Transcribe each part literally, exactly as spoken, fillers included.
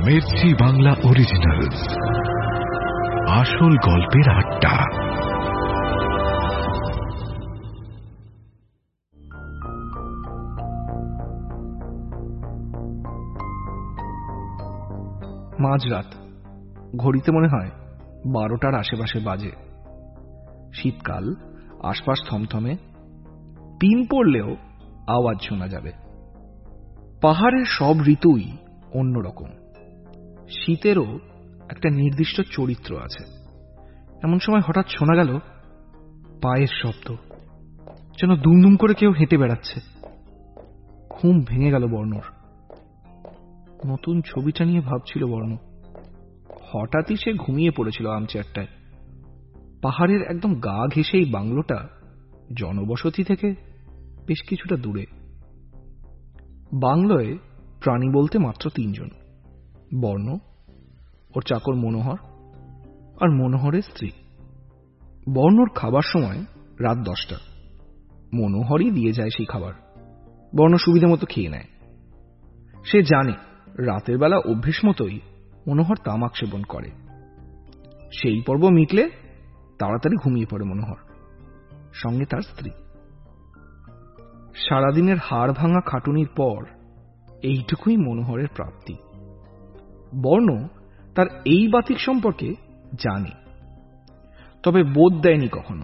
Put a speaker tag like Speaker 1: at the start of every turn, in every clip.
Speaker 1: Mirchi Bangla originals, আসল গল্পের আড্ডা।
Speaker 2: মাঝরাত, ঘড়িতে মনে হয় বারোটার আশেপাশে বাজে। শীতকাল, আশপাশ থমথমে, পিন পড়লেও আওয়াজ শোনা যাবে। পাহাড়ের সব ঋতুই অন্যরকম, শীতেরও একটা নির্দিষ্ট চরিত্র আছে। এমন সময় হঠাৎ শোনা গেল পায়ের শব্দ, যেন দুমদুম করে কেউ হেঁটে বেড়াচ্ছে। ঘুম ভেঙে গেল বর্ণর। নতুন ছবিটা নিয়ে ভাবছিল বর্ণ। হঠাৎই সে ঘুমিয়ে পড়েছিল আর্মচেয়ারটায়। পাহাড়ের একদম গা ঘেঁষে এই বাংলোটা জনবসতি থেকে বেশ কিছুটা দূরে। বাংলোয় প্রাণী বলতে মাত্র তিনজন, বর্ণ, ওর চাকর মনোহর আর মনোহরের স্ত্রী। বর্ণর খাবার সময় রাত দশটা। মনোহরই দিয়ে যায় সেই খাবার। বর্ণ সুবিধা মতো খেয়ে নেয়। সে জানে রাতের বেলা অভ্যেস মতোই মনোহর তামাক সেবন করে। সেই পর্ব মিটলে তাড়াতাড়ি ঘুমিয়ে পড়ে মনোহর, সঙ্গে তার স্ত্রী। সারাদিনের হাড় ভাঙা খাটুনির পর এইটুকুই মনোহরের প্রাপ্তি। বর্ণ তার এই বাতিক সম্পর্কে জানে, তবে বোধ দেয়নি কখনো।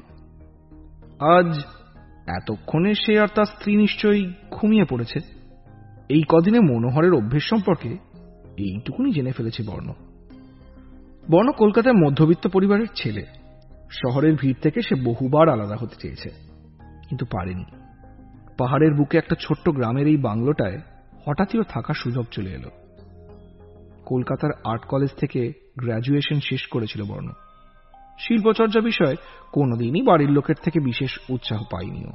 Speaker 2: আজ এতক্ষণে সে আর তার স্ত্রী নিশ্চয়ই ঘুমিয়ে পড়েছে। এই কদিনে মনোহরের অভ্যেস সম্পর্কে এইটুকুনি জেনে ফেলেছে বর্ণ। বর্ণ কলকাতার মধ্যবিত্ত পরিবারের ছেলে। শহরের ভিড় থেকে সে বহুবার আলাদা হতে চেয়েছে, কিন্তু পারেনি। পাহাড়ের বুকে একটা ছোট্ট গ্রামের এই বাংলোটায় হঠাৎই ওর থাকার সুযোগ চলে এলো। কলকাতার আর্ট কলেজ থেকে গ্র্যাজুয়েশন শেষ করেছিল বর্ণ। শিল্পচর্চা বিষয়ে কোনোদিনই বাড়ির লোকের থেকে বিশেষ উৎসাহ পাইনিও।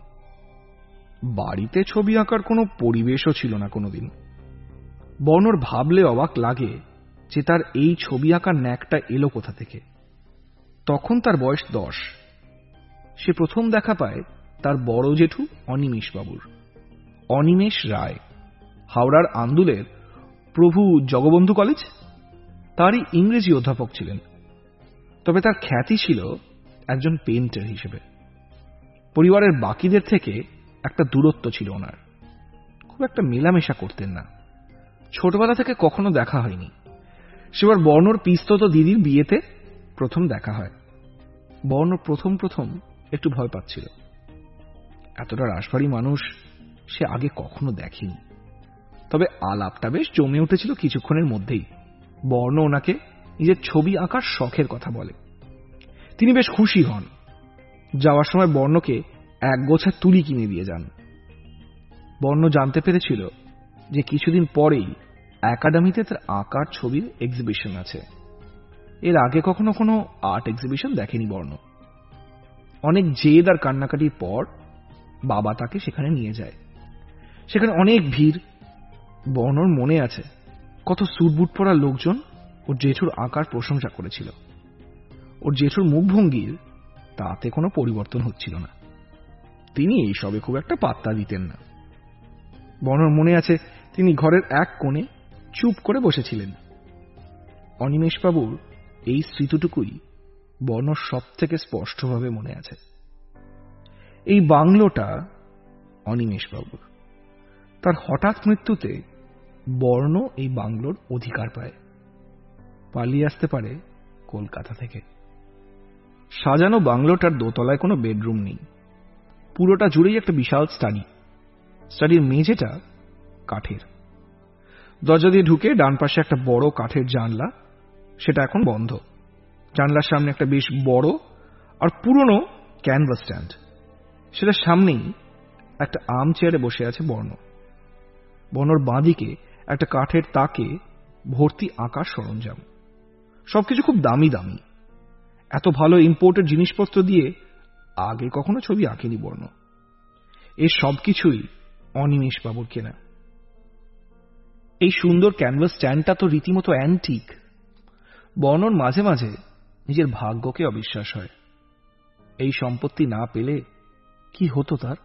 Speaker 2: বাড়িতে ছবি আঁকার কোনো পরিবেশও ছিল না কোনোদিন। বর্ণর ভাবলে অবাক লাগে যে তার এই ছবি আঁকার ন্যাকটা এলো কোথা থেকে। তখন তার বয়স দশ। সে প্রথম দেখা পায় তার বড় জেঠু অনিমেষ বাবুর। অনিমেষ রায় হাওড়ার আন্দুলের প্রভু জগবন্ধু কলেজ, তারই ইংরেজি অধ্যাপক ছিলেন। তবে তার খ্যাতি ছিল একজন পেইন্টার হিসেবে। পরিবারের বাকিদের থেকে একটা দূরত্ব ছিল ওনার। খুব একটা মেলামেশা করতেন না। ছোটবেলা থেকে কখনো দেখা হয়নি। সেবার বর্ণর পিস্তত দিদির বিয়েতে প্রথম দেখা হয়। বর্ণ প্রথম প্রথম একটু ভয় পাচ্ছিল। এতটা রাশভারী মানুষ সে আগে কখনো দেখেনি। তবে আলাপটা বেশ জমে উঠেছিল কিছুক্ষণের মধ্যেই। বর্ণ ওনাকে নিজের ছবি আঁকার শখের কথা বলে। তিনি বেশ খুশি হন। যাওয়ার সময় বর্ণকে এক গোছা তুলি কিনে দিয়ে যান। বর্ণ জানতে পেরেছিল যে কিছুদিন পরেই একাডেমিতে তার আঁকার ছবির এক্সিবিশন আছে। এর আগে কখনো কোনো আর্ট এক্সিবিশন দেখেনি বর্ণ। অনেক জেদ আর কান্নাকাটির পর বাবা তাকে সেখানে নিয়ে যায়। সেখানে অনেক ভিড়। বর্ণর মনে আছে কত স্যুটবুট পরা লোকজন ওর জেঠুর আঁকার প্রশংসা করেছিল। ওর জেঠুর মুখভঙ্গির তাতে কোনো পরিবর্তন হচ্ছিল না। তিনি এইসবে খুব একটা পাত্তা দিতেন না। বর্ণর মনে আছে তিনি ঘরের এক কোণে চুপ করে বসেছিলেন। অনিমেষবাবুর এই স্মৃতিটুকুই বর্ণর সব থেকে স্পষ্টভাবে মনে আছে। এই বাংলোটা অনিমেষবাবুর। তার হঠাৎ মৃত্যুতে বর্ণ এই বাংলোর অধিকার পায়। পালিয়ে আসতে পারে কলকাতা থেকে। সাজানো বাংলোটার দোতলায় কোনো বেডরুম নেই। পুরোটা জুড়েই একটা বিশাল স্টাডি। স্টাডির মেঝেটা কাঠের। দরজা দিয়ে ঢুকে ডান পাশে একটা বড় কাঠের জানলা, সেটা এখন বন্ধ। জানলার সামনে একটা বেশ বড় আর পুরনো ক্যানভাস স্ট্যান্ড। সেটার সামনেই একটা আর্ম চেয়ারে বসে আছে বর্ণ। বর্ণর বাঁদিকে একটা কাঠের তাকে ভর্তি আঁকার সরঞ্জাম। সবকিছু খুব দামি দামি। এত ভালো ইম্পোর্টেড জিনিসপত্র দিয়ে আগে কখনো ছবি আঁকেনি বর্ণ। এর সবকিছুই অনিমেষ বাবুর কেনা। এই সুন্দর ক্যানভাস স্ট্যান্ডটা তো রীতিমতো অ্যান্টিক। বর্ণর মাঝে মাঝে নিজের ভাগ্যকে অবিশ্বাস হয়। এই সম্পত্তি না পেলে কি হতো তার?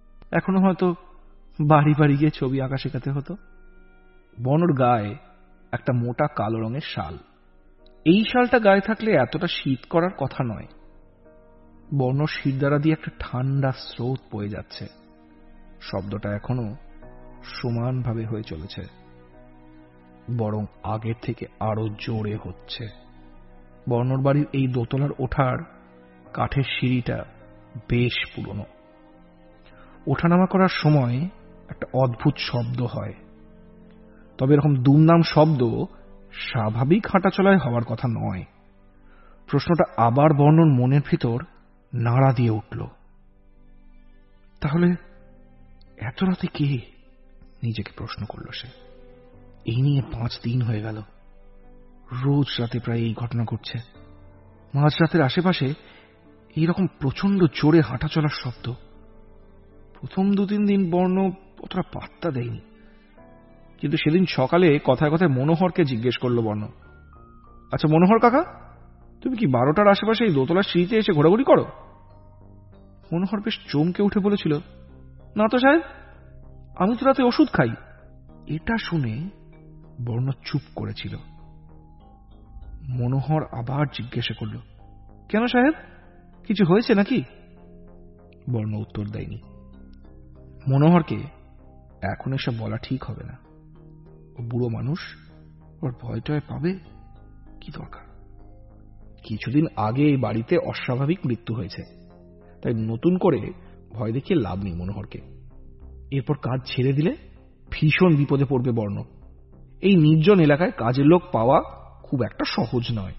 Speaker 2: এখনো হয়তো বাড়ি বাড়ি গিয়ে ছবি আঁকা শেখাতে হতো। বর্ণর গায়ে একটা মোটা কালো রঙের শাল। এই শালটা গায়ে থাকলে এতটা শীত করার কথা নয়। বর্ণ শিরদাঁড়া দিয়ে একটা ঠান্ডা স্রোত বয়ে যাচ্ছে। শব্দটা এখনো সমানভাবে হয়ে চলেছে, বরং আগের থেকে আরো জোরে হচ্ছে। বর্ণর বাড়ির এই দোতলার ওঠার কাঠের সিঁড়িটা বেশ পুরনো। ওঠানামা করার সময় একটা অদ্ভুত শব্দ হয়, তবে এরকম দুমদাম শব্দ স্বাভাবিক হাঁটাচলায় হওয়ার কথা নয়। প্রশ্নটা আবার বর্ণর মনের ভিতর নাড়া দিয়ে উঠল। তাহলে এত রাতে কে? নিজেকে প্রশ্ন করল সে। এই নিয়ে পাঁচ দিন হয়ে গেল, রোজ রাতে প্রায় এই ঘটনা ঘটছে। মাঝরাতের আশেপাশে এইরকম প্রচন্ড জোরে হাঁটা চলার শব্দ। প্রথম দু তিন দিন বর্ণ অতটা পাত্তা দেয়নি, কিন্তু সেদিন সকালে কথায় কথায় মনোহরকে জিজ্ঞেস করলো বর্ণ, আচ্ছা মনোহর কাকা, তুমি কি বারোটার আশেপাশে এই দোতলার সিঁড়িতে এসে ঘোরাঘুরি করো? মনোহর বেশ চমকে উঠে বলেছিল, না তো সাহেব, আমি তো রাতে ওষুধ খাই। এটা শুনে বর্ণ চুপ করেছিল। মনোহর আবার জিজ্ঞাসা করল, কেন সাহেব, কিছু হয়েছে নাকি? বর্ণ উত্তর দেয়নি। মনোহরকে এখন এসব বলা ঠিক হবে না। ও বুড়ো মানুষ, ওর ভয় টয় পাবে, কি দরকার? কিছুদিন আগে এই বাড়িতে অস্বাভাবিক মৃত্যু হয়েছে, তাই নতুন করে ভয় দেখিয়ে লাভ নেই মনোহরকে। এরপর কাজ ছেড়ে দিলে ভীষণ বিপদে পড়বে বর্ণ। এই নির্জন এলাকায় কাজের লোক পাওয়া খুব একটা সহজ নয়।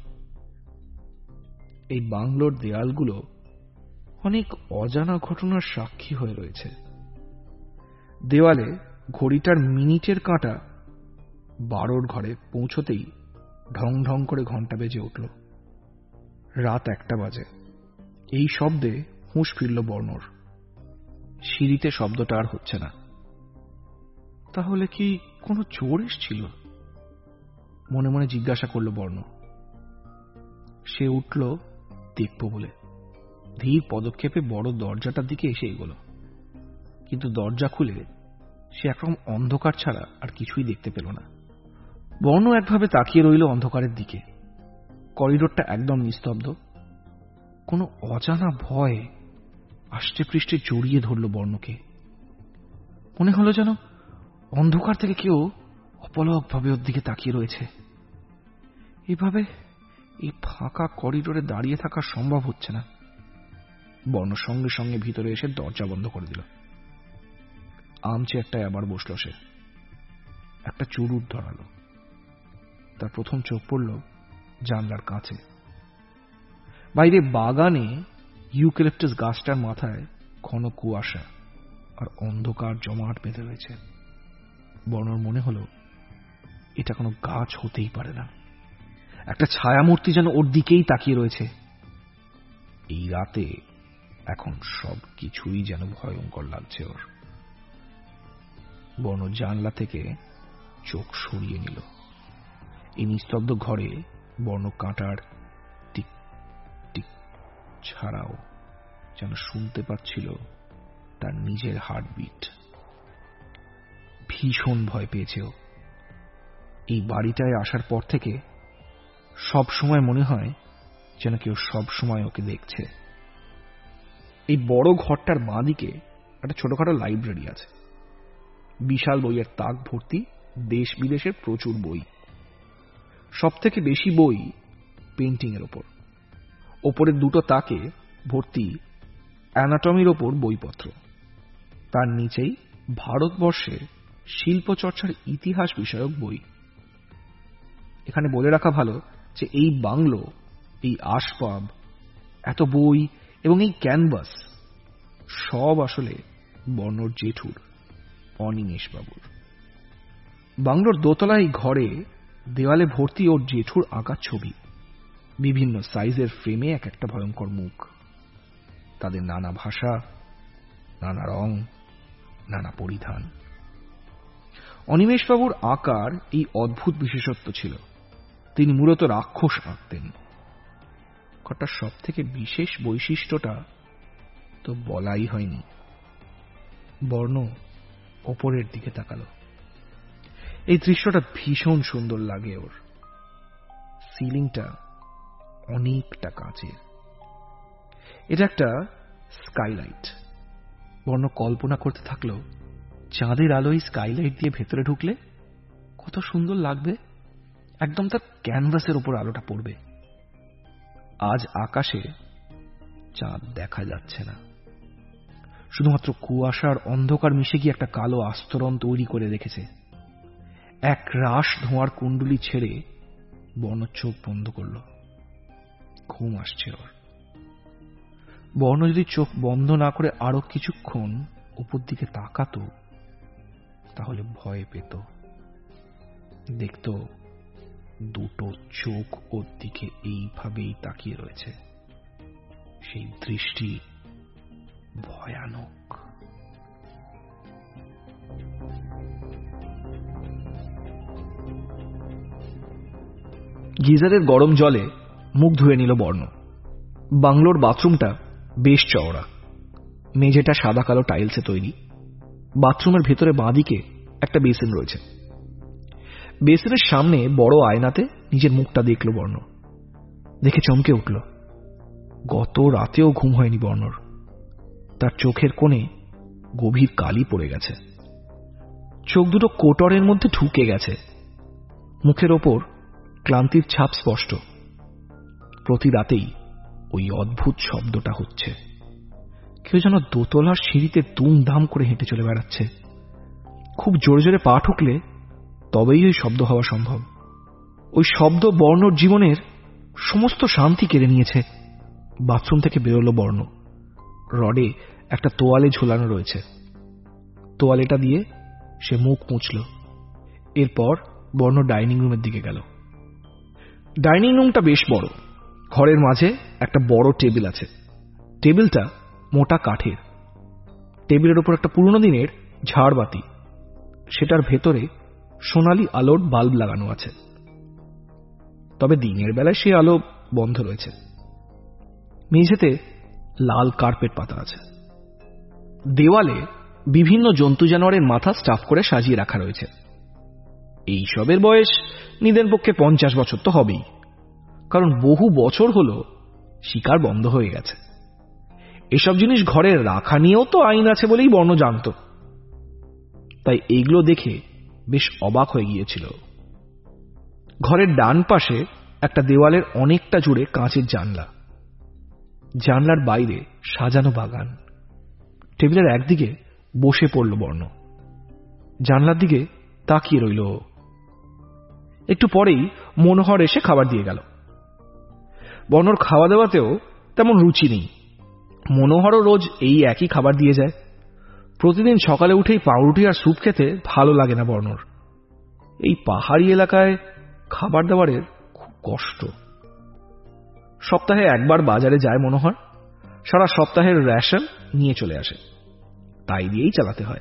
Speaker 2: এই বাংলোর দেয়ালগুলো অনেক অজানা ঘটনার সাক্ষী হয়ে রয়েছে। দেওয়ালে ঘড়িটার মিনিটের কাঁটা বারোর ঘরে পৌঁছতেই ঢং ঢং করে ঘন্টা বেজে উঠল। রাত একটা বাজে। এই শব্দে হুঁশ ফিরল বর্ণর। সিঁড়িতে শব্দটা আর হচ্ছে না। তাহলে কি কোনো চোর এসেছিল? মনে মনে জিজ্ঞাসা করল বর্ণ। সে উঠল দেখব বলে ধীর পদক্ষেপে বড় দরজাটার দিকে এসে এগোলো, কিন্তু দরজা খুলে সে একরকম অন্ধকার ছাড়া আর কিছুই দেখতে পেল না। বর্ণ একভাবে তাকিয়ে রইল অন্ধকারের দিকে। করিডোরটা একদম নিস্তব্ধ। কোনো অজানা ভয় আষ্টে পৃষ্ঠে জড়িয়ে ধরল বর্ণকে। মনে হলো যেন অন্ধকার থেকে কেউ অপলকভাবে ওর দিকে তাকিয়ে রয়েছে। এভাবে এই ফাঁকা করিডোরে দাঁড়িয়ে থাকা সম্ভব হচ্ছে না। বর্ণ সঙ্গে সঙ্গে ভিতরে এসে দরজা বন্ধ করে দিল। আর্মচেয়ারটায় আবার বসল সে। একটা চুরুট ধরালো। তার প্রথম চোখ পড়ল জানলার কাছে। বাইরে বাগানে ইউক্যালিপটাস গাছটার মাথায় ঘন কুয়াশা আর অন্ধকার জমাট বেঁধে রয়েছে। বর্ণর মনে হলো এটা কোনো গাছ হতেই পারে না। একটা ছায়ামূর্তি যেন ওর দিকেই তাকিয়ে রয়েছে। এই রাতে এখন সব কিছুই যেন ভয়ঙ্কর লাগছে ওর। বর্ণ জানলা থেকে চোখ সরিয়ে নিল। এই নিস্তব্ধ ঘরে বর্ণ কাঁটার টিক টিক ছাড়াও যেন শুনতে পাচ্ছিল তার নিজের হার্টবিট। ভীষণ ভয় পেয়েছে ও। এই বাড়িটায় আসার পর থেকে সব সময় মনে হয় যেন কেউ সব সময় ওকে দেখছে। এই বড় ঘরটার বাঁ দিকে একটা ছোটখাটো লাইব্রেরি আছে। বিশাল বইয়ের তাক ভর্তি দেশ বিদেশের প্রচুর বই। সব থেকে বেশি বই পেন্টিং এর ওপর। ওপরের দুটো তাকে ভর্তি অ্যানাটমির ওপর বইপত্র। তার নিচেই ভারতবর্ষের শিল্পচর্চার ইতিহাস বিষয়ক বই। এখানে বলে রাখা ভালো যে এই বাংলো, এই আসবাব, এত বই এবং এই ক্যানভাস সব আসলে বর্ণর জেঠুর, অনিমেষ বাবুর। বাংলোর দোতলায় ঘরে দেওয়ালে ভর্তি ওর জেঠুর আঁকা ছবি। বিভিন্ন সাইজের ফ্রেমে এক একটা ভয়ঙ্কর মুখ। তাদের নানা ভাষা, নানা রং, নানা পরিধান। অনিমেষবাবুর আঁকার এই অদ্ভুত বিশেষত্ব ছিল, তিনি মূলত রাক্ষস আঁকতেন। ঘরটার সব থেকে বিশেষ বৈশিষ্ট্যটা তো বলাই হয়নি। বর্ণ ওপরের দিকে তাকালো। এই দৃশ্যটা ভীষণ সুন্দর লাগে ওর। সিলিংটা অনেকটা কাঁচের। এটা একটা স্কাইলাইট। বর্ণ কল্পনা করতে থাকলো চাঁদের আলোয় স্কাইলাইট দিয়ে ভেতরে ঢুকলে কত সুন্দর লাগবে। একদম তার ক্যানভাসের উপর আলোটা পড়বে। আজ আকাশে চাঁদ দেখা যাচ্ছে না, শুধুমাত্র কুয়াশার অন্ধকার মিশে গিয়ে একটা কালো আস্তরণ তৈরি করে রেখেছে। এক রাশ ধোঁয়ার কুণ্ডলি ছেড়ে বর্ণ চোখ বন্ধ করল। ঘুম আসছে ওর। বর্ণ যদি চোখ বন্ধ না করে আরো কিছুক্ষণ উপর দিকে তাকাতো তাহলে ভয় পেত। দেখতো দুটো চোখ ওর দিকে এইভাবেই তাকিয়ে রয়েছে। সেই দৃষ্টি ভয়ানক। গিজারের গরম জলে মুখ ধুয়ে নিল বর্ণ। বাংলোর বাথরুমটা বেশ চওড়া। মেঝেটা সাদা কালো টাইলসে তৈরি। বাথরুমের ভেতরে বাঁদিকে একটা বেসিন রয়েছে। বেসিনের সামনে বড় আয়নাতে নিজের মুখটা দেখল বর্ণ। দেখে চমকে উঠল। গত রাতেও ঘুম হয়নি বর্ণর। তার চোখের কোণে গভীর কালি পড়ে গেছে। চোখ দুটো কোটরের মধ্যে ঢুকে গেছে। মুখের ওপর ক্লান্তির ছাপ স্পষ্ট। প্রতি রাতেই ওই অদ্ভুত শব্দটা হচ্ছে। কেউ যেন দোতলার সিঁড়িতে দুমদাম করে হেঁটে চলে বেড়াচ্ছে। খুব জোরে জোরে পা ঠুকলে তবেই ওই শব্দ হওয়া সম্ভব। ওই শব্দ বর্ণর জীবনের সমস্ত শান্তি কেড়ে নিয়েছে। বাথরুম থেকে বেরোলো বর্ণ। রডে একটা তোয়ালে ঝোলানো রয়েছে। তোয়ালেটা দিয়ে সে মুখ মুছল। এরপর বর্ণ ডাইনিং রুমের দিকে গেল। ডাইনিং রুমটা বেশ বড়। ঘরের মাঝে একটা বড় টেবিল আছে। টেবিলটা মোটা কাঠের। টেবিলের উপর একটা পুরনো দিনের ঝাড়বাতি। সেটার ভেতরে সোনালি আলোর বাল্ব লাগানো আছে। তবে দিনের বেলায় সেই আলো বন্ধ রয়েছে। মেঝেতে লাল কার্পেট পাতা আছে। দেওয়ালে বিভিন্ন জন্তু জানোয়ারের মাথা স্টাফ করে সাজিয়ে রাখা রয়েছে। এইসবের বয়স নিদেন পক্ষে পঞ্চাশ বছর তো হবেই, কারণ বহু বছর হল শিকার বন্ধ হয়ে গেছে। এসব জিনিস ঘরে রাখা নিয়েও তো আইন আছে বলেই বর্ণ জানত। তাই এইগুলো দেখে বেশ অবাক হয়ে গিয়েছিল। ঘরের ডান পাশে একটা দেওয়ালের অনেকটা জুড়ে কাঁচের জানলা। জানলার বাইরে সাজানো বাগান। টেবিলের একদিকে বসে পড়ল বর্ণ। জানলার দিকে তাকিয়ে রইল। একটু পরেই মনোহর এসে খাবার দিয়ে গেল। বর্ণর খাওয়া দাওয়াতেও তেমন রুচি নেই। মনোহরও রোজ এই একই খাবার দিয়ে যায়। প্রতিদিন সকালে উঠেই পাউরুটি আর স্যুপ খেতে ভালো লাগে না বর্ণর। এই পাহাড়ি এলাকায় খাবার দাবারের খুব কষ্ট। সপ্তাহে একবার বাজারে যায় মনোহর। সারা সপ্তাহের রেশন নিয়ে চলে আসে। তাই দিয়েই চালাতে হয়।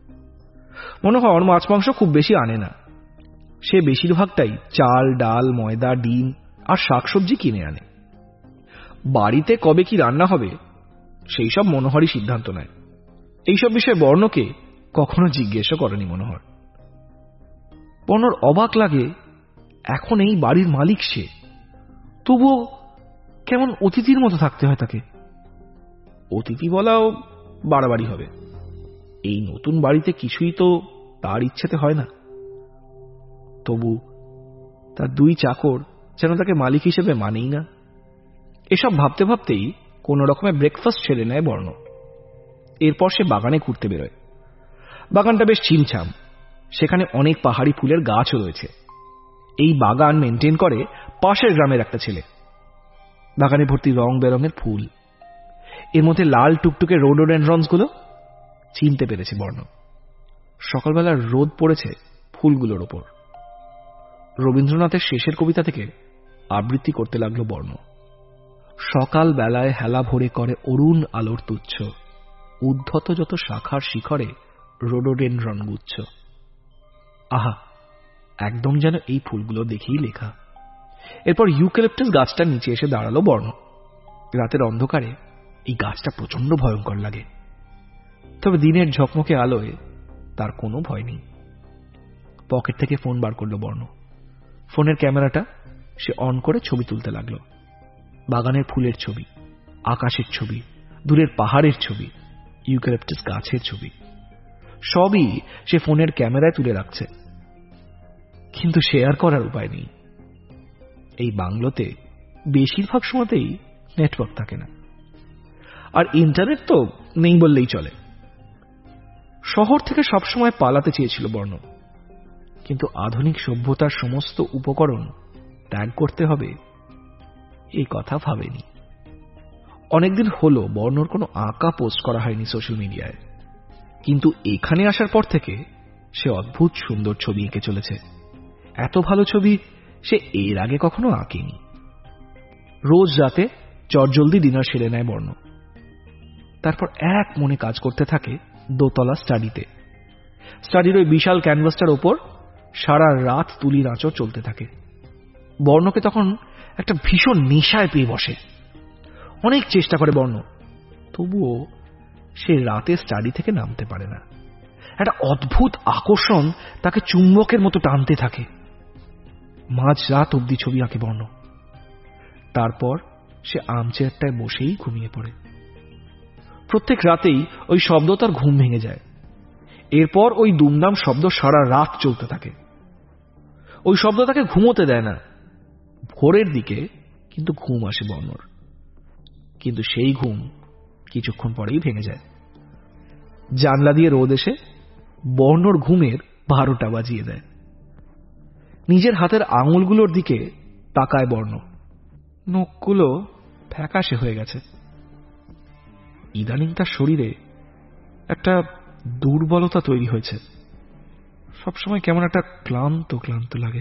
Speaker 2: মনোহর মাছ মাংস খুব বেশি আনে না। সে বেশিরভাগটাই চাল, ডাল, ময়দা, ডিম আর শাকসবজি কিনে আনে। বাড়িতে কবে কি রান্না হবে সেই সব মনোহরই সিদ্ধান্ত নেয়। এইসব বিষয়ে বর্ণকে কখনো জিজ্ঞেসও করেনি মনোহর। বর্ণর অবাক লাগে, এখন এই বাড়ির মালিক সে, তবুও কেমন অতিথির মতো থাকতে হয় তাকে। অতিথি বলাও বাড়াবাড়ি হবে। এই নতুন বাড়িতে কিছুই তো তার ইচ্ছেতে হয় না। তবু তার দুই চাকর যেন তাকে মালিক হিসেবে মানেই না। এসব ভাবতে ভাবতেই কোন রকমের ব্রেকফাস্ট সেরে নেয় বর্ণ। এরপর সে বাগানে ঘুরতে বেরোয়। বাগানটা বেশ ছিমছাম। সেখানে অনেক পাহাড়ি ফুলের গাছও রয়েছে। এই বাগান মেনটেন করে পাশের গ্রামের একটা ছেলে। বাগানে ভর্তি রং বেরঙের ফুল। এর মধ্যে লাল টুকটুকে রোডোডেনড্রনস গুলো চিনতে পেরেছে বর্ণ। সকালবেলার রোদ পড়েছে ফুলগুলোর ওপর। রবীন্দ্রনাথের শেষের কবিতা থেকে আবৃত্তি করতে লাগলো বর্ণ। সকাল বেলায় হেলা ভরে করে অরুণ আলোর তুচ্ছ, উদ্ধত যত শাখার শিখরে রোডোডেনড্রন গুচ্ছ। আহা, একদম যেন এই ফুলগুলো দেখেই লেখা। এরপর ইউক্যালিপটাস গাছটার নিচে এসে দাঁড়ালো বর্ণ। রাতের অন্ধকারে এই গাছটা প্রচন্ড ভয়ঙ্কর লাগে, তবে দিনের ঝকমকে আলোয় তার কোনো ভয় নেই। পকেট থেকে ফোন বার করলো বর্ণ। ফোনের ক্যামেরাটা সে অন করে ছবি তুলতে লাগলো। বাগানের ফুলের ছবি, আকাশের ছবি, দূরের পাহাড়ের ছবি, ইউক্যালিপটাস গাছের ছবি, সবই সে ফোনের ক্যামেরায় তুলে রাখছে। কিন্তু শেয়ার করার উপায় নেই। এই বাংলোতে বেশিরভাগ সময়তেই নেটওয়ার্ক থাকে না, আর ইন্টারনেট তো নেই বললেই চলে। শহর থেকে সবসময় পালাতে চেয়েছিল বর্ণ, কিন্তু আধুনিক সভ্যতার সমস্ত উপকরণ ত্যাগ করতে হবে এই কথা ভাবেনি। অনেকদিন হলো বর্ণর কোনো আঁকা পোস্ট করা হয়নি সোশ্যাল মিডিয়ায়, কিন্তু এখানে আসার পর থেকে সে অদ্ভুত সুন্দর ছবি এঁকে চলেছে। এত ভালো ছবি সে এর আগে কখনো আঁকেনি। রোজ রাতে চটজলদি ডিনার সেরে নেয় বর্ণ, তারপর এক মনে কাজ করতে থাকে দোতলা স্টাডিতে। স্টাডির ওই বিশাল ক্যানভাসটার ওপর সারা রাত তুলির আঁচড় চলতে থাকে। বর্ণকে তখন একটা ভীষণ নেশায় পেয়ে বসে। অনেক চেষ্টা করে বর্ণ, তবুও সে রাতে স্টাডি থেকে নামতে পারে না। একটা অদ্ভুত আকর্ষণ তাকে চুম্বকের মতো টানতে থাকে। মাঝ রাত অব্দি ছবি আঁকে বর্ণ, তারপর সে আর্মচেয়ারটায় বসেই ঘুমিয়ে পড়ে। প্রত্যেক রাতেই ওই শব্দ তার ঘুম ভেঙে যায়। এরপর ওই দুমদাম শব্দ সারা রাত চলতে থাকে। ওই শব্দ তাকে ঘুমোতে দেয় না। ভোরের দিকে কিন্তু ঘুম আসে বর্ণর, কিন্তু সেই ঘুম কিছুক্ষণ পরেই ভেঙে যায়। জানলা দিয়ে রোদ এসে বর্ণর ঘুমের বারোটা বাজিয়ে দেয়। নিজের হাতের আঙুলগুলোর দিকে তাকায় বর্ণ, নখগুলো ফ্যাকাশে হয়ে গেছে। ইদানিং তার শরীরে একটা দুর্বলতা তৈরি হয়েছে। সবসময় কেমন একটা ক্লান্ত ক্লান্ত লাগে।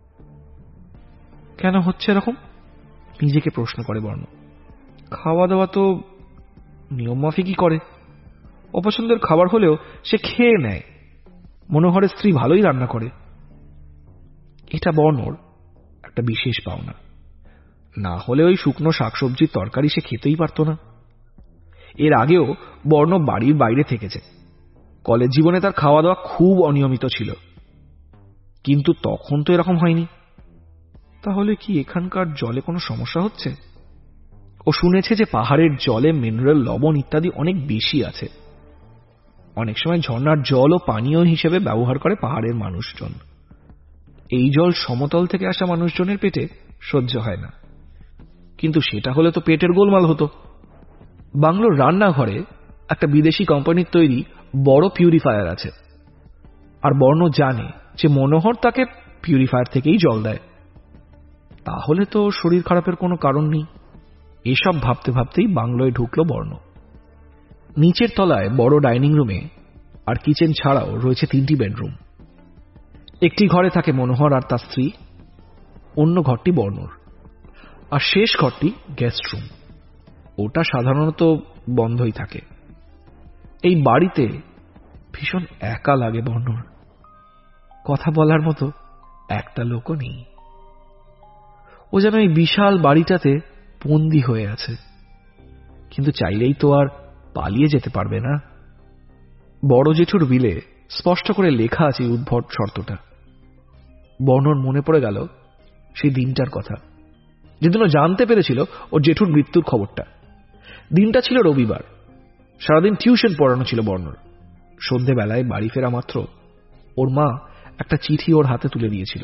Speaker 2: কেন হচ্ছে এরকম নিজেকে প্রশ্ন করে বর্ণ। খাওয়া দাওয়া তো নিয়ম মাফিকই করে। অপছন্দের খাবার হলেও সে খেয়ে নেয়। মনোহরের স্ত্রী ভালোই রান্না করে। এটা বর্ণর একটা বিশেষ পাওনা। না হলে ওই শুকনো শাকসবজির তরকারি সে খেতেই পারত না। এর আগেও বর্ণ বাড়ির বাইরে থেকেছে। কলেজ জীবনে তার খাওয়া দাওয়া খুব অনিয়মিত ছিল, কিন্তু তখন তো এরকম হয়নি। তাহলে কি এখানকার জলে কোনো সমস্যা হচ্ছে? ও শুনেছে যে পাহাড়ের জলে মিনারেল, লবণ ইত্যাদি অনেক বেশি আছে। অনেক সময় ঝর্ণার জল ও পানীয় হিসেবে ব্যবহার করে পাহাড়ের মানুষজন। এই জল সমতল থেকে আসা মানুষজনের পেটে সহ্য হয় না, কিন্তু সেটা হলে তো পেটের গোলমাল হতো। বাংলোর রান্নাঘরে একটা বিদেশি কোম্পানির তৈরি বড় পিউরিফায়ার আছে, আর বর্ণ জানে যে মনোহর তাকে পিউরিফায়ার থেকেই জল দেয়। তাহলে তো শরীর খারাপের কোনো কারণ নেই। এসব ভাবতে ভাবতেই বাংলোয় ঢুকলো বর্ণ। নিচের তলায় বড় ডাইনিং রুমে আর কিচেন ছাড়াও রয়েছে তিনটি বেডরুম। একটি ঘরে থাকে মনোহর আর তার স্ত্রী, অন্য ঘরটি বর্ণর, আর শেষ ঘরটি গেস্ট রুম। ওটা সাধারণত বন্ধই থাকে। এই বাড়িতে ভীষণ একা লাগে বর্ণর। কথা বলার মতো একটা লোকও নেই। ও যেন এই বিশাল বাড়িটাতে বন্দী হয়ে আছে, কিন্তু চাইলেই তো আর পালিয়ে যেতে পারবে না। বড় জেঠুর বিলে স্পষ্ট করে লেখা আছে উদ্ভট শর্তটা। বর্ণর মনে পড়ে গেল সেই দিনটার কথা, যেদিন ও জানতে পেরেছিল ওর জেঠুর মৃত্যুর খবরটা। দিনটা ছিল রবিবার। সারাদিন টিউশন পড়ানো ছিল বর্ণর। সন্ধেবেলায় বাড়ি ফেরা মাত্র ওর মা একটা চিঠি ওর হাতে তুলে দিয়েছিল।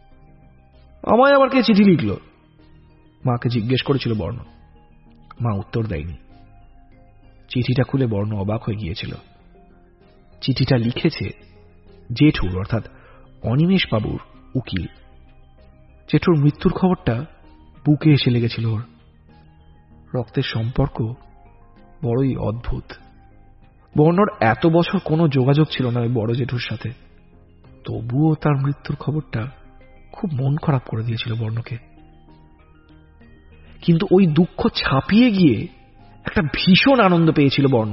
Speaker 2: আমায় আবার কে চিঠি লিখল? মাকে জিজ্ঞেস করেছিল বর্ণ। মা উত্তর দেয়নি। চিঠিটা খুলে বর্ণ অবাক হয়ে গিয়েছিল। চিঠিটা লিখেছে জেঠুর, অর্থাৎ অনিমেষ বাবুর উকিল। জেঠুর মৃত্যুর খবরটা বুকে এসে লেগেছিল ওর। রক্তের সম্পর্ক বড়ই অদ্ভুত। বর্ণর এত বছর কোনো যোগাযোগ ছিল না ওই বড় জেঠুর সাথে, তবুও তার মৃত্যুর খবরটা খুব মন খারাপ করে দিয়েছিল বর্ণকে। কিন্তু ওই দুঃখ ছাপিয়ে গিয়ে একটা ভীষণ আনন্দ পেয়েছিল বর্ণ।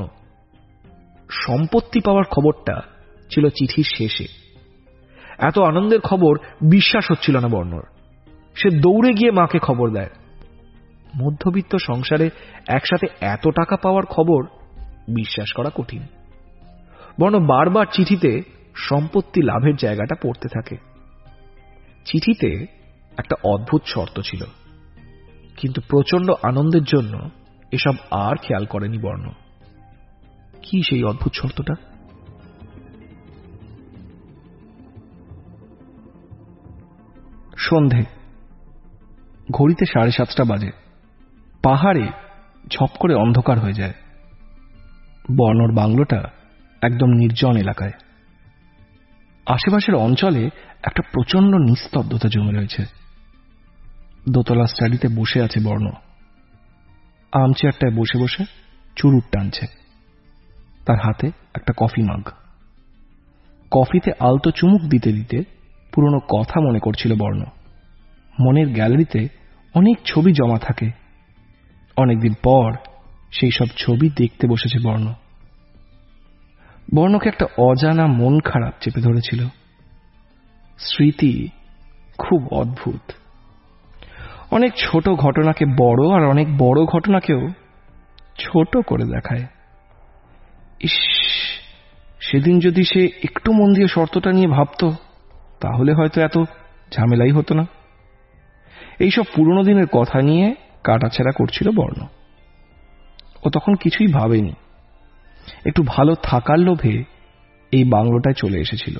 Speaker 2: সম্পত্তি পাওয়ার খবরটা ছিল চিঠির শেষে। এত আনন্দের খবর বিশ্বাস হচ্ছিল না বর্ণর। সে দৌড়ে গিয়ে মাকে খবর দেয়। মধ্যবিত্ত সংসারে একসাথে এত টাকা পাওয়ার খবর বিশ্বাস করা কঠিন। বর্ণ বারবার চিঠিতে সম্পত্তি লাভের জায়গাটা পড়তে থাকে। চিঠিতে একটা অদ্ভুত শর্ত ছিল, কিন্তু প্রচন্ড আনন্দের জন্য এসব আর খেয়াল করেনি বর্ণ। কি সেই অদ্ভুত শর্তটা? সন্ধে, ঘড়িতে সাড়ে সাতটা বাজে। পাহাড়ে ঝপ করে অন্ধকার হয়ে যায়। বর্ণর বাংলোটা একদম নির্জন এলাকায়। আশেপাশের অঞ্চলে একটা প্রচন্ড নিস্তব্ধতা জমে রয়েছে। দোতলা স্টাডিতে বসে আছে বর্ণ। আর্মচেয়ারটায় বসে বসে চুরুট টানছে। তার হাতে একটা কফি মাগ। কফিতে আলতো চুমুক দিতে দিতে পুরনো কথা মনে করছিল বর্ণ। মনের গ্যালারিতে অনেক ছবি জমা থাকে। অনেকদিন পর সেই সব ছবি দেখতে বসেছে বর্ণ। বর্ণকে একটা অজানা মন খারাপ চেপে ধরেছিল। স্মৃতি খুব অদ্ভুত। অনেক ছোট ঘটনাকে বড়, আর অনেক বড় ঘটনাকেও ছোট করে দেখায়। ইস, সেদিন যদি সে একটু মন দিয়ে শর্তটা নিয়ে ভাবত, তাহলে হয়তো এত ঝামেলাই হতো না। এইসব পুরনো দিনের কথা নিয়ে কাটাছেড়া করছিল বর্ণ। ও তখন কিছুই ভাবেনি। একটু ভালো থাকার লোভে এই বাংলোটায় চলে এসেছিল।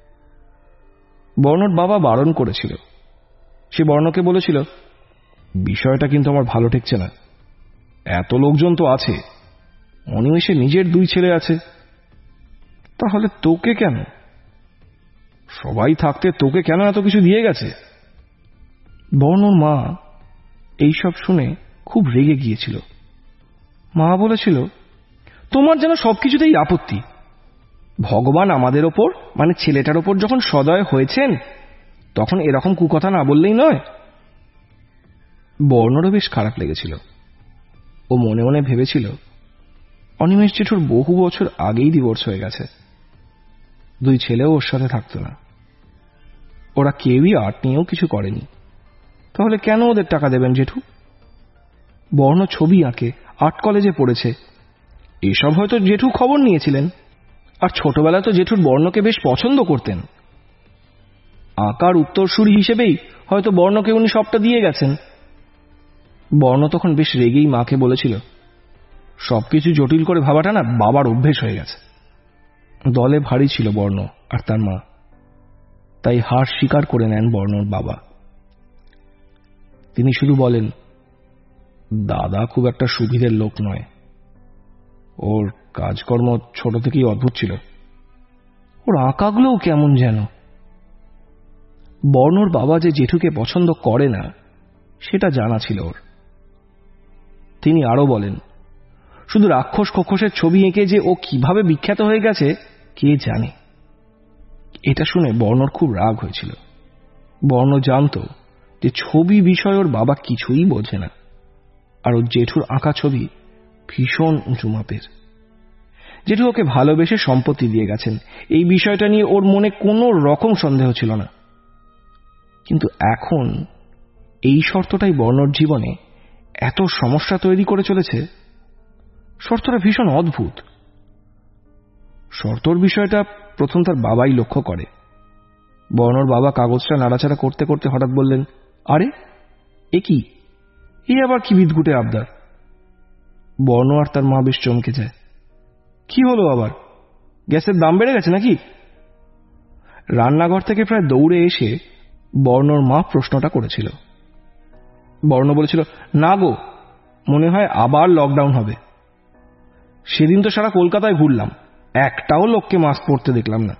Speaker 2: বর্ণর বাবা বারণ করেছিল। সে বর্ণকে বলেছিল, বিষয়টা কিন্তু আমার ভালো ঠেকছে না। এত লোকজন তো আছে, অনিমেষে নিজের দুই ছেলে আছে, তাহলে তোকে কেন? সবাই থাকতে তোকে কেন এত কিছু দিয়ে গেছে? বর্ণর মা এইসব শুনে খুব রেগে গিয়েছিল। মা বলেছিল, তোমার যেন সবকিছুতেই আপত্তি। ভগবান আমাদের ওপর, মানে ছেলেটার ওপর যখন সদয় হয়েছেন, তখন এরকম কুকথা না বললেই নয়। বর্ণরও বেশ খারাপ লেগেছিল। ও মনে মনে ভেবেছিল, অনিমেষ জেঠুর বহু বছর আগেই ডিভোর্স হয়ে গেছে। দুই ছেলেও ওর সাথে থাকত না। ওরা কেউই আর্ট নিয়েও কিছু করেনি, তাহলে কেন ওদের টাকা দেবেন জেঠু? বর্ণ ছবি আঁকে, আর্ট কলেজে পড়েছে, এসব হয়তো জেঠু খবর নিয়েছিলেন। আর ছোটবেলায় তো জেঠুর বর্ণকে বেশ পছন্দ করতেন। আঁকার উত্তরসূরি হিসেবেই হয়তো বর্ণকে উনি সবটা দিয়ে গেছেন। বর্ণ তখন বেশ রেগেই মাকে বলেছিল, সবকিছু জটিল করে ভাবাটা না বাবার অভ্যেস হয়ে গেছে। দলে ভারী ছিল বর্ণ আর তার মা, তাই হার স্বীকার করে নেন বর্ণর বাবা। তিনি শুধু বলেন, দাদা খুব একটা সুবিধের লোক নয়। ওর কাজকর্ম ছোট থেকেই অদ্ভুত ছিল। ওর আঁকাগুলোও কেমন যেন। বর্ণর বাবা যে জেঠুকে পছন্দ করে না, সেটা জানা ছিল ওর। তিনি আরো বলেন, শুধু রাক্ষস খোক্ষসের ছবি এঁকে যে ও কিভাবে বিখ্যাত হয়ে গেছে কে জানে। এটা শুনে বর্ণর খুব রাগ হয়েছিল। বর্ণ জানত যে ছবি বিষয় ওর বাবা কিছুই বোঝে না, আর ওর জেঠুর আঁকা ছবি ভীষণ উঁচু মাপের। জেঠু ওকে ভালোবেসে সম্পত্তি দিয়ে গেছেন, এই বিষয়টা নিয়ে ওর মনে কোনো রকম সন্দেহ ছিল না। কিন্তু এখন এই শর্তটাই বর্ণর জীবনে এত সমস্যা তৈরি করে চলেছে। শর্তটা ভীষণ অদ্ভুত। শর্তর বিষয়টা প্রথম তার বাবাই লক্ষ্য করে। বর্ণর বাবা কাগজটা নাড়াচাড়া করতে করতে হঠাৎ বললেন, আরে এ কি, এ আবার কি বিদঘুটে আবদার? বর্ণ আর তার মা বেশ চমকে যায়। কি হলো আবার? গ্যাসের দাম বেড়ে গেছে নাকি? রান্নাঘর থেকে প্রায় দৌড়ে এসে বর্ণর মা প্রশ্নটা করেছিল। বর্ণ বলেছিল, না গো, মনে হয় আবার লকডাউন হবে। সেদিন তো সারা কলকাতায় ঘুরলাম, একটাও লোককে মাস্ক পরতে দেখলাম না।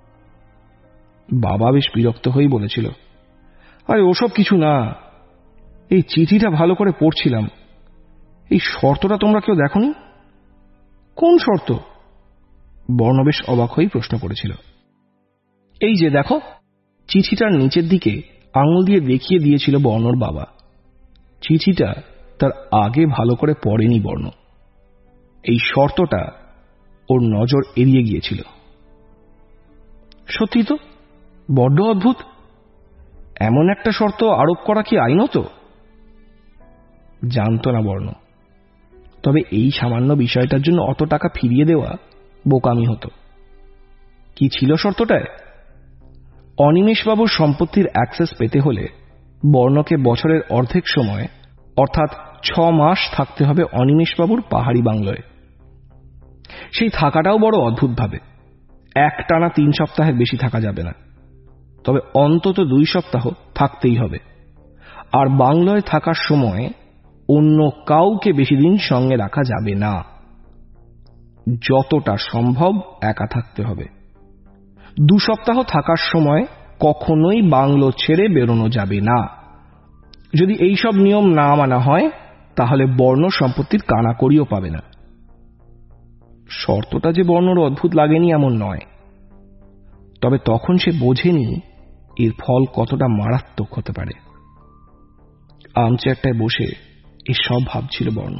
Speaker 2: বাবা বেশ বিরক্ত হয়েই বলেছিল, আরে ওসব কিছু না, এই চিঠিটা ভালো করে পড়ছিলাম। এই শর্তটা তোমরা কেউ দেখোনি? কোন শর্ত? বর্ণ বেশ অবাক হয়েই প্রশ্ন করেছিল। এই যে দেখো। চিঠিটার নিচের দিকে আঙুল দিয়ে দেখিয়ে দিয়েছিল বর্ণর বাবা। চিঠিটা তার আগে ভালো করে পড়েনি বর্ণ। এই শর্তটা ওর নজর এড়িয়ে গিয়েছিল। সত্যি তো, বড্ড অদ্ভুত। এমন একটা শর্ত আরোপ করা কি আইনত? জানত না বর্ণ। তবে এই সামান্য বিষয়টার জন্য অত টাকা ফিরিয়ে দেওয়া বোকামি হতো। কি ছিল শর্তটায়? অনিমেষবাবুর সম্পত্তির অ্যাক্সেস পেতে হলে বর্ণকে বছরের অর্ধেক সময় অর্থাৎ ছ মাস থাকতে হবে অনিমেষবাবুর পাহাড়ি বাংলোয়। সেই থাকাটাও বড় অদ্ভুতভাবে। একটানা তিন সপ্তাহের বেশি থাকা যাবে না, তবে অন্তত দুই সপ্তাহ থাকতেই হবে। আর বাংলোয় থাকার সময় অন্য কাউকে বেশি দিন সঙ্গে রাখা যাবে না। যতটা সম্ভব একা থাকতে হবে। দু সপ্তাহ থাকার সময় কখনোই বাংলো ছেড়ে বেরোনো যাবে না। যদি এইসব নিয়ম না মানা হয় তাহলে বর্ণ সম্পত্তির কানাকড়িও পাবে না। শর্তটা যে বর্ণর অদ্ভুত লাগেনি এমন নয়, তবে তখন সে বোঝেনি এর ফল কতটা মারাত্মক হতে পারে। আর্মচেয়ারটায় বসে এসব ভাবছিল বর্ণ।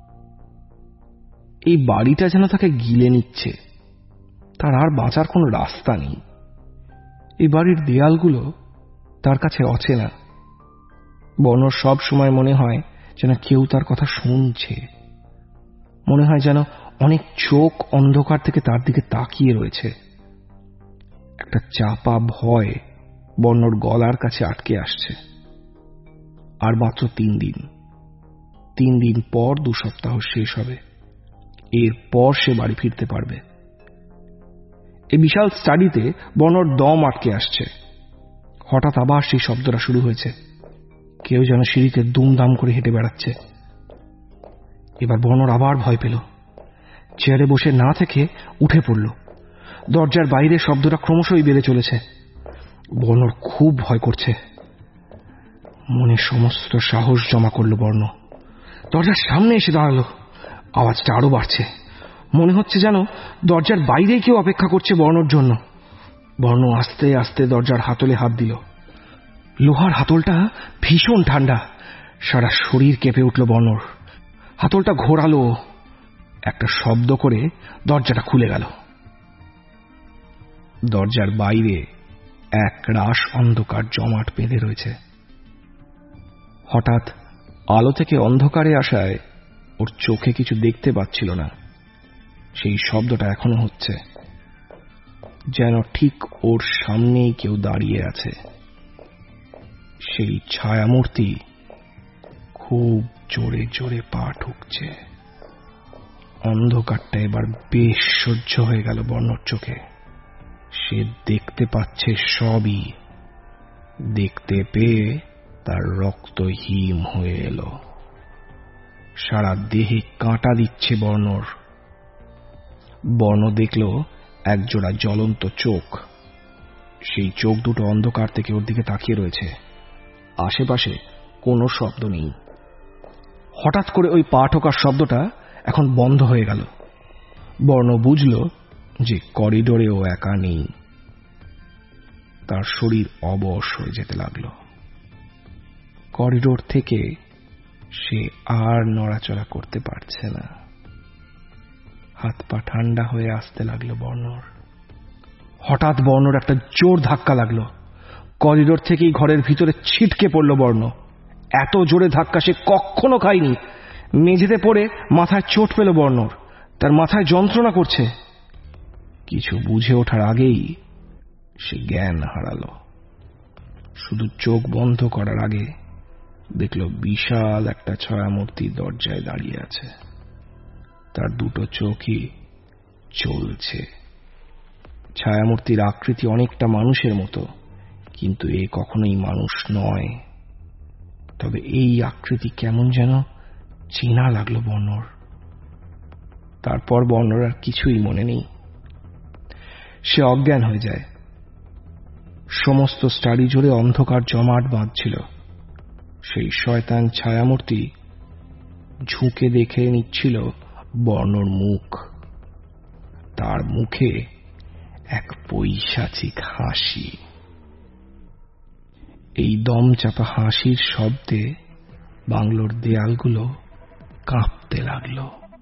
Speaker 2: এই বাড়িটা যেন তাকে গিলে নিচ্ছে, তার আর বাঁচার কোনো রাস্তা নেই। এই বাড়ির দেয়ালগুলো তার কাছে অচেনা। বর্ণর সব সময় মনে হয় যেন কেউ তার কথা শুনছে। মনে হয় যেন অনেক চোখ অন্ধকার থেকে তার দিকে তাকিয়ে রয়েছে। একটা চাপা ভয় বর্ণর গলার কাছে আটকে আসছে। আর মাত্র তিন দিন তিন দিন পর দু সপ্তাহ শেষ হবে। এরপর সে বাড়ি ফিরতে পারবে। এই বিশাল স্টাডিতে বর্ণর দম আটকে আসছে। হঠাৎ আবার সেই শব্দটা শুরু হয়েছে। কেউ যেন সিঁড়িতে দুমদাম করে হেঁটে বেড়াচ্ছে। এবার বর্ণর আবার ভয় পেল। চেয়ারে বসে না থেকে উঠে পড়ল। দরজার বাইরে শব্দটা ক্রমশই বেড়ে চলেছে। বর্ণর খুব ভয় করছে। মনে সমস্ত সাহস জমা করল বর্ণ। দরজার সামনে এসে দাঁড়ালো। আওয়াজটা আরো বাড়ছে। মনে হচ্ছে যেন দরজার বাইরে কেউ অপেক্ষা করছে বর্ণর জন্য। বর্ণ আস্তে আস্তে দরজার হাতলে হাত দিল। লোহার হাতলটা ভীষণ ঠান্ডা। সারা শরীর কেঁপে উঠল বর্ণর। হাতলটা ঘোরালো। একটা শব্দ করে দরজাটা খুলে গেল। দরজার বাইরে এক রাশ অন্ধকার জমাট বেঁধে রয়েছে। হঠাৎ আলো থেকে অন্ধকারে আসায় ওর চোখে কিছু দেখতে পাচ্ছিল না। সেই শব্দটা এখনো হচ্ছে, যেন ঠিক ওর সামনেই কেউ দাঁড়িয়ে আছে। সেই ছায়ামূর্তি খুব জোরে জোরে পা ঠুকছে। অন্ধকারটা এবার বেশ সহ্য হয়ে গেল বর্ণর চোখে। সে দেখতে পাচ্ছে সবই। দেখতে পেয়ে তার রক্ত হিম হয়ে এলো। সারা দেহে কাঁটা দিচ্ছে বর্ণর। বর্ণ দেখল একজোড়া জ্বলন্ত চোখ। সেই চোখ দুটো অন্ধকার থেকে ওর দিকে তাকিয়ে রয়েছে। আশেপাশে কোনো শব্দ নেই। হঠাৎ করে ওই পা ঠোকার শব্দটা এখন বন্ধ হয়ে গেল। বর্ণ বুঝল যে করিডোরে ও একা নেই। তার শরীর অবশ হয়ে যেতে লাগল। করিডোর থেকে সে আর নড়াচড়া করতে পারছে না। হাত পা ঠান্ডা হয়ে আসতে লাগলো বর্ণর। হঠাৎ বর্ণর একটা জোর ধাক্কা লাগলো। করিডোর থেকেই ঘরের ভিতরে ছিটকে পড়ল বর্ণ। এত জোরে ধাক্কা সে কখনো খায়নি। মেঝেতে পড়ে মাথায় চোট পেল বর্ণর। তার মাথায় যন্ত্রণা করছে। কিছু বুঝে ওঠার আগেই সে জ্ঞান হারালো। শুধু চোখ বন্ধ করার আগে দেখল বিশাল একটা ছায়ামূর্তি দরজায় দাঁড়িয়ে আছে। তার দুটো চোখই চলছে। ছায়ামূর্তির আকৃতি অনেকটা মানুষের মতো, কিন্তু এ কখনোই মানুষ নয়। তবে এই আকৃতি কেমন যেন চেনা লাগলো বর্ণর। তারপর বর্ণর আর কিছুই মনে নেই। সে অজ্ঞান হয়ে যায়। সমস্ত স্টাডি জুড়ে অন্ধকার জমাট বাঁধছিল। সেই শয়তান ছায়ামূর্তি ঝুঁকে দেখে নিচ্ছিল বর্ণর মুখ। তার মুখে এক পৈশাচিক হাসি। এই দমচাপা হাসির শব্দে বাংলোর দেয়ালগুলো কাঁপতে লাগলো।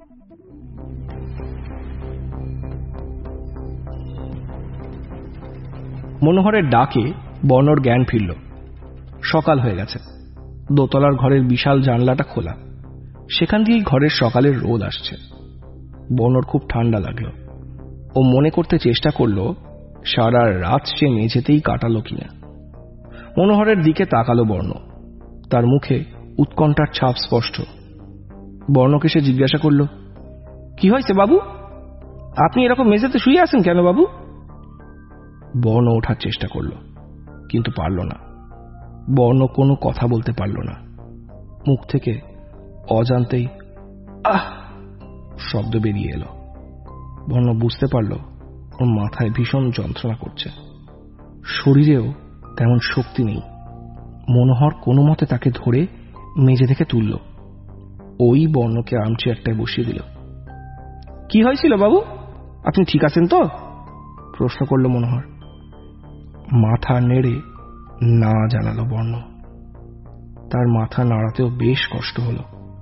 Speaker 2: মনোহরের ডাকে বর্ণর জ্ঞান ফিরল। সকাল হয়ে গেছে। দোতলার ঘরের বিশাল জানলাটা খোলা। সেখান দিয়েই ঘরের সকালের রোদ আসছে। বর্ণর খুব ঠান্ডা লাগলো। ও মনে করতে চেষ্টা করল সারা রাত সে মেঝেতেই কাটালো কিনা। মনোহরের দিকে তাকালো বর্ণ, তার মুখে উৎকণ্ঠার ছাপ স্পষ্ট। বর্ণকে সে জিজ্ঞাসা করল, কি হয়েছে বাবু? আপনি এরকম মেঝেতে শুয়ে আছেন কেন বাবু? বর্ণ ওঠার চেষ্টা করল, কিন্তু পারল না। বর্ণ কোনো কথা বলতে পারল না। মুখ থেকে অজান্তেই আহ শব্দ বেরিয়ে এলো। বর্ণ বুঝতে পারল ওর মাথায় ভীষণ যন্ত্রণা করছে, শরীরেও তেমন শক্তি নেই। মনোহর কোনো মতে তাকে ধরে মেঝে থেকে তুলল, ওই বর্ণকে আর্মচেয়ারটায় বসিয়ে দিল। কি হয়েছিল বাবু, আপনি ঠিক আছেন তো? প্রশ্ন করল মনোহর। মাথা নেড়ে না জানালো বর্ণ। তার মাথা নাড়াতেও বেশ কষ্ট হলো।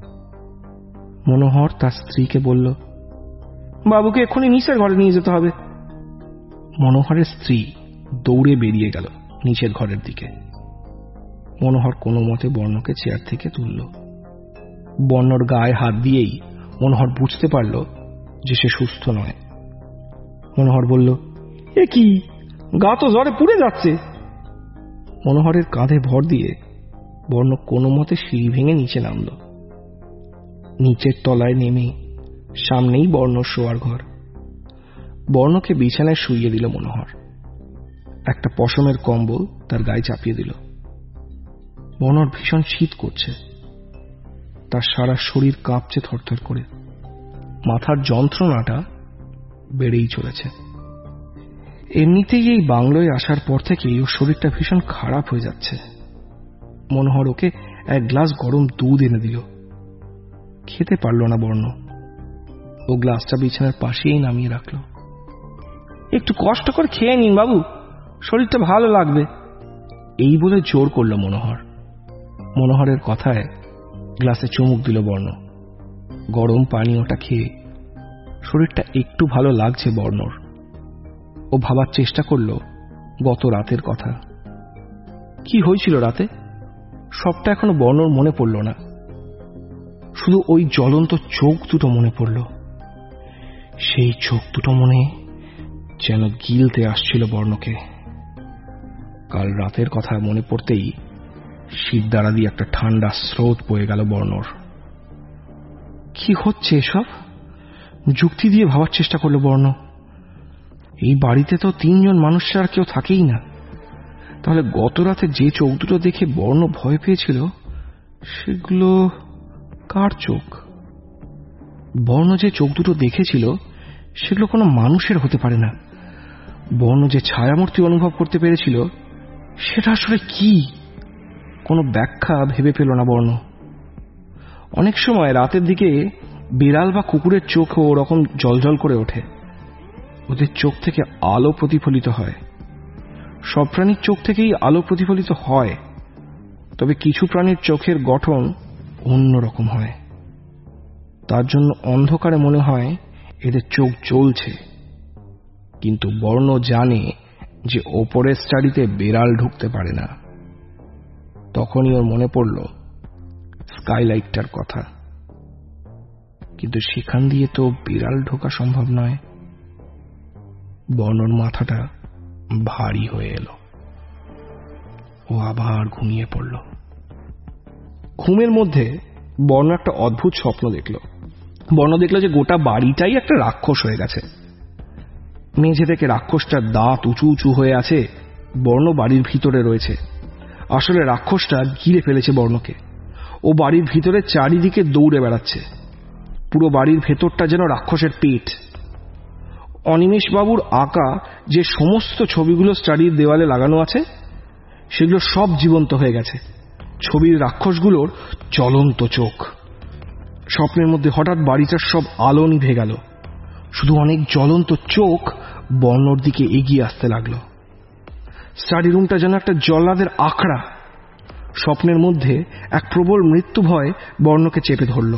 Speaker 2: মনোহর তার স্ত্রীকে বলল, বাবুকে এক্ষুনি নিচের ঘরে নিয়ে যেতে হবে। মনোহরের স্ত্রী দৌড়ে বেরিয়ে গেল নিচের ঘরের দিকে। মনোহর কোনো মতে বর্ণকে চেয়ার থেকে তুলল। বর্ণর গায়ে হাত দিয়েই মনোহর বুঝতে পারল যে সে সুস্থ নয়। মনোহর বলল, এ কি, গা তো জ্বরে পুড়ে যাচ্ছে। মনোহরের কাঁধে ভর দিয়ে বর্ণ কোনো মতে সিঁড়ি ভেঙে নিচে নামল। নিচের তলায় নেমে সামনেই বর্ণ শোয়ার ঘর। বর্ণকে বিছানায় শুইয়ে দিল মনোহর। একটা পশমের কম্বল তার গায়ে চাপিয়ে দিল। বর্ণর ভীষণ শীত করছে, তার সারা শরীর কাঁপছে থরথর করে। মাথার যন্ত্রণাটা বেড়েই চলেছে। এমনিতেই এই বাংলোয় আসার পর থেকেই ওর শরীরটা ভীষণ খারাপ হয়ে যাচ্ছে। মনোহর ওকে এক গ্লাস গরম দুধ এনে দিল। খেতে পারল না বর্ণ। ও গ্লাসটা বিছানার পাশেই নামিয়ে রাখল। একটু কষ্ট করে খেয়ে নিন বাবু, শরীরটা ভালো লাগবে, এই বলে জোর করল মনোহর। মনোহরের কথায় গ্লাসে চুমুক দিল বর্ণ। গরম পানীয়টা খেয়ে শরীরটা একটু ভালো লাগছে বর্ণর। ও ভাবার চেষ্টা করল গত রাতের কথা। কি হয়েছিল রাতে সবটা এখনো বর্ণর মনে পড়ল না। শুধু ওই জ্বলন্ত চোখ দুটো মনে পড়ল। সেই চোখ দুটো মনে যেন গিলতে আসছিল বর্ণকে। কাল রাতের কথা মনে পড়তেই শিরদাঁড়া দিয়ে একটা ঠান্ডা স্রোত বয়ে গেল বর্ণর। কি হচ্ছে এসব? যুক্তি দিয়ে ভাবার চেষ্টা করল বর্ণ। এই বাড়িতে তো তিনজন মানুষ আর কেউ থাকেই না, তাহলে গত রাতে যে চোখ দুটো দেখে বর্ণ ভয় পেয়েছিল সেগুলো কার চোখ? বর্ণ যে চোখ দুটো দেখেছিল সেগুলো কোনো মানুষের হতে পারে না। বর্ণ যে ছায়ামূর্তি অনুভব করতে পেরেছিল সেটা আসলে কি? কোনো ব্যাখ্যা ভেবে পেল না বর্ণ। অনেক সময় রাতের দিকে বিড়াল বা কুকুরের চোখও ওরকম জলজল করে ওঠে। ওদের চোখ থেকে আলো প্রতিফলিত হয়। সব প্রাণীর চোখ থেকেই আলো প্রতিফলিত হয়, তবে কিছু প্রাণীর চোখের গঠন অন্যরকম হয়। তার জন্য অন্ধকারে মনে হয় এদের চোখ জ্বলছে। কিন্তু বর্ণ জানে যে ওপরের স্টাডিতে বিড়াল ঢুকতে পারে না। তখনই ওর মনে পড়ল স্কাইলাইটটার কথা, কিন্তু সেখান দিয়ে তো বিড়াল ঢোকা সম্ভব নয়। বর্ণর মাথাটা ভারী হয়ে এলো। ও আবার ঘুমিয়ে পড়ল। ঘুমের মধ্যে বর্ণ একটা অদ্ভুত স্বপ্ন দেখল। বর্ণ দেখল যে গোটা বাড়িটাই একটা রাক্ষস হয়ে গেছে। মেঝে থেকে রাক্ষসটার দাঁত উঁচু উঁচু হয়ে আছে। বর্ণ বাড়ির ভিতরে রয়েছে। আসলে রাক্ষসটা ঘিরে ফেলেছে বর্ণকে। ও বাড়ির ভিতরে চারিদিকে দৌড়ে বেড়াচ্ছে। পুরো বাড়ির ভেতরটা যেন রাক্ষসের পেট। অনিমেষ বাবুর আঁকা যে সমস্ত ছবিগুলো স্টাডির দেওয়ালে লাগানো আছে সেগুলো সব জীবন্ত হয়ে গেছে। ছবির রাক্ষসগুলোর জ্বলন্ত চোখ। স্বপ্নের মধ্যে হঠাৎ বাড়িটার সব আলো নিভে গেল। শুধু অনেক জ্বলন্ত চোখ বর্ণর দিকে এগিয়ে আসতে লাগলো। স্টাডি রুমটা যেন একটা জল্লাদের আখড়া। স্বপ্নের মধ্যে এক প্রবল মৃত্যু ভয় বর্ণকে চেপে ধরল।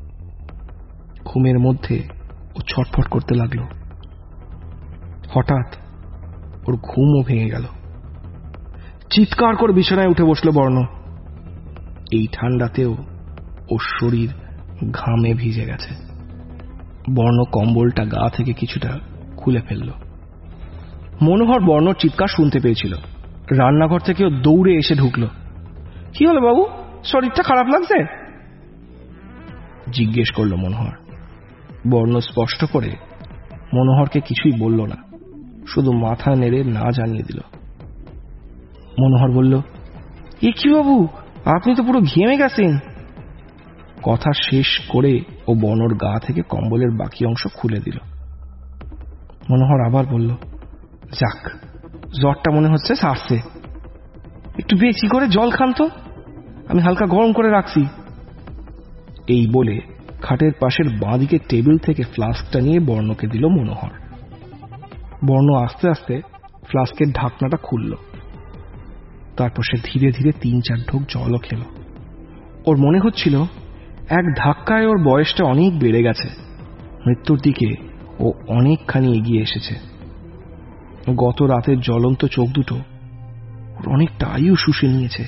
Speaker 2: ঘুমের মধ্যে ও ছটফট করতে লাগলো। হঠাৎ ওর ঘুমও ভেঙে গেল। চিৎকার করে বিছানায় উঠে বসলো বর্ণ। এই ঠান্ডাতেও ওর শরীর ঘামে ভিজে গেছে। বর্ণ কম্বলটা গা থেকে কিছুটা খুলে ফেলল। মনোহর বর্ণর চিৎকার শুনতে পেয়েছিল। রান্নাঘর থেকেও দৌড়ে এসে ঢুকল। কি হলো বাবু, শরীরটা খারাপ লাগছে জিজ্ঞেস করল মনোহর। বর্ণ স্পষ্ট করে মনোহরকে কিছুই বলল না, শুধু মাথা নেড়ে না জানিয়ে দিল। মনোহর বলল, এ কি বাবু, আপনি তো পুরো ঘেমে গেছেন। কথা শেষ করে ও বর্ণর গা থেকে কম্বলের বাকি অংশ খুলে দিল। মনোহর আবার বলল, যাক, জ্বরটা মনে হচ্ছে সারছে। একটু বেশি করে জল খান তো, আমি হালকা গরম করে রাখছি। এই বলে খাটের পাশের বাঁ দিকে টেবিল থেকে ফ্লাস্কটা নিয়ে বর্ণকে দিল মনোহর। বর্ণ আস্তে আস্তে ফ্লাস্কের ঢাকনাটা খুলল। তারপর সে ধীরে ধীরে তিন চার ঢোক জলও খেল। ওর মনে হচ্ছিল এক ধাক্কায় ওর বয়সটা অনেক বেড়ে গেছে, মৃত্যুর দিকে ও অনেকখানি এগিয়ে এসেছে। গত রাতের জ্বলন্ত চোখ দুটো ওর অনেকটা আয়ু শুষে নিয়েছে।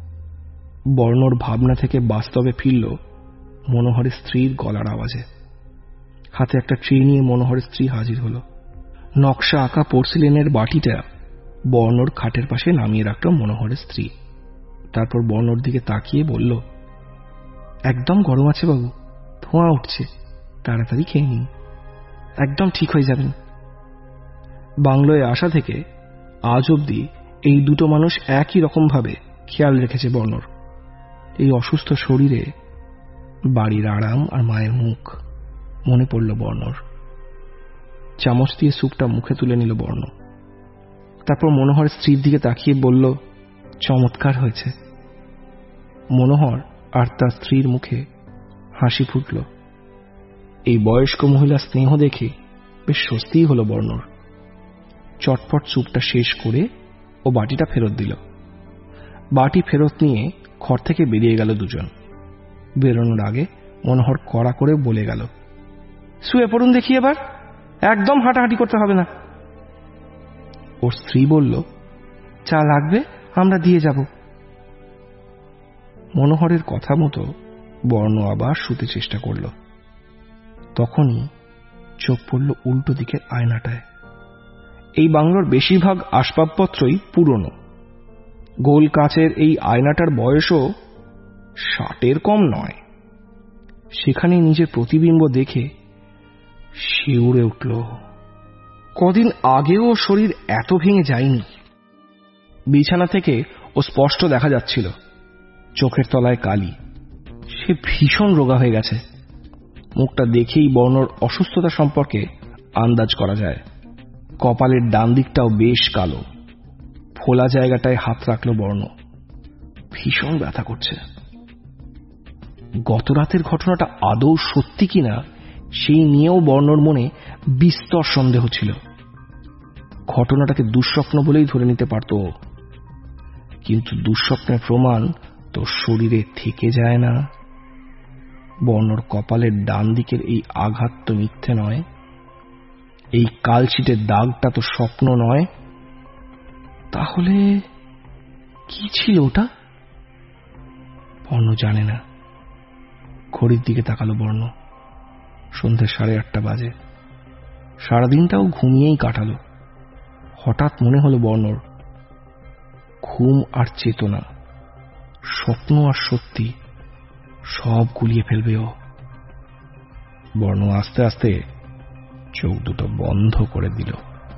Speaker 2: বর্ণর ভাবনা থেকে বাস্তবে ফিরল মনোহরের স্ত্রীর গলার আওয়াজে। হাতে একটা ট্রে নিয়ে মনোহরের স্ত্রী হাজির হল। নকশা আঁকা পোর্সিলেনের বাটিটা বর্ণর খাটের পাশে নামিয়ে রাখল মনোহরের স্ত্রী। তারপর বর্ণর দিকে তাকিয়ে বলল, একদম গরম আছে বাবু, ধোঁয়া উঠছে, তাড়াতাড়ি খেয়ে নিন, একদম ঠিক হয়ে যাবেন। বাংলোয় আসা থেকে আজ অবধি এই দুটো মানুষ একই রকম ভাবে খেয়াল রেখেছে বর্ণর। এই অসুস্থ শরীরে বাড়ির আরাম আর মায়ের মুখ মনে পড়ল বর্ণর। চামচ দিয়ে স্যুপটা মুখে তুলে নিল বর্ণ। তারপর মনোহরের স্ত্রীর দিকে তাকিয়ে বলল, চমৎকার হয়েছে। মনোহর আর তার স্ত্রীর মুখে হাসি ফুটল। এই বয়স্ক মহিলার স্নেহ দেখে বেশ স্বস্তিই হল বর্ণর। চটপট স্যুপটা শেষ করে ও বাটিটা ফেরত দিল। বাটি ফেরত নিয়ে ঘর থেকে বেরিয়ে গেল দুজন। বেরোনোর আগে মনোহর কড়া করে বলে গেল, শুয়ে পড়ুন দেখি, এবার একদম হাঁটাহাঁটি করতে হবে না। ওর স্ত্রী বলল, চা লাগবে, আমরা দিয়ে যাব। মনোহরের কথা মতো বর্ণ আবার শুতে চেষ্টা করল। তখনই চোখ পড়ল উল্টো দিকের আয়নাটায়। এই বাংলোর বেশিরভাগ আসবাবপত্রই পুরনো। গোল কাচের এই আয়নাটার বয়সও ষাটের কম নয়। সেখানে নিজের প্রতিবিম্ব দেখে শিউরে উঠল। কদিন আগেও শরীর এত ভেঙে যায়নি। বিছানা থেকে ও স্পষ্ট দেখা যাচ্ছিল চোখের তলায় কালি। সে ভীষণ রোগা হয়ে গেছে। মুখটা দেখেই বর্ণর অসুস্থতা সম্পর্কে আন্দাজ করা যায়। কপালের ডান দিকটাও বেশ কালো। ফোলা জায়গাটায় হাত রাখল বর্ণ। ভীষণ ব্যথা করছে। গত রাতের ঘটনাটা আদৌ সত্যি কিনা সেই নিয়েও বর্ণর মনে বিস্তর সন্দেহ ছিল। ঘটনাটাকে দুঃস্বপ্ন বলেই ধরে নিতে পারত, কিন্তু দুঃস্বপ্নের প্রমাণ তো শরীরে থেকে যায় না। বর্ণর কপালের ডান দিকের এই আঘাত তো মিথ্যে নয়, এই কালশিটের দাগটা তো স্বপ্ন নয়। তাহলে কি ছিল ওটা? বর্ণ জানে না। ঘড়ির দিকে তাকালো বর্ণ। সন্ধ্যে সাড়ে আটটা বাজে। সারাদিনটাও ঘুমিয়েই কাটালো। হঠাৎ মনে হলো বর্ণর, ঘুম আর চেতনা, স্বপ্ন আর সত্যি সব গুলিয়ে ফেলবে ও। বর্ণ আস্তে আস্তে চোখ দুটো বন্ধ করে দিল।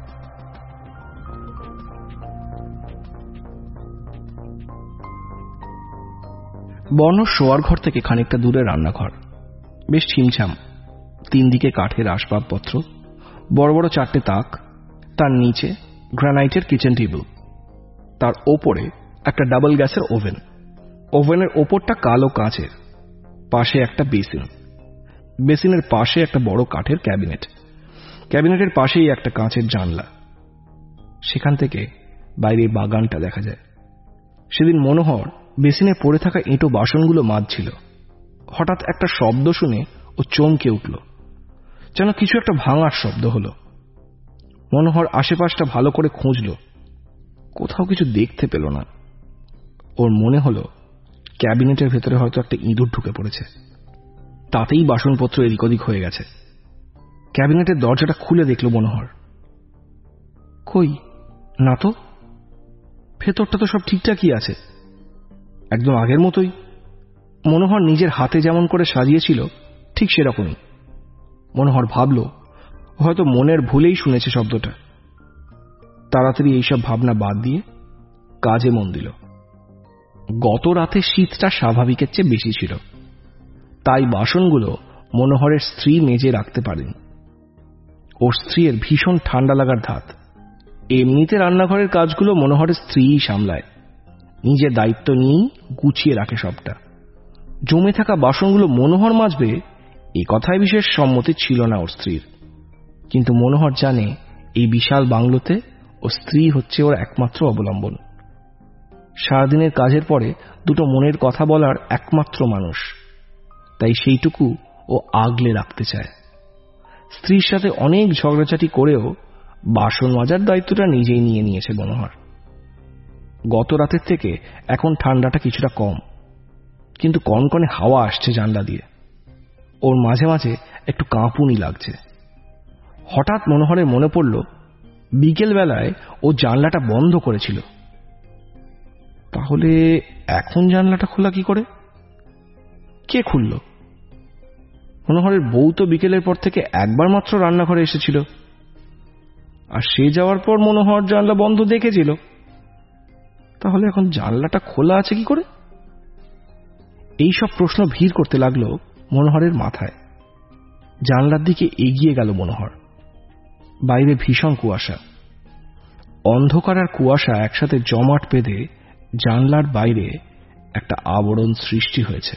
Speaker 2: বর্ণ শোয়ার ঘর থেকে খানিকটা দূরে রান্নাঘর, বেশ ছিমছাম। তিন দিকে কাঠের আসবাবপত্র, বড় বড় চারটে তাক, তার নিচে গ্রানাইটের কিচেন টেবিল, তার ওপরে একটা ডাবল গ্যাসের ওভেন। ওভেনের ওপরটা কালো কাঁচের, পাশে একটা বেসিন, বেসিনের পাশে একটা বড় কাঠের ক্যাবিনেট, ক্যাবিনেটের পাশেই একটা কাঁচের জানলা। সেখান থেকে বাইরে বাগানটা দেখা যায়। সেদিন মনোহর বেসিনে পড়ে থাকা এঁটো বাসনগুলো মাজছিল। হঠাৎ একটা শব্দ শুনে ও চমকে উঠল, যেন কিছু একটা ভাঙার শব্দ হলো। মনোহর আশেপাশটা ভালো করে খুঁজল, কোথাও কিছু দেখতে পেল না। ওর মনে হলো ক্যাবিনেটের ভেতরে হয়তো একটা ইঁদুর ঢুকে পড়েছে, তাতেই বাসনপত্র এদিক ওদিক হয়ে গেছে। ক্যাবিনেটের দরজাটা খুলে দেখল মনোহর। কই না তো, ভেতরটা তো সব ঠিকঠাকই আছে, একদম আগের মতোই। মনোহর নিজের হাতে যেমন করে সাজিয়েছিল ঠিক সেরকমই। মনোহর ভাবল হয়তো মনের ভুলেই শুনেছে শব্দটা। তাড়াতাড়ি এইসব ভাবনা বাদ দিয়ে কাজে মন দিল। গত রাতে শীতটা স্বাভাবিকের চেয়ে বেশি ছিল, তাই বাসনগুলো মনোহরের স্ত্রী মেজে রাখতে পারেন। ওর স্ত্রীর ভীষণ ঠান্ডা লাগার ধাত। এমনিতে রান্নাঘরের কাজগুলো মনোহরের স্ত্রীই সামলায়, নিজের দায়িত্ব নিয়েই গুছিয়ে রাখে সবটা। জমে থাকা বাসনগুলো মনোহর মাজবে এ কথায় বিশেষ সম্মতি ছিল না ওর স্ত্রীর, কিন্তু মনোহর জানে এই বিশাল বাংলোতে ও স্ত্রী হচ্ছে ওর একমাত্র অবলম্বন। সারাদিনের কাজের পরে দুটো মনের কথা বলার একমাত্র মানুষ, তাই সেইটুকু ও আগলে রাখতে চায়। স্ত্রীর সাথে অনেক ঝগড়াঝাটি করেও বাসন মাজার দায়িত্বটা নিজেই নিয়ে নিয়েছে মনোহর। গত রাতের থেকে এখন ঠান্ডাটা কিছুটা কম, কিন্তু কনকনে হাওয়া আসছে জানলা দিয়ে। ওর মাঝে মাঝে একটু কাঁপুনি লাগছে। হঠাৎ মনোহরের মনে পড়ল বিকেল বেলায় ও জানলাটা বন্ধ করেছিল। তাহলে এখন জানলাটা খোলা কি করে? কে খুলল? মনোহরের বউ তো বিকেলের পর থেকে একবার মাত্র রান্নাঘরে এসেছিল, আর সে যাওয়ার পর মনোহর জানলা বন্ধ দেখেছিল। তাহলে এখন জানলাটা খোলা আছে কি করে? এইসব প্রশ্ন ভিড় করতে লাগলো মনোহরের মাথায়। জানলার দিকে এগিয়ে গেল মনোহর। বাইরে ভীষণ কুয়াশা। অন্ধকার আর কুয়াশা একসাথে জমাট বেঁধে জানলার বাইরে একটা আবরণ সৃষ্টি হয়েছে।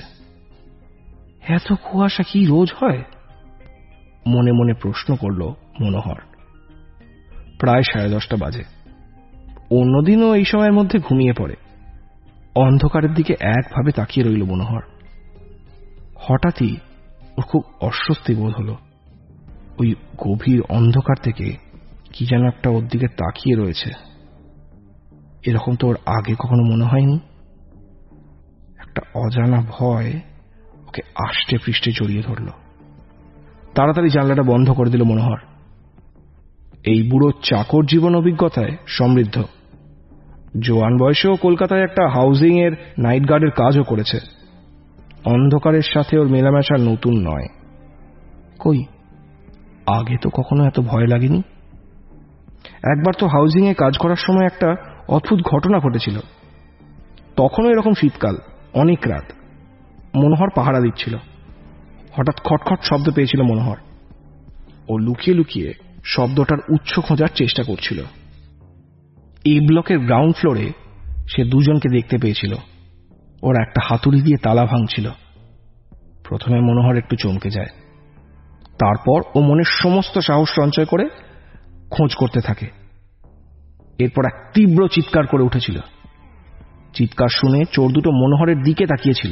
Speaker 2: এত কুয়াশা কি রোজ হয়? মনে মনে প্রশ্ন করল মনোহর। প্রায় সাড়ে দশটা বাজে। অন্যদিনও এই সময়ের মধ্যে ঘুমিয়ে পড়ে। অন্ধকারের দিকে একভাবে তাকিয়ে রইল মনোহর। হঠাৎই ওর খুব অস্বস্তি বোধ হলো। ওই গভীর অন্ধকার থেকে কি যেন একটা ওর দিকে তাকিয়ে রয়েছে। এরকম তো ওর আগে কখনো মনে হয়নি। একটা অজানা ভয় ওকে আষ্টে পৃষ্ঠে জড়িয়ে ধরল। তাড়াতাড়ি জানলাটা বন্ধ করে দিল মনোহর। এই বুড়ো চাকর জীবন অভিজ্ঞতায় সমৃদ্ধ। জোয়ান বয়সেও কলকাতায় একটা হাউজিং এর নাইট গার্ডের কাজও করেছে। অন্ধকারের সাথে ওর মেলামেশা নতুন নয়। কই আগে তো কখনো এত ভয় লাগেনি। একবার তো হাউজিং এ কাজ করার সময় একটা অদ্ভুত ঘটনা ঘটেছিল। তখনও এরকম শীতকাল, অনেক রাত। মনোহর পাহারা দিচ্ছিল। হঠাৎ খটখট শব্দ পেয়েছিল মনোহর। ও লুকিয়ে লুকিয়ে শব্দটার উৎস খোঁজার চেষ্টা করছিল। এই ব্লকের গ্রাউন্ড ফ্লোরে সে দুজনকে দেখতে পেয়েছিল। ওরা একটা হাতুড়ি দিয়ে তালা ভাঙছিল। প্রথমে মনোহর একটু চমকে যায়। তারপর ও মনের সমস্ত সাহস সঞ্চয় করে খোঁজ করতে থাকে। এরপর এক তীব্র চিৎকার করে উঠেছিল। চিৎকার শুনে চোর দুটো মনোহরের দিকে তাকিয়েছিল।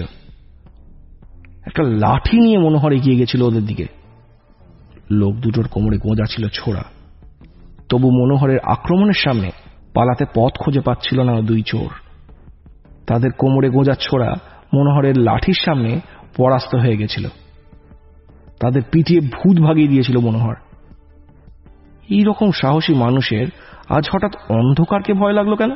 Speaker 2: একটা লাঠি নিয়ে মনোহর এগিয়ে গেছিল ওদের দিকে। লোক দুটোর কোমরে গোঁজা ছিল ছোড়া। তবু মনোহরের আক্রমণের সামনে পালাতে পথ খুঁজে পাচ্ছিল না দুই চোর। তাদের কোমরে গোঁজা ছোড়া মনোহরের লাঠির সামনে পরাস্ত হয়ে গেছিল। তাদের পিটিয়ে ভূত ভাগিয়ে দিয়েছিল মনোহর। এইরকম সাহসী মানুষের আজ হঠাৎ অন্ধকারকে ভয় লাগলো কেন?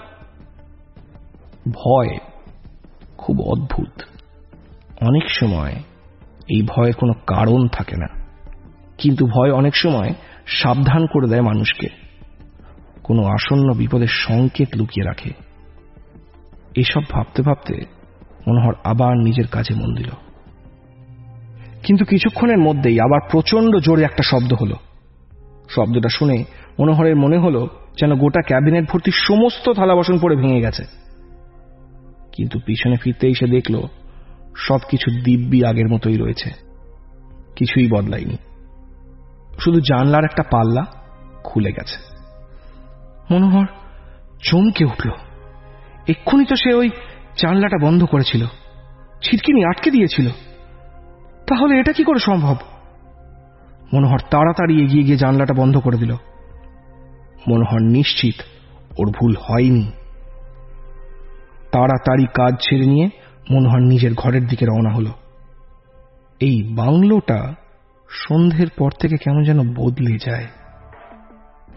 Speaker 2: ভয় খুব অদ্ভুত। অনেক সময় এই ভয়ের কোনো কারণ থাকে না, কিন্তু ভয় অনেক সময় সাবধান করে দেয় মানুষকে, কোনো আসন্ন বিপদের সংকেত লুকিয়ে রাখে। এসব ভাবতে ভাবতে মনোহর আবার নিজের কাজে মন দিল। কিন্তু কিছুক্ষণের মধ্যেই আবার প্রচন্ড জোরে একটা শব্দ হলো। শব্দটা শুনে মনোহরের মনে হলো যেন গোটা ক্যাবিনেট ভর্তি সমস্ত থালা বাসন পড়ে ভেঙে গেছে। কিন্তু পিছনে ফিরতেই সে দেখল সবকিছু দিব্যি আগের মতোই রয়েছে, কিছুই বদলায়নি। শুধু জানলার একটা পাল্লা খুলে গেছে। মনোহর চমকে উঠল। এক্ষুনি তো সে ওই জানলাটা বন্ধ করেছিল, ছিটকিনি আটকে দিয়েছিল। তাহলে এটা কি করে সম্ভব? মনোহর তাড়াতাড়ি এগিয়ে গিয়ে জানলাটা বন্ধ করে দিল। মনোহর নিশ্চিত ওর ভুল হয়নি। তাড়াতাড়ি কাজ ছেড়ে নিয়ে মনোহর নিজের ঘরের দিকে রওনা হলো। এই বাংলোটা সন্ধ্যের পর থেকে কেমন যেন বদলে যায়।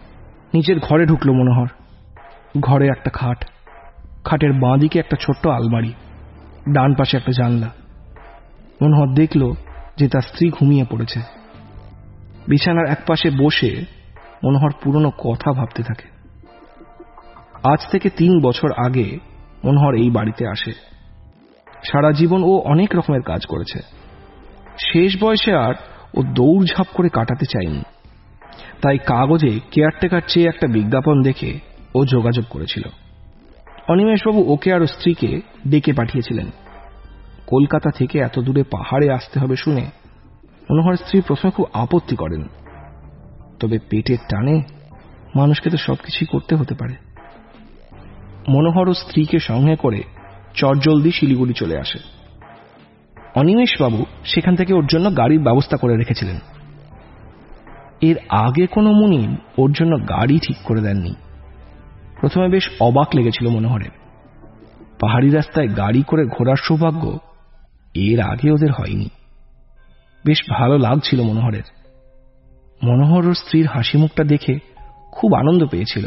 Speaker 2: নিজের ঘরে ঢুকলো মনোহর। ঘরে একটা খাট, খাটের বাঁ দিকে একটা ছোট্ট আলমারি, ডান পাশে একটা জানলা। মনোহর দেখল যে তার স্ত্রী ঘুমিয়ে পড়েছে। বিছানার এক পাশে বসে মনোহর পুরনো কথা ভাবতে থাকে। আজ থেকে তিন বছর আগে মনোহর এই বাড়িতে আসে। সারা জীবন ও অনেক রকমের কাজ করেছে। শেষ বয়সে আর ও দৌড়ঝাঁপ করে কাটাতে চায়নি, তাই কাগজে কেয়ারটেকার চেয়ে একটা বিজ্ঞাপন দেখে ও যোগাযোগ করেছিল। অনিমেষবাবু ওকে আর স্ত্রীকে ডেকে পাঠিয়েছিলেন। কলকাতা থেকে এত দূরে পাহাড়ে আসতে হবে শুনে মনোহর স্ত্রী প্রথমে খুব আপত্তি করেন, তবে পেটের টানে মানুষকে তো সবকিছুই করতে হতে পারে। মনোহর ও স্ত্রীকে সঙ্গে করে চটজলদি শিলিগুড়ি চলে আসে। অনিমেষবাবু সেখান থেকে ওর জন্য গাড়ির ব্যবস্থা করে রেখেছিলেন। এর আগে কোনো মুনিম ওর জন্য গাড়ি ঠিক করে দেননি। প্রথমে বেশ অবাক লেগেছিল মনোহরের। পাহাড়ি রাস্তায় গাড়ি করে ঘোরার সৌভাগ্য এর আগে ওদের হয়নি। বেশ ভালো লাগছিল মনোহরের। মনোহর ওর স্ত্রীর হাসি মুখটা দেখে খুব আনন্দ পেয়েছিল।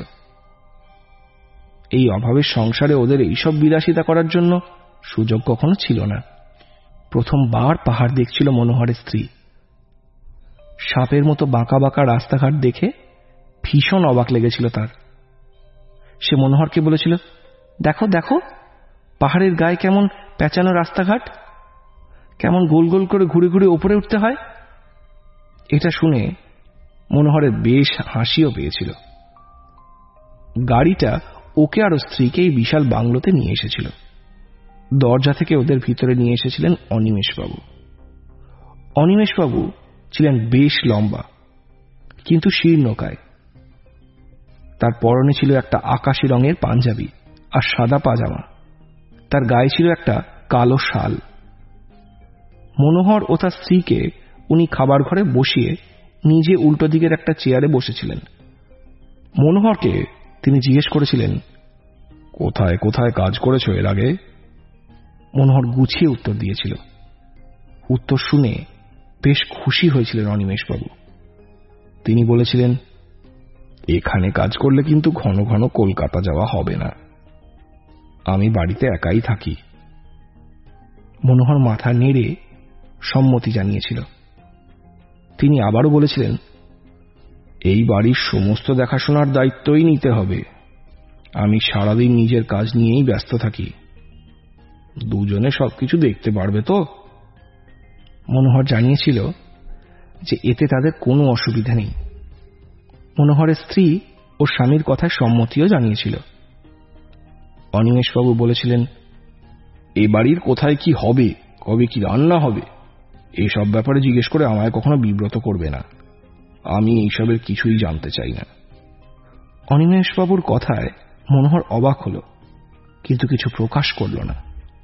Speaker 2: এই অভাবের সংসারে ওদের এইসব বিলাসিতা করার জন্য সুযোগ কখনো ছিল না। প্রথমবার পাহাড় দেখছিল মনোহরের স্ত্রী। সাপের মতো বাঁকা বাঁকা রাস্তাঘাট দেখে ভীষণ অবাক লেগেছিল তার। সে মনোহরকে বলেছিল, দেখো দেখো পাহাড়ের গায়ে কেমন পেঁচানো রাস্তাঘাট, কেমন গোল গোল করে ঘুরে ঘুরে ওপরে উঠতে হয়। এটা শুনে মনোহরের বেশ হাসিও পেয়েছিল। গাড়িটা ওকে আর স্ত্রীকে এই বিশাল বাংলোতে নিয়ে এসেছিল। দরজা থেকে ওদের ভিতরে নিয়ে এসেছিলেন অনিমেষবাবু। অনিমেষবাবু ছিলেন বেশ লম্বা, কিন্তু শীর্ণকায়। তার পরনে ছিল একটা আকাশি রঙের পাঞ্জাবি আর সাদা পাজামা। তার গায়ে ছিল একটা কালো শাল। মনোহর ও তার স্ত্রীকে উনি খাবার ঘরে বসিয়ে নিজে উল্টো দিকের একটা চেয়ারে বসেছিলেন। মনোহরকে তিনি জিজ্ঞেস করেছিলেন, কোথায় কোথায় কাজ করেছ এর আগে? মনোহর গুছিয়ে উত্তর দিয়েছিল। উত্তর শুনে বেশ খুশি হয়েছিলেন অনিমেষবাবু। তিনি বলেছিলেন, এখানে কাজ করলে কিন্তু ঘন ঘন কলকাতা যাওয়া হবে না, আমি বাড়িতে একাই থাকি। মনোহর মাথা নেড়ে সম্মতি জানিয়েছিল। তিনি আবারও বলেছিলেন, এই বাড়ির সমস্ত দেখাশোনার দায়িত্বই নিতে হবে। আমি সারাদিন নিজের কাজ নিয়েই ব্যস্ত থাকি, দুজনে সবকিছু দেখতে পারবে তো? মনোহর জানিয়েছিল যে এতে তাদের কোনো অসুবিধা নেই। মনোহরের স্ত্রী ও স্বামীর কথায় সম্মতিও জানিয়েছিল। অনিমেষবাবু বলেছিলেন, এ বাড়ির কোথায় কি হবে, কবে কি রান্না হবে, এসব ব্যাপারে জিজ্ঞেস করে আমায় কখনো বিব্রত করবে না, আমি এইসবের কিছুই জানতে চাই না। অনিমেষবাবুর কথায় মনোহর অবাক হল, কিন্তু কিছু প্রকাশ করল না।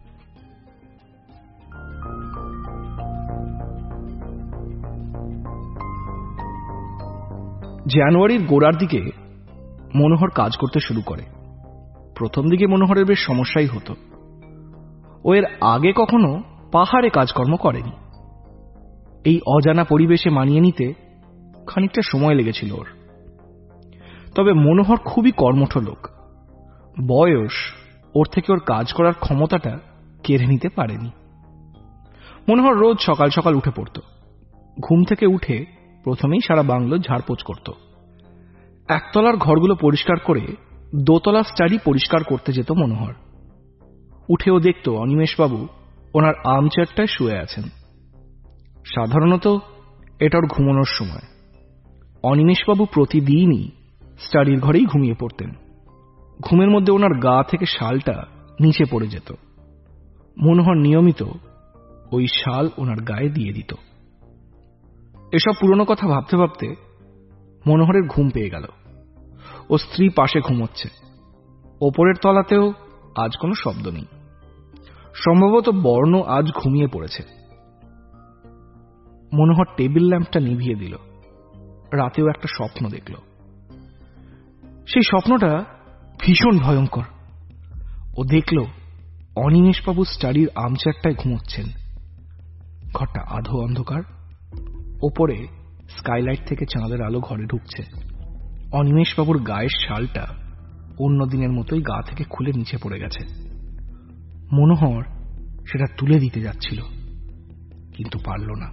Speaker 2: জানুয়ারির গোড়ার দিকে মনোহর কাজ করতে শুরু করে। প্রথম দিকে মনোহরের বেশ সমস্যাই হতো। ও এর আগে কখনো পাহাড়ে কাজকর্ম করেনি। এই অজানা পরিবেশে মানিয়ে নিতে খানিকটা সময় লেগেছিল ওর। তবে মনোহর খুবই কর্মঠ লোক। বয়স ওর থেকে ওর কাজ করার ক্ষমতাটা কেড়ে নিতে পারেনি। মনোহর রোজ সকাল সকাল উঠে পড়ত। ঘুম থেকে উঠে প্রথমেই সারা বাংলো ঝাড়পোছ করত। একতলার ঘরগুলো পরিষ্কার করে দোতলা স্টাডি পরিষ্কার করতে যেত মনোহর। উঠেও দেখত অনিমেষবাবু ওনার আর্মচেয়ারটায় শুয়ে আছেন। সাধারণত এটা ওর ঘুমানোর সময়। অনিমেষবাবু প্রতিদিনই স্টাডির ঘরেই ঘুমিয়ে পড়তেন। ঘুমের মধ্যে ওনার গা থেকে শালটা নিচে পড়ে যেত। মনোহর নিয়মিত ওই শাল ওনার গায়ে দিয়ে দিত। এসব পুরনো কথা ভাবতে ভাবতে মনোহরের ঘুম পেয়ে গেল। ও স্ত্রী পাশে ঘুমোচ্ছে। ওপরের তলাতেও আজ কোনো শব্দ নেই। সম্ভবত বর্ণ আজ ঘুমিয়ে পড়েছে। মনোহর টেবিল ল্যাম্পটা নিভিয়ে দিল। রাতেও একটা স্বপ্ন দেখল। সেই স্বপ্নটা ভীষণ ভয়ঙ্কর। ও দেখল অনিমেষবাবু স্টাডির আর্মচেয়ারটায় ঘুমোচ্ছেন। ঘরটা আধো অন্ধকার। ওপরে স্কাইলাইট থেকে চাঁদের আলো ঘরে ঢুকছে। অনিমেষবাবুর গায়ের শালটা অন্য দিনের মতোই গা থেকে খুলে নিচে পড়ে গেছে। মনোহর সেটা তুলে দিতে যাচ্ছিল, কিন্তু পারল না।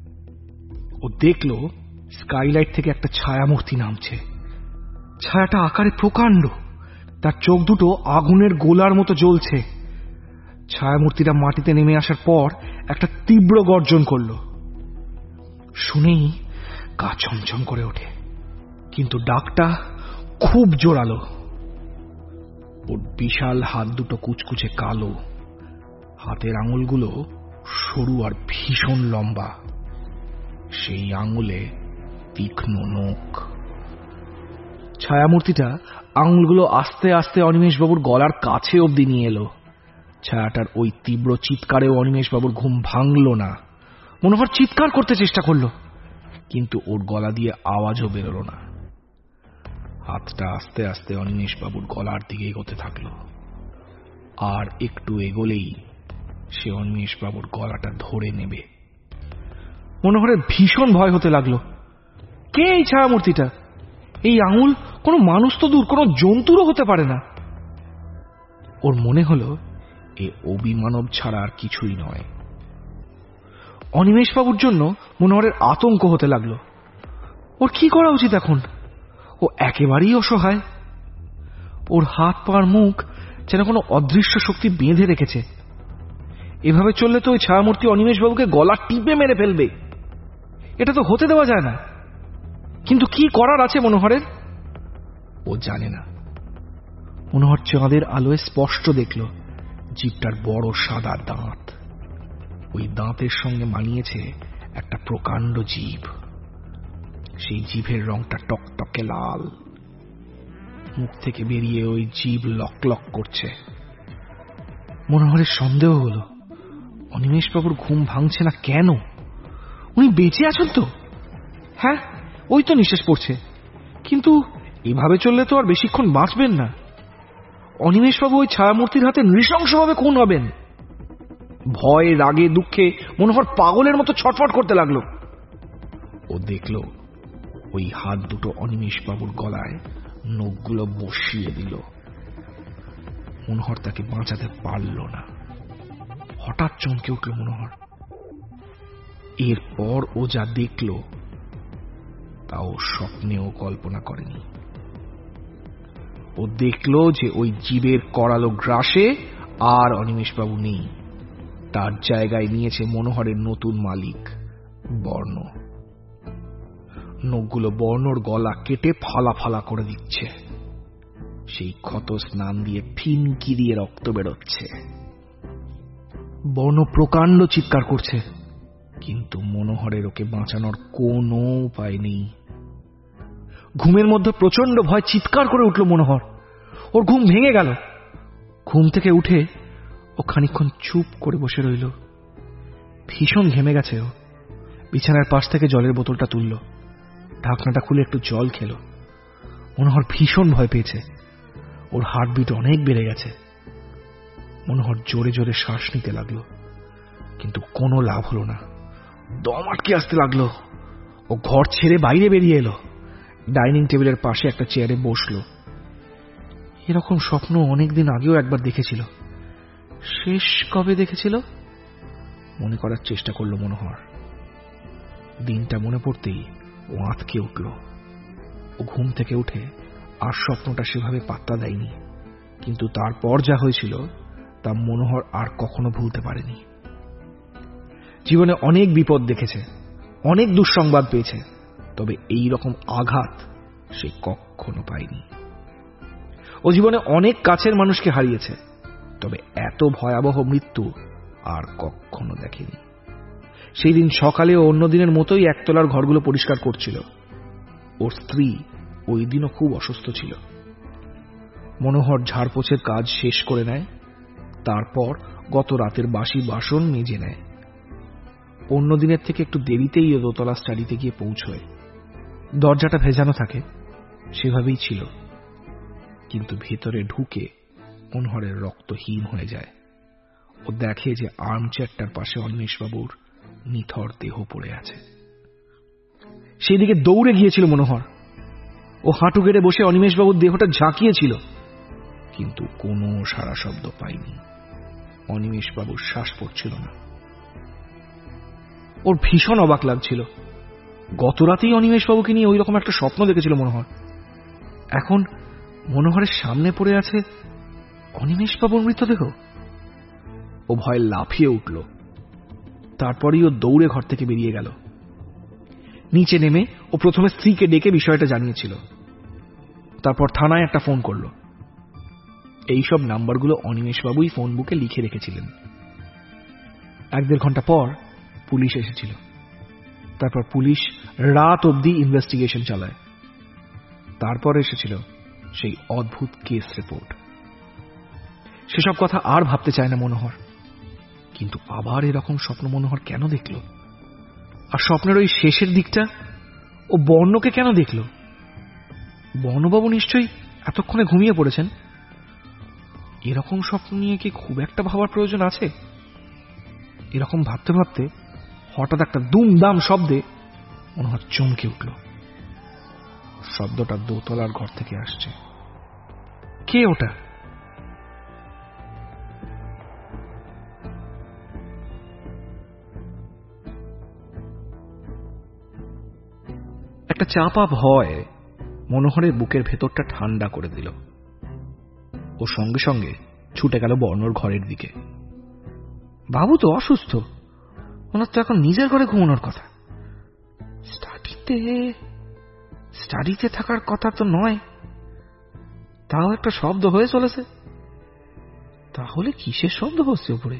Speaker 2: ও দেখল স্কাইলাইট থেকে একটা ছায়ামূর্তি নামছে। ছায়াটা আকারে প্রকাণ্ড, তার চোখ দুটো আগুনের গোলার মতো জ্বলছে। ছায়ামূর্তিটা মাটিতে নেমে আসার পর একটা তীব্র গর্জন করল। শুনেই গা ছমছম করে ওঠে, কিন্তু ডাকটা খুব জোরালো। ওর বিশাল হাত দুটো কুচকুচে কালো, হাতের আঙুলগুলো সরু আর ভীষণ লম্বা, সেই আঙুলে তীক্ষ্ণ নখ। ছায়ামূর্তিটা আঙুলগুলো আস্তে আস্তে অনিমেষবাবুর গলার কাছে অবধি নিয়ে এলো। ছায়াটার ওই তীব্র চিৎকারেও অনিমেষবাবুর ঘুম ভাঙল না। মনোহর চিৎকার করতে চেষ্টা করলো, কিন্তু ওর গলা দিয়ে আওয়াজও বেরোল না। হাতটা আস্তে আস্তে অনিমেষবাবুর গলার দিকে এগোতে থাকলো, আর একটু এগোলেই সে অনিমেষবাবুর গলাটা ধরে নেবে। মনোহরের ভীষণ ভয় হতে লাগলো। কে এই ছায়ামূর্তিটা? এই আঙুল কোনো মানুষ তো দূর, কোনো জন্তুরও হতে পারে না। ওর মনে হলো এ অভিমানব ছাড়া আর কিছুই নয়। অনিমেষবাবুর জন্য মনোহরের আতঙ্ক হতে লাগলো। ওর কি করা উচিত এখন? ও একেবারেই অসহায়। ওর হাত পা মুখ যেন কোনো অদৃশ্য শক্তি বেঁধে রেখেছে। এভাবে চললে তো ওই ছায়ামূর্তি অনিমেষবাবুকে গলা টিপে মেরে ফেলবে। এটা তো হতে দেওয়া যায় না। কিন্তু কি করার আছে মনোহরের? ও জানে না। মনোহর চাঁদের আলোয় স্পষ্ট দেখল জীবটার বড় সাদা দাঁত। ওই দাঁতের সঙ্গে মানিয়েছে একটা প্রকাণ্ড জিভ। সেই জিভের রংটা টকটকে লাল। মুখ থেকে বেরিয়ে ওই জিভ লক লক করছে। মনোহরের সন্দেহ হলো, অনিমেষবাবুর ঘুম ভাঙছে না কেন? উনি বেঁচে আছেন তো? হ্যাঁ, ওই তো নিঃশ্বাস পড়ছে। কিন্তু এভাবে চললে তো আর বেশিক্ষণ বাঁচবেন না। অনিমেষবাবু ওই ছায়ামূর্তির হাতে নৃশংসভাবে খুন হবেন। ভয়ে, রাগে, দুঃখে মনোহর পাগলের মতো ছটফট করতে লাগলো। ও দেখল ওই হাত দুটো অনিমেষবাবুর গলায় নখগুলো বসিয়ে দিল। মনোহর তাকে বাঁচাতে পারল না। হঠাৎ চমকে উঠল মনোহর। এরপর ও যা দেখল তাও স্বপ্নেও কল্পনা করেনি। ও দেখল যে ওই জীবের করালো গ্রাসে আর অনিমেষবাবু নেই। তার জায়গায় নিয়েছে মনোহরের নতুন মালিক বর্ণ। নখগুলো বর্ণর গলা কেটে ফালা ফালা করে দিচ্ছে। সেই ক্ষত স্নান দিয়ে ফিনকি দিয়ে রক্ত বেরোচ্ছে। বর্ণ প্রকাণ্ড চিৎকার করছে, কিন্তু মনোহরের ওকে বাঁচানোর কোনো উপায় নেই। ঘুমের মধ্যে প্রচন্ড ভয় চিৎকার করে উঠল মনোহর। ওর ঘুম ভেঙে গেল। ঘুম থেকে উঠে ও খানিকক্ষণ চুপ করে বসে রইল। ভীষণ ঘেমে গেছে ও। বিছানার পাশ থেকে জলের বোতলটা তুলল, ঢাকনাটা খুলে একটু জল খেল। মনোহর ভীষণ ভয় পেয়েছে। ওর হার্টবিট অনেক বেড়ে গেছে। মনোহর জোরে জোরে শ্বাস নিতে লাগলো, কিন্তু কোনো লাভ হলো না। দম আটকে আসতে লাগলো। ও ঘর ছেড়ে বাইরে বেরিয়ে এলো। ডাইনিং টেবিলের পাশে একটা চেয়ারে বসলো। এরকম স্বপ্ন অনেকদিন আগেও একবার দেখেছিল। শেষ কবে দেখেছিল মনে করার চেষ্টা করলো মনোহর। দিনটা মনে পড়তেই ও আঁতকে উঠল। ও ঘুম থেকে উঠে আর স্বপ্নটা সেভাবে পাত্তা দেয়নি, কিন্তু তারপর যা হয়েছিল তা মনোহর আর কখনো ভুলতে পারেনি। জীবনে অনেক বিপদ দেখেছে, অনেক দুঃসংবাদ পেয়েছে, তবে এই রকম আঘাত সে কখনো পায়নি। ও জীবনে অনেক কাছের মানুষকে হারিয়েছে, তবে এত ভয়াবহ মৃত্যু আর কখনো দেখেনি। সেই দিন সকালে ও অন্য দিনের মতোই একতলার ঘরগুলো পরিষ্কার করছিল। ওর স্ত্রী ওই দিনও খুব অসুস্থ ছিল। মনোহর ঝাড়পোছের কাজ শেষ করে নেয়, তারপর গত রাতের বাসি বাসন মেজে নেয়। অন্য দিনের থেকে একটু দেরিতেই ও দোতলা স্টাডিতে গিয়ে পৌঁছয়। দরজাটা ভেজানো থাকে, সেভাবেই ছিল, কিন্তু ভেতরে ঢুকে মনোহরের রক্তহীন হয়ে যায়। ও দেখে যে আর্মচেয়ারটার পাশে অনিমেষবাবুর নিথর দেহ পড়ে আছে। সেই দিকে দৌড়ে গিয়েছিল মনোহর। ও ও হাঁটু গেড়ে বসে অনিমেষবাবুর দেহটা ঝাঁকিয়েছিল, কিন্তু কোনো সারা শব্দ পায়নি। অনিমেষবাবুর শ্বাস পড়ছিল না। ওর ভীষণ অবাক লাগছিল। গত রাতেই অনিমেষবাবুকে নিয়ে ওই রকম একটা স্বপ্ন দেখেছিল মনোহর। এখন মনোহরের সামনে পড়ে আছে অনিমেষবাবুর মৃতদেহ। ও ভয়ে লাফিয়ে উঠল। তারপরেই ও দৌড়ে ঘর থেকে বেরিয়ে গেল। নিচে নেমে ও প্রথমে স্ত্রীকে ডেকে বিষয়টা জানিয়েছিল। তারপর থানায় একটা ফোন করল। এইসব নাম্বারগুলো অনিমেষবাবুই ফোন বুকে লিখে রেখেছিলেন। এক দেড় ঘন্টা পর পুলিশ এসেছিল। তারপর পুলিশ রাত অবধি ইনভেস্টিগেশন চালায়। তারপর এসেছিল সেই অদ্ভুত কেস রিপোর্ট। সেসব কথা আর ভাবতে চায় না মনোহর। কিন্তু আবার এরকম স্বপ্ন মনোহর কেন দেখল? আর স্বপ্নের ওই শেষের দিকটা ও বর্ণকে কেন দেখল? বর্ণবাবু নিশ্চয়ই এতক্ষণে ঘুমিয়ে পড়েছেন। এরকম স্বপ্ন নিয়ে কি খুব একটা ভাবার প্রয়োজন আছে? এরকম ভাবতে ভাবতে হঠাৎ একটা দুমদাম শব্দে মনোহর চমকে উঠল। শব্দটা দোতলার ঘর থেকে আসছে। কে ওটা? একটা চাপা ভয় মনোহরের বুকের ভেতরটা ঠান্ডা করে দিল। ও সঙ্গে সঙ্গে ছুটে গেল বর্ণর ঘরের দিকে। বাবু তো অসুস্থ, ওনার তো এখন নিজের ঘরে ঘুমানোর কথা। স্টাডিতে স্টাডিতে থাকার কথা তো নয়, তাও একটা শব্দ হয়ে চলেছে। তাহলে কিসের শব্দ হচ্ছে উপরে?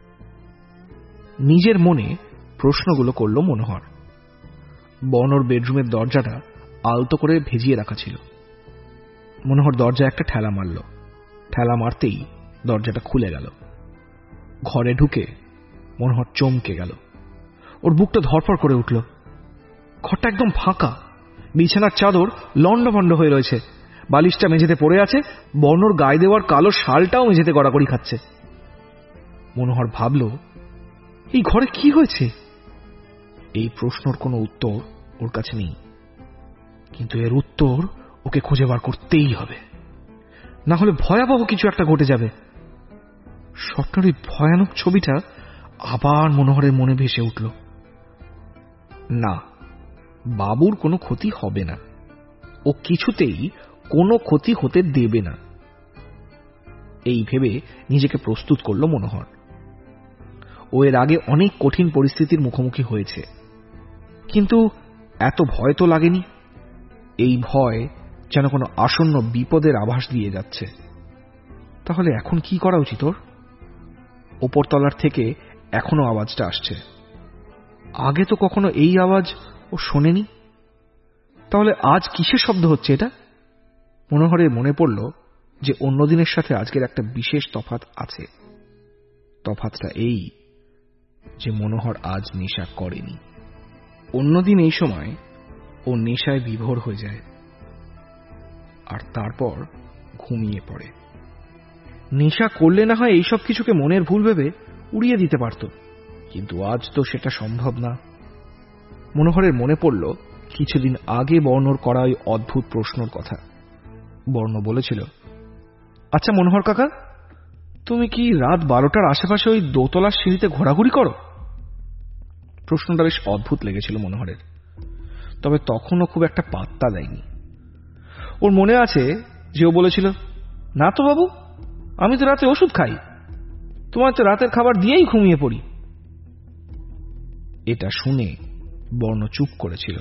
Speaker 2: নিজের মনে প্রশ্নগুলো করল মনোহর। বর্ণর বেডরুমের দরজাটা আলতো করে ভেজিয়ে রাখা ছিল। মনোহর দরজা একটা ঠেলা মারল। ঠেলা মারতেই দরজাটা খুলে গেল। ঘরে ঢুকে মনোহর চমকে গেল। ওর বুকটা ধরফর করে উঠল। ঘরটা একদম ফাঁকা। বিছানার চাদর লন্ডভন্ড হয়ে রয়েছে। বালিশটা মেঝেতে পড়ে আছে। বর্ণর গায়ে দেওয়ার কালো শালটাও মেঝেতে গড়াগড়ি খাচ্ছে। মনোহর ভাবল, এই ঘরে কি হয়েছে? এই প্রশ্নর কোনো উত্তর ওর কাছে নেই, কিন্তু এর উত্তর ওকে খুঁজে বার করতেই হবে, না হলে ভয়াবহ কিছু একটা ঘটে যাবে। স্বপ্নের ওই ভয়ানক ছবিটা আবার মনোহরের মনে ভেসে উঠল। না, বাবুর কোনো ক্ষতি হবে না। ও কিছুতেই কোনো ক্ষতি হতে দেবে না, এই ভেবে নিজেকে প্রস্তুত করল মনোহর। ও এর আগে অনেক কঠিন পরিস্থিতির মুখোমুখি হয়েছে, কিন্তু এত ভয় তো লাগেনি। এই ভয় যেন কোনো আসন্ন বিপদের আভাস দিয়ে যাচ্ছে। তাহলে এখন কি করা উচিত ওর? ওপরতলার থেকে এখনো আওয়াজটা আসছে। আগে তো কখনো এই আওয়াজ ও শোনেনি। তাহলে আজ কিসের শব্দ হচ্ছে এটা? মনোহরের মনে পড়ল যে অন্যদিনের সাথে আজকের একটা বিশেষ তফাৎ আছে। তফাৎটা এই যে মনোহর আজ নেশা করেনি। অন্যদিন এই সময় ও নেশায় বিভোর হয়ে যায় আর তারপর ঘুমিয়ে পড়ে। নেশা করলে না হয় এইসব কিছুকে মনের ভুল ভেবে উড়িয়ে দিতে পারত, কিন্তু আজ তো সেটা সম্ভব না। মনোহরের মনে পড়ল কিছুদিন আগে বর্ণর করা ওই অদ্ভুত প্রশ্নর কথা। বর্ণ বলেছিল, আচ্ছা মনোহর কাকা, তুমি কি রাত বারোটার আশেপাশে ওই দোতলার সিঁড়িতে ঘোরাঘুরি করো? প্রশ্নটা বেশ অদ্ভুত লেগেছিল মনোহরের, তবে তখনও খুব একটা পাত্তা দেয়নি। ওর মনে আছে যে ও বলেছিল, না তো বাবু, আমি তো রাতে ওষুধ খাই, তোমার তো রাতের খাবার দিয়েই ঘুমিয়ে পড়ি। এটা শুনে বর্ণ চুপ করেছিল।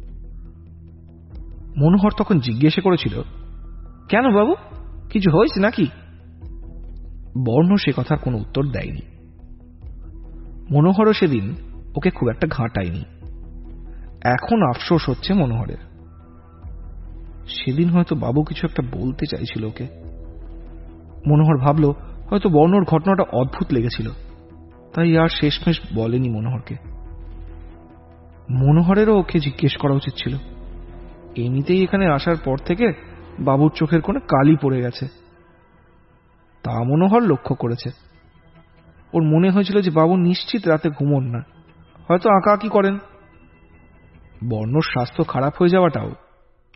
Speaker 2: মনোহর তখন জিজ্ঞেস করেছিল, কেন বাবু, কিছু হয়েছে নাকি? বর্ণ সে কথার কোনো উত্তর দেয়নি। মনোহরও সেদিন ওকে খুব একটা ঘাঁটায়নি। এখন আফসোস হচ্ছে মনোহরের। সেদিন হয়তো বাবু কিছু একটা বলতে চাইছিল ওকে। মনোহর ভাবল হয়তো বর্ণর ঘটনাটা অদ্ভুত লেগেছিল, তাই আর শেষমেশ বলেনি মনোহরকে। মনোহরেরও ওকে জিজ্ঞেস করা উচিত ছিল। এমনিতেই এখানে আসার পর থেকে বাবুর চোখের কোণে কালি পড়ে গেছে, তা মনোহর লক্ষ্য করেছে। ওর মনে হয়েছিল যে বাবু নিশ্চিত রাতে ঘুমোন না, হয়তো আঁকাআঁকি করেন। বর্ণর স্বাস্থ্য খারাপ হয়ে যাওয়াটাও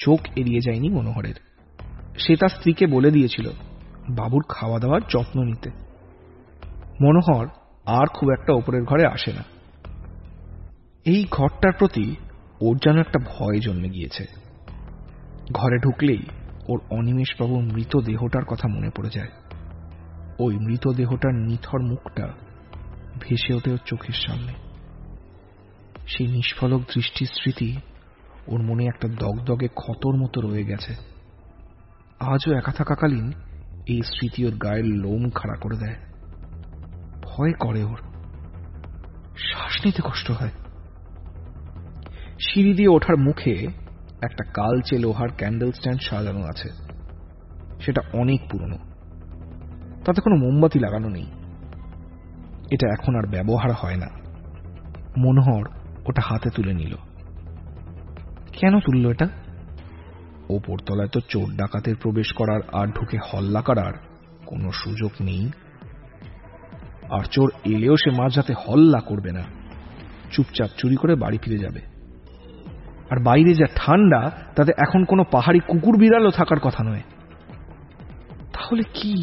Speaker 2: চোখ এড়িয়ে যায়নি মনোহরের। সে তার স্ত্রীকে বলে দিয়েছিল বাবুর খাওয়া দাওয়ার যত্ন নিতে। মনোহর আর খুব একটা ওপরের ঘরে আসে না। এই ঘরটার প্রতি ওর যেন একটা ভয় জন্মে গিয়েছে। ঘরে ঢুকলেই ওর অনিমেষবাবুর মৃতদেহটার কথা মনে পড়ে যায়। ওই মৃতদেহটার নিথর মুখটা ভেসে ওঠে ওর চোখের সামনে। সেই নিষ্ফলক দৃষ্টির স্মৃতি ওর মনে একটা দগদগে ক্ষতর মতো রয়ে গেছে। আজও একা থাকাকালীন এই স্মৃতি ওর গায়ের লোম খাড়া করে দেয়। ভয় করে ওর, শ্বাস নিতে কষ্ট হয়। সিঁড়ি দিয়ে ওঠার মুখে একটা কালচে লোহার ক্যান্ডেল স্ট্যান্ড সাজানো আছে। সেটা অনেক পুরনো, তাতে কোনো মোমবাতি লাগানো নেই। এটা এখন আর ব্যবহার হয় না। মনোহর ওটা হাতে তুলে নিল। কেন তুলল এটা? ওপর তলায় তো চোর ডাকাতের প্রবেশ করার আর ঢুকে হল্লা করার কোনো সুযোগ নেই। আর চোর এলেও সে মাঝরাতে হল্লা করবে না, চুপচাপ চুরি করে বাড়ি ফিরে যাবে। আর বাইরে যা ঠান্ডা, তাতে এখন কোনো পাহাড়ি কুকুর বিড়ালও থাকার কথা নয়। তাহলে কি?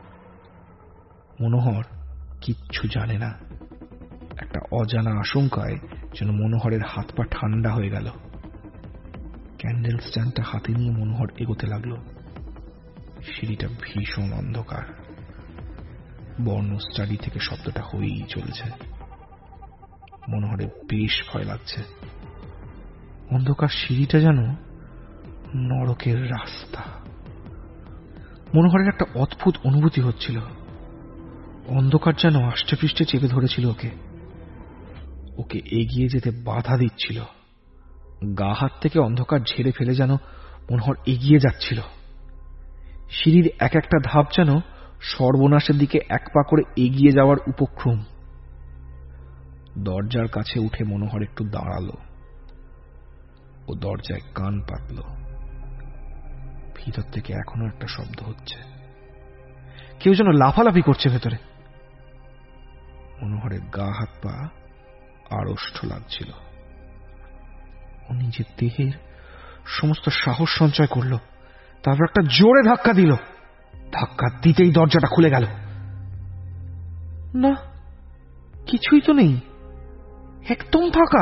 Speaker 2: মনোহর কিচ্ছু জানে না। একটা অজানা আশঙ্কায় যেন মনোহরের হাত পা ঠান্ডা হয়ে গেল। ক্যান্ডেল স্ট্যান্ডটা হাতে নিয়ে মনোহর এগোতে লাগলো। সিঁড়িটা ভীষণ অন্ধকার। বর্ণ স্টাডি থেকে শব্দটা হয়েই চলেছে। মনোহরের বেশ ভয় লাগছে। অন্ধকার সিঁড়িটা যেন নরকের রাস্তা। মনোহরের একটা অদ্ভুত অনুভূতি হচ্ছিল। অন্ধকার যেন আষ্টে পৃষ্ঠে চেপে ধরেছিল ওকে, ওকে এগিয়ে যেতে বাধা দিচ্ছিল। গা হাত থেকে অন্ধকার ঝেড়ে ফেলে যেন মনোহর এগিয়ে যাচ্ছিল। সিঁড়ির এক একটা ধাপ যেন সর্বনাশের দিকে এক পা করে এগিয়ে যাওয়ার উপক্রম। দরজার কাছে উঠে মনোহর একটু দাঁড়ালো। ও দরজায় কান পাতল। ভিতর থেকে এখনো একটা শব্দ হচ্ছে। কেউ যেন লাফালাফি করছে ভেতরে। মনোহরের গা হাত পা আড়ষ্ট লাগছিল। ও নিজের দেহের সমস্ত সাহস সঞ্চয় করল। তারপর একটা জোরে ধাক্কা দিল। ধাক্কা দিতেই দরজাটা খুলে গেল। না, কিছুই তো নেই, একদম ফাঁকা।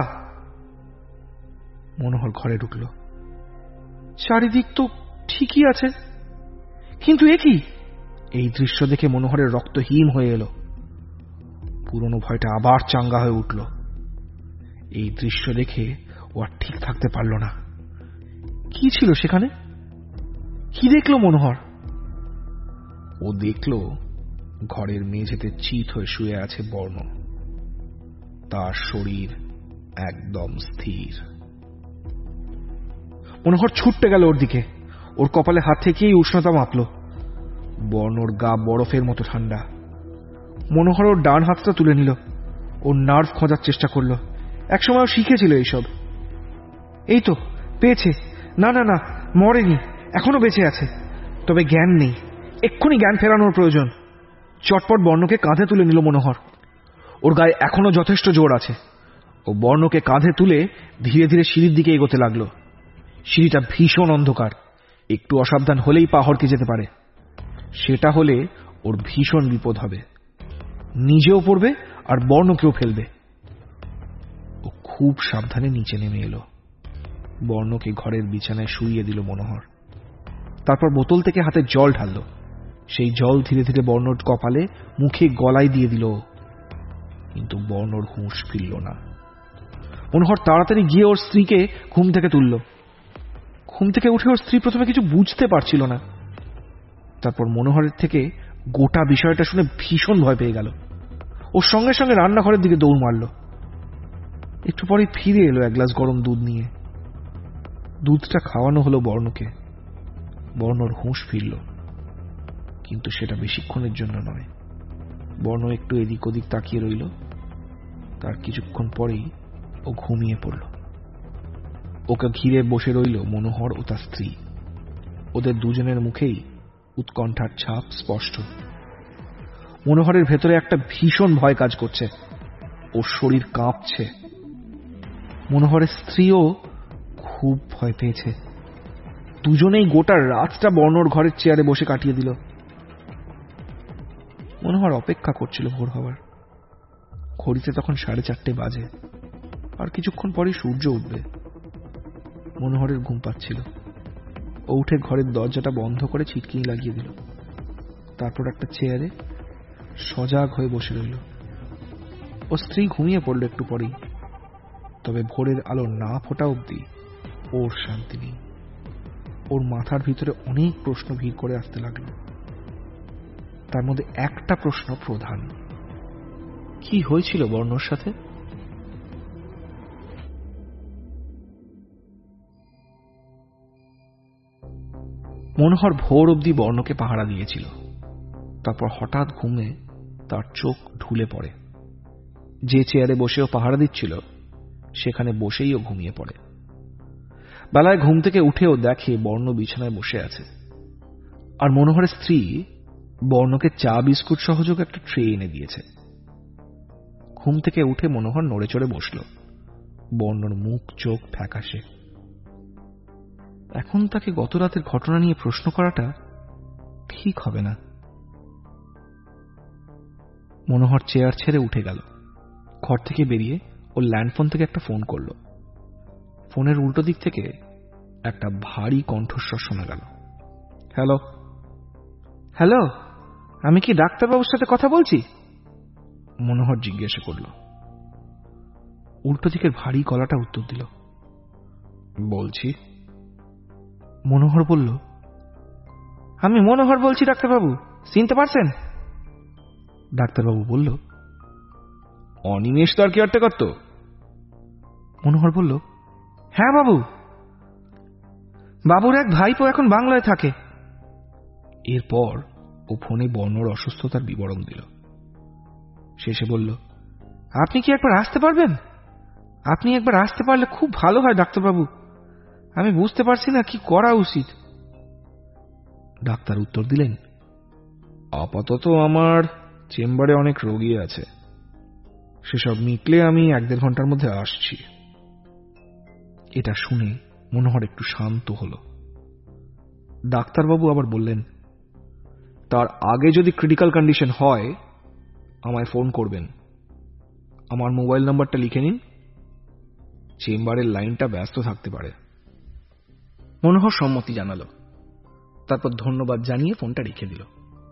Speaker 2: মনোহর ঘরে ঢুকল। চারিদিক তো ঠিকই আছে, কিন্তু এ কি? এই দৃশ্য দেখে মনোহরের রক্ত হিম হয়ে এলো। পুরনো ভয়টা আবার চাঙ্গা হয়ে উঠল। এই দৃশ্য দেখে ও আর ঠিক থাকতে পারল না। কি ছিল সেখানে? কি দেখলো মনোহর? ও দেখল ঘরের মেঝেতে চিত হয়ে শুয়ে আছে বর্ণ। তার শরীর একদম স্থির। মনোহর ছুটতে গেল ওর দিকে। ওর কপালে হাত থেকেই উষ্ণতা মাপল। বর্ণর গা বরফের মতো ঠান্ডা। মনোহর ওর ডান হাতটা তুলে নিল। ওর নার্ভ খোঁজার চেষ্টা করল। একসময় ও শিখেছিল এইসব। এই তো পেয়েছে। না না না, মরেনি, এখনো বেঁচে আছে, তবে জ্ঞান নেই। এক্ষুনি জ্ঞান ফেরানোর প্রয়োজন। চটপট বর্ণকে কাঁধে তুলে নিল মনোহর। ওর গায়ে এখনো যথেষ্ট জোর আছে। ও বর্ণকে কাঁধে তুলে ধীরে ধীরে সিঁড়ির দিকে এগোতে লাগলো। সিঁড়িটা ভীষণ অন্ধকার। একটু অসাবধান হলেই পা হড়কে যেতে পারে। সেটা হলে ওর ভীষণ বিপদ হবে। নিজেও পড়বে আর বর্ণকেও ফেলবে। ও খুব সাবধানে নিচে নেমে এলো। বর্ণকে ঘরের বিছানায় শুইয়ে দিল মনোহর। তারপর বোতল থেকে হাতে জল ঢালল। সেই জল ধীরে ধীরে বর্ণর কপালে, মুখে, গলায় দিয়ে দিল। কিন্তু বর্ণর হুঁশ ফিরল না। মনোহর তাড়াতাড়ি গিয়ে ওর স্ত্রীকে ঘুম থেকে তুলল। ঘুম থেকে উঠে ওর স্ত্রী প্রথমে কিছু বুঝতে পারছিল না। তারপর মনোহরের থেকে গোটা বিষয়টা শুনে ভীষণ ভয় পেয়ে গেল। ওর সঙ্গে সঙ্গে রান্নাঘরের দিকে দৌড় মারল। একটু পরে ফিরে এলো এক গ্লাস গরম দুধ নিয়ে। দুধটা খাওয়ানো হলো বর্ণকে। বর্ণর হুঁশ ফিরল, কিন্তু সেটা বেশিক্ষণের জন্য নয়। বর্ণ একটু এদিক ওদিক তাকিয়ে রইল। তার কিছুক্ষণ পরেই ও ঘুমিয়ে পড়ল। ওকে ঘিরে বসে রইল মনোহর ও তার স্ত্রী। ওদের দুজনের মুখেই উৎকণ্ঠার ছাপ স্পষ্ট। মনোহরের ভেতরে একটা ভীষণ ভয় কাজ করছে। ওর শরীর কাঁপছে। মনোহরের স্ত্রীও খুব ভয় পেয়েছে। দুজনেই গোটা রাতটা বর্ণর ঘরের চেয়ারে বসে কাটিয়ে দিল। মনোহর অপেক্ষা করছিল ভোর হওয়ার। ঘড়িতে তখন সাড়ে চারটে বাজে, আর কিছুক্ষণ পরে সূর্য উঠবে। মনোহরের ঘুম পাচ্ছিল। ও উঠে ঘরের দরজাটা বন্ধ করে ছিটকিনি লাগিয়ে দিল। তারপর একটা চেয়ারে সজাগ হয়ে বসে রইল। ও স্ত্রী ঘুমিয়ে পড়ল একটু পরেই। তবে ভোরের আলো না ফোটা অবধি ওর শান্তি নেই। ওর মাথার ভিতরে অনেক প্রশ্ন ভিড় করে আসতে লাগলো। তার মধ্যে একটা প্রশ্ন প্রধান, কি হয়েছিল বর্ণর সাথে? মনোহর ভোর অবধি বর্ণকে পাহারা দিয়েছিল। তারপর হঠাৎ ঘুমে তার চোখ ঢুলে পড়ে। যে চেয়ারে বসেও পাহারা দিচ্ছিল সেখানে বসেই ও ঘুমিয়ে পড়ে। বেলায় ঘুম থেকে উঠেও দেখে বর্ণ বিছানায় বসে আছে, আর মনোহরের স্ত্রী বর্ণকে চা বিস্কুট সহযোগে একটা ট্রে এনে দিয়েছে। ঘুম থেকে উঠে মনোহর নড়ে চড়ে বসল। বর্ণর মুখ চোখ ফ্যাকাশে। এখন তাকে গত রাতের ঘটনা নিয়ে প্রশ্ন করাটা ঠিক হবে না। মনোহর চেয়ার ছেড়ে উঠে গেল। ঘর থেকে বেরিয়ে ও ল্যান্ডফোন থেকে একটা ফোন করল। ফোনের উল্টো দিক থেকে একটা ভারী কণ্ঠস্বর শোনা গেল। হ্যালো হ্যালো আমি কি ডাক্তারবাবুর সাথে কথা বলছি? মনোহর জিজ্ঞাসা করল। উল্টো দিকের ভারী গলাটা উত্তর দিল, বলছি। মনোহর বলল, আমি মনোহর বলছি ডাক্তারবাবু, চিনতে পারছেন? ডাক্তারবাবু বলল, অনিমেষ তো আর কেয়ারটেকার তো? মনোহর বলল, হ্যাঁ বাবু, বাবুর এক ভাইপো এখন বাংলায় থাকে। এরপর ও ফোনে বর্ণর অসুস্থতার বিবরণ দিল। শেষে বলল, আপনি কি একবার আসতে পারবেন? আপনি একবার আসতে পারলে খুব ভালো হয় ডাক্তারবাবু, আমি বুঝতে পারছি না কি করা উচিত। ডাক্তার উত্তর দিলেন, আপাতত আমার চেম্বারে অনেক রোগী আছে, সেসব মিটলে আমি এক দেড় ঘন্টার মধ্যে আসছি। এটা শুনে মনোহর একটু শান্ত হল। ডাক্তারবাবু আবার বললেন, তার আগে যদি ক্রিটিক্যাল কন্ডিশন হয় আমায় ফোন করবেন। আমার মোবাইল নাম্বারটা লিখে নিন, চেম্বারের লাইনটা ব্যস্ত থাকতে পারে। মনোহর সম্মতি জানালো। তারপর ধন্যবাদ জানিয়ে ফোনটা রেখে দিল।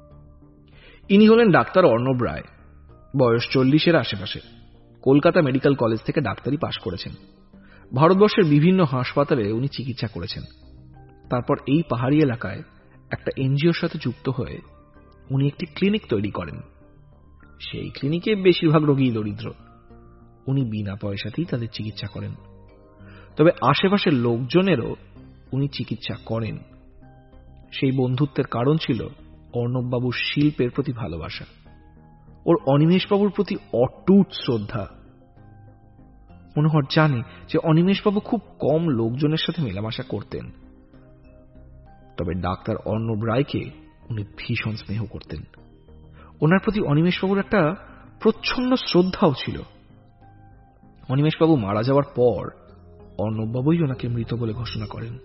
Speaker 2: ইনি হলেন ডাক্তার অর্ণব রায়, বয়স চল্লিশের আশেপাশে। কলকাতা মেডিকেল কলেজ থেকে ডাক্তারি পাশ করেছেন। ভারতবর্ষের বিভিন্ন হাসপাতালে উনি চিকিৎসা করেছেন। তারপর এই পাহাড়ি এলাকায় একটা এনজিওর সাথে যুক্ত হয়ে উনি একটি ক্লিনিক তৈরি করেন। সেই ক্লিনিকে বেশিরভাগ রোগী দরিদ্র। উনি বিনা পয়সাতেই তাদের চিকিৎসা করেন। তবে আশেপাশের লোকজনেরও উনি চিকিৎসা করেন। সেই বন্ধুত্বের কারণ ছিল অর্ণববাবুর শিল্পের প্রতি ভালোবাসা, ওর অনিমেষবাবুর প্রতি অটুট শ্রদ্ধা। মনোহর জানে যে অনিমেষবাবু খুব কম লোকজনের সাথে মেলামেশা করতেন, তবে ডাক্তার অর্ণব রায়কে উনি ভীষণ স্নেহ করতেন। ওনার প্রতি অনিমেষবাবুর একটা প্রচ্ছন্ন শ্রদ্ধাও ছিল। অনিমেষবাবু মারা যাওয়ার পর অর্ণববাবুই ওনাকে মৃত বলে ঘোষণা করেন।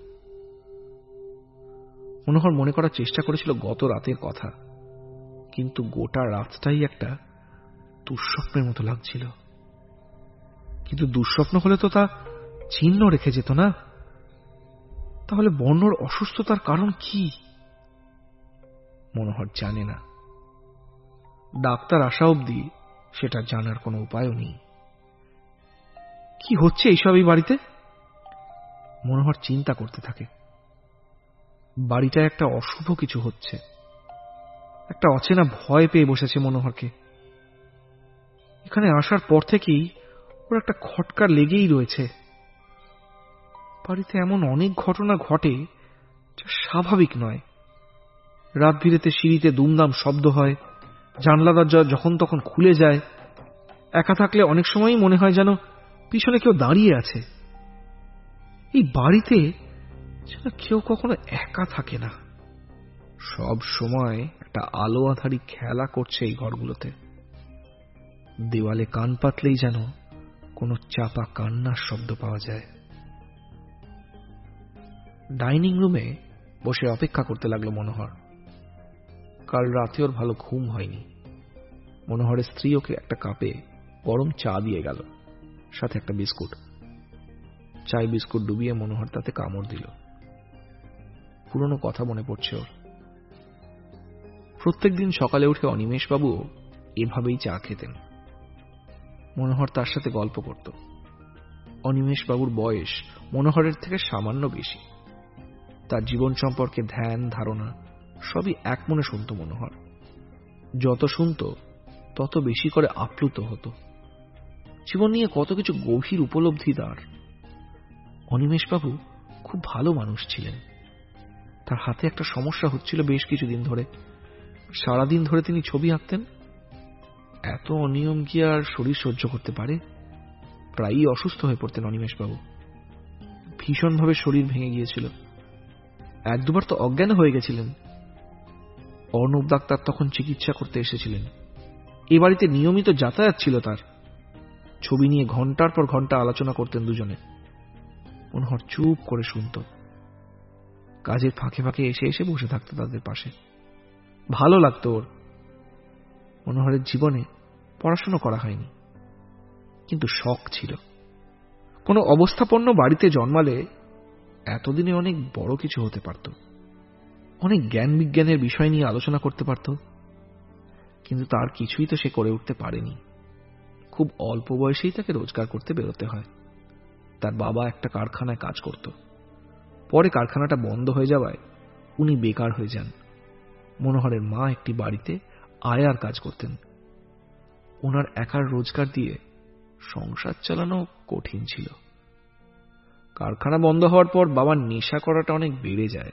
Speaker 2: মনোহর মনে করার চেষ্টা করেছিল গত রাতের কথা, কিন্তু গোটা রাতটাই একটা দুঃস্বপ্নের মতো লাগছিল। কিন্তু দুঃস্বপ্ন হলে তো তা চিহ্ন রেখে যেত না। তাহলে বর্ণর অসুস্থতার কারণ কি? মনোহর জানে না। ডাক্তার আসা অবধি সেটা জানার কোনো উপায়ও নেই। কি হচ্ছে এইসব এই বাড়িতে? মনোহর চিন্তা করতে থাকে। বাড়িটায় একটা অশুভ কিছু হচ্ছে। একটা অচেনা ভয় পেয়ে বসেছে মনোহরকে। এখানে আসার পর থেকেই ওর একটা খটকা লেগেই রয়েছে। বাড়িতে এমন অনেক ঘটনা ঘটে যা স্বাভাবিক নয়। রাত বিরেতে সিঁড়িতে দুমদাম শব্দ হয়, জানলা দরজা যখন তখন খুলে যায়। একা থাকলে অনেক সময়ই মনে হয় যেন পিছনে কেউ দাঁড়িয়ে আছে। এই বাড়িতে যেন কেউ কখনো একা থাকে না। সব সময় একটা আলো আঁধারি খেলা করছে এই ঘরগুলোতে। দেওয়ালে কান পাতলেই যেন কোনো চাপা কান্নার শব্দ পাওয়া যায়। ডাইনিং রুমে বসে অপেক্ষা করতে লাগলো মনোহর। কাল রাতে ওর ভালো ঘুম হয়নি। মনোহরের স্ত্রী ওকে একটা কাপে গরম চা দিয়ে গেল, সাথে একটা বিস্কুট। চাই বিস্কুট ডুবিয়ে মনোহর তাতে কামড় দিল। পুরনো কথা মনে পড়ছে ওর। প্রত্যেক দিন সকালে উঠে অনিমেষবাবুও এভাবেই চা খেতেন। মনোহর তার সাথে গল্প করত। অনিমেষবাবুর বয়স মনোহরের থেকে সামান্য বেশি। তার জীবন সম্পর্কে ধ্যান ধারণা সবই এক মনে শুনত মনোহর। যত শুনত তত বেশি করে আপ্লুত হতো। জীবন নিয়ে কত কিছু গভীর উপলব্ধি তার। অনিমেষবাবু খুব ভালো মানুষ ছিলেন। তার হাতে একটা সমস্যা হচ্ছিল বেশ কিছুদিন ধরে। সারাদিন ধরে তিনি ছবি আঁকতেন। এত অনিয়ম কি আর শরীর সহ্য করতে পারে? প্রায়ই অসুস্থ হয়ে পড়তেন অনিমেষবাবু। ভীষণভাবে শরীর ভেঙে গিয়েছিল। এক দুবার তো অজ্ঞান হয়ে গেছিলেন। অর্ণব ডাক্তার তখন চিকিৎসা করতে এসেছিলেন। এ বাড়িতে নিয়মিত যাতায়াত ছিল তার। ছবি নিয়ে ঘন্টার পর ঘন্টা আলোচনা করতেন দুজনে। মনোহর চুপ করে শুনত। কাজের ফাঁকে ফাঁকে এসে এসে বসে থাকতো তাদের পাশে। ভালো লাগতো ওর। মনোহরের জীবনে পড়াশোনা করা হয়নি, কিন্তু শখ ছিল। কোনো অবস্থাপন্ন বাড়িতে জন্মালে এতদিনে অনেক বড় কিছু হতে পারত। অনেক জ্ঞান বিজ্ঞানের বিষয় নিয়ে আলোচনা করতে পারত। কিন্তু তার কিছুই তো সে করে উঠতে পারেনি। খুব অল্প বয়সেই তাকে রোজগার করতে বেরোতে হয়। তার বাবা একটা কারখানায় কাজ করত। পরে কারখানাটা বন্ধ হয়ে যাওয়ায় উনি বেকার হয়ে যান। মনোহরের মা একটি বাড়িতে আয়ার কাজ করতেন। ওনার একার রোজগার দিয়ে সংসার চালানো কঠিন ছিল। কারখানা বন্ধ হওয়ার পর বাবার নেশা করাটা অনেক বেড়ে যায়।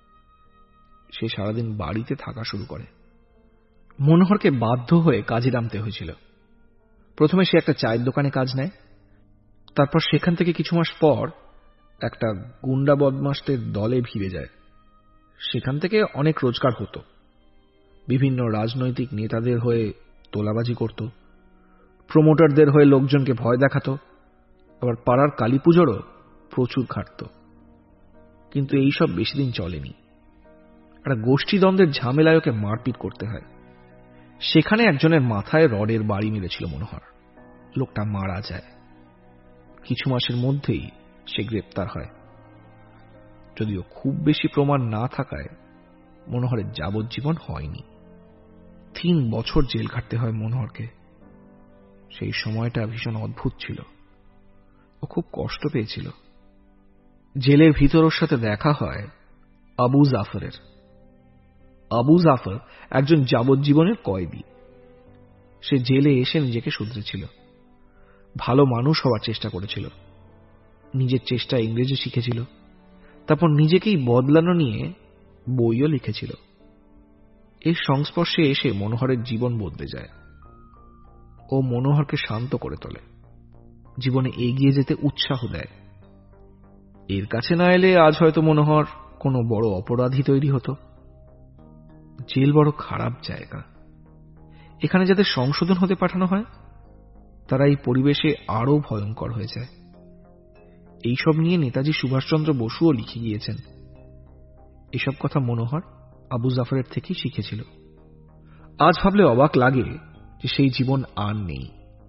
Speaker 2: সে সারাদিন বাড়িতে থাকা শুরু করে। মনোহরকে বাধ্য হয়ে কাজে নামতে হয়েছিল। প্রথমে সে একটা চায়ের দোকানে কাজ নেয়। তারপর সেখান থেকে কিছু মাস পর একটা গুন্ডা বদমাশদের দলে ভিড়ে যায়। সেখান থেকে অনেক রোজগার হতো। বিভিন্ন রাজনৈতিক নেতাদের হয়ে তোলাবাজি করত, প্রমোটারদের হয়ে লোকজনকে ভয় দেখাত, আবার পাড়ার কালী পুজোরও প্রচুর খাটত। কিন্তু এইসব বেশি দিন চলেনি। একটা গোষ্ঠীদ্বন্দ্বের ঝামেলায় ওকে মারপিট করতে হয়। সেখানে একজনের মাথায় রডের বাড়ি মেরেছিল মনোহর। লোকটা মারা যায়। কিছু মাসের মধ্যেই সে গ্রেপ্তার হয়। যদিও খুব বেশি প্রমাণ না থাকায় মনোহরের যাবজ্জীবন হয়নি। তিন বছর জেল খাটতে হয় মনোহরকে। সেই সময়টা ভীষণ অদ্ভুত ছিল। ও খুব কষ্ট পেয়েছিল। জেলের ভিতর ওর সাথে দেখা হয় আবু জাফরের। আবু জাফর একজন যাবজ্জীবনের কয়েদি। সে জেলে এসে নিজেকে শুধরেছিল। ভালো মানুষ হওয়ার চেষ্টা করেছিল। নিজের চেষ্টা ইংরেজি শিখেছিল। তারপর নিজেকেই বদলানো নিয়ে বইও লিখেছিল। এর সংস্পর্শে এসে মনোহরের জীবন বদলে যায়। ও মনোহরকে শান্ত করে তোলে, জীবনে এগিয়ে যেতে উৎসাহ দেয়। এর কাছে না এলে আজ হয়তো মনোহর কোনো বড় অপরাধী তৈরি হতো। জেল বড় খারাপ জায়গা। এখানে যাদের সংশোধন হতে পাঠানো হয় তারা এই পরিবেশে আরো ভয়ঙ্কর হয়ে যায়। এইসব নিয়ে নেতাজি সুভাষচন্দ্র বসুও লিখে গিয়েছেন। এসব কথা মনোহর আবু জাফরের থেকেই শিখেছিল। আজ ভাবলে অবাক লাগে যে সেই জীবন আর নেই।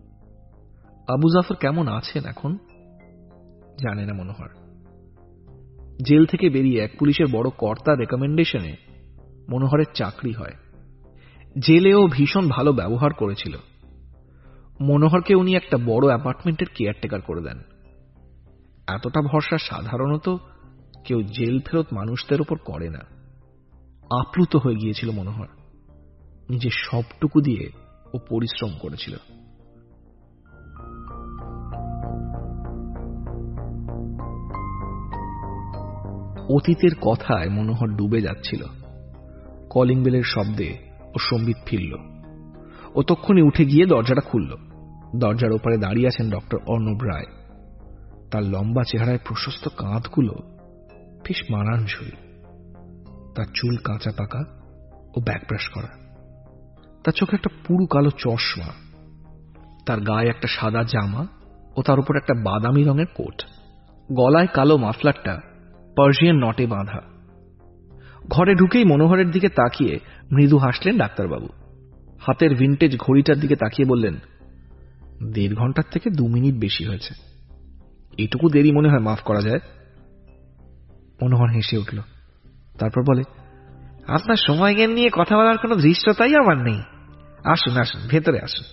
Speaker 2: আবু জাফর কেমন আছেন এখন জানে না মনোহর। জেল থেকে বেরিয়ে এক পুলিশের বড় কর্তার রেকমেন্ডেশনে মনোহরের চাকরি হয়। জেলেও ভীষণ ভালো ব্যবহার করেছিল। মনোহরকে উনি একটা বড় অ্যাপার্টমেন্টের কেয়ারটেকার করে দেন। এতটা ভরসা সাধারণত কেউ জেল ফেরত মানুষদের উপর করে না। আপ্লুত হয়ে গিয়েছিল মনোহর। নিজের সবটুকু দিয়ে ও পরিশ্রম করেছিল। অতীতের কথায় মনোহর ডুবে যাচ্ছিল। কলিং বেলের শব্দে ও সম্বিত ফিরল। ও তক্ষুনি উঠে গিয়ে দরজাটা খুলল। দরজার ওপারে দাঁড়িয়ে আছেন ডক্টর অর্ণব রায়। তার লম্বা চেহারায় প্রশস্ত কাঁধগুলো বেশ মানানসই। তার চুল কাঁচা পাকা ও ব্যাকব্রাশ করা। তার চোখে একটা পুরু কালো চশমা। তার গায়ে একটা সাদা জামা ও তার উপর একটা বাদামি রঙের কোট। গলায় কালো মাফলারটা পার্সিয়ান নটে বাঁধা। ঘরে ঢুকেই মনোহরের দিকে তাকিয়ে মৃদু হাসলেন ডাক্তারবাবু। হাতের ভিন্টেজ ঘড়িটার দিকে তাকিয়ে বললেন, দেড় ঘন্টার থেকে দু মিনিট বেশি হয়েছে, এটুকু দেরি মনে হয় মাফ করা যায়। মনোহর হেসে উঠল, তারপর বলে, আপনার সময় জ্ঞান নিয়ে কথা বলার কোনো ধৃষ্টতাই আমার নেই। আসুন আসুন, ভেতরে আসুন।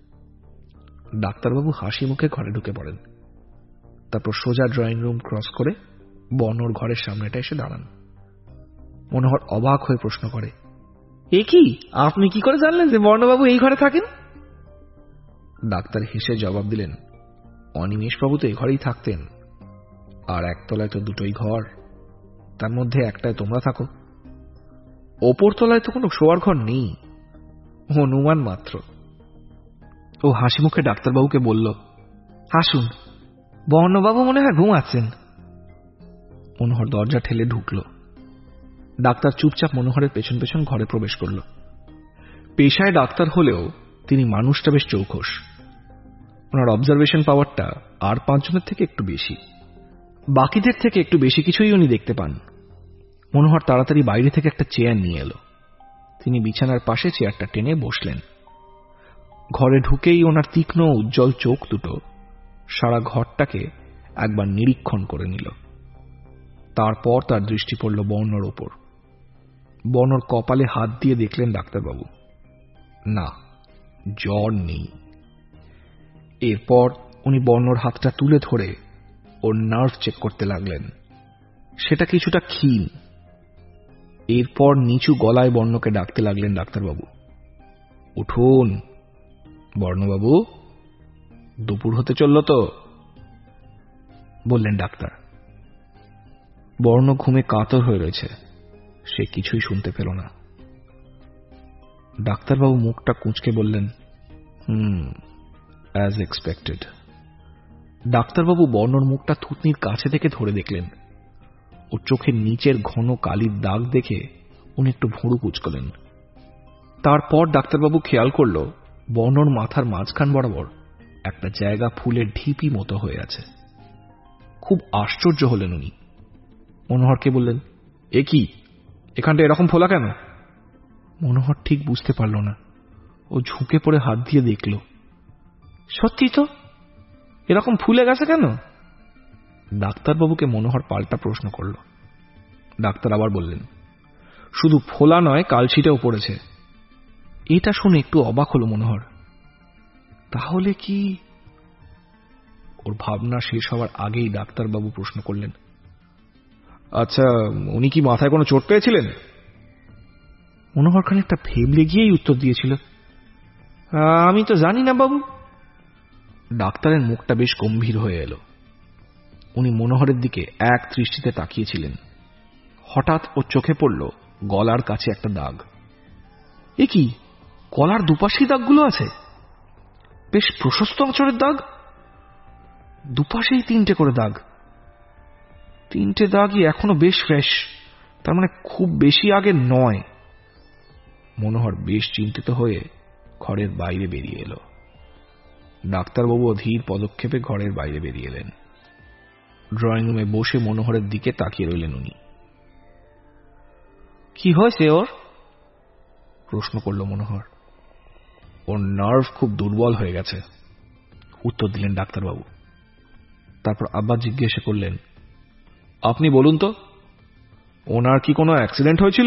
Speaker 2: ডাক্তারবাবু হাসি মুখে ঘরে ঢুকে পড়েন। তারপর সোজা ড্রয়িং রুম ক্রস করে বর্ণর ঘরের সামনেটা এসে দাঁড়ান। মনোহর অবাক হয়ে প্রশ্ন করে, এ কি, আপনি কি করে জানলেন যে বর্ণবাবু এই ঘরে থাকেন? ডাক্তার হেসে জবাব দিলেন, অনিমেষবাবু তো এই ঘরেই থাকতেন, আর একতলায় তো দুটোই ঘর, তার মধ্যে একটায় তোমরা থাকো। ওপর তলায় তো কোনো শোয়ার ঘর নেই, অনুমান মাত্র। ও হাসি মুখে ডাক্তারবাবুকে বলল, আসুন, বর্ণবাবু মনে হয় ঘুমাচ্ছেন। মনোহর দরজা ঠেলে ঢুকল। ডাক্তার চুপচাপ মনোহরের পেছন পেছন ঘরে প্রবেশ করল। পেশায় ডাক্তার হলেও তিনি মানুষটা বেশ চৌখস। ওনার অবজারভেশন পাওয়ারটা আর পাঁচজনের থেকে একটু বেশি, বাকিদের থেকে একটু বেশি কিছুই উনি দেখতে পান। মনোহর তাড়াতাড়ি বাইরে থেকে একটা চেয়ার নিয়ে এলো। তিনি বিছানার পাশে চেয়ারটা টেনে বসলেন। ঘরে ঢুকেই ওনার তীক্ষ্ণ উজ্জ্বল চোখ দুটো সারা ঘরটাকে একবার নিরীক্ষণ করে নিল। তারপর তার দৃষ্টি পড়ল বর্ণর ওপর। বর্ণর কপালে হাত দিয়ে দেখলেন ডাক্তারবাবু, না, জ্বর নেই। এরপর উনি বর্ণর হাতটা তুলে ধরে ওর নার্ভ চেক করতে লাগলেন। সেটা কিছুটা ক্ষীণ। এরপর নিচু গলায় বর্ণকে ডাকতে লাগলেন ডাক্তারবাবু, উঠুন বর্ণবাবু, দুপুর হতে চলল তো, বললেন ডাক্তার। বর্ণ ঘুমে কাতর হয়ে রয়েছে, সে কিছুই শুনতে পেল না। ডাক্তারবাবু মুখটা কুঁচকে বললেন, হুম, অ্যাজ এক্সপেক্টেড। ডাক্তারবাবু বর্ণর মুখটা থুতনির কাছে থেকে ধরে দেখলেন। ওর চোখের নিচের ঘন কালির দাগ দেখে উনি একটু ভুরু কুঁচকলেন। তারপর ডাক্তারবাবু খেয়াল করল বর্ণর মাথার মাঝখান বরাবর একটা জায়গা ফুলের ঢিপি মতো হয়ে আছে। খুব আশ্চর্য হলেন উনি। মনোহরকে বললেন, এ কি, এখানটা এরকম ফোলা কেন? মনোহর ঠিক বুঝতে পারল না। ও ঝুঁকে পড়ে হাত দিয়ে দেখল, সত্যি তো, এরকম ফুলে গেছে কেন? ডাক্তারবাবুকে মনোহর পাল্টা প্রশ্ন করল। ডাক্তার আবার বললেন, শুধু ফোলা নয়, কালশিটেও পড়েছে। এটা শুনে একটু অবাক হল মনোহর। তাহলে কি? ওর ভাবনা শেষ হওয়ার আগেই ডাক্তারবাবু প্রশ্ন করলেন, আচ্ছা, উনি কি মাথায় কোনো চোট পেয়েছিলেন? মনোহর খানিকটা ভেবলে গিয়েই উত্তর দিয়েছিল, আমি তো জানি না বাবু। ডাক্তারের মুখটা বেশ গম্ভীর হয়ে এলো। উনি মনোহরের দিকে এক দৃষ্টিতে তাকিয়েছিলেন। হঠাৎ ওর চোখে পড়ল গলার কাছে একটা দাগ। এ কি, গলার দুপাশেই দাগগুলো আছে? বেশ প্রশস্ত আঁচড়ের দাগ, দুপাশেই তিনটে করে দাগ। তিনটে দাগই এখনো বেশ ফ্রেশ, তার মানে খুব বেশি আগে নয়। মনোহর বেশ চিন্তিত হয়ে ঘরের বাইরে বেরিয়ে এলো। ডাক্তারবাবু ধীর পদক্ষেপে ঘরের বাইরে বেরিয়ে এলেন। ড্রয়িং রুমে বসে মনোহরের দিকে তাকিয়ে রইলেন উনি। কি হয়েছে ওর? প্রশ্ন করল মনোহর। ওর নার্ভ খুব দুর্বল হয়ে গেছে, উত্তর দিলেন ডাক্তারবাবু। তারপর আবার জিজ্ঞাসা করলেন, আপনি বলুন তো, ওনার কি কোনো অ্যাক্সিডেন্ট হয়েছিল?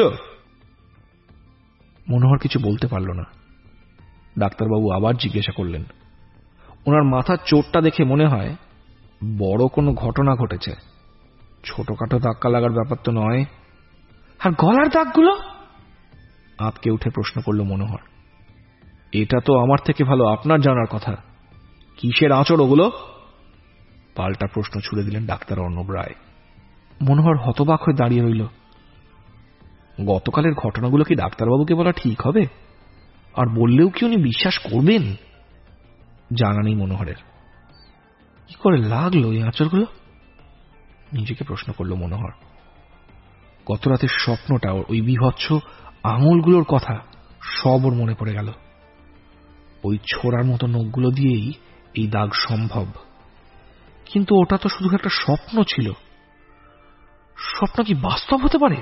Speaker 2: মনোহর কিছু বলতে পারল না। ডাক্তারবাবু আবার জিজ্ঞাসা করলেন, ওনার মাথার চোটটা দেখে মনে হয় বড় কোনো ঘটনা ঘটেছে, ছোটখাটো ধাক্কা লাগার ব্যাপার তো নয়। আর গলার দাগগুলো? আঁতকে উঠে প্রশ্ন করল মনোহর। এটা তো আমার থেকে ভালো আপনার জানার কথা। কিসের আঁচড় ওগুলো? পাল্টা প্রশ্ন ছুড়ে দিলেন ডাক্তার অর্ণব রায়। মনোহর হতবাক হয়ে দাঁড়িয়ে রইল। গতকালের ঘটনাগুলো কি ডাক্তারবাবুকে বলা ঠিক হবে? আর বললেও কি উনি বিশ্বাস করবেন? জানা নেই মনোহরের। কি করে লাগলো এই আঁচড়গুলো? নিজেকে প্রশ্ন করল মনোহর। গত রাতের স্বপ্নটা, ওই বিভৎস আঙুলগুলোর কথা সব ওর মনে পড়ে গেল। ওই ছোড়ার মতো নখগুলো দিয়েই এই দাগ সম্ভব, কিন্তু ওটা তো শুধু একটা স্বপ্ন ছিল। স্বপ্ন কি বাস্তব হতে পারে?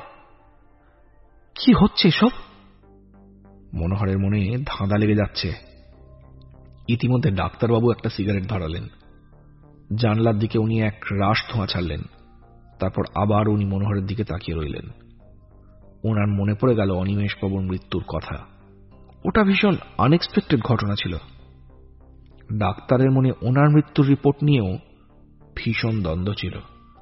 Speaker 2: কি হচ্ছে সব? মনোহরের মনে ধাঁধা লেগে যাচ্ছে। ইতিমধ্যে ডাক্তারবাবু একটা সিগারেট ধরালেন। জানলার দিকে উনি এক রাশ ধোঁয়া ছাড়লেন। তারপর আবার উনি মনোহরের দিকে তাকিয়ে রইলেন। ওনার মনে পড়ে গেল অনিমেষবাবুর মৃত্যুর কথা। ওটা ভীষণ আনএক্সপেক্টেড ঘটনা ছিল। ডাক্তারের মনে ওনার মৃত্যুর রিপোর্ট নিয়েও ভীষণ দ্বন্দ্ব ছিল।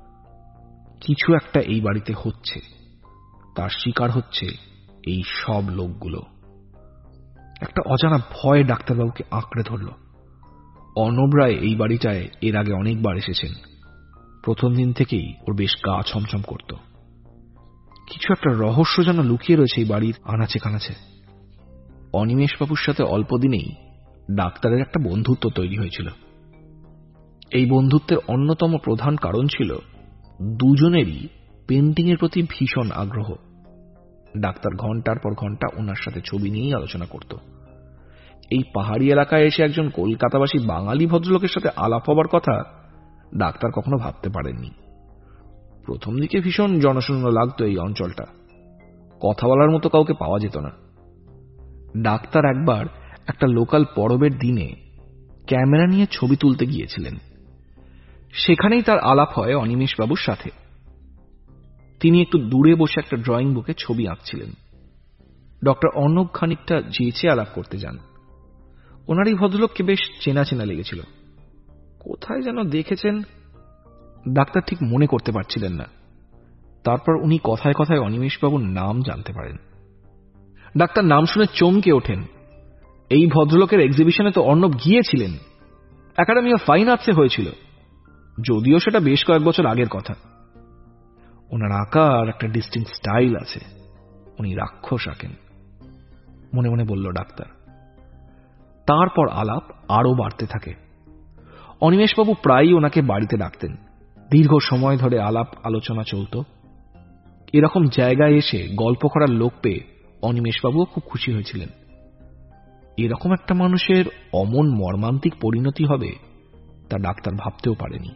Speaker 2: কিছু একটা এই বাড়িতে হচ্ছে, তার শিকার হচ্ছে এই সব লোকগুলো। একটা অজানা ভয় ডাক্তারবাবুকে আঁকড়ে ধরল। অর্ণব রায় এই বাড়িটায় এর আগে অনেকবার এসেছেন। প্রথম দিন থেকেই ওর বেশ গা ছমছম করত। কিছু একটা রহস্য যেন লুকিয়ে রয়েছে এই বাড়ির আনাচে কানাচে। অনিমেষবাবুর সাথে অল্প দিনেই ডাক্তারের একটা বন্ধুত্ব তৈরি হয়েছিল। এই বন্ধুত্বের অন্যতম প্রধান কারণ ছিল দুজনেরই পেন্টিং এর প্রতি ভীষণ আগ্রহ। ডাক্তার ঘন্টার পর ঘন্টা ওনার সাথে ছবি নিয়েই আলোচনা করত। এই পাহাড়ি এলাকায় এসে একজন কলকাতাবাসী বাঙালি ভদ্রলোকের সাথে আলাপ হবার কথা ডাক্তার কখনো ভাবতে পারেননি। প্রথম দিকে ভীষণ জনশূন্য লাগতো এই অঞ্চলটা। কথা বলার মতো কাউকে পাওয়া যেত না। ডাক্তার একবার একটা লোকাল পরবের দিনে ক্যামেরা নিয়ে ছবি তুলতে গিয়েছিলেন। সেখানেই তার আলাপ হয় অনিমেষবাবুর সাথে। তিনি একটু দূরে বসে একটা ড্রয়িং বুকে ছবি আঁকছিলেন। ডক্টর অর্ণব খানিকটা যেচে আলাপ করতে যান। ওনার এই ভদ্রলোককে বেশ চেনা চেনা লেগেছিল। কোথায় যেন দেখেছেন, ডাক্তার ঠিক মনে করতে পারছিলেন না। তারপর উনি কথায় কথায় অনিমেষবাবুর নাম জানতে পারেন। ডাক্তার নাম শুনে চমকে ওঠেন। এই ভদ্রলোকের এক্সিবিশনে তো অর্ণব গিয়েছিলেন। একাডেমি অফ ফাইন আর্টসে হয়েছিল, যদিও সেটা বেশ কয়েক বছর আগের কথা। ওনার আঁকার একটা ডিস্টিংক্ট স্টাইল আছে। উনি রাক্ষস আঁকেন, মনে মনে বলল ডাক্তার। তারপর আলাপ আরো বাড়তে থাকে। অনিমেষবাবু প্রায়ই ওনাকে বাড়িতে ডাকতেন। দীর্ঘ সময় ধরে আলাপ আলোচনা চলত। এরকম জায়গায় এসে গল্প করার লোক পেয়ে অনিমেষবাবুও খুব খুশি হয়েছিলেন। এরকম একটা মানুষের অমন মর্মান্তিক পরিণতি হবে তা ডাক্তার ভাবতেও পারেনি।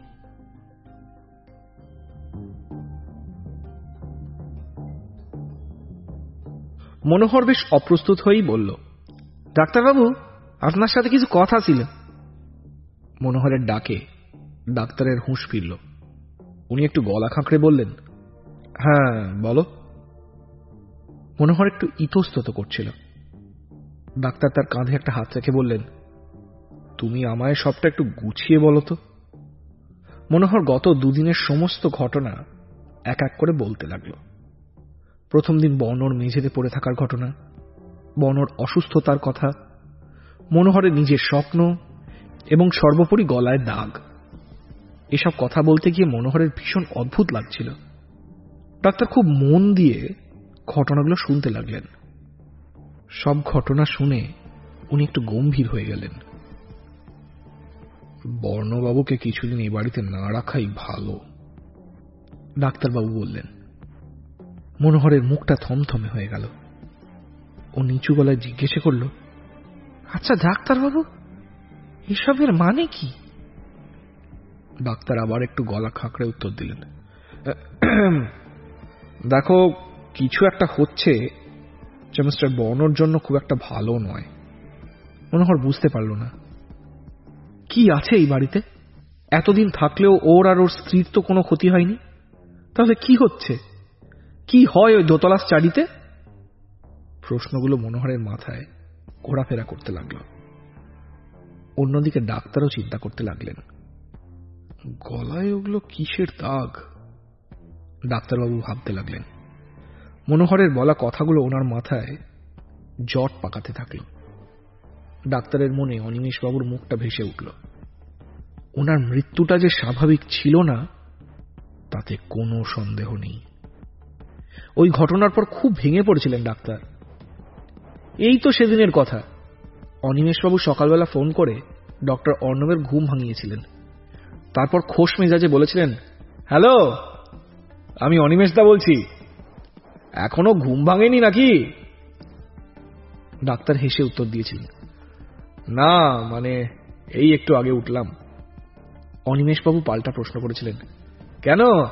Speaker 2: মনোহর বেশ অপ্রস্তুত হয়েই বলল, ডাক্তারবাবু, আপনার সাথে কিছু কথা ছিল। মনোহরের ডাকে ডাক্তারের হুঁশ ফিরল। উনি একটু গলা খাঁকড়ে বললেন, হ্যাঁ বলো। মনোহর একটু ইতস্তত করছিল। ডাক্তার তার কাঁধে একটা হাত রেখে বললেন, তুমি আমায় সবটা একটু গুছিয়ে বলো তো। মনোহর গত দুদিনের সমস্ত ঘটনা এক এক করে বলতে লাগল। প্রথম দিন বনর মেঝেতে পড়ে থাকার ঘটনা, বনর অসুস্থতার কথা, মনোহরের নিজের স্বপ্ন এবং সর্বোপরি গলায় দাগ। এসব কথা বলতে গিয়ে মনোহরের ভীষণ অদ্ভুত লাগছিল। ডাক্তার খুব মন দিয়ে ঘটনাগুলো শুনতে লাগলেন। সব ঘটনা শুনে উনি একটু গম্ভীর হয়ে গেলেন। বর্ণবাবুকে কিছুদিন এই বাড়িতে না রাখাই ভালো, ডাক্তারবাবু বললেন। মনোহরের মুখটা থমথমে হয়ে গেল। ও নিচু গলায় জিজ্ঞেস করল, আচ্ছা ডাক্তারবাবু, এসবের মানে কি? ডাক্তার আবার একটু গলা খাঁকড়ে উত্তর দিলেন, দেখো, কিছু একটা হচ্ছে যে মিস্টার বর্ণর জন্য খুব একটা ভালো নয়। মনোহর বুঝতে পারল না কি আছে এই বাড়িতে। এতদিন থাকলেও ওর আর ওর স্ত্রীর তো কোনো ক্ষতি হয়নি। তাহলে কি হচ্ছে, কি হয় ওই দোতলার চারিতে? প্রশ্নগুলো মনোহরের মাথায় ঘোরাফেরা করতে লাগলো। অন্যদিকে ডাক্তারও চিন্তা করতে লাগলেন। গলায় ওগুলো কিসের দাগ? ডাক্তারবাবু ভাবতে লাগলেন। মনোহরের বলা কথাগুলো ওনার মাথায় জট পাকাতে থাকল। ডাক্তারের মনে অনিমেষবাবুর মুখটা ভেসে উঠল। ওনার মৃত্যুটা যে স্বাভাবিক ছিল না তাতে কোনো সন্দেহ নেই। ওই ঘটনার পর খুব ভেঙে পড়েছিলেন ডাক্তার। এই তো সেদিনের কথা, অনিমেষবাবু সকালবেলা ফোন করে ডক্টর অর্ণবের ঘুম ভাঙিয়েছিলেন। তারপর খোশ মেজাজে বলেছিলেন, হ্যালো, আমি অনিমেষদা বলছি, এখনো ঘুম ভাঙেনি নাকি? ডাক্তার হেসে উত্তর দিয়েছিলেন, না, মানে এই একটু আগে উঠলাম। অনিমেষবাবু পাল্টা প্রশ্ন করেছিলেন, কেন,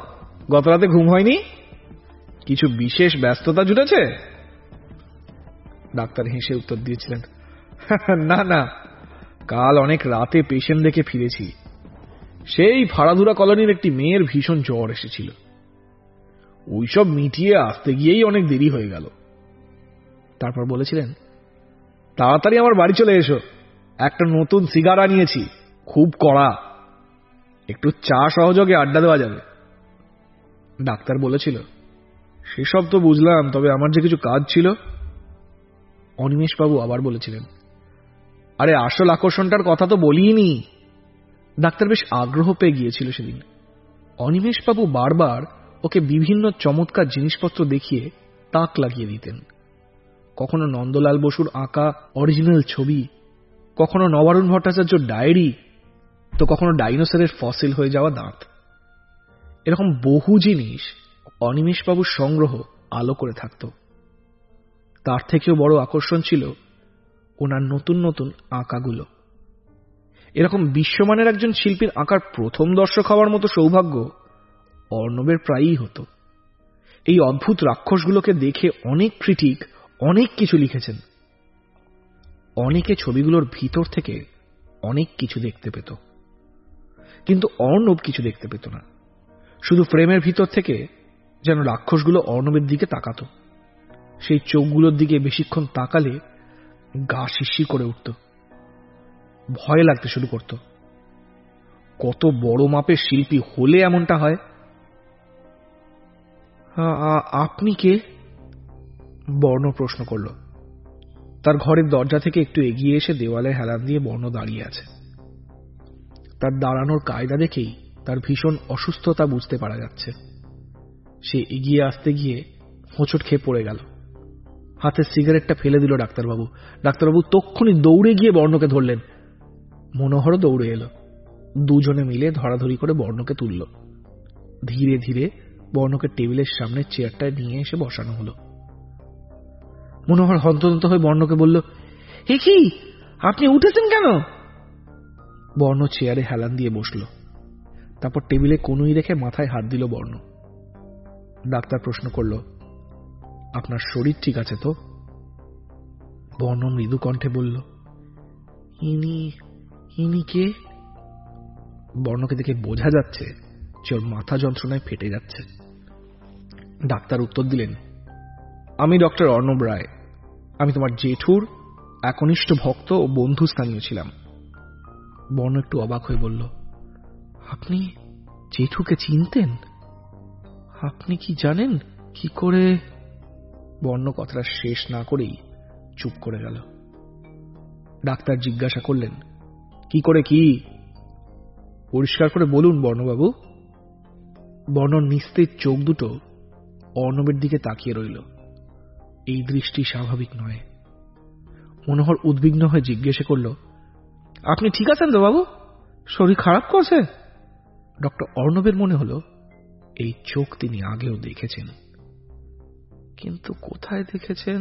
Speaker 2: গত রাতে ঘুম হয়নি? কিছু বিশেষ ব্যস্ততা জুটেছে? ডাক্তার হেসে উত্তর দিয়েছিলেন, না না, কাল অনেক রাতে পেশেন্ট দেখে ফিরেছি। সেই ফাড়াধুরা কলোনির একটি মেয়ের ভীষণ জ্বর এসেছিল। ওইসব মিটিয়ে আসতে গিয়েই অনেক দেরি হয়ে গেল। তারপর বলেছিলেন, তাড়াতাড়ি আমার বাড়ি চলে এসো, একটা নতুন সিগার আনিয়েছি, খুব কড়া, একটু চা সহযোগে আড্ডা দেওয়া যাবে। ডাক্তার বলেছিল, সেসব তো বুঝলাম, তবে আমার যে কিছু কাজ ছিল। অনিমেষবাবু আবার বলেছিলেন, আরে আসল আকর্ষণটার কথা তো বলিনি। ডাক্তার বেশ আগ্রহ পেয়ে গিয়েছিল সেদিন। অনিমেষবাবু বারবার ওকে বিভিন্ন চমৎকার জিনিসপত্র দেখিয়ে তাক লাগিয়ে দিতেন। কখনো নন্দলাল বসুর আঁকা অরিজিনাল ছবি, কখনো নবারুণ ভট্টাচার্য ডায়েরি, তো কখনো ডাইনোসরের ফসিল হয়ে যাওয়া দাঁত। এরকম বহু জিনিস অনিমেষবাবুর সংগ্রহ আলো করে থাকত। তার থেকেও বড় আকর্ষণ ছিল ওনার নতুন নতুন আঁকাগুলো। এরকম বিশ্বমানের একজন শিল্পীর আঁকার প্রথম দর্শক হওয়ার মতো সৌভাগ্য অর্ণবের প্রায়ই হতো। এই অদ্ভুত রাক্ষসগুলোকে দেখে অনেক ক্রিটিক অনেক কিছু লিখেছেন। অনেকে ছবিগুলোর ভিতর থেকে অনেক কিছু দেখতে পেত, কিন্তু অর্ণব কিছু দেখতে পেত না। শুধু ফ্রেমের ভিতর থেকে যেন রাক্ষসগুলো অর্ণবের দিকে তাকাত। সেই চোখগুলোর দিকে বেশিক্ষণ তাকালে গা শিরশির করে উঠত, ভয় লাগতে শুরু করত। কত বড় মাপের শিল্পী হলে এমনটা হয়? আপনি কে? বর্ণ প্রশ্ন করল। তার ঘরের দরজা থেকে একটু এগিয়ে এসে দেওয়ালে হেলান দিয়ে বর্ণ দাঁড়িয়ে আছে। তার দাঁড়ানোর কায়দা দেখেই তার ভীষণ অসুস্থতা বুঝতে পারা যাচ্ছে। সে এগিয়ে আসতে গিয়ে হোঁচট খেয়ে পড়ে গেল। হাতের সিগারেটটা ফেলে দিল ডাক্তারবাবু। ডাক্তারবাবু তক্ষুনি দৌড়ে গিয়ে বর্ণকে ধরলেন। মনোহরও দৌড়ে এলো। দুজনে মিলে ধরাধরি করে বর্ণকে তুলল। ধীরে ধীরে বর্ণকে টেবিলের সামনে চেয়ারটায় নিয়ে এসে বসানো হলো। মনোহর হন্তদন্ত হয়ে বর্ণকে বলল, এ কি, আপনি উঠেছেন কেন? বর্ণ চেয়ারে হেলান দিয়ে বসল। তারপর টেবিলে কনুই রেখে মাথায় হাত দিল বর্ণ। ডাক্তার প্রশ্ন করল, আপনার শরীর ঠিক আছে তো? বর্ণ মৃদু কণ্ঠে বলল, ইনি ইনি কে? বর্ণকে দেখে বোঝা যাচ্ছে যে ওর মাথা যন্ত্রণায় ফেটে যাচ্ছে। ডাক্তার উত্তর দিলেন, আমি ডক্টর অর্ণব রায়। আমি তোমার জেঠুর একনিষ্ঠ ভক্ত ও বন্ধু স্থানীয় ছিলাম। বর্ণ একটু অবাক হয়ে বলল, আপনি জেঠুকে চিনতেন? আপনি কি জানেন কি করে? বর্ণ কথাটা শেষ না করেই চুপ করে গেল। ডাক্তার জিজ্ঞাসা করলেন, কি করে কি? পরিষ্কার করে বলুন বর্ণবাবু। বর্ণ নিস্তেজ চোখ দুটো অর্ণবের দিকে তাকিয়ে রইল। এই দৃষ্টি স্বাভাবিক নয়। মনোহর উদ্বিগ্ন হয়ে জিজ্ঞাসা করল, আপনি ঠিক আছেন তো বাবু? শরীর খারাপ করছে? ডক্টর অর্ণবের মনে হলো এই চোখ তিনি আগেও দেখেছেন, কিন্তু কোথায় দেখেছেন?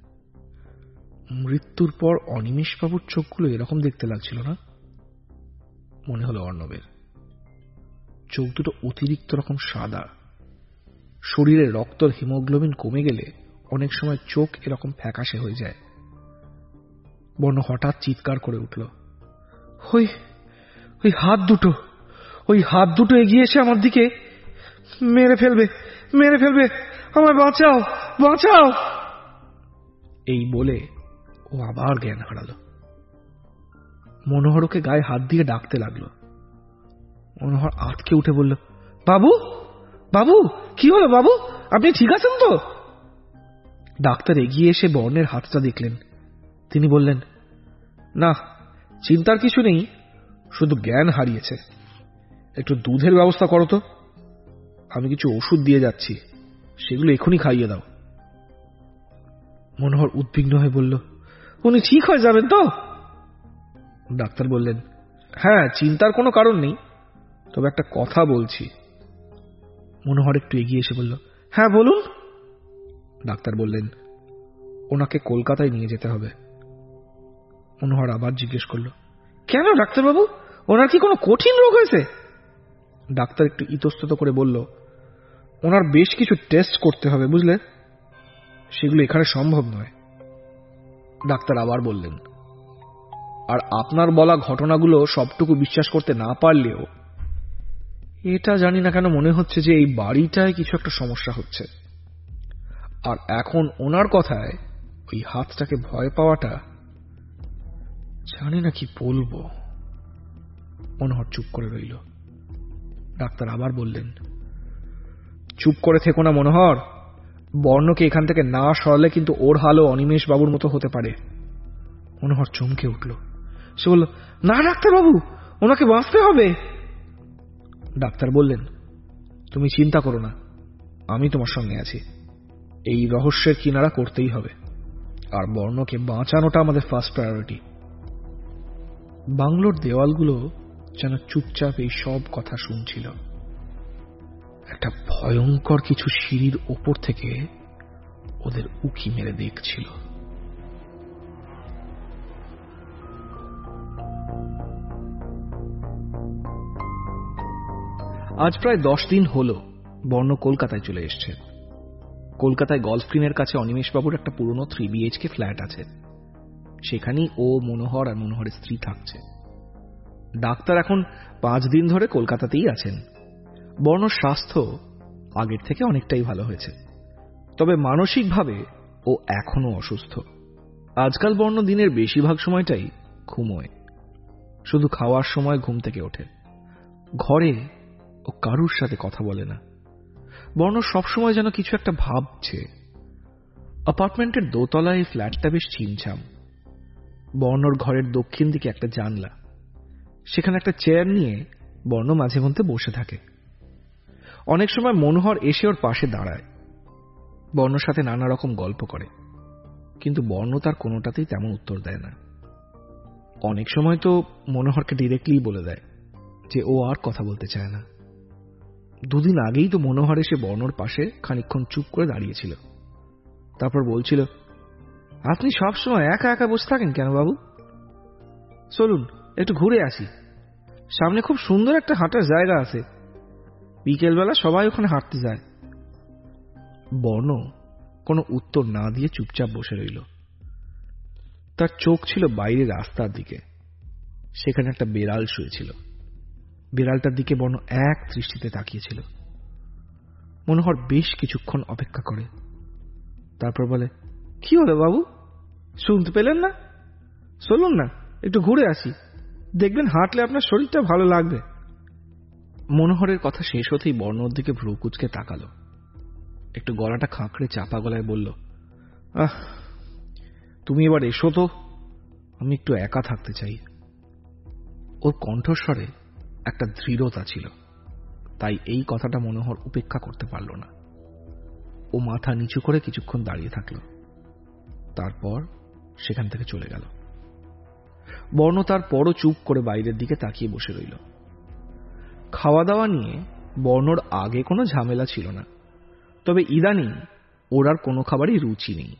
Speaker 2: মৃত্যুর পর অনিমেষবাবুর চোখগুলো এরকম দেখতে লাগছিল না, মনে হলো অর্ণবের। চোখ দুটো অতিরিক্ত রকম সাদা। শরীরে রক্তর হিমোগ্লোবিন কমে গেলে অনেক সময় চোখ এরকম ফ্যাকাশে হয়ে যায়। বর্ণ হঠাৎ চিৎকার করে উঠল, ওই ওই হাত দুটো, ওই হাত দুটো এগিয়ে এসে আমার দিকে মেরে ফেলবে, মেরে ফেলবে, আমায় বাঁচাও, বাঁচাও। এই বলে ও আবার জ্ঞান হারালো। মনোহরকে গায়ে হাত দিয়ে ডাকতে লাগলো। মনোহর আটকে উঠে বলল, বাবু, বাবু, কি হলো বাবু? আপনি ঠিক আছেন তো? ডাক্তার এগিয়ে এসে বর্ণের হাতটা দেখলেন। তিনি বললেন, না, চিন্তার কিছু নেই, শুধু জ্ঞান হারিয়েছে। একটু দুধের ব্যবস্থা করো তো, আমি কিছু ওষুধ দিয়ে যাচ্ছি, সেগুলো এখনই খাইয়ে দাও। মনোহর উদ্বিগ্ন হয়ে বলল, উনি ঠিক হয়ে যাবেন তো? ডাক্তার বললেন, হ্যাঁ, চিন্তার কোনো কারণ নেই, তবে একটা কথা বলছি। মনোহর একটু এগিয়ে এসে বলল, হ্যাঁ বলুন। ডাক্তার বললেন, ওনাকে কলকাতায় নিয়ে যেতে হবে। মনোহর আবার জিজ্ঞেস করল, কেন ডাক্তারবাবু, ওনার কি কোনো কঠিন রোগ হয়েছে? ডাক্তার একটু ইতস্তত করে বলল, ওনার বেশ কিছু টেস্ট করতে হবে, বুঝলে? সেগুলো এখানে সম্ভব নয়। ডাক্তার আবার বললেন, আর আপনার বলা ঘটনাগুলো সবটুকু বিশ্বাস করতে না পারলেও এটা জানি না কেন মনে হচ্ছে যে এই বাড়িটায় কিছু একটা সমস্যা হচ্ছে। আর এখন ওনার কথায় ওই হাতটাকে ভয় পাওয়াটা, জানি না কি বলবো। মনোহর চুপ করে রইল। ডাক্তার আবার বললেন, চুপ করে থেকো না মনোহর, বর্ণকে এখান থেকে না সরালে কিন্তু ওর হালও অনিমেষ বাবুর মতো হতে পারে। মনোহর চমকে উঠল। সে বলল, না ডাক্তার বাবু, ওনাকে বাঁচতে হবে। ডাক্তার বললেন, তুমি চিন্তা করো না, আমি তোমার সঙ্গে আছি। এই রহস্যের কিনারা করতেই হবে, আর বর্ণকে বাঁচানোটা আমাদের ফার্স্ট প্রায়োরিটি। বাংলোর দেওয়ালগুলো যেন চুপচাপ এই সব কথা শুনছিল। একটা ভয়ঙ্কর কিছু সিঁড়ির ওপর থেকে ওদের উকি মেরে দেখছিল। আজ প্রায় দশ দিন হল বর্ণ কলকাতায় চলে এসছে। কলকাতায় গলফ গ্রিনের কাছে অনিমেষবাবুর একটা পুরনো থ্রি বিএইচকে ফ্ল্যাট আছে। সেখানেই ও, মনোহর আর মনোহরের স্ত্রী থাকছে। ডাক্তার এখন পাঁচ দিন ধরে কলকাতাতেই আছেন। বর্ণর স্বাস্থ্য আগের থেকে অনেকটাই ভালো হয়েছে, তবে মানসিকভাবে ও এখনো অসুস্থ। আজকাল বর্ণ দিনের বেশিরভাগ সময়টাই ঘুমোয়, শুধু খাওয়ার সময় ঘুম থেকে ওঠে। ঘরে ও কারুর সাথে কথা বলে না। বর্ণ সবসময় যেন কিছু একটা ভাবছে। অ্যাপার্টমেন্টের দোতলায় এই ফ্ল্যাটটা বেশ ছিমছাম। বর্ণর ঘরের দক্ষিণ দিকে একটা জানলা, সেখানে একটা চেয়ার নিয়ে বর্ণ মাঝে মধ্যে বসে থাকে। অনেক সময় মনোহর এসে ওর পাশে দাঁড়ায়, বর্ণর সাথে নানা রকম গল্প করে, কিন্তু বর্ণ তার কোনোটাতেই তেমন উত্তর দেয় না। অনেক সময় তো মনোহরকে ডিরেক্টলি বলে দেয় যে ও আর কথা বলতে চায় না। দুদিন আগেই তো মনোহর এসে বর্ণর পাশে খানিকক্ষণ চুপ করে দাঁড়িয়েছিল, তারপর বলছিল, আপনি সবসময় একা একা বসে থাকেন কেন বাবু? চলুন একটু ঘুরে আসি, সামনে খুব সুন্দর একটা হাঁটার জায়গা আছে, বিকেলবেলা সবাই ওখানে হাঁটতে যায়। বর্ণ কোনো উত্তর না দিয়ে চুপচাপ বসে রইল। তার চোখ ছিল বাইরে রাস্তার দিকে। সেখানে একটা বেড়াল শুয়েছিল। বিড়ালটার দিকে বর্ণ এক দৃষ্টিতে তাকিয়েছিল। মনোহর বেশ কিছুক্ষণ অপেক্ষা করে, তারপর বলে, কি হলো বাবু, শুনতে পেলেন না? চলুন না একটু ঘুরে আসি, দেখবেন হাঁটলে আপনার শরীরটা ভালো লাগবে। মনোহরের কথা শেষ হতেই বর্ণর দিকে ভ্রু কুঁচকে তাকালো, একটু গলাটা খাঁকড়ে চাপা গলায় বলল, আহ তুমি এবার এসো তো, আমি একটু একা থাকতে চাই। ওর কণ্ঠস্বরে একটা দৃঢ়তা ছিল, তাই এই কথাটা মনোহর উপেক্ষা করতে পারল না। ও মাথা নিচু করে কিছুক্ষণ দাঁড়িয়ে থাকল, তারপর সেখান থেকে চলে গেল। বর্ণ তারপরও চুপ করে বাইরের দিকে তাকিয়ে বসে রইল। খাওয়া দাওয়া নিয়ে বর্ণর আগে কোনো ঝামেলা ছিল না, তবে ইদানিং ওর আর কোনো খাবারই রুচি নেই,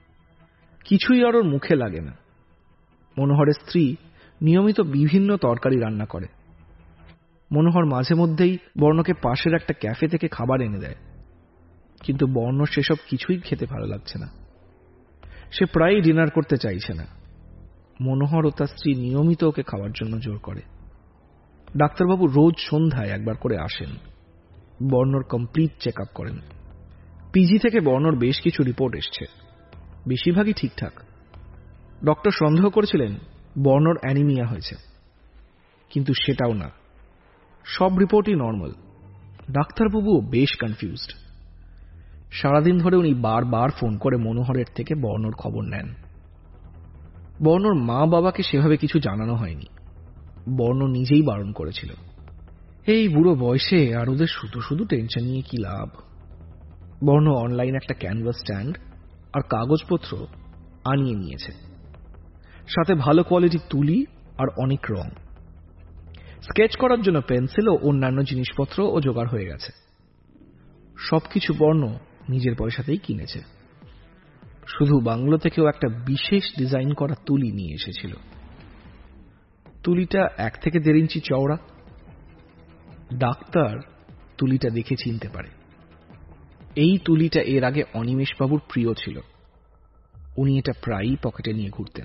Speaker 2: কিছুই আর ওর মুখে লাগে না। মনোহরের স্ত্রী নিয়মিত বিভিন্ন তরকারি রান্না করে। মনোহর মাঝে মধ্যেই বর্ণকে পাশের একটা ক্যাফে থেকে খাবার এনে দেয়, কিন্তু বর্ণ সেসব কিছুই খেতে ভালো লাগছে না। সে প্রায়ই ডিনার করতে চাইছে না। মনোহর ও তার স্ত্রী নিয়মিত ওকে খাওয়ার জন্য জোর করে। ডাক্তারবাবু রোজ সন্ধ্যায় একবার করে আসেন, বর্ণর কমপ্লিট চেক আপ করেন। পিজি থেকে বর্ণর বেশ কিছু রিপোর্ট এসছে, বেশিরভাগই ঠিকঠাক। ডক্টর সন্দেহ করেছিলেন বর্ণর অ্যানিমিয়া হয়েছে, কিন্তু সেটাও না, সব রিপোর্টই নর্মাল। ডাক্তারবাবুও বেশ কনফিউজড। সারাদিন ধরে উনি বারবার ফোন করে মনোহরের থেকে বর্ণর খবর নেন। বর্ণর মা বাবাকে সেভাবে কিছু জানানো হয়নি, বর্ণ নিজেই বারণ করেছিল। এই বুড়ো বয়সে আর ওদের শুধু শুধু টেনশন নিয়ে কি লাভ। বর্ণ অনলাইন একটা ক্যানভাস স্ট্যান্ড আর কাগজপত্র আনিয়ে নিয়েছে, সাথে ভালো কোয়ালিটির তুলি আর অনেক রং। স্কেচ করার জন্য পেন্সিল ও অন্যান্য জিনিসপত্র ও জোগাড় হয়ে গেছে। সবকিছু বর্ণ নিজের পয়সাতেই কিনেছে। শুধু বাংলো থেকেও একটা বিশেষ ডিজাইন করা তুলি নিয়ে এসেছিল। তুলিটা এক থেকে দেড় ইঞ্চি চওড়া। ডাক্তার তুলিটা দেখে চিনতে পারে, এই তুলিটা এর আগে অনিমেষবাবুর প্রিয় ছিল, উনি এটা প্রায়ই পকেটে নিয়ে ঘুরতেন।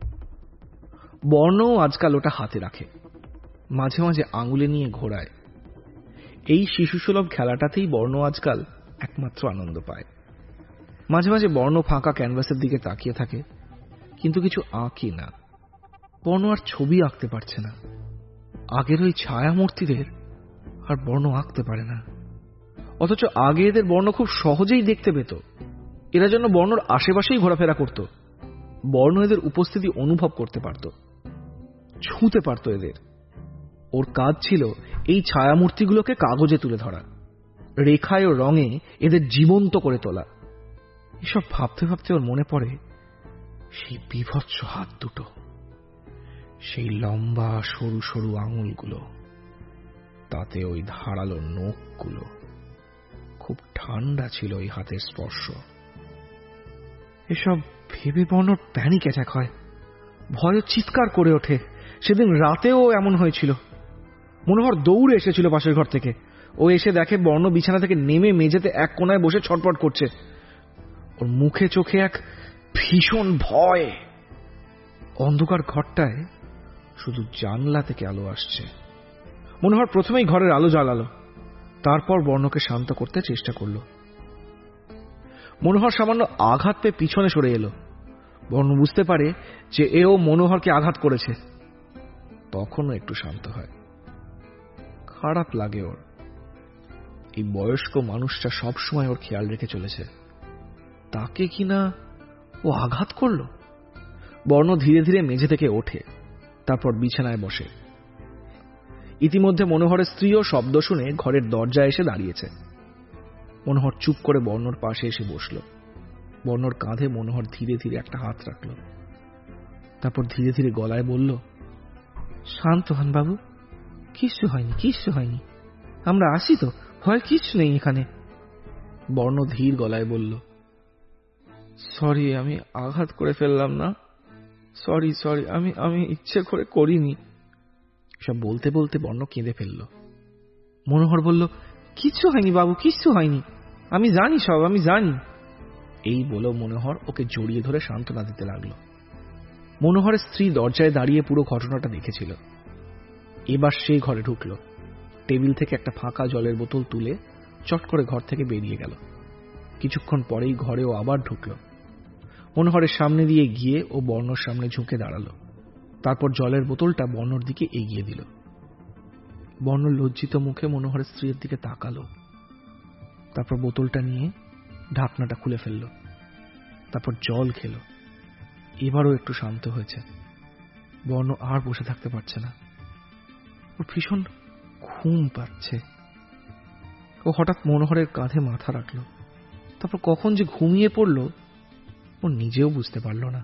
Speaker 2: বর্ণ আজকাল ওটা হাতে রাখে, মাঝে মাঝে আঙুলে নিয়ে ঘোরায়। এই শিশুসুলভ খেলাটাতেই বর্ণ আজকাল একমাত্র আনন্দ পায়। মাঝে মাঝে বর্ণ ফাঁকা ক্যানভাসের দিকে তাকিয়ে থাকে, কিন্তু কিছু আঁকে না। বর্ণ আর ছবি আঁকতে পারছে না, আগের ওই ছায়ামূর্তিদের আর বর্ণ আঁকতে পারে না। অথচ আগে এদের বর্ণ খুব সহজেই দেখতে পেত, এরা যেন বর্ণর আশেপাশেই ঘোরাফেরা করত, বর্ণ এদের উপস্থিতি অনুভব করতে পারত, ছুঁতে পারত এদের। ওর কাজ ছিল এই ছায়ামূর্তিগুলোকে কাগজে তুলে ধরা, রেখায় ও রঙে এদের জীবন্ত করে তোলা। এসব ভাবতে ভাবতে ওর মনে পড়ে সেই বীভৎস হাত দুটো, সেই লম্বা সরু সরু আঙুলগুলো, তাতে ওই ধারালো নখগুলো। খুব ঠান্ডা ছিল ওই হাতের স্পর্শ। এসব ভেবে বর্ণর প্যানিক অ্যাটাক হয়, ভয়ে চিৎকার করে ওঠে। সেদিন রাতেও এমন হয়েছিল। মনোহর দৌড়ে এসেছিল পাশের ঘর থেকে। ও এসে দেখে বর্ণ বিছানা থেকে নেমে মেঝেতে এক কোনায় বসে ছটপট করছে। ওর মুখে চোখে এক ভীষণ ভয়। অন্ধকার ঘরটায় শুধু জানলা থেকে আলো আসছে। মনোহর প্রথমেই ঘরের আলো জ্বালালো, তারপর বর্ণকে শান্ত করতে চেষ্টা করল। মনোহর সামান্য আঘাত পেয়ে পিছনে সরে এলো। বর্ণ বুঝতে পারে যে এও মনোহরকে আঘাত করেছে, তখনও একটু শান্ত হয়। খারাপ লাগে ওর। এই বয়স্ক মানুষটা সবসময় ওর খেয়াল রেখে চলেছে, তাকে কিনা ও আঘাত করল। বর্ণ ধীরে ধীরে মেঝে থেকে ওঠে, তারপর বিছানায় বসে। ইতিমধ্যে মনোহরের স্ত্রীও শব্দ শুনে ঘরের দরজায় এসে দাঁড়িয়েছে। মনোহর চুপ করে বর্ণর পাশে এসে বসল। বর্ণর কাঁধে মনোহর ধীরে ধীরে একটা হাত রাখল, তারপর ধীরে ধীরে গলায় বলল, শান্ত হন বাবু, কিচ্ছু হয়নি, কিচ্ছু হয়নি, আমরা আসি তো, ভয় কিচ্ছু নেই এখানে। বর্ণ ধীর গলায় বলল, সরি, আমি আঘাত করে ফেললাম না, সরি সরি, আমি আমি ইচ্ছে করে করিনি। সব বলতে বলতে বর্ণ কেঁদে ফেলল। মনোহর বলল, কিচ্ছু হয়নি বাবু, কিচ্ছু হয়নি, আমি জানি সব, আমি জানি। এই বলে মনোহর ওকে জড়িয়ে ধরে সান্ত্বনা দিতে লাগলো। মনোহরের স্ত্রী দরজায় দাঁড়িয়ে পুরো ঘটনাটা দেখেছিল। এবার সে ঘরে ঢুকল, টেবিল থেকে একটা ফাঁকা জলের বোতল তুলে চট করে ঘর থেকে বেরিয়ে গেল। কিছুক্ষণ পরেই ঘরেও আবার ঢুকল। মনোহরের সামনে দিয়ে গিয়ে ও বর্ণর সামনে ঝুঁকে দাঁড়ালো, তারপর জলের বোতলটা বর্ণর দিকে এগিয়ে দিল। বর্ণ লজ্জিত মুখে মনোহরের স্ত্রীর দিকে তাকালো, তারপর বোতলটা নিয়ে ঢাকনাটা খুলে ফেলল, তারপর জল খেল। এবারও একটু শান্ত হয়েছে। বর্ণ আর বসে থাকতে পারছে না, ওর ভীষণ ঘুম পাচ্ছে। ও হঠাৎ মনোহরের কাঁধে মাথা রাখল, তারপর কখন যে ঘুমিয়ে পড়ল ও নিজেও বুঝতে পারল না।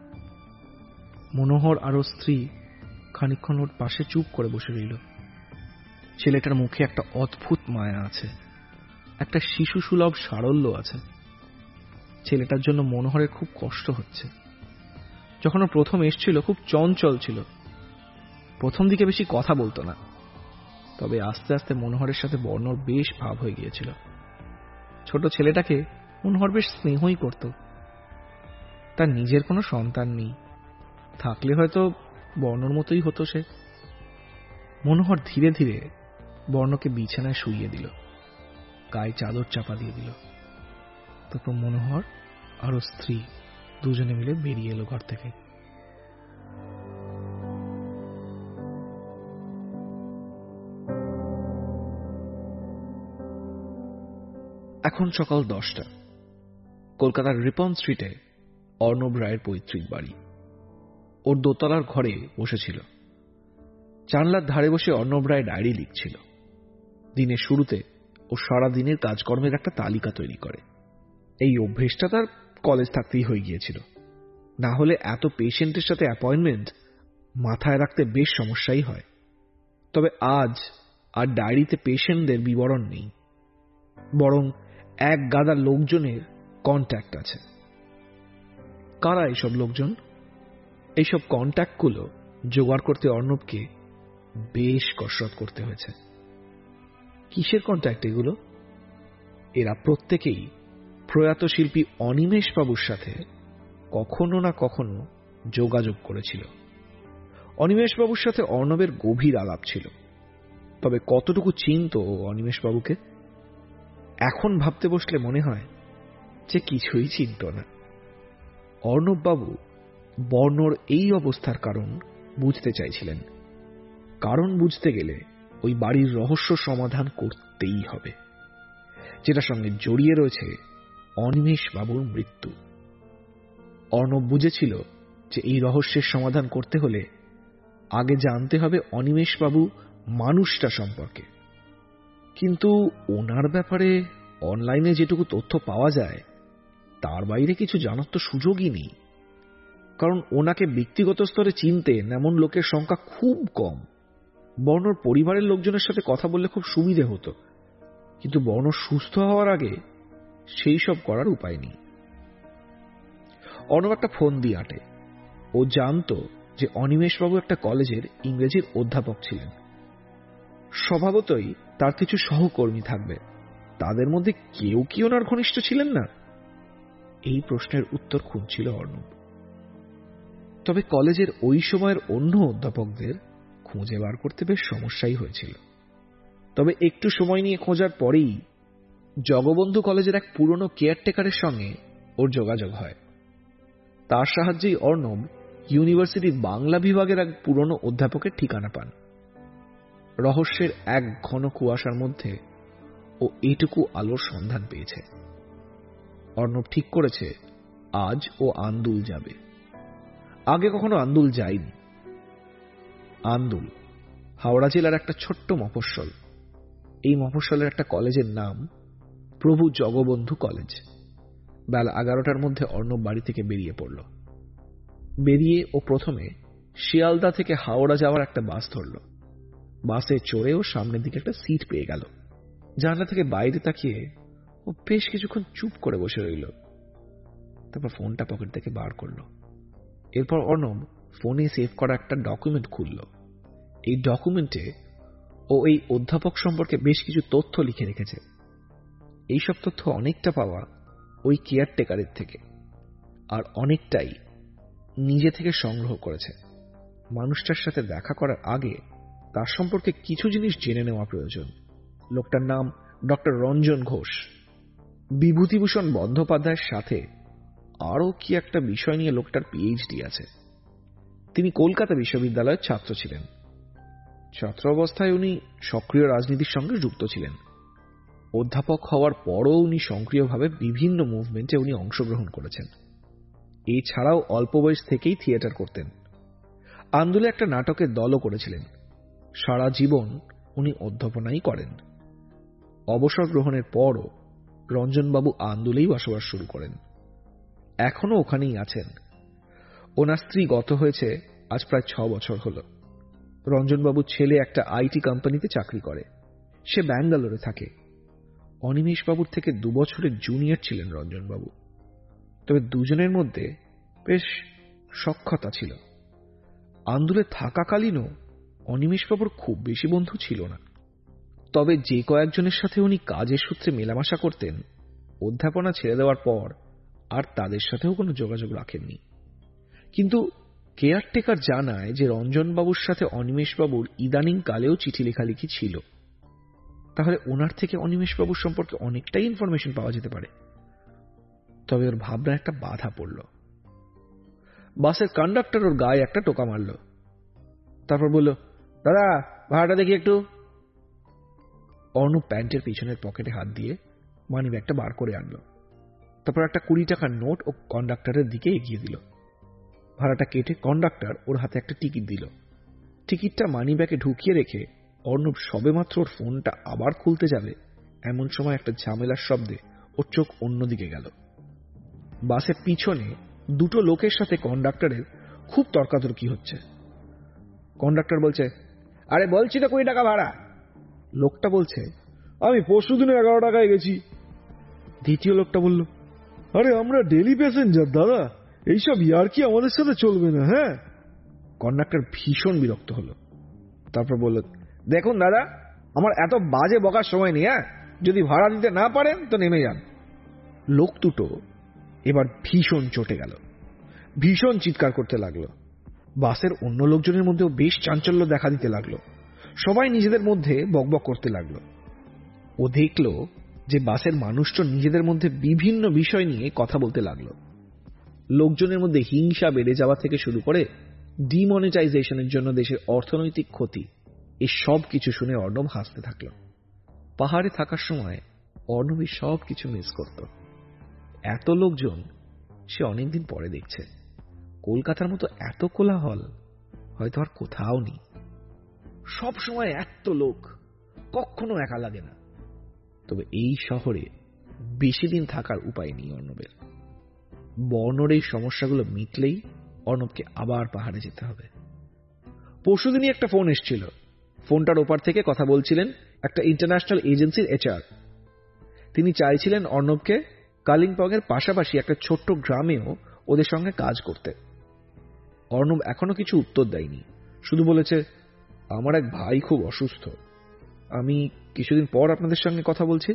Speaker 2: মনোহর আর ওর স্ত্রী খানিকক্ষণ ওর পাশে চুপ করে বসে রইল। ছেলেটার মুখে একটা অদ্ভুত মায়া আছে, একটা শিশু সুলভ সারল্য আছে। ছেলেটার জন্য মনোহরের খুব কষ্ট হচ্ছে। যখন ও প্রথম এসেছিল খুব চঞ্চল ছিল, প্রথম দিকে বেশি কথা বলতো না, তবে আস্তে আস্তে মনোহরের সাথে বর্ণর বেশ ভাব হয়ে গিয়েছিল। ছোট ছেলেটাকে মনোহর বেশ স্নেহই করত। তার নিজের কোনো সন্তান নেই, থাকলে হয়তো বর্ণর মতোই হতো সে। মনোহর ধীরে ধীরে বর্ণকে বিছানায় শুইয়ে দিল, গায়ে চাদর চাপা দিয়ে দিল। তারপর মনোহর আর ওর স্ত্রী দুজনে মিলে বেরিয়ে এলো ঘর থেকে। এখন সকাল দশটা। কলকাতার রিপন স্ট্রিটে অর্ণব রায়ের পৈতৃক বাড়ি। ওর দোতলার ঘরে বসেছিল। জানলার ধারে বসে অর্ণব রায় ডায়েরি লিখছিল। দিনের শুরুতে ও সারা দিনের কাজকর্মের একটা তালিকা তৈরি করে। এই অভ্যেসটা তার কলেজ থাকতেই হয়ে গিয়েছিল, না হলে এত পেশেন্টের সাথে অ্যাপয়েন্টমেন্ট মাথায় রাখতে বেশ সমস্যাই হয়। তবে আজ আর ডায়েরিতে পেশেন্টদের বিবরণ নেই, বরং এক গাদা লোকজনের কন্ট্যাক্ট আছে। কারা এইসব লোকজন? এইসব কন্ট্যাক্টগুলো জোগাড় করতে অর্ণবকে বেশ কসরত করতে হয়েছে। কিসের কন্ট্যাক্ট এগুলো? এরা প্রত্যেকেই প্রয়াত শিল্পী অনিমেষ বাবুর সাথে কখনো না কখনো যোগাযোগ করেছিল। অনিমেষ বাবুর সাথে অর্ণবের গভীর আলাপ ছিল, তবে কতটুকু চিনত অনিমেষ বাবুকে এখন ভাবতে বসলে মনে হয় যে কিছুই চিনত না। অর্ণব বাবু বর্ণর এই অবস্থার কারণ বুঝতে চাইছিলেন। কারণ বুঝতে গেলে ওই বাড়ির রহস্য সমাধান করতেই হবে, যেটার সঙ্গে জড়িয়ে রয়েছে অনিমেষ বাবুর মৃত্যু। অর্ণব বুঝেছিল যে এই রহস্যের সমাধান করতে হলে আগে জানতে হবে অনিমেষ বাবু মানুষটা সম্পর্কে। কিন্তু ওনার ব্যাপারে অনলাইনে যেটুকু তথ্য পাওয়া যায় তার বাইরে কিছু জানার তো সুযোগই নেই, কারণ ওনাকে ব্যক্তিগত স্তরে চিনতেন এমন লোকের সংখ্যা খুব কম। বর্ণর পরিবারের লোকজনের সাথে কথা বললে খুব সুবিধে হতো, কিন্তু বর্ণ সুস্থ হওয়ার আগে সেই সব করার উপায় নেই। অর্ণব একটা ফোন দিয়ে আটে। ও জানত যে অনিমেষবাবু একটা কলেজের ইংরেজির অধ্যাপক ছিলেন। স্বভাবতই তার কিছু সহকর্মী থাকবে, তাদের মধ্যে কেউ কি ওনার ঘনিষ্ঠ ছিলেন না? এই প্রশ্নের উত্তর খুঁজছিল অর্ণব। তবে কলেজের ওই সময়ের অন্য অধ্যাপকদের খুঁজে বার করতে বেশ সমস্যাই হয়েছিল। তবে একটু সময় নিয়ে খোঁজার পরেই জগবন্ধু কলেজের এক পুরনো কেয়ারটেকারের সঙ্গে ওর যোগাযোগ হয়। তার সাহায্যেই অর্ণব ইউনিভার্সিটির বাংলা বিভাগের এক পুরনো অধ্যাপকের ঠিকানা পান। রহস্যের এক ঘন কুয়াশার মধ্যে ও এটুকু আলোর সন্ধান পেয়েছে। অর্ণব ঠিক করেছে আজ ও আন্দুল যাবে। আগে কখনো আন্দুল যায়নি। আন্দুল হাওড়া জেলার একটা ছোট্ট মফস্বল। এই মফস্বলের একটা কলেজের নাম প্রভু জগবন্ধু কলেজ। বেলা এগারোটার মধ্যে অর্ণব বাড়ি থেকে বেরিয়ে পড়ল। বেরিয়ে ও প্রথমে শিয়ালদা থেকে হাওড়া যাওয়ার একটা বাস ধরল। বাসে চড়েও সামনের দিকে একটা সিট পেয়ে গেল। জানলা থেকে বাইরে তাকিয়ে ও বেশ কিছুক্ষণ চুপ করে বসে রইল। তারপর ফোনটা পকেট থেকে বার করল। এরপর অর্ণব ফোনে সেভ করা একটা ডকুমেন্ট খুলল। এই ডকুমেন্টে ও এই অধ্যাপক সম্পর্কে বেশ কিছু তথ্য লিখে রেখেছে। এইসব তথ্য অনেকটা পাওয়া ওই কেয়ারটেকারের থেকে, আর অনেকটাই নিজে থেকে সংগ্রহ করেছে। মানুষটার সাথে দেখা করার আগে তার সম্পর্কে কিছু জিনিস জেনে নেওয়া প্রয়োজন। লোকটার নাম ডক্টর রঞ্জন ঘোষ। বিভূতিভূষণ বন্দ্যোপাধ্যায়ের সাথে আরও কি একটা বিষয় নিয়ে লোকটার পিএইচডি আছে। তিনি কলকাতা বিশ্ববিদ্যালয়ের ছাত্র ছিলেন। ছাত্র অবস্থায় উনি সক্রিয় রাজনীতির সঙ্গে যুক্ত ছিলেন। অধ্যাপক হওয়ার পরও উনি সক্রিয়ভাবে বিভিন্ন মুভমেন্টে উনি অংশগ্রহণ করেছেন। এছাড়াও অল্প বয়স থেকেই থিয়েটার করতেন। আন্দোলনে একটা নাটকের দলও করেছিলেন। সারা জীবন উনি অধ্যাপনাই করেন। অবসর গ্রহণের পরও রঞ্জনবাবু আন্দোলেই বসবাস শুরু করেন। এখনো ওখানেই আছেন। ওনার স্ত্রী গত হয়েছে আজ প্রায় ছ বছর হল। রঞ্জনবাবুর ছেলে একটা আইটি কোম্পানিতে চাকরি করে। সে ব্যাঙ্গালোরে থাকে। অনিমেষবাবুর থেকে দু বছরের জুনিয়র ছিলেন রঞ্জনবাবু। তবে দুজনের মধ্যে বেশ সখ্যতা ছিল। আন্দোলনে থাকাকালীনও অনিমেষবাবুর খুব বেশি বন্ধু ছিল না। তবে যে কয়েকজনের সাথে উনি কাজের সূত্রে মেলামেশা করতেন, অধ্যাপনা ছেড়ে দেওয়ার পর আর তাদের সাথেও কোনো যোগাযোগ রাখেননি। কিন্তু কেয়ারটেকার জানায় যে রঞ্জনবাবুর সাথে অনিমেষবাবুর ইদানিং কালেও চিঠি লেখালেখি ছিল। তাহলে ওনার থেকে অনিমেষবাবুর সম্পর্কে অনেকটাই ইনফরমেশন পাওয়া যেতে পারে। তবে ওর ভাবনা একটা বাধা পড়ল। বাসের কন্ডাক্টর ওর গায়ে একটা টোকা মারল। তারপর বলল, দাদা ভাড়াটা দেখি একটু। অর্ণব প্যান্টের পিছনের পকেটে হাত দিয়ে মানি ব্যাগটা বার করে আনলো। তারপর একটা কুড়ি টাকার নোট ও কন্ডাক্টরের দিকে এগিয়ে দিল। ভাড়াটা কেটে কন্ডাক্টর ওর হাতে একটা টিকিট দিল। টিকিটটা মানি ব্যাগে ঢুকিয়ে রেখে অর্ণব সবেমাত্র ওর ফোনটা আবার খুলতে যাবে, এমন সময় একটা ঝামেলার শব্দে ওর চোখ অন্যদিকে গেল। বাসের পিছনে দুটো লোকের সাথে কন্ডাক্টরের খুব তর্কাতর্কি হচ্ছে। কন্ডাক্টর বলছে, আরে বলছি তো কুড়ি টাকা ভাড়া। লোকটা বলছে, আমি পরশু দিনে এগারো টাকায় গেছি। দ্বিতীয় লোকটা বলল, আরে আমরা ডেলি প্যাসেঞ্জার দাদা, এইসব ইয়ার্কি আমাদের সাথে চলবে না। হ্যাঁ। কন্ডাক্টর ভীষণ বিরক্ত হলো। তারপর বলল, দেখুন দাদা, আমার এত বাজে বকার সময় নেই। হ্যাঁ, যদি ভাড়া দিতে না পারেন তো নেমে যান। লোক দুটো এবার ভীষণ চটে গেল, ভীষণ চিৎকার করতে লাগলো। বাসের অন্য লোকজনের মধ্যেও বেশ চাঞ্চল্য দেখা দিতে লাগলো। সবাই নিজেদের মধ্যে বকবক করতে লাগলো। ও দেখল যে বাসের মানুষজন নিজেদের মধ্যে বিভিন্ন বিষয় নিয়ে কথা বলতে লাগলো। লোকজনের মধ্যে হিংসা বেড়ে যাওয়া থেকে শুরু করে ডিমনিটাইজেশনের জন্য দেশের অর্থনৈতিক ক্ষতি, এই সব কিছু শুনে অর্ণব হাসতে থাকল। পাহাড়ে থাকার সময় অর্ণবী সব কিছু মিস করত। এত লোকজন সে অনেকদিন পরে দেখছে। কলকাতার মতো এত কোলাহল হয়তো আর কোথাও নেই। সব সময় এত লোক, কখনো একা লাগে না। তবে এই শহরে বেশি দিন থাকার উপায় নেই অর্ণবের। বর্ণর এই সমস্যাগুলো মিটলেই অর্ণবকে আবার পাহাড়ে যেতে হবে। পরশুদিনই একটা ফোন এসেছিল। ফোনটার ওপার থেকে কথা বলছিলেন একটা ইন্টারন্যাশনাল এজেন্সির এইচআর। তিনি চাইছিলেন অর্ণবকে কালিম্পং এর পাশাপাশি একটা ছোট্ট গ্রামেও ওদের সঙ্গে কাজ করতে। অর্ণব এখনো কিছু উত্তর দেয়নি, শুধু বলেছে, আমার এক ভাই খুব অসুস্থ, আমি কিছুদিন পর আপনাদের সঙ্গে কথা বলছি।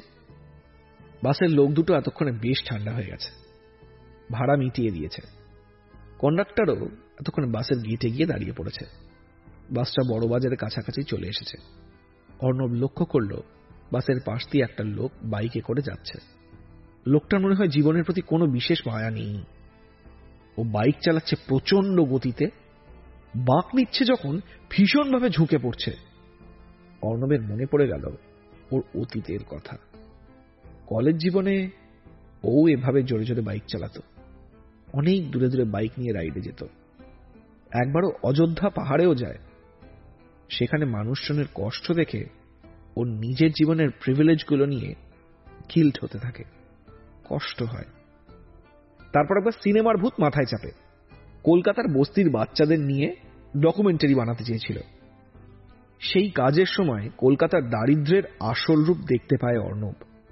Speaker 2: বাসের লোক দুটো এতক্ষণে বেশ ঠান্ডা হয়ে গেছে, ভাড়া মিটিয়ে দিয়েছে। কন্ডাক্টরও এতক্ষণে বাসের গেটে গিয়ে দাঁড়িয়ে পড়েছে। বাসটা বড় বাজারের কাছাকাছি চলে এসেছে। অর্ণব লক্ষ্য করল বাসের পাশ দিয়ে একটা লোক বাইকে করে যাচ্ছে। লোকটার মনে হয় জীবনের প্রতি কোনো বিশেষ মায়া নেই। ও বাইক চালাচ্ছে প্রচন্ড গতিতে, বাঁক নিচ্ছে যখন ভীষণভাবে ঝুঁকে পড়ছে। অর্ণবের মনে পড়ে গেল ওর অতীতের কথা। কলেজ জীবনে ও এভাবে জোরে জোরে বাইক চালাতো, অনেক দূরে দূরে বাইক নিয়ে রাইডে যেত। একবারও অযোধ্যা পাহাড়েও যায়। সেখানে মানুষজনের কষ্ট দেখে ওর নিজের জীবনের প্রিভিলেজগুলো নিয়ে গিল্ট হতে থাকে, কষ্ট হয়। তারপর একবার সিনেমার ভূত মাথায় চাপে। কলকাতার বস্তির বাচ্চাদের নিয়ে ডকুমেন্টারি বানাতে চেয়েছিল। সেই কাজের সময় কলকাতার দারিদ্র্যের আসল রূপ দেখতে পায় অর্ণব।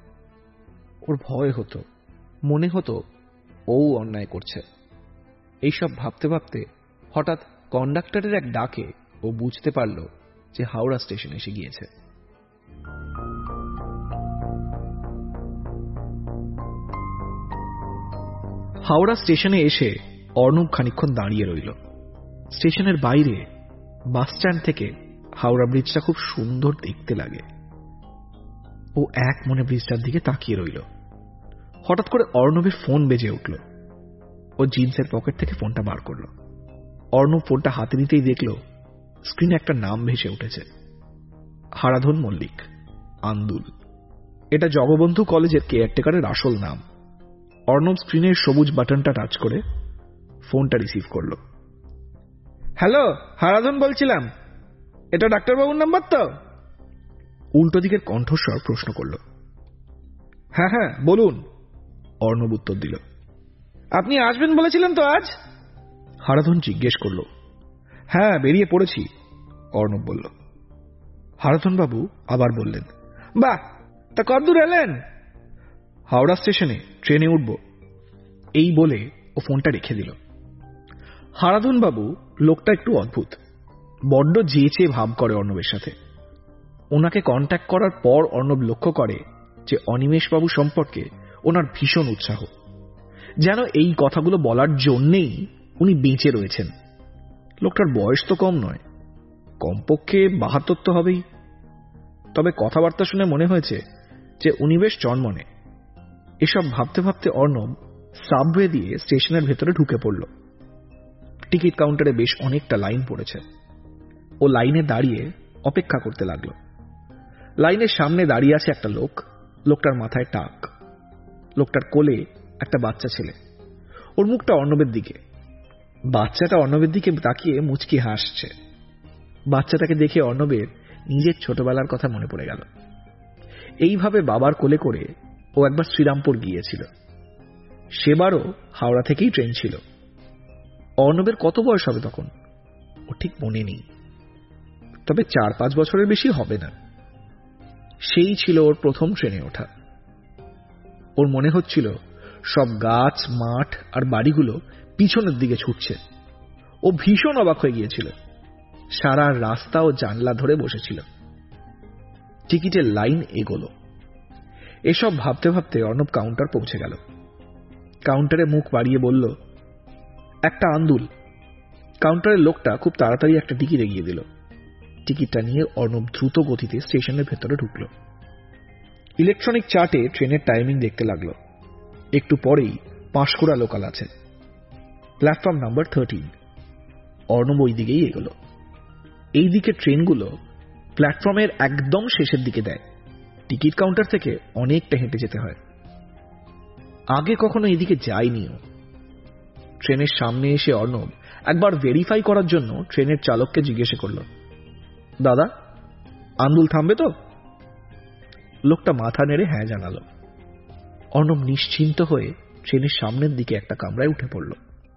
Speaker 2: ওর ভয় হতো, মনে হতো ও অন্যায় করছে। এইসব ভাবতে ভাবতে হঠাৎ কন্ডাক্টরের এক ডাকে ও বুঝতে পারল যে হাওড়া স্টেশন এসে গিয়েছে। হাওড়া স্টেশনে এসে অর্ণব খানিকক্ষণ দাঁড়িয়ে রইল। স্টেশনের বাইরে বাস স্ট্যান্ড থেকে হাওড়া ব্রিজটা খুব সুন্দর দেখতে লাগে। ও এক মনে ব্রিজটার দিকে তাকিয়ে রইল। হঠাৎ করে অর্ণবের ফোন বেজে উঠল। ও জিন্সের পকেট থেকে ফোনটা বার করল। অর্ণব ফোনটা হাতে নিতেই দেখল স্ক্রিনে একটা নাম ভেসে উঠেছে, হারাধন মল্লিক, আন্দুল। এটা জগবন্ধু কলেজের কেয়ারটেকারের আসল নাম। অর্ণব স্ক্রিনের সবুজ বাটনটা টাচ করে ফোনটা রিসিভ করল। হ্যালো, হারাধন বলছিলাম, এটা ডাক্তারবাবুর নাম্বার তো? উল্টো দিকের কণ্ঠস্বর প্রশ্ন করল। হ্যাঁ হ্যাঁ বলুন, অর্ণব উত্তর দিল। আপনি আসবেন বলেছিলেন তো আজ? হারাধন জিজ্ঞেস করল। হ্যাঁ, বেরিয়ে পড়েছি, অর্ণব বলল। হারাধন বাবু আবার বললেন, বাহ, তা কতদূর এলেন? হাওড়া স্টেশনে, ট্রেনে উঠব, এই বলে ও ফোনটা রেখে দিল। হারাধন বাবু লোকটা একটু অদ্ভুত, বড্ড যেচে ভাব করে অর্ণবের সাথে। ওনাকে কন্ট্যাক্ট করার পর অর্ণব লক্ষ্য করে যে অনিমেষ বাবু সম্পর্কে ওনার ভীষণ উৎসাহ, যেন এই কথাগুলো বলার জন্যেই উনি বেঁচে রয়েছেন। লোকটার বয়স তো কম নয়, কমপক্ষে বাহাত্তর তো হবেই। তবে কথাবার্তা শুনে মনে হয়েছে যে উনি বেশ জন্মনে। এসব ভাবতে ভাবতে অর্ণব সাবওয়ে দিয়ে স্টেশনের ভেতরে ঢুকে পড়ল। টিকিট কাউন্টারে বেশ অনেকটা লাইন পড়েছে। ও লাইনে দাঁড়িয়ে অপেক্ষা করতে লাগলো। লাইনের সামনে দাঁড়িয়ে আছে একটা লোক। লোকটার মাথায় টাক, লোকটার কোলে একটা বাচ্চা ছেলে। ওর মুখটা অর্ণবের দিকে। বাচ্চাটা অর্ণবের দিকে তাকিয়ে মুচকি হাসছে। বাচ্চাটাকে দেখে অর্ণবের নিজের ছোটবেলার কথা মনে পড়ে গেল। এইভাবে বাবার কোলে করে ও একবার শ্রীরামপুর গিয়েছিল। সেবারও হাওড়া থেকেই ট্রেন ছিল। অর্ণবের কত বয়স হবে তখন ও ঠিক মনে নেই, তবে চার পাঁচ বছরের বেশি হবে না। সেই ছিল ওর প্রথম ট্রেনে ওঠা। ওর মনে হচ্ছিল সব গাছ, মাঠ আর বাড়িগুলো পিছনের দিকে ছুটছে। ও ভীষণ অবাক হয়ে গিয়েছিল। সারা রাস্তা ও জানলা ধরে বসেছিল। টিকিটের লাইন এগোলো। এসব ভাবতে ভাবতে অর্ণব কাউন্টার পৌঁছে গেল। কাউন্টারে মুখ বাড়িয়ে বলল, একটা আন্দুল। কাউন্টারের লোকটা খুব তাড়াতাড়ি একটা টিকিট এগিয়ে দিল। টিকিটটা নিয়ে অর্ণব দ্রুত গতিতে স্টেশনের ভেতরে ঢুকল। ইলেকট্রনিক চার্টে ট্রেনের টাইমিং দেখতে লাগলো। একটু পরেই পাঁশকুড়া লোকাল আছে, প্ল্যাটফর্ম নাম্বার থার্টিন। অর্ণব ওই দিকেই এগোলো। এই দিকে ট্রেনগুলো প্ল্যাটফর্মের একদম শেষের দিকে দেয়, টিকিট কাউন্টার থেকে অনেকটা হেঁটে যেতে হয়। আগে কখনো এদিকে যায়নিও। ট্রেনের সামনে এসে অর্ণব একবার ভেরিফাই করার জন্য ট্রেনের চালককে জিজ্ঞেস করল, দাদা আন্দুল থামবে তো? লোকটা মাথা নেড়ে হ্যাঁ জানালো। অর্ণব নিশ্চিন্ত হয়ে ট্রেনের সামনের দিকে একটা কামরায় উঠে পড়ল।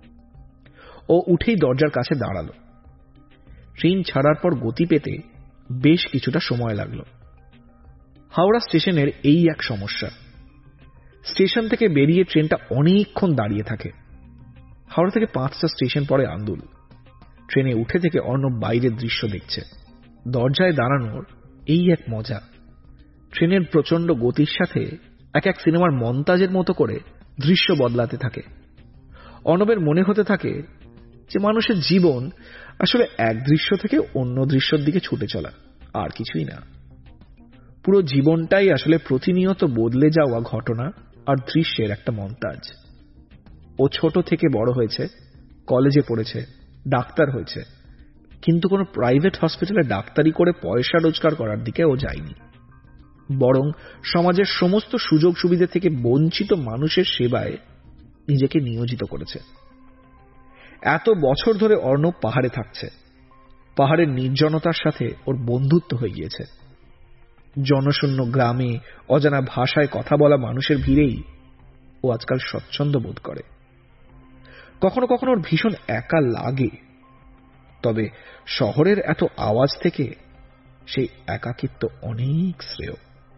Speaker 2: ও উঠেই দরজার কাছে দাঁড়ালো। ট্রেন ছাড়ার পর গতি পেতে বেশ কিছুটা সময় লাগলো। হাওড়া স্টেশনের এই এক সমস্যা, স্টেশন থেকে বেরিয়ে ট্রেনটা অনেকক্ষণ দাঁড়িয়ে থাকে। হাওড়া থেকে পাঁচটা স্টেশন পরে আন্দুল। ট্রেনে উঠে থেকে অর্ণব বাইরের দৃশ্য দেখছে। দরজায় দাঁড়ানোর এই এক মজা। ট্রেনের প্রচন্ড গতির সাথে এক এক সিনেমার মন্তাজের মতো করে দৃশ্য বদলাতে থাকে। অর্ণবের মনে হতে থাকে যে মানুষের জীবন আসলে এক দৃশ্য থেকে অন্য দৃশ্যের দিকে ছুটে চলা, আর কিছুই না। পুরো জীবনটাই আসলে প্রতিনিয়ত বদলে যাওয়া ঘটনা আর দৃশ্যের একটা মন্তাজ। ও ছোট থেকে বড় হয়েছে, কলেজে পড়েছে, ডাক্তার হয়েছে, কিন্তু কোনো প্রাইভেট হসপিটালে ডাক্তারি করে পয়সা রোজগার করার দিকে ও যায়নি। বরং সমাজের সমস্ত সুযোগ সুবিধা থেকে বঞ্চিত মানুষের সেবায় নিজেকে নিয়োজিত করেছে। এত বছর ধরে অর্ণব পাহাড়ে থাকছে। পাহাড়ের নির্জনতার সাথে ওর বন্ধুত্ব হয়ে গিয়েছে। জনশূন্য গ্রামে অজানা ভাষায় কথা বলা মানুষের ভিড়েই ও আজকাল স্বচ্ছন্দ বোধ করে। কখনো কখনো ওর ভীষণ একা লাগে, তবে শহরের এত আওয়াজ থেকে সেই একাকিত্ব অনেক শ্রেয়।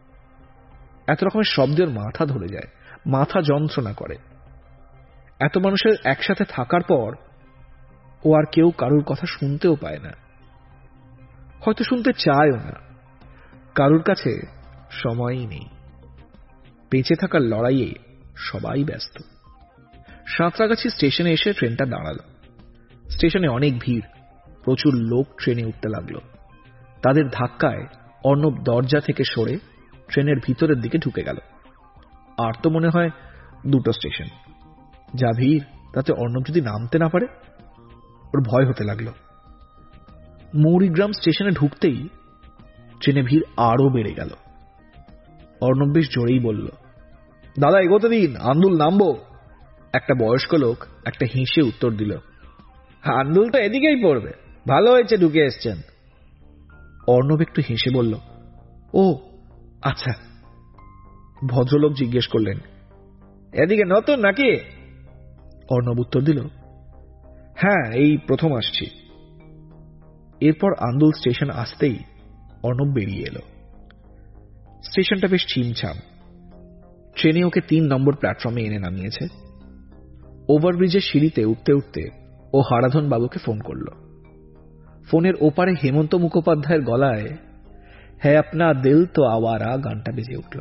Speaker 2: এত রকমের শব্দের মাথা ধরে যায়, মাথা যন্ত্রণা করে। এত মানুষের একসাথে থাকার পর ও আর কেউ কারুর কথা শুনতেও পায় না, হয়তো শুনতে চায়ও না। কারুর কাছে সময়ই নেই। বেঁচে থাকার লড়াইয়ে সবাই ব্যস্ত। সাঁতরাগাছি স্টেশনে এসে ট্রেনটা দাঁড়ালো। স্টেশনে অনেক ভিড়, প্রচুর লোক ট্রেনে উঠতে লাগলো। তাদের ধাক্কায় অর্ণব দরজা থেকে সরে ট্রেনের ভিতরের দিকে ঢুকে গেল। আর তো মনে হয় দুটো স্টেশন, যা ভিড় তাতে অর্ণব যদি নামতে না পারে। ওর ভয় হতে লাগলো। মৌরিগ্রাম স্টেশনে ঢুকতেই ট্রেনে ভিড় আরো বেড়ে গেল। অর্ণব বেশ জোরেই বলল, দাদা এগোতে দিন, আন্দুল নামবো। একটা বয়স্ক লোক একটা হেসে উত্তর দিল, আন্দুল তো এদিকেই পড়বে, ভালো হয়েছে ঢুকে এসছেন। অর্ণব একটু হেসে বলল, ও আচ্ছা। ভদ্রলোক জিজ্ঞেস করলেন, এদিকে নতুন নাকি? অর্ণব উত্তর দিল, হ্যাঁ এই প্রথম আসছি। এরপর আন্দুল স্টেশন আসতেই অর্ণব বেরিয়ে এলো। স্টেশনটা বেশ ছিমছাম। ট্রেনে ওকে তিন নম্বর প্ল্যাটফর্মে এনে নামিয়েছে। ওভারব্রিজের সিঁড়িতে উঠতে উঠতে ও হারাধন বাবুকে ফোন করল। ফোনের ওপারে হেমন্ত মুখোপাধ্যায়ের গলায় হ্যাঁ আপনা দিল তো আওয়ারা গানটা বেজে উঠল।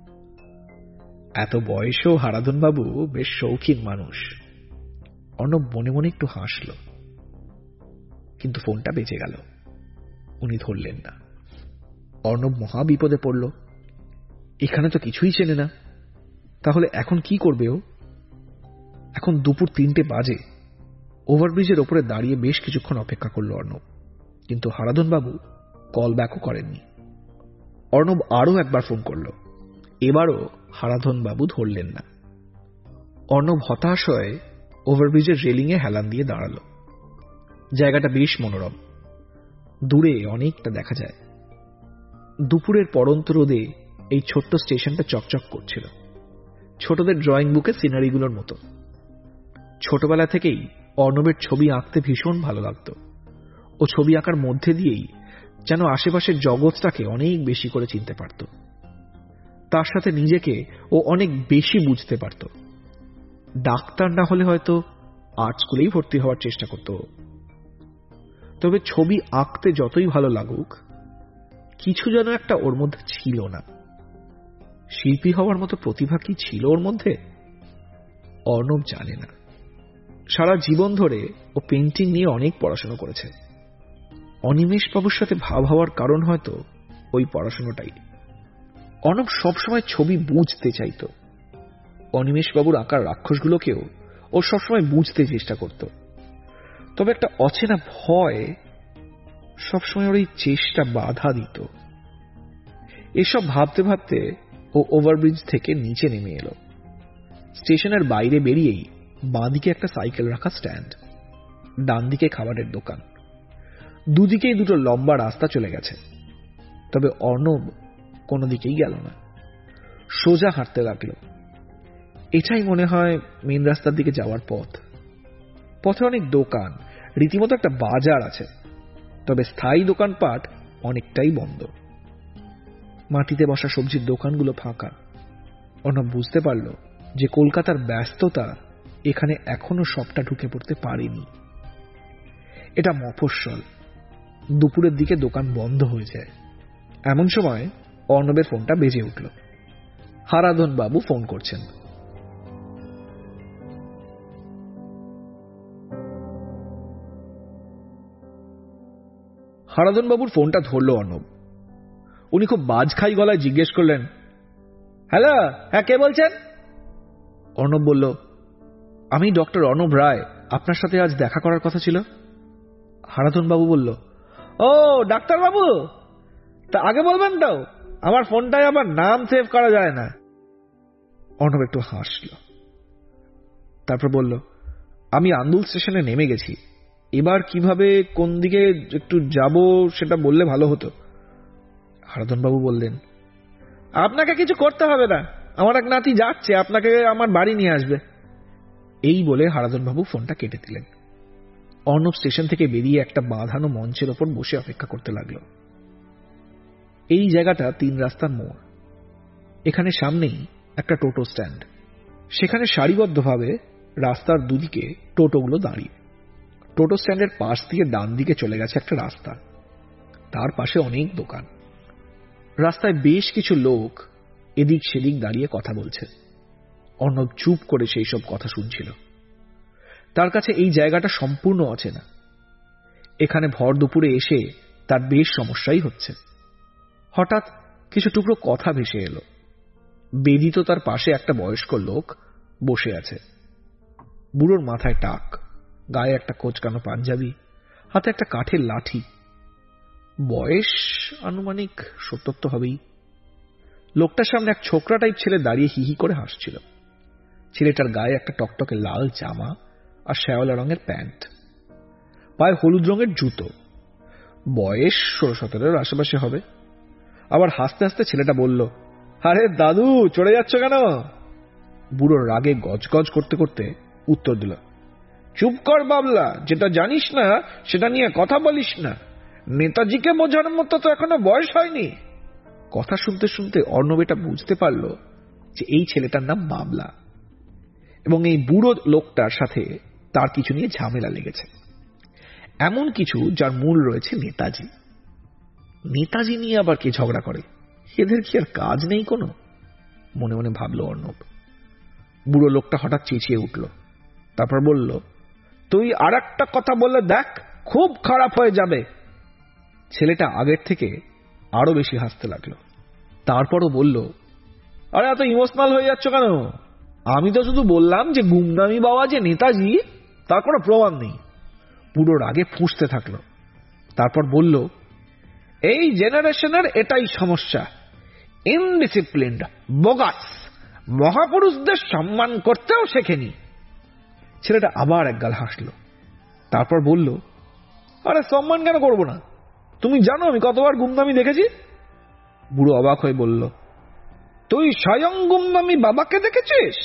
Speaker 2: এত বয়সেও হারাধন বাবু বেশ শৌখিন মানুষ। অর্ণব মনে মনে একটু হাসল, কিন্তু ফোনটা বেজে গেল। উনি ধরলেন না। অর্ণব মহা বিপদে পড়ল। এখানে তো কিছুই চেনে না, তাহলে এখন কি করবে ও? এখন দুপুর তিনটে বাজে। ওভারব্রিজের ওপরে দাঁড়িয়ে বেশ কিছুক্ষণ অপেক্ষা করল অর্ণব, কিন্তু হারাধন বাবু কল ব্যাকও করেননি। অর্ণব আরও একবার ফোন করল। এবারও হারাধন বাবু ধরলেন না। অর্ণব হতাশ হয়ে ওভারব্রিজের রেলিংয়ে হেলান দিয়ে দাঁড়াল। জায়গাটা বেশ মনোরম, দূরে অনেকটা দেখা যায়। দুপুরের পড়ন্ত রোদে এই ছোট্ট স্টেশনটা চকচক করছিল, ছোটদের ড্রয়িং বুকে সিনারিগুলোর মতো। ছোটবেলা থেকেই অর্ণবের ছবি আঁকতে ভীষণ ভালো লাগত। ও ছবি আঁকার মধ্যে দিয়েই যেন আশেপাশের জগৎটাকে অনেক বেশি করে চিনতে পারত। তার সাথে নিজেকে ও অনেক বেশি বুঝতে পারত। ডাক্তার না হলে হয়তো আর্ট স্কুলেই ভর্তি হওয়ার চেষ্টা করত। তবে ছবি আঁকতে যতই ভালো লাগুক, কিছু যেন একটা ওর মধ্যে ছিল না। শিল্পী হওয়ার মতো প্রতিভা কি ছিল ওর মধ্যে অর্ণব জানে না। সারা জীবন ধরে ও পেন্টিং নিয়ে অনেক পড়াশোনা করেছে। অনিমেষ বাবুর সাথে ভাব হওয়ার কারণ হয়তো ওই পড়াশোনাটাই। অর্ণব সবসময় ছবি বুঝতে চাইত। অনিমেষ বাবুর আঁকার রাক্ষসগুলোকেও ও সবসময় বুঝতে চেষ্টা করত। তবে একটা অচেনা ভয় সবসময় ওর এই চেষ্টা বাধা দিত। এসব ভাবতে ভাবতে ও ওভারব্রিজ থেকে নিচে নেমে এলো। স্টেশনের বাইরে বেরিয়েই বাঁদিকে একটা সাইকেল রাখা স্ট্যান্ড, ডান দিকে খাবারের দোকান, দুদিকেই দুটো লম্বা রাস্তা চলে গেছে। তবে অর্ণব কোনো দিকেই গেল না, সোজা হাঁটতে লাগলো। এটাই মনে হয় মেন রাস্তার দিকে যাওয়ার পথ। পথে অনেক দোকান, রীতিমতো একটা বাজার আছে, তবে স্থায়ী দোকানপাট অনেকটাই বন্ধ। মাটিতে বসা সবজির দোকানগুলো ফাঁকা। অর্ণব বুঝতে পারল যে কলকাতার ব্যস্ততা এখানে এখনো সবটা ঢুকে পড়তে পারেনি। এটা মফস্বল, দুপুরের দিকে দোকান বন্ধ হয়ে যায়। এমন সময় অর্ণবের ফোনটা বেজে উঠল। হারাধন বাবু ফোন করছেন। হারাধন বাবুর ফোনটা ধরল অর্ণব। উনি খুব বাজখাই গলায় জিজ্ঞেস করলেন, হ্যালো, হ্যাঁ কে বলছেন? অর্ণব বলল, আমি ডক্টর অর্ণব রায়, আপনার সাথে আজ দেখা করার কথা ছিল। হারাধন বাবু বলল, ও ডাক্তার বাবু, তা আগে বলবেন তো, আমার ফোনটায় আবার নাম সেভ করা যায় না। অর্ণব একটু হাসল, তারপর বলল, আমি আন্দুল স্টেশনে নেমে গেছি, এবার কিভাবে কোন দিকে একটু যাব সেটা বললে ভালো হতো। হারাধন বাবু বললেন, আপনাকে কিছু করতে হবে না, আমার এক নাতি যাচ্ছে, আপনাকে আমার বাড়ি নিয়ে আসবে। এই বলে হারাধন বাবু ফোনটা কেটে দিলেন। অর্ণব স্টেশন থেকে বেরিয়ে একটা বাঁধানো মঞ্চের ওপর বসে অপেক্ষা করতে লাগলো। এই জায়গাটা তিন রাস্তার মোড়। এখানে সামনেই একটা টোটো স্ট্যান্ড, সেখানে সারিবদ্ধভাবে রাস্তার দুদিকে টোটোগুলো দাঁড়িয়ে। টোটো স্ট্যান্ডের পাশ দিয়ে ডান দিকে চলে গেছে একটা রাস্তা, তার পাশে অনেক দোকান। রাস্তায় বেশ কিছু লোক এদিক সেদিক দাঁড়িয়ে কথা বলছে। অর্ণব চুপ করে সেই সব কথা শুনছিল। তার কাছে এই জায়গাটা সম্পূর্ণ অচেনা। এখানে ভর দুপুরে এসে তার বেশ সমস্যাই হচ্ছে। হঠাৎ কিছু টুকরো কথা ভেসে এলো। বেদিত তার পাশে একটা বয়স্ক লোক বসে আছে। বুড়োর মাথায় টাক, গায়ে একটা কোচকানো পাঞ্জাবি, হাতে একটা কাঠের লাঠি। বয়স আনুমানিক সত্তর তো হবেই। লোকটার সামনে এক ছোকরা টাইপ ছেলে দাঁড়িয়ে হিহি করে হাসছিল। ছেলেটার গায়ে একটা টকটকে লাল জামা আর শ্যাওলা রঙের প্যান্ট, পায়ে হলুদ রঙের জুতো। বয়স ষোলো সতেরোর আশেপাশে হবে। আবার হাসতে হাসতে ছেলেটা বলল, আরে দাদু, চড়ে যাচ্ছ কেন? বুড়ো রাগে গজগজ করতে করতে উত্তর দিল, চুপ কর বাবলা, যেটা জানিস না সেটা নিয়ে কথা বলিস না। নেতাজিকে বোঝার মতো তো এখনো বয়স হয়নি। কথা শুনতে শুনতে অর্ণব এটা বুঝতে পারল যে এই ছেলেটার নাম বাবলা, এবং এই বুড়ো লোকটার সাথে তার কিছু নিয়ে ঝামেলা লেগেছে। এমন কিছু যার মূল রয়েছে নেতাজি। নেতাজি নিয়ে আবার কে ঝগড়া করে? এদের কি আর কাজ নেই কোনো? মনে মনে ভাবল অর্ণব। বুড়ো লোকটা হঠাৎ চেঁচিয়ে উঠল, তারপর বলল, তুই আর একটা কথা বললে দেখ, খুব খারাপ হয়ে যাবে। ছেলেটা আগের থেকে আরো বেশি হাসতে লাগলো। তারপরও বলল, আরে এত ইমোশনাল হয়ে যাচ্ছ কেন? আমি তো শুধু বললাম যে গুমনামি বাবা যে নেতাজি, তার কোনো প্রমাণ নেই। বুড়ো রাগে ফুঁসতে থাকলো, তারপর বলল, এই জেনারেশনের এটাই সমস্যা, ইনডিসিপ্লিনড, বোগাস, মহাপুরুষদের সম্মান করতেও শেখেনি। ছেলেটা আবার একগাল হাসলো, তারপর বলল, আরে সম্মান কেন করবো না? তুমি জানো আমি কতবার গুমনামি দেখেছি? বুড়ো অবাক হয়ে বলল, তুই স্বয়ং গুমনামি বাবাকে দেখেছিস?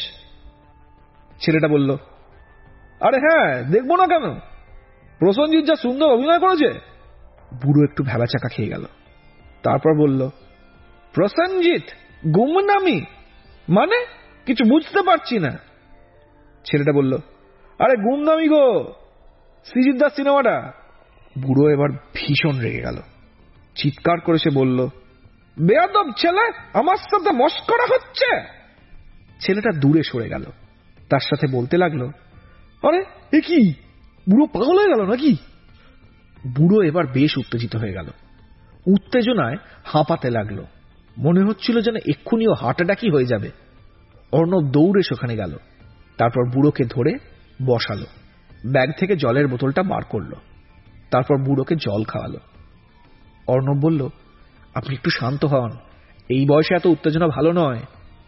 Speaker 2: ছেলেটা বলল, আরে হ্যাঁ, দেখবো না কেন? প্রসেনজিৎ যা সুন্দর অভিনয় করেছে। বুড়ো একটু ভ্যাবাচাকা খেয়ে গেল, তারপর বলল, প্রসেনজিৎ গুমনামি মানে? কিছু বুঝতে পারছি না। ছেলেটা বলল, আরে গুমনামি গো, সৃজিত দাস সিনেমাটা। বুড়ো এবার ভীষণ রেগে গেল, চিৎকার করে সে বলল, বেয়াদব ছেলে, আমার সাথে মস্করা হচ্ছে। ছেলেটা দূরে সরে গেল, তার সাথে বলতে লাগলো, আরে এ কি, বুড়ো পাগল হয়ে গেল নাকি? বুড়ো এবার বেশ উত্তেজিত হয়ে গেল, উত্তেজনায় হাঁপাতে লাগলো, মনে হচ্ছিল যেন এক্ষুনিও হার্ট অ্যাটাকই হয়ে যাবে। অর্ণব দৌড়ে সেখানে গেল, তারপর বুড়োকে ধরে বসালো, ব্যাগ থেকে জলের বোতলটা বার করলো, তারপর বুড়োকে জল খাওয়ালো। অর্ণব বলল, আপনি একটু শান্ত হন, এই বয়সে এত উত্তেজনা ভালো নয়।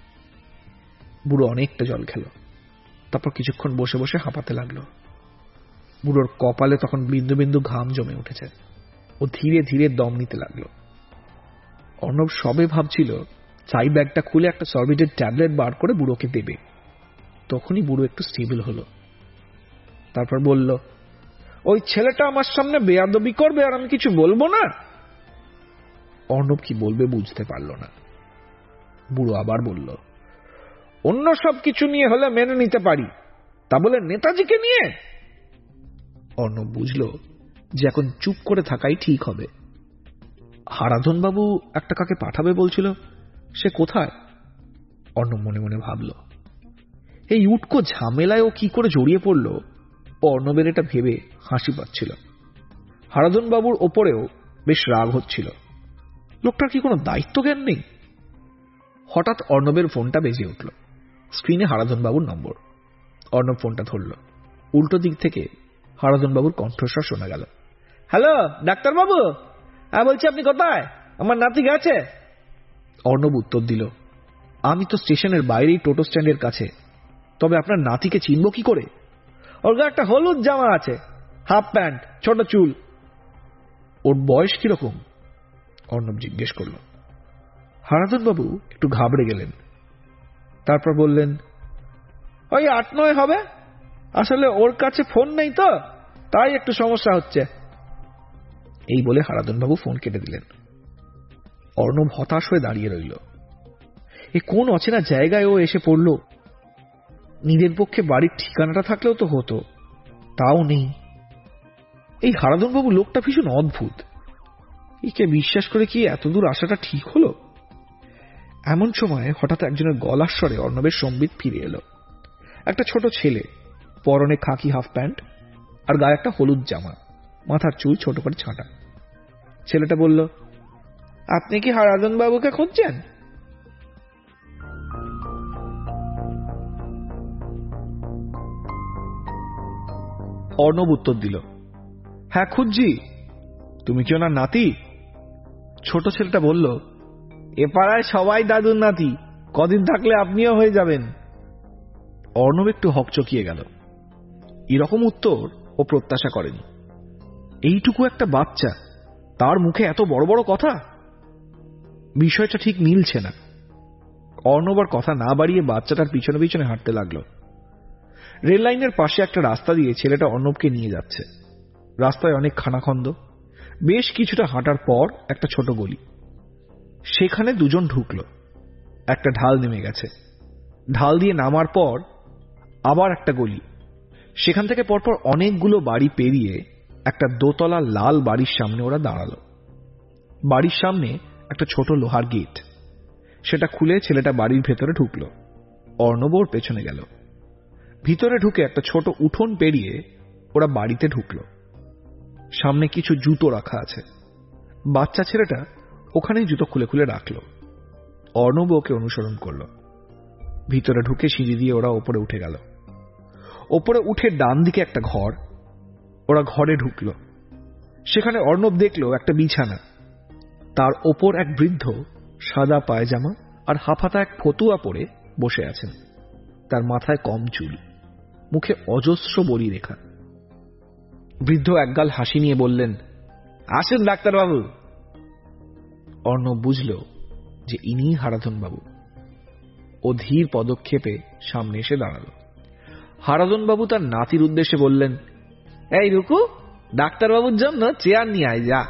Speaker 2: বুড়ো অনেকটা জল খেল, তারপর কিছুক্ষণ বসে বসে হাঁপাতে লাগলো। বুড়োর কপালে তখন বিন্দু বিন্দু ঘাম জমে উঠেছে, ও ধীরে ধীরে দম নিতে লাগলো। অর্ণব সবে ভাবছিল চাই ব্যাগটা খুলে একটা সরবিটের ট্যাবলেট বার করে বুড়োকে দেবে, তখনই বুড়ো একটু স্টেবল হলো। তারপর বলল, ওই ছেলেটা আমার সামনে বেয়াদবি করবে আর আমি কিছু বলবো না। অর্ণব কি বলবে বুঝতে পারল না। বুড়ো আবার বলল, অন্য সব কিছু নিয়ে হলে মেনে নিতে পারি, তা বলে নেতাজিকে নিয়ে? অর্ণব বুঝল যে এখন চুপ করে থাকাই ঠিক হবে। হারাধন বাবু একটা কাকে পাঠাবে বলছিল, সে কোথায়? অর্ণব মনে মনে ভাবল, এই উটকো ঝামেলায় ও কি করে জড়িয়ে পড়ল। অর্ণবের এটা ভেবে হাসি পাচ্ছিল। হারাধন বাবুর ওপরেও বেশ রাগ হচ্ছিল, লোকটার কি কোনো দায়িত্ব জ্ঞান নেই? হঠাৎ অর্ণবের ফোনটা বেজে উঠল, স্ক্রিনে হারাধন বাবুর নম্বর। অর্ণব ফোনটা ধরল, উল্টো দিক থেকে হারাধন বাবুর কণ্ঠস্বর শোনা গেল, হ্যালো ডাক্তার বাবু, হ্যাঁ বলছি, আপনি কোথায়? আমার নাতি গেছে। অর্ণব উত্তর দিল, আমি তো স্টেশনের বাইরেই টোটো স্ট্যান্ডের কাছে, তবে আপনার নাতিকে চিনব কি করে? ওর গায়ে একটা হলুদ জামা আছে, হাফ প্যান্ট, ছোট চুল। ওর বয়স কিরকম? অর্ণব জিজ্ঞেস করল। হারাধন বাবু একটু ঘাবড়ে গেলেন, তারপর বললেন, ওই আট নয় হবে। আসলে ওর কাছে ফোন নেই তো, তাই একটু সমস্যা হচ্ছে। এই বলে হারাধন বাবু ফোন কেটে দিলেন। অর্ণব হতাশ হয়ে দাঁড়িয়ে রইল। এ কোন অচেনা জায়গায় ও এসে পড়ল? নিজের পক্ষে বাড়ির ঠিকানাটা থাকলেও তো হতো, তাও নেই। এই হারাধন বাবু লোকটা ভীষণ অদ্ভুত, একে বিশ্বাস করে কি এতদূর আসাটা ঠিক হলো? এমন সময় হঠাৎ একজনের গলার স্বরে অর্ণবের সম্বিত ফিরে এলো। একটা ছোট ছেলে, পরনে খাকি হাফ প্যান্ট আর গায়ে একটা হলুদ জামা, মাথার চুল ছোট করে ছাঁটা। ছেলেটা বলল, আপনি কি হারাধন বাবুকে খুঁজছেন? অর্ণব উত্তর দিল, হ্যাঁ খুঁজছি। তুমি কি ওনার নাতি? ছোট ছেলেটা বলল, এ পাড়ায় সবাই দাদুর নাতি, কদিন থাকলে আপনিও হয়ে যাবেন। অর্ণব একটু হকচকিয়ে গেল, এরকম উত্তর ও প্রত্যাশা করেনি। এইটুকু একটা বাচ্চা, তার মুখে এত বড় বড় কথা, বিষয়টা ঠিক মিলছে না। অর্ণব আর কথা না বাড়িয়ে বাচ্চাটার পিছনে পিছনে হাঁটতে লাগলো। রেল লাইনের পাশে একটা রাস্তা দিয়ে ছেলেটা অর্ণবকে নিয়ে যাচ্ছে। রাস্তায় অনেক খানাখন্দ, বেশ কিছুটা হাঁটার পর একটা ছোট গলি, সেখানে দুজন ঢুকলো। একটা ঢাল নেমে গেছে, ঢাল দিয়ে নামার পর আবার একটা গলি, সেখান থেকে পরপর অনেকগুলো বাড়ি পেরিয়ে একটা দোতলা লাল বাড়ির সামনে ওরা দাঁড়ালো। বাড়ির সামনে একটা ছোট লোহার গেট, সেটা খুলে ছেলেটা বাড়ির ভেতরে ঢুকলো। অর্ণব ওর পেছনে গেল। ভিতরে ঢুকে একটা ছোট উঠোন পেরিয়ে ওরা বাড়িতে ঢুকলো। সামনে কিছু জুতো রাখা আছে, বাচ্চা ছেলেটা ওখানেই জুতো খুলে খুলে রাখলো। অর্ণব ওকে অনুসরণ করলো। ভিতরে ঢুকে সিঁড়ি দিয়ে ওরা ওপরে উঠে গেল। ওপরে উঠে ডান দিকে একটা ঘর, ওরা ঘরে ঢুকলো। সেখানে অর্ণব দেখলো একটা বিছানা, তার ওপর এক বৃদ্ধ সাদা পায়জামা আর হাফাতা এক ফতুয়া পরে বসে আছেন। তার মাথায় কম চুল, মুখে অজস্র বলি রেখা। বৃদ্ধ একগাল হাসি নিয়ে বললেন, আসুন ডাক্তারবাবু। অর্ণব বুঝল যে ইনি হারাধন বাবু। ও ধীর পদক্ষেপে সামনে এসে দাঁড়াল। হারাধন বাবু তার নাতির উদ্দেশ্যে বললেন, এই রুকু, ডাক্তারবাবুর জন্য চেয়ার নিয়ে আয় যা।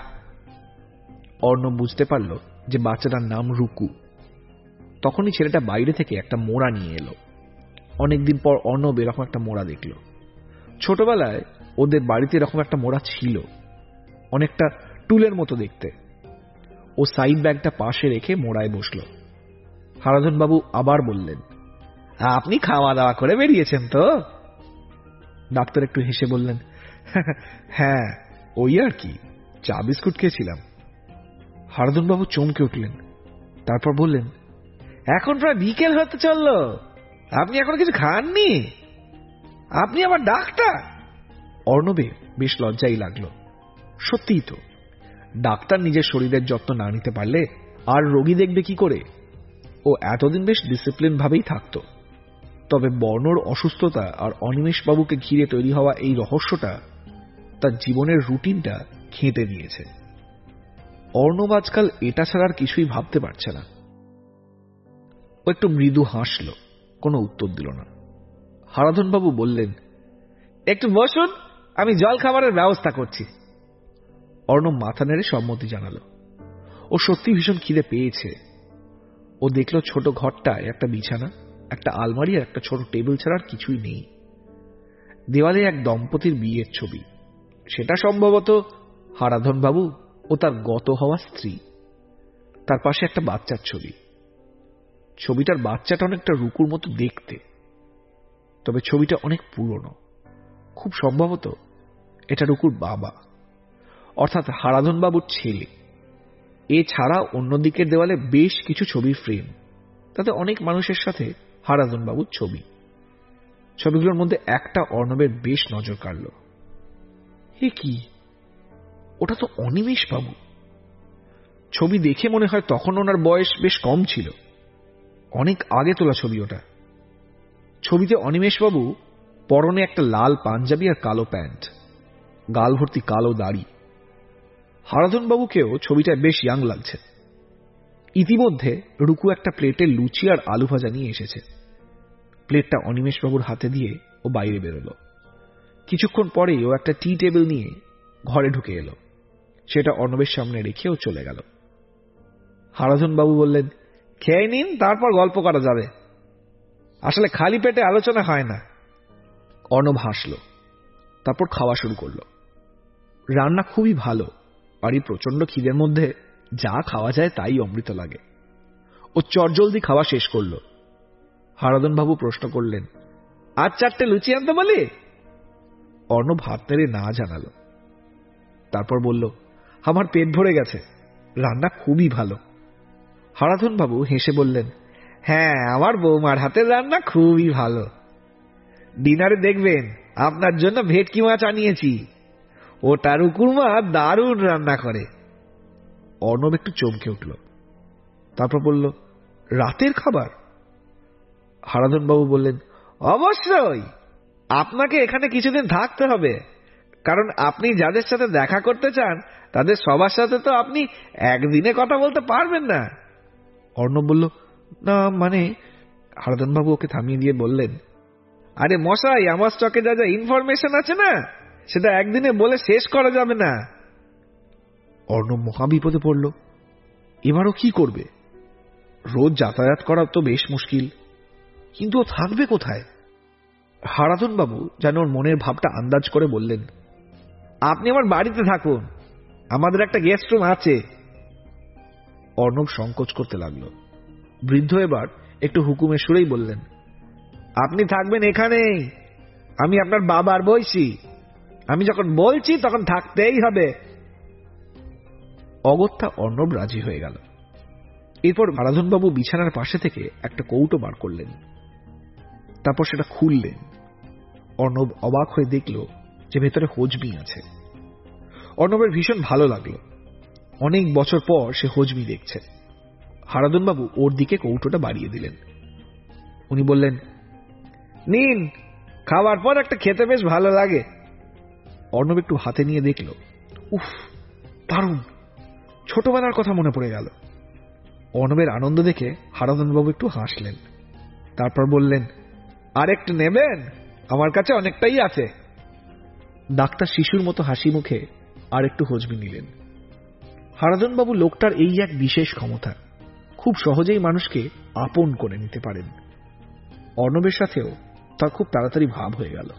Speaker 2: অর্ণব বুঝতে পারল যে বাচ্চাটার নাম রুকু। তখনই ছেলেটা বাইরে থেকে একটা মোড়া নিয়ে এলো। অনেকদিন পর অর্ণব এরকম একটা মোড়া দেখল। ছোটবেলায় ওদের বাড়িতে এরকম একটা মোড়া ছিল, অনেকটা টুলের মতো দেখতে। ও সাইড ব্যাগটা পাশে রেখে মোড়ায় বসল। হারাধন বাবু আবার বললেন, আপনি খাওয়া দাওয়া করে বেরিয়েছেন তো? ডাক্তার একটু হেসে বললেন, হ্যাঁ ওই আর কি, চা বিস্কুট খেয়েছিলাম। হারাধন বাবু চমকে উঠলেন, তারপর বললেন, এখন প্রায় বিকেল হতে চললো, আপনি এখন কিছু খাননি? আপনি আবার ডাক্তার? অর্ণবের বেশ লজ্জাই লাগলো। সত্যিই তো, ডাক্তার নিজের শরীরের যত্ন না নিতে পারলে আর রোগী দেখবে কি করে? ও এতদিন বেশ ডিসিপ্লিন ভাবেই থাকত, তবে বর্ণর অসুস্থতা আর অনিমেষবাবুকে ঘিরে তৈরি হওয়া এই রহস্যটা তার জীবনের রুটিনটা খেঁটে দিয়েছে। অর্ণব আজকাল এটা ছাড়া আর কিছুই ভাবতে পারছে না। ও একটু মৃদু হাসল, কোনো উত্তর দিল না। হারাধনবাবু বললেন, একটু বসুন, আমি জল খাবারের ব্যবস্থা করছি। অর্ণব মাথা নেড়ে সম্মতি জানালো। ও সত্যি ভীষণ খিদে পেয়েছে। ও দেখল ছোট ঘরটায় একটা বিছানা, একটা আলমারি আর একটা ছোট টেবিল ছাড়া আর কিছুই নেই। দেওয়ালে এক দম্পতির বিয়ের ছবি, সেটা সম্ভবত হারাধনবাবু ও তার গত হওয়া স্ত্রী। তার পাশে একটা বাচ্চার ছবি। ছবিটার বাচ্চাটা অনেকটা রুকুর মতো দেখতে, তবে ছবিটা অনেক পুরনো। খুব সম্ভবত এটা রুকুর বাবা, অর্থাৎ হারাধনবাবুর ছেলে। এছাড়া অন্যদিকের দেওয়ালে বেশ কিছু ছবির ফ্রেম, তাতে অনেক মানুষের সাথে হারাধনবাবুর ছবি। ছবিগুলোর মধ্যে একটা অর্ণবের বেশ নজর কাড়ল। এ কি, ওটা তো অনিমেষবাবু। ছবি দেখে মনে হয় তখন ওনার বয়স বেশ কম ছিল, অনেক আগে তোলা ছবি ওটা। ছবিতে অনিমেষবাবু পরনে একটা লাল পাঞ্জাবি আর কালো প্যান্ট, গাল ভর্তি কালো দাড়ি। হারাধনবাবুকেও ছবিটায় বেশ ইয়াং লাগছে। ইতিমধ্যে রুকু একটা প্লেটে লুচি আর আলু ভাজা নিয়ে এসেছে। প্লেটটা অনিমেষবাবুর হাতে দিয়ে ও বাইরে বেরোল। কিছুক্ষণ পরেই ও একটা টি টেবিল নিয়ে ঘরে ঢুকে এলো। সেটা অর্ণবের সামনে রেখে ও চলে গেল। হারাধনবাবু বললেন, খেয়ে নিন, তারপর গল্প করা যাবে। আসলে খালি পেটে আলোচনা হয় না। অর্ণব হাসল, তারপর খাওয়া শুরু করল। রান্না খুবই ভালো, আর এই প্রচন্ড খিদের মধ্যে যা খাওয়া যায় তাই অমৃত লাগে। ও চটজলদি খাওয়া শেষ করল। হারাধনবাবু প্রশ্ন করলেন, আজ চারটে লুচি আনতে বলি? অর্ণব হাত নেড়ে না জানালো। তারপর বলল, আমার পেট ভরে গেছে, রান্না খুবই ভালো। হারাধনবাবু হেসে বললেন, হ্যাঁ, আমার বৌমার হাতের রান্না খুবই ভালো। ডিনারে দেখবেন আপনার জন্য ভেটকি মাছ আনিয়েছি, ওটা রুকুর মা দারুণ রান্না করে। অর্ণব একটু চমকে উঠল, তারপর বলল, রাতের খাবার? হারাধনবাবু বললেন, অবশ্যই, আপনাকে এখানে কিছুদিন থাকতে হবে, কারণ আপনি যাদের সাথে দেখা করতে চান তাদের সবার সাথে তো আপনি একদিনে কথা বলতে পারবেন না। অর্ণব বলল, না মানে। হারাধনবাবু ওকে থামিয়ে দিয়ে বললেন, আরে মশাই, আমার স্টকে যা যা ইনফরমেশন আছে না, সেটা একদিনে বলে শেষ করা যাবে না। অর্ণব মহাবিপদে পড়ল। এবারও কি করবে? রোজ যাতায়াত করা তো বেশ মুশকিল, কিন্তু ও থাকবে কোথায়? হারাধনবাবু যেন ওর মনের ভাবটা আন্দাজ করে বললেন, আপনি আমার বাড়িতে থাকুন, আমাদের একটা গেস্ট রুম আছে। অর্ণব সংকোচ করতে লাগলো। বৃদ্ধ এবার একটু হুকুমের সুরেই বললেন, আপনি থাকবেন এখানেই, আমি আপনার বাবার বয়সী, আমি যখন বলছি তখন থাকতেই হবে। অগত্যা অর্ণব রাজি হয়ে গেল। এরপর হারাধনবাবু বিছানার পাশে থেকে একটা কৌটো বার করলেন, তারপর সেটা খুললেন। অর্ণব অবাক হয়ে দেখল যে ভেতরে হজমি আছে। অর্ণবের ভীষণ ভালো লাগলো, অনেক বছর পর সে হজমি দেখছে। হারাধনবাবু ওর দিকে কৌটোটা বাড়িয়ে দিলেন। উনি বললেন, নিন, খাওয়ার পর একটা খেতে বেশ ভালো লাগে। অর্ণব একটু হাতে নিয়ে দেখল, উফ, দারুণ, ছোটবেলার কথা মনে পড়ে গেল। অর্ণবের আনন্দ দেখে হারাধনবাবু একটু হাসলেন, তারপর বললেন, আর একটু নেবেন? আমার কাছে অনেকটাই আছে। ডাক্তার শিশুর মতো হাসি মুখে আর একটু হজমি নিলেন। হারাধনবাবু লোকটার এই এক বিশেষ ক্ষমতা, খুব সহজেই মানুষকে আপন করে নিতে পারেন। অর্ণবের সাথেও তার খুব তাড়াতাড়ি ভাব হয়ে গেল।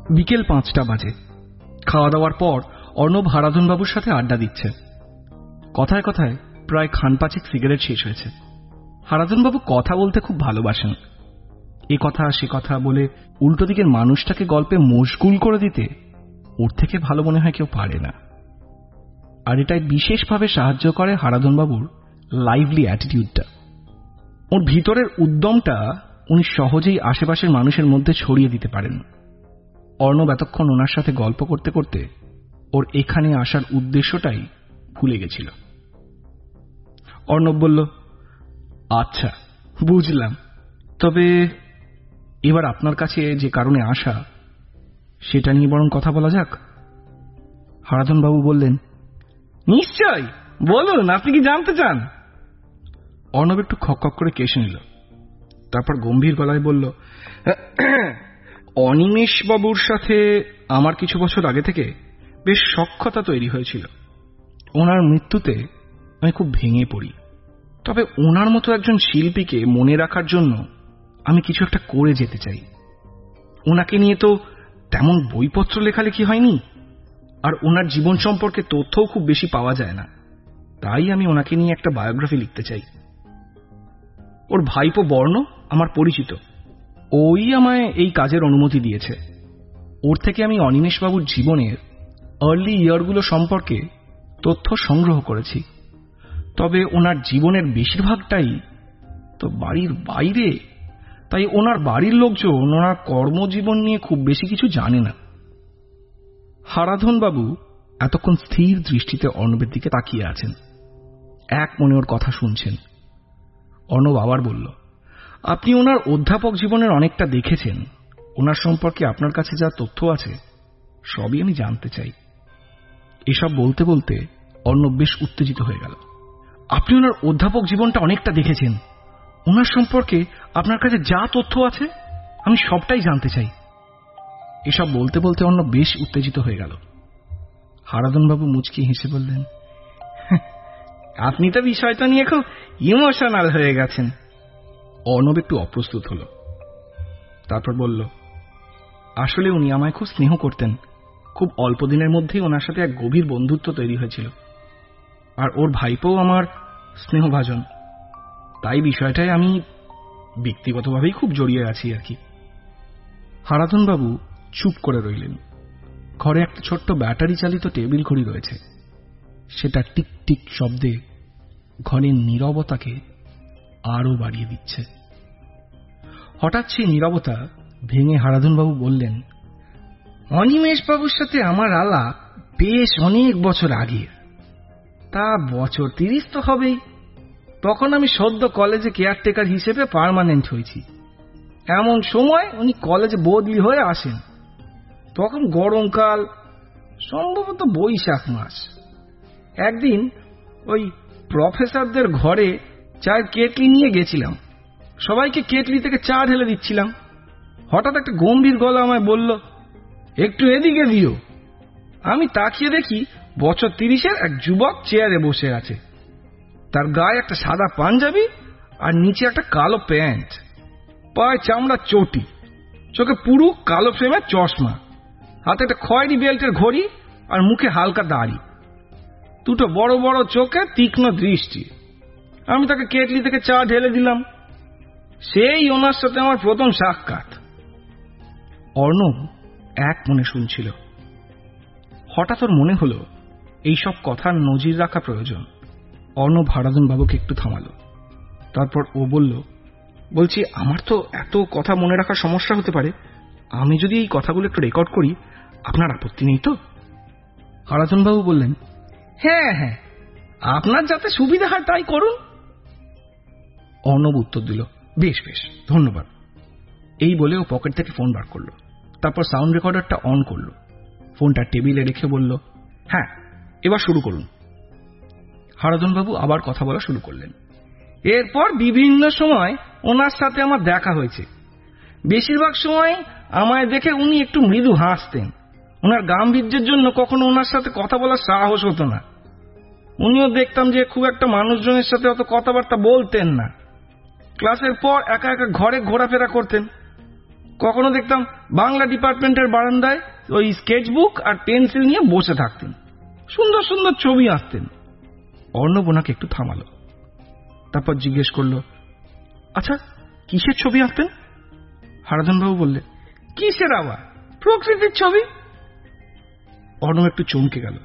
Speaker 3: বিকেল পাঁচটা বাজে। খাওয়া দাওয়ার পর অর্ণব হারাধনবাবুর সাথে আড্ডা দিচ্ছে। কথায় কথায় প্রায় খান পাঁচেক সিগারেট শেষ হয়েছে। হারাধনবাবু কথা বলতে খুব ভালোবাসেন। এ কথা সে কথা বলে উল্টো দিকের মানুষটাকে গল্পে মশগুল করে দিতে ওর থেকে ভালো মনে হয় কেউ পারে না। আর এটাই বিশেষভাবে সাহায্য করে হারাধনবাবুর লাইভলি অ্যাটিটিউডটা। ওর ভিতরের উদ্যমটা উনি সহজেই আশেপাশের মানুষের মধ্যে ছড়িয়ে দিতে পারেন। অর্ণব এতক্ষণ ওনার সাথে গল্প করতে করতে ওর এখানে আসার উদ্দেশ্যটাই ভুলে গেছিল। অর্ণব বলল, আচ্ছা বুঝলাম, তবে এবার আপনার কাছে যে কারণে আসা সেটা নিয়ে বরং কথা বলা যাক। হারাধনবাবু বললেন, নিশ্চয় বলুন, আপনি কি জানতে চান? অর্ণব একটু খক করে কেশে নিল, তারপর গম্ভীর গলায় বলল, অনিমেষ বাবুর সাথে আমার কিছু বছর আগে থেকে বেশ সখ্যতা তৈরি হয়েছিল। ওনার মৃত্যুতে আমি খুব ভেঙে পড়ি, তবে ওনার মতো একজন শিল্পীকে মনে রাখার জন্য আমি কিছু একটা করে যেতে চাই। ওনাকে নিয়ে তো তেমন বইপত্র লেখালেখি হয়নি, আর ওনার জীবন সম্পর্কে তথ্যও খুব বেশি পাওয়া যায় না, তাই আমি ওনাকে নিয়ে একটা বায়োগ্রাফি লিখতে চাই। ওর ভাইপো বর্ণ আমার পরিচিত, ওই আমায় এই কাজের অনুমতি দিয়েছে। ওর থেকে আমি অনিমেষবাবুর জীবনের আর্লি ইয়ারগুলো সম্পর্কে তথ্য সংগ্রহ করেছি, তবে ওনার জীবনের বেশিরভাগটাই তো বাড়ির বাইরে, তাই ওনার বাড়ির লোকজন ওনার কর্মজীবন নিয়ে খুব বেশি কিছু জানে না। হারাধনবাবু এতক্ষণ স্থির দৃষ্টিতে অর্ণবের দিকে তাকিয়ে আছেন, এক মনে ওর কথা শুনছেন। অর্ণব আবার বলল, আপনি ওনার অধ্যাপক জীবনের অনেকটা দেখেছেন, ওনার সম্পর্কে আপনার কাছে যা তথ্য আছে সবই আমি জানতে চাই। এসব বলতে বলতে অর্ণব বেশ উত্তেজিত হয়ে গেল। আপনি ওনার অধ্যাপক জীবনটা অনেকটা দেখেছেন, ওনার সম্পর্কে আপনার কাছে যা তথ্য আছে আমি সবটাই জানতে চাই। এসব বলতে বলতে অর্ণব বেশ উত্তেজিত হয়ে গেল। হারাধনবাবু মুচকি হেসে বললেন, আপনি তো বিষয়টা নিয়ে খুব ইমোশনাল হয়ে গেছেন। অর্ণব একটু অপ্রস্তুত হল, তারপর বলল, আসলে উনি আমায় খুব স্নেহ করতেন। খুব অল্প দিনের মধ্যেই ওনার সাথে এক গভীর বন্ধুত্ব তৈরি হয়েছিল, আর ওর ভাইপোও আমার স্নেহভাজন, তাই বিষয়টায় আমি ব্যক্তিগতভাবেই খুব জড়িয়ে আছি আর কি। হারাধনবাবু চুপ করে রইলেন। ঘরে একটা ছোট্ট ব্যাটারি চালিত টেবিল ঘড়ি রয়েছে, সেটা টিক টিক শব্দে ঘরের নীরবতাকে আরো বাড়িয়ে দিচ্ছে। হঠাৎ সেই নীরবতা ভেঙে হারাধনবাবু বললেন, অনিমেষবাবুর সাথে আমার আলাপ বেশ অনেক বছর আগে, তা বছর তিরিশ তো হবেই। তখন আমি সদ্য কলেজে কেয়ারটেকার হিসেবে পার্মানেন্ট হয়েছি। এমন সময় উনি কলেজে বদলি হয়ে আসেন। তখন গরমকাল, সম্ভবত বৈশাখ মাস। একদিন ওই প্রফেসরদের ঘরে চায়ের কেটলি নিয়ে গেছিলাম, সবাইকে কেটলি থেকে চা ঢেলে দিচ্ছিলাম। হঠাৎ একটা গম্ভীর গলা আমায় বলল, একটু এদিকে দিও। আমি তাকিয়ে দেখি বছর তিরিশের এক যুবক চেয়ারে বসে আছে। তার গায়ে একটা সাদা পাঞ্জাবি আর নিচে একটা কালো প্যান্ট, পায়ে চামড়ার চটি, চোখে পুরু কালো ফ্রেমের চশমা, হাতে একটা খয়েরি বেল্টের ঘড়ি আর মুখে হালকা দাড়ি, দুটো বড় বড় চোখে তীক্ষ্ণ দৃষ্টি। আমি তাকে কেটলি থেকে চা ঢেলে দিলাম। সেই ওনার সাথে আমার প্রথম সাক্ষাৎ। অর্ণব এক মনে শুনছিল। হঠাৎ ওর মনে হলো এইসব কথার নজির রাখা প্রয়োজন। অর্ণব হারাধনবাবুকে একটু থামালো, তারপর ও বলল, বলছি আমার তো এত কথা মনে রাখার সমস্যা হতে পারে, আমি যদি এই কথাগুলো একটু রেকর্ড করি আপনার আপত্তি নেই তো? হারাধনবাবু বললেন, হ্যাঁ হ্যাঁ, আপনার যাতে সুবিধা হয় তাই করুন। অর্ণব উত্তর দিল, বেশ বেশ, ধন্যবাদ। এই বলে ও পকেট থেকে ফোন বার করলো, তারপর সাউন্ড রেকর্ডারটা অন করলো, ফোনটা টেবিলে রেখে বলল, হ্যাঁ এবার শুরু করুন। হারাধনবাবু আবার কথা বলা শুরু করলেন। এরপর বিভিন্ন সময় ওনার সাথে আমার দেখা হয়েছে। বেশিরভাগ সময় আমায় দেখে উনি একটু মৃদু হাসতেন। ওনার গাম্ভীর্যের জন্য কখনো ওনার সাথে কথা বলার সাহস হতো না। উনিও দেখতাম যে খুব একটা মানুষজনের সাথে অত কথাবার্তা বলতেন না। ক্লাসের পর একা একা ঘরে ঘোরাফেরা করতেন। কখনো দেখতাম বাংলা ডিপার্টমেন্টের বারান্দায় ওই স্কেচবুক আর পেন্সিল নিয়ে বসে থাকতেন, সুন্দর সুন্দর ছবি আঁকতেন। অর্ণব ওনাকে একটু থামালো, তারপর জিজ্ঞেস করলো, আচ্ছা কিসের ছবি আঁকতেন? হারাধনবাবু বললে, কিসের আবার, প্রকৃতির ছবি। অর্ণব একটু চমকে গেল,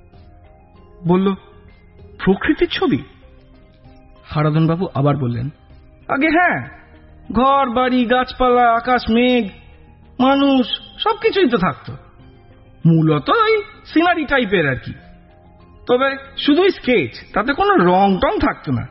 Speaker 3: বলল, প্রকৃতির ছবি? হারাধনবাবু আবার বললেন, আগে হ্যাঁ, ঘর বাড়ি, গাছপালা, আকাশ, মেঘ, মানুষ সবকিছুই তো থাকতো, মূলত ওই সিনারি টাইপের আর কি, তবে শুধুই স্কেচ, তাতে কোনো রং টং থাকতো না।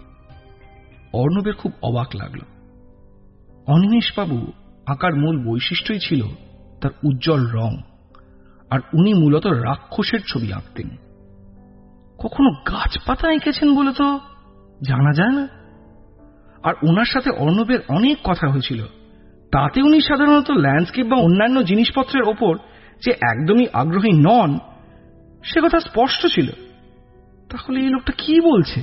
Speaker 3: অর্ণবের খুব অবাক লাগলো। অনিমেষবাবু আঁকার মূল বৈশিষ্ট্যই ছিল তার উজ্জ্বল রং, আর উনি মূলত রাক্ষসের ছবি আঁকতেন। কখনো গাছপাতা এঁকেছেন বলে তো জানা যায় না। আর ওনার সাথে অর্ণবের অনেক কথা হয়েছিল, তাতে উনি সাধারণত ল্যান্ডস্কেপ বা অন্যান্য জিনিসপত্রের ওপর যে একদমই আগ্রহী নন সে কথা স্পষ্ট ছিল। তাহলে এই লোকটা কি বলছে?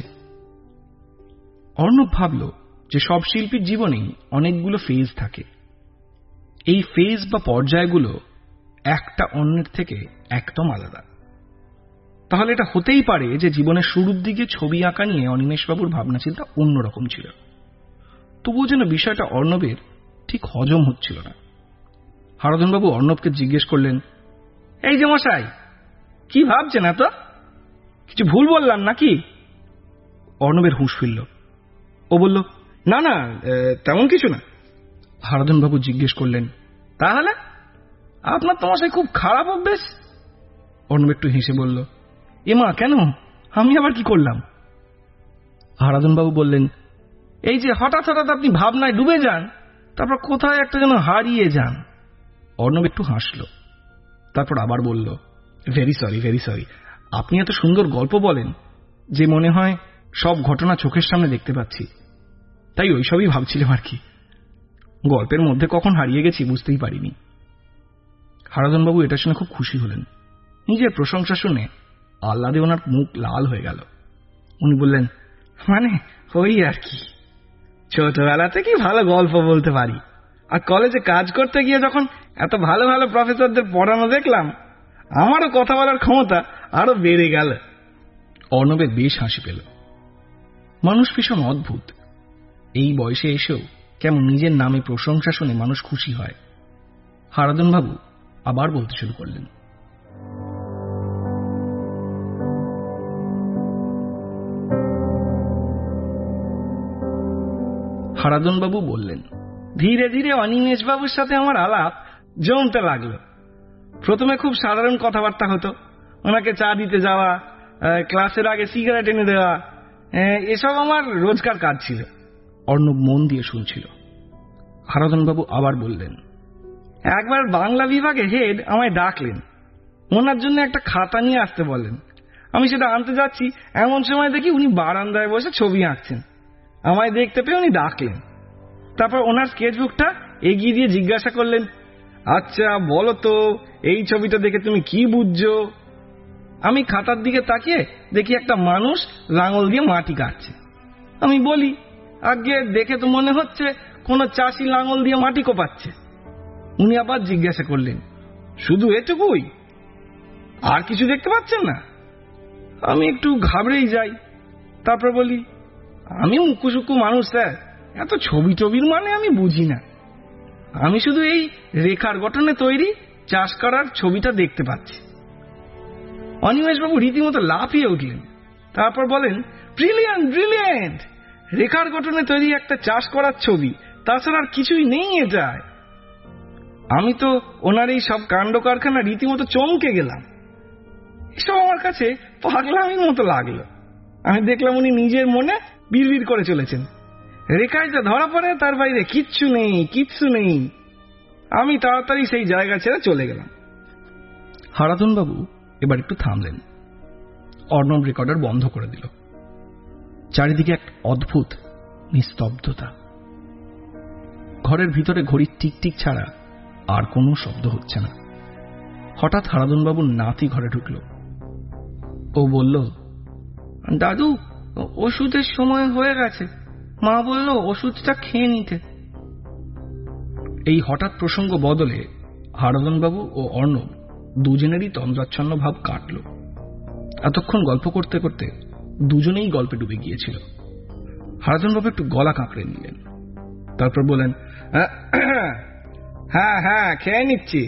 Speaker 3: অর্ণব ভাবল যে সব শিল্পীর জীবনেই অনেকগুলো ফেজ থাকে, এই ফেজ বা পর্যায়গুলো একটা অন্যের থেকে একদম আলাদা। তাহলে এটা হতেই পারে যে জীবনের শুরুর দিকে ছবি আঁকা নিয়ে অনিমেষবাবুর ভাবনা চিন্তা অন্যরকম ছিল। তবুও যেন বিষয়টা অর্ণবের ঠিক হজম হচ্ছিল না। হারাধনবাবু অর্ণবকে জিজ্ঞেস করলেন, এই যে মশাই, কি ভাবছেন এত? কিছু ভুল বললাম নাকি? অর্ণবের হুঁশ ফিরল। ও বলল, না না, তেমন কিছু না। হারাধনবাবু জিজ্ঞেস করলেন, তাহলে আপনার তো মশাই খুব খারাপ অভ্যেস। অর্ণব একটু হেসে বলল, এমা কেন, আমি আবার কি করলাম? হারাধনবাবু বললেন, এই যে হঠাৎ হঠাৎ আপনি ভাবনায় ডুবে যান, তারপর কোথায় একটা যেন হারিয়ে যান। অর্ণব একটু হাসল, তারপর আবার বলল, ভেরি সরি ভেরি সরি আপনি এত সুন্দর গল্প বলেন যে মনে হয় সব ঘটনা চোখের সামনে দেখতে পাচ্ছি, তাই ওইসবই ভাবছিলাম আর কি। গল্পের মধ্যে কখন হারিয়ে গেছি বুঝতেই পারিনি। হারাধনবাবু এটা শুনে খুব খুশি হলেন। নিজের প্রশংসা শুনে আহ্লাদে ওনার মুখ লাল হয়ে গেল। উনি বললেন, মানে ওই আর কি, ছোটবেলা থেকেই ভালো গল্প বলতে পারি, আর কলেজে কাজ করতে গিয়ে যখন এত ভালো ভালো প্রফেসরদের পড়ানো দেখলাম, আমারও কথা বলার ক্ষমতা আরো বেড়ে গেল। অর্ণবের বেশ হাসি পেল। মানুষ ভীষণ অদ্ভুত, এই বয়সে এসেও কেমন নিজের নামে প্রশংসা শুনে মানুষ খুশি হয়। হারাধনবাবু আবার বলতে শুরু করলেন, হারাধনবাবু বললেন, ধীরে ধীরে অনিমেষবাবুর সাথে আমার আলাপ জমতে লাগলো। প্রথমে খুব সাধারণ কথাবার্তা হতো, ওনাকে চা দিতে যাওয়া, ক্লাসের আগে সিগারেট এনে দেওয়া, এসব আমার রোজকার কাজ ছিল। অর্ণব মন দিয়ে শুনছিল। হারাধনবাবু আবার বললেন, একবার বাংলা বিভাগে হেড আমায় ডাকলেন, ওনার জন্য একটা খাতা নিয়ে আসতে বললেন। আমি সেটা আনতে যাচ্ছি, এমন সময় দেখি উনি বারান্দায় বসে ছবি আঁকছেন। আমায় দেখতে পেয়ে উনি ডাকলেন, তারপর ওনার স্কেচবুকটা এগিয়ে দিয়ে জিজ্ঞাসা করলেন, আচ্ছা বলো তো এই ছবিটা দেখে তুমি কি বুঝছো? আমি খাতার দিকে তাকিয়ে দেখি একটা মানুষ লাঙল দিয়ে মাটি কাটছে। আমি বলি, আগে দেখে তো মনে হচ্ছে কোন চাষি লাঙল দিয়ে মাটি কোপাচ্ছে। উনি আবার জিজ্ঞাসা করলেন, শুধু এটুকুই, আর কিছু দেখতে পাচ্ছেন না? আমি একটু ঘাবড়েই যাই, তারপর বলি, আমি মুকুসুকু মানুষ স্যার, এত ছবি টবির মানে আমি বুঝি না, আমি শুধু এই রেখার গঠনে তৈরি চাষ করার ছবিটা দেখতে পাচ্ছি। অনিমেষবাবু রীতিমতো লাফিয়ে উঠলেন, তারপর বলেন, ব্রিলিয়ান্ট ব্রিলিয়ান্ট, রেখার গঠনে তৈরি একটা চাষ করার ছবি, তাছাড়া আর কিছুই নেই এটায়। আমি তো ওনার এই সব কাণ্ড কারখানা রীতিমতো চমকে গেলাম। এসব আমার কাছে পাগলামির মতো লাগলো। আমি দেখলাম উনি নিজের মনে বিড়বিড় করে চলেছেন, রেখায় যা ধরা পড়ে তার বাইরে কিচ্ছু নেই কিচ্ছু নেই। আমি তাড়াতাড়ি সেই জায়গা ছেড়ে চলে গেলাম। হারাধনবাবু এবার একটু থামলেন। অর্ণব রেকর্ডার বন্ধ করে দিল। চারিদিকে এক অদ্ভুত নিস্তব্ধতা। ঘরের ভিতরে ঘড়ির টিকটিক ছাড়া আর কোনো শব্দ হচ্ছে না। হঠাৎ হারাধনবাবুর নাতি ঘরে ঢুকল। ও বলল, দাদু ওষুধের সময় হয়ে গেছে, মা বলল ওষুধটা খেয়ে নিতে। এই হঠাৎ প্রসঙ্গ বদলে হারাধনবাবু ও অর্ণব দুজনেরই তন্দ্রাচ্ছন্ন ভাব কাটল। এতক্ষণ গল্প করতে করতে দুজনেই গল্পে ডুবে গিয়েছিল। হারাধনবাবু একটু গলা কাঁকড়ে নিলেন, তারপর বলেন, হ্যাঁ হ্যাঁ খেয়ে নিচ্ছি।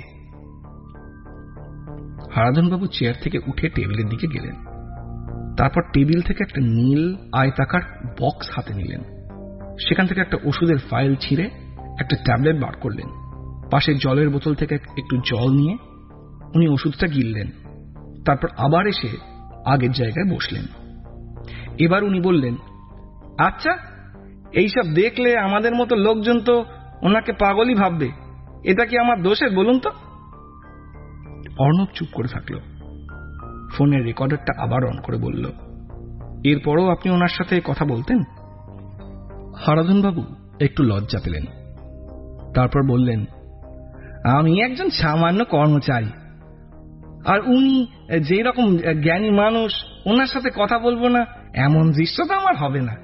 Speaker 3: হারাধনবাবু চেয়ার থেকে উঠে টেবিলের দিকে গেলেন। তারপর টেবিল থেকে একটা নীল আয়তাকার বক্স হাতে নিলেন। সেখান থেকে একটা ওষুধের ফাইল ছিঁড়ে একটা ট্যাবলেট বার করলেন। পাশের জলের বোতল থেকে একটু জল নিয়ে উনি ওষুধটা গিললেন। তারপর আবার এসে আগের জায়গায় বসলেন। এবার উনি বললেন, আচ্ছা, এইসব দেখলে আমাদের মতো লোকজন তো ওনাকে পাগলই ভাববে। এটা কি আমার দোষের বলুন তো? অর্ণব চুপ করে থাকল। ফোনের রেকর্ডারটা আবার অন করে বলল, এরপরও আপনি ওনার সাথে কথা বলতেন? হারাধনবাবু একটু লজ্জা পেলেন। তারপর বললেন, আমি একজন সামান্য কর্মচারী, আর উনি যে রকম জ্ঞানী মানুষ, ওনার সাথে কথা বলবো না এমন দৃশ্য তো আমার হবে না।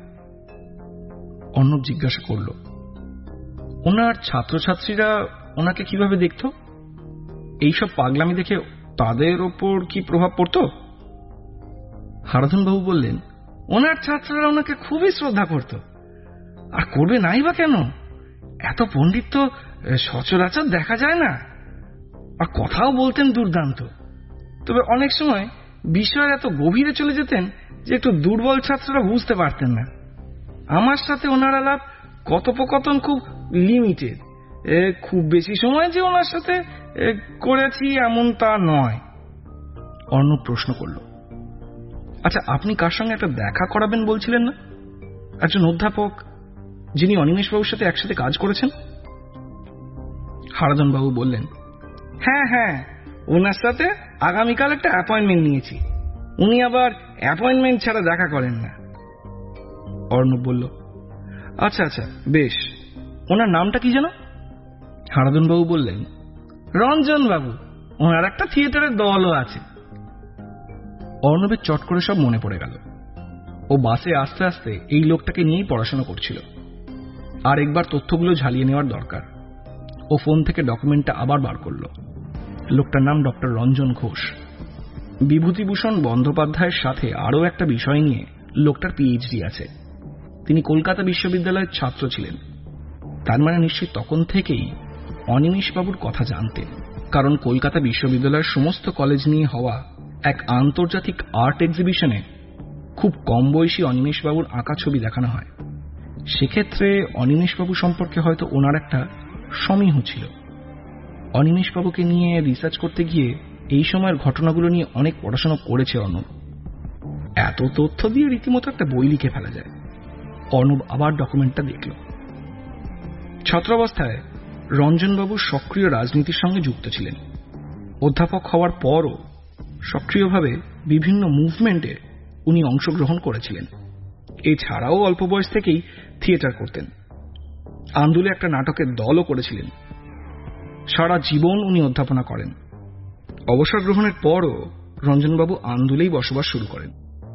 Speaker 3: অর্ণব জিজ্ঞাসা করল, ওনার ছাত্রছাত্রীরা ওনাকে কিভাবে দেখত? এইসব পাগলামি দেখে তাদের ওপর কি প্রভাব পড়ত? হারাধনবাবু বললেন, ওনার ছাত্ররা ওনাকে খুবই শ্রদ্ধা করত। আর করবে নাই বা কেন? এত পণ্ডিত তো সচরাচর দেখা যায় না। আর কথাও বলতেন দুর্দান্ত। তবে অনেক সময় বিষয় এত গভীরে চলে যেতেন যে একটু দুর্বল ছাত্ররা বুঝতে পারতেন না। আমার সাথে ওনার আলাপ কথোপকথন খুব লিমিটেড। খুব বেশি সময় যে ওনার সাথে করেছি এমন তা নয়। অর্ণব প্রশ্ন করল, আচ্ছা, আপনি কার সঙ্গে একটা দেখা করাবেন বলছিলেন না? একজন অধ্যাপক যিনি অনিমেষবাবুর সাথে একসাথে কাজ করেছেন। হারাধনবাবু বললেন, হ্যাঁ হ্যাঁ, ওনার সাথে আগামীকাল একটা অ্যাপয়েন্টমেন্ট নিয়েছি। উনি আবার অ্যাপয়েন্টমেন্ট ছাড়া দেখা করেন না। অর্ণব বলল, আচ্ছা আচ্ছা, বেশ। ওনার নামটা কি যেন? হারাধনবাবু বললেন, রঞ্জন বাবু। ওনার একটা থিয়েটারের দলও আছে। অর্ণবের চট করে সব মনে পড়ে গেল। ও বাসে আস্তে আস্তে এই লোকটাকে নিয়েই পড়াশোনা করছিল। আর একবার তথ্যগুলো ঝালিয়ে নেওয়ার দরকার। ও ফোন থেকে ডকুমেন্টটা আবার বার করল। লোকটার নাম ডক্টর রঞ্জন ঘোষ। বিভূতিভূষণ বন্দ্যোপাধ্যায়ের সাথে আরও একটা বিষয় নিয়ে লোকটার পিএইচডি আছে। তিনি কলকাতা বিশ্ববিদ্যালয়ের ছাত্র ছিলেন। তার মানে নিশ্চয়ই তখন থেকেই অনিমেষবাবুর কথা জানতেন, কারণ কলকাতা বিশ্ববিদ্যালয়ের সমস্ত কলেজ নিয়ে হওয়া এক আন্তর্জাতিক আর্ট এক্সিবিশনে খুব কম বয়সী অনিমেষবাবুর আঁকা ছবি দেখানো হয়। সেক্ষেত্রে অনিমেষবাবু সম্পর্কে হয়তো ওনার একটা সমীহ ছিল। অনিমেষবাবুকে নিয়ে রিসার্চ করতে গিয়ে এই সময়ের ঘটনাগুলো নিয়ে অনেক পড়াশোনা করেছে অর্ণব। এত তথ্য দিয়ে রীতিমতো একটা বই লিখে ফেলা যায়। অর্ণব আবার ডকুমেন্টটা দেখল। ছাত্রাবস্থায় রঞ্জনবাবু সক্রিয় রাজনীতির সঙ্গে যুক্ত ছিলেন। অধ্যাপক হওয়ার পরও সক্রিয়ভাবে বিভিন্ন মুভমেন্টে উনি অংশগ্রহণ করেছিলেন। এছাড়াও অল্প বয়স থেকেই থিয়েটার করতেন। আন্দুলে একটা নাটকের দলও করেছিলেন। সারা জীবন উনি অধ্যাপনা করেন। অবসর গ্রহণের পরও রঞ্জনবাবু আন্দুলেই বসবাস শুরু করেন।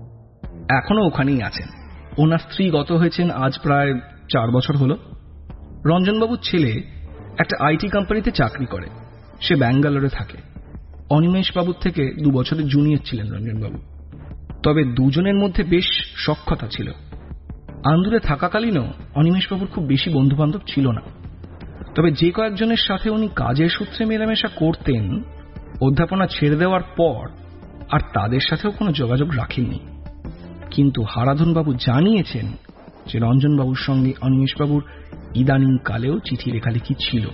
Speaker 3: এখনো ওখানেই আছেন। ওনার স্ত্রী গত হয়েছেন আজ প্রায় চার বছর হল। রঞ্জনবাবুর ছেলে একটা আইটি কোম্পানিতে চাকরি করে। সে ব্যাঙ্গালোরে থাকে। অনিমেষবাবুর থেকে দু বছরের জুনিয়র ছিলেন রঞ্জনবাবু। তবে দুজনের মধ্যে বেশ সখ্যতা ছিল। আন্দুলে থাকাকালীনও অনিমেষবাবুর খুব বেশি বন্ধুবান্ধব ছিল না। তবে যে কয়েকজনের সাথে উনি কাজের সূত্রে মেলামেশা করতেন, অধ্যাপনা ছেড়ে দেওয়ার পর আর তাদের সাথেও কোনো যোগাযোগ রাখেননি। কিন্তু হারাধনবাবু জানিয়েছেন যে রঞ্জনবাবুর সঙ্গে অনিমেষবাবুর ইদানিং কালেও চিঠি লেখালেখি ছিল।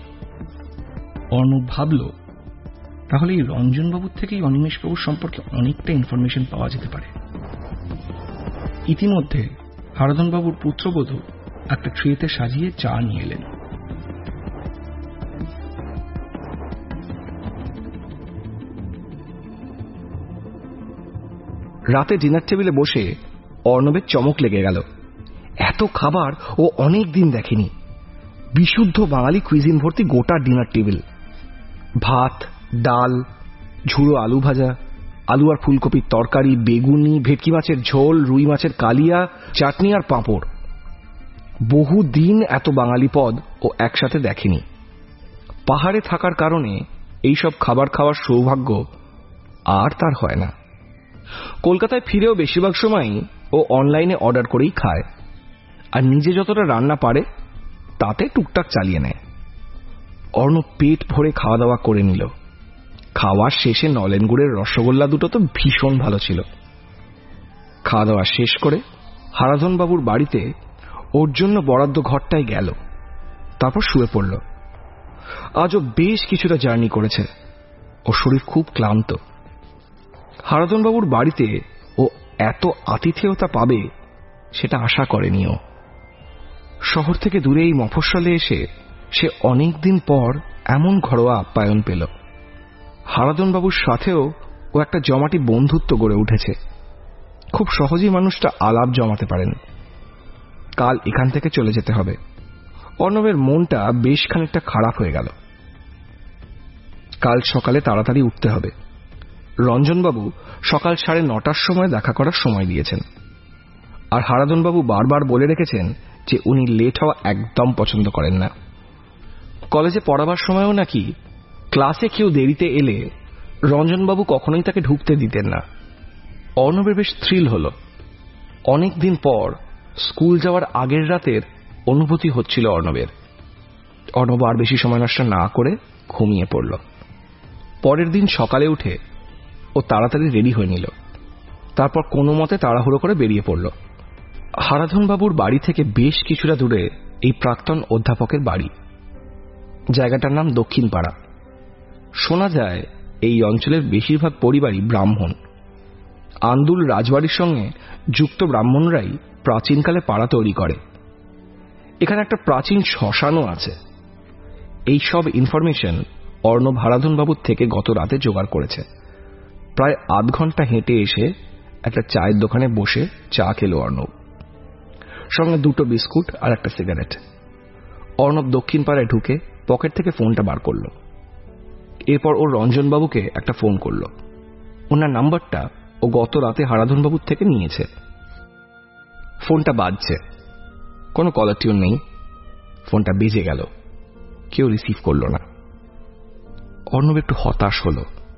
Speaker 3: অর্ণব ভাবল, তাহলে এই রঞ্জনবাবুর থেকেই অনিমেষবাবুর সম্পর্কে অনেকটা ইনফরমেশন পাওয়া যেতে পারে। ইতিমধ্যে হারাধনবাবুর পুত্রবধূ একটা ট্রেতে সাজিয়ে চা নিয়ে এলেন।
Speaker 4: রাতে ডিনার টেবিলে বসে অর্ণবের চমক লেগে গেল। এত খাবার ও অনেক দিন দেখেনি। বিশুদ্ধ বাঙালি কুইজিন ভর্তি গোটা ডিনার টেবিল। ভাত, ডাল, ঝুড়ো আলু ভাজা, আলু আর ফুলকপির তরকারি, বেগুনি, ভেটকি মাছের ঝোল, রুই মাছের কালিয়া, চাটনি আর পাঁপড়। বহুদিন এত বাঙালি পদ ও একসাথে দেখেনি। পাহাড়ে থাকার কারণে এইসব খাবার খাওয়ার সৌভাগ্য আর তার হয় না। কলকাতায় ফিরেও বেশিরভাগ সময়ই ও অনলাইনে অর্ডার করেই খায়, আর নিজে যতটা রান্না পারে তাতে টুকটাক চালিয়ে নেয়। অর্ণব পেট ভরে খাওয়া দাওয়া করে নিল। খাওয়ার শেষে নলেন গুড়ের রসগোল্লা দুটো তো ভীষণ ভালো ছিল। খাওয়া দাওয়া শেষ করে হারাধন বাবুর বাড়িতে ওর জন্য বরাদ্দ ঘরটায় গেল, তারপর শুয়ে পড়ল। আজও বেশ কিছুটা জার্নি করেছে, ওর শরীর খুব ক্লান্ত। হারাধন বাবুর বাড়িতে ও এত আতিথেয়তা পাবে সেটা আশা করেনিও। শহর থেকে দূরে এই মফস্বলে এসে সে অনেকদিন পর এমন ঘরোয়া আপ্যায়ন পেল। হারাধন বাবুর সাথেও ও একটা জমাটি বন্ধুত্ব গড়ে উঠেছে। খুব সহজেই মানুষটা আলাপ জমাতে পারেন। কাল এখান থেকে চলে যেতে হবে। অর্ণবের মনটা বেশ খানিকটা খারাপ হয়ে গেল। কাল সকালে তাড়াতাড়ি উঠতে হবে। রঞ্জনবাবু সকাল সাড়ে নটার সময় দেখা করার সময় দিয়েছেন, আর হারাধনবাবু বারবার বলে রেখেছেন যে উনি লেট হওয়া একদম পছন্দ করেন না। কলেজে পড়াবার সময়ও নাকি ক্লাসে কেউ দেরিতে এলে রঞ্জনবাবু কখনোই তাকে ঢুকতে দিতেন না। অর্ণবের বেশ থ্রিল হল। অনেকদিন পর স্কুল যাওয়ার আগের রাতের অনুভূতি হচ্ছিল অর্ণবের। অর্ণব আর বেশি সময় নষ্ট না করে ঘুমিয়ে পড়ল। পরের দিন সকালে উঠে ও তাড়াতাড়ি রেডি হয়ে নিল। তারপর কোনো মতে তাড়াহুড়ো করে বেরিয়ে পড়ল। হারাধনবাবুর বাড়ি থেকে বেশ কিছুটা দূরে এই প্রাক্তন অধ্যাপকের বাড়ি। জায়গাটার নাম দক্ষিণ পাড়া। শোনা যায় এই অঞ্চলের বেশিরভাগ পরিবারই ব্রাহ্মণ। আন্দুল রাজবাড়ির সঙ্গে যুক্ত ব্রাহ্মণরাই প্রাচীনকালে পাড়া তৈরি করে। এখানে একটা প্রাচীন শ্মশানও আছে। এই সব ইনফরমেশন অর্ণব হারাধনবাবুর থেকে গত রাতে জোগাড় করেছে। প্রায় আধ ঘন্টা হেঁটে এসে একটা চায়ের দোকানে বসে চা খেল অর্ণব, সঙ্গে দুটো বিস্কুট আর একটা সিগারেট। অর্ণব দক্ষিণ পাড়ায় ঢুকে পকেট থেকে ফোনটা বার করল। এরপর ও রঞ্জনবাবুকে একটা ফোন করল। ওনার নাম্বারটা ও গত রাতে হারাধনবাবুর থেকে নিয়েছে। ফোনটা বাজছে, কোনো কলার টিউন নেই। ফোনটা বেজে গেল, কেউ রিসিভ করল না। অর্ণব একটু হতাশ হল।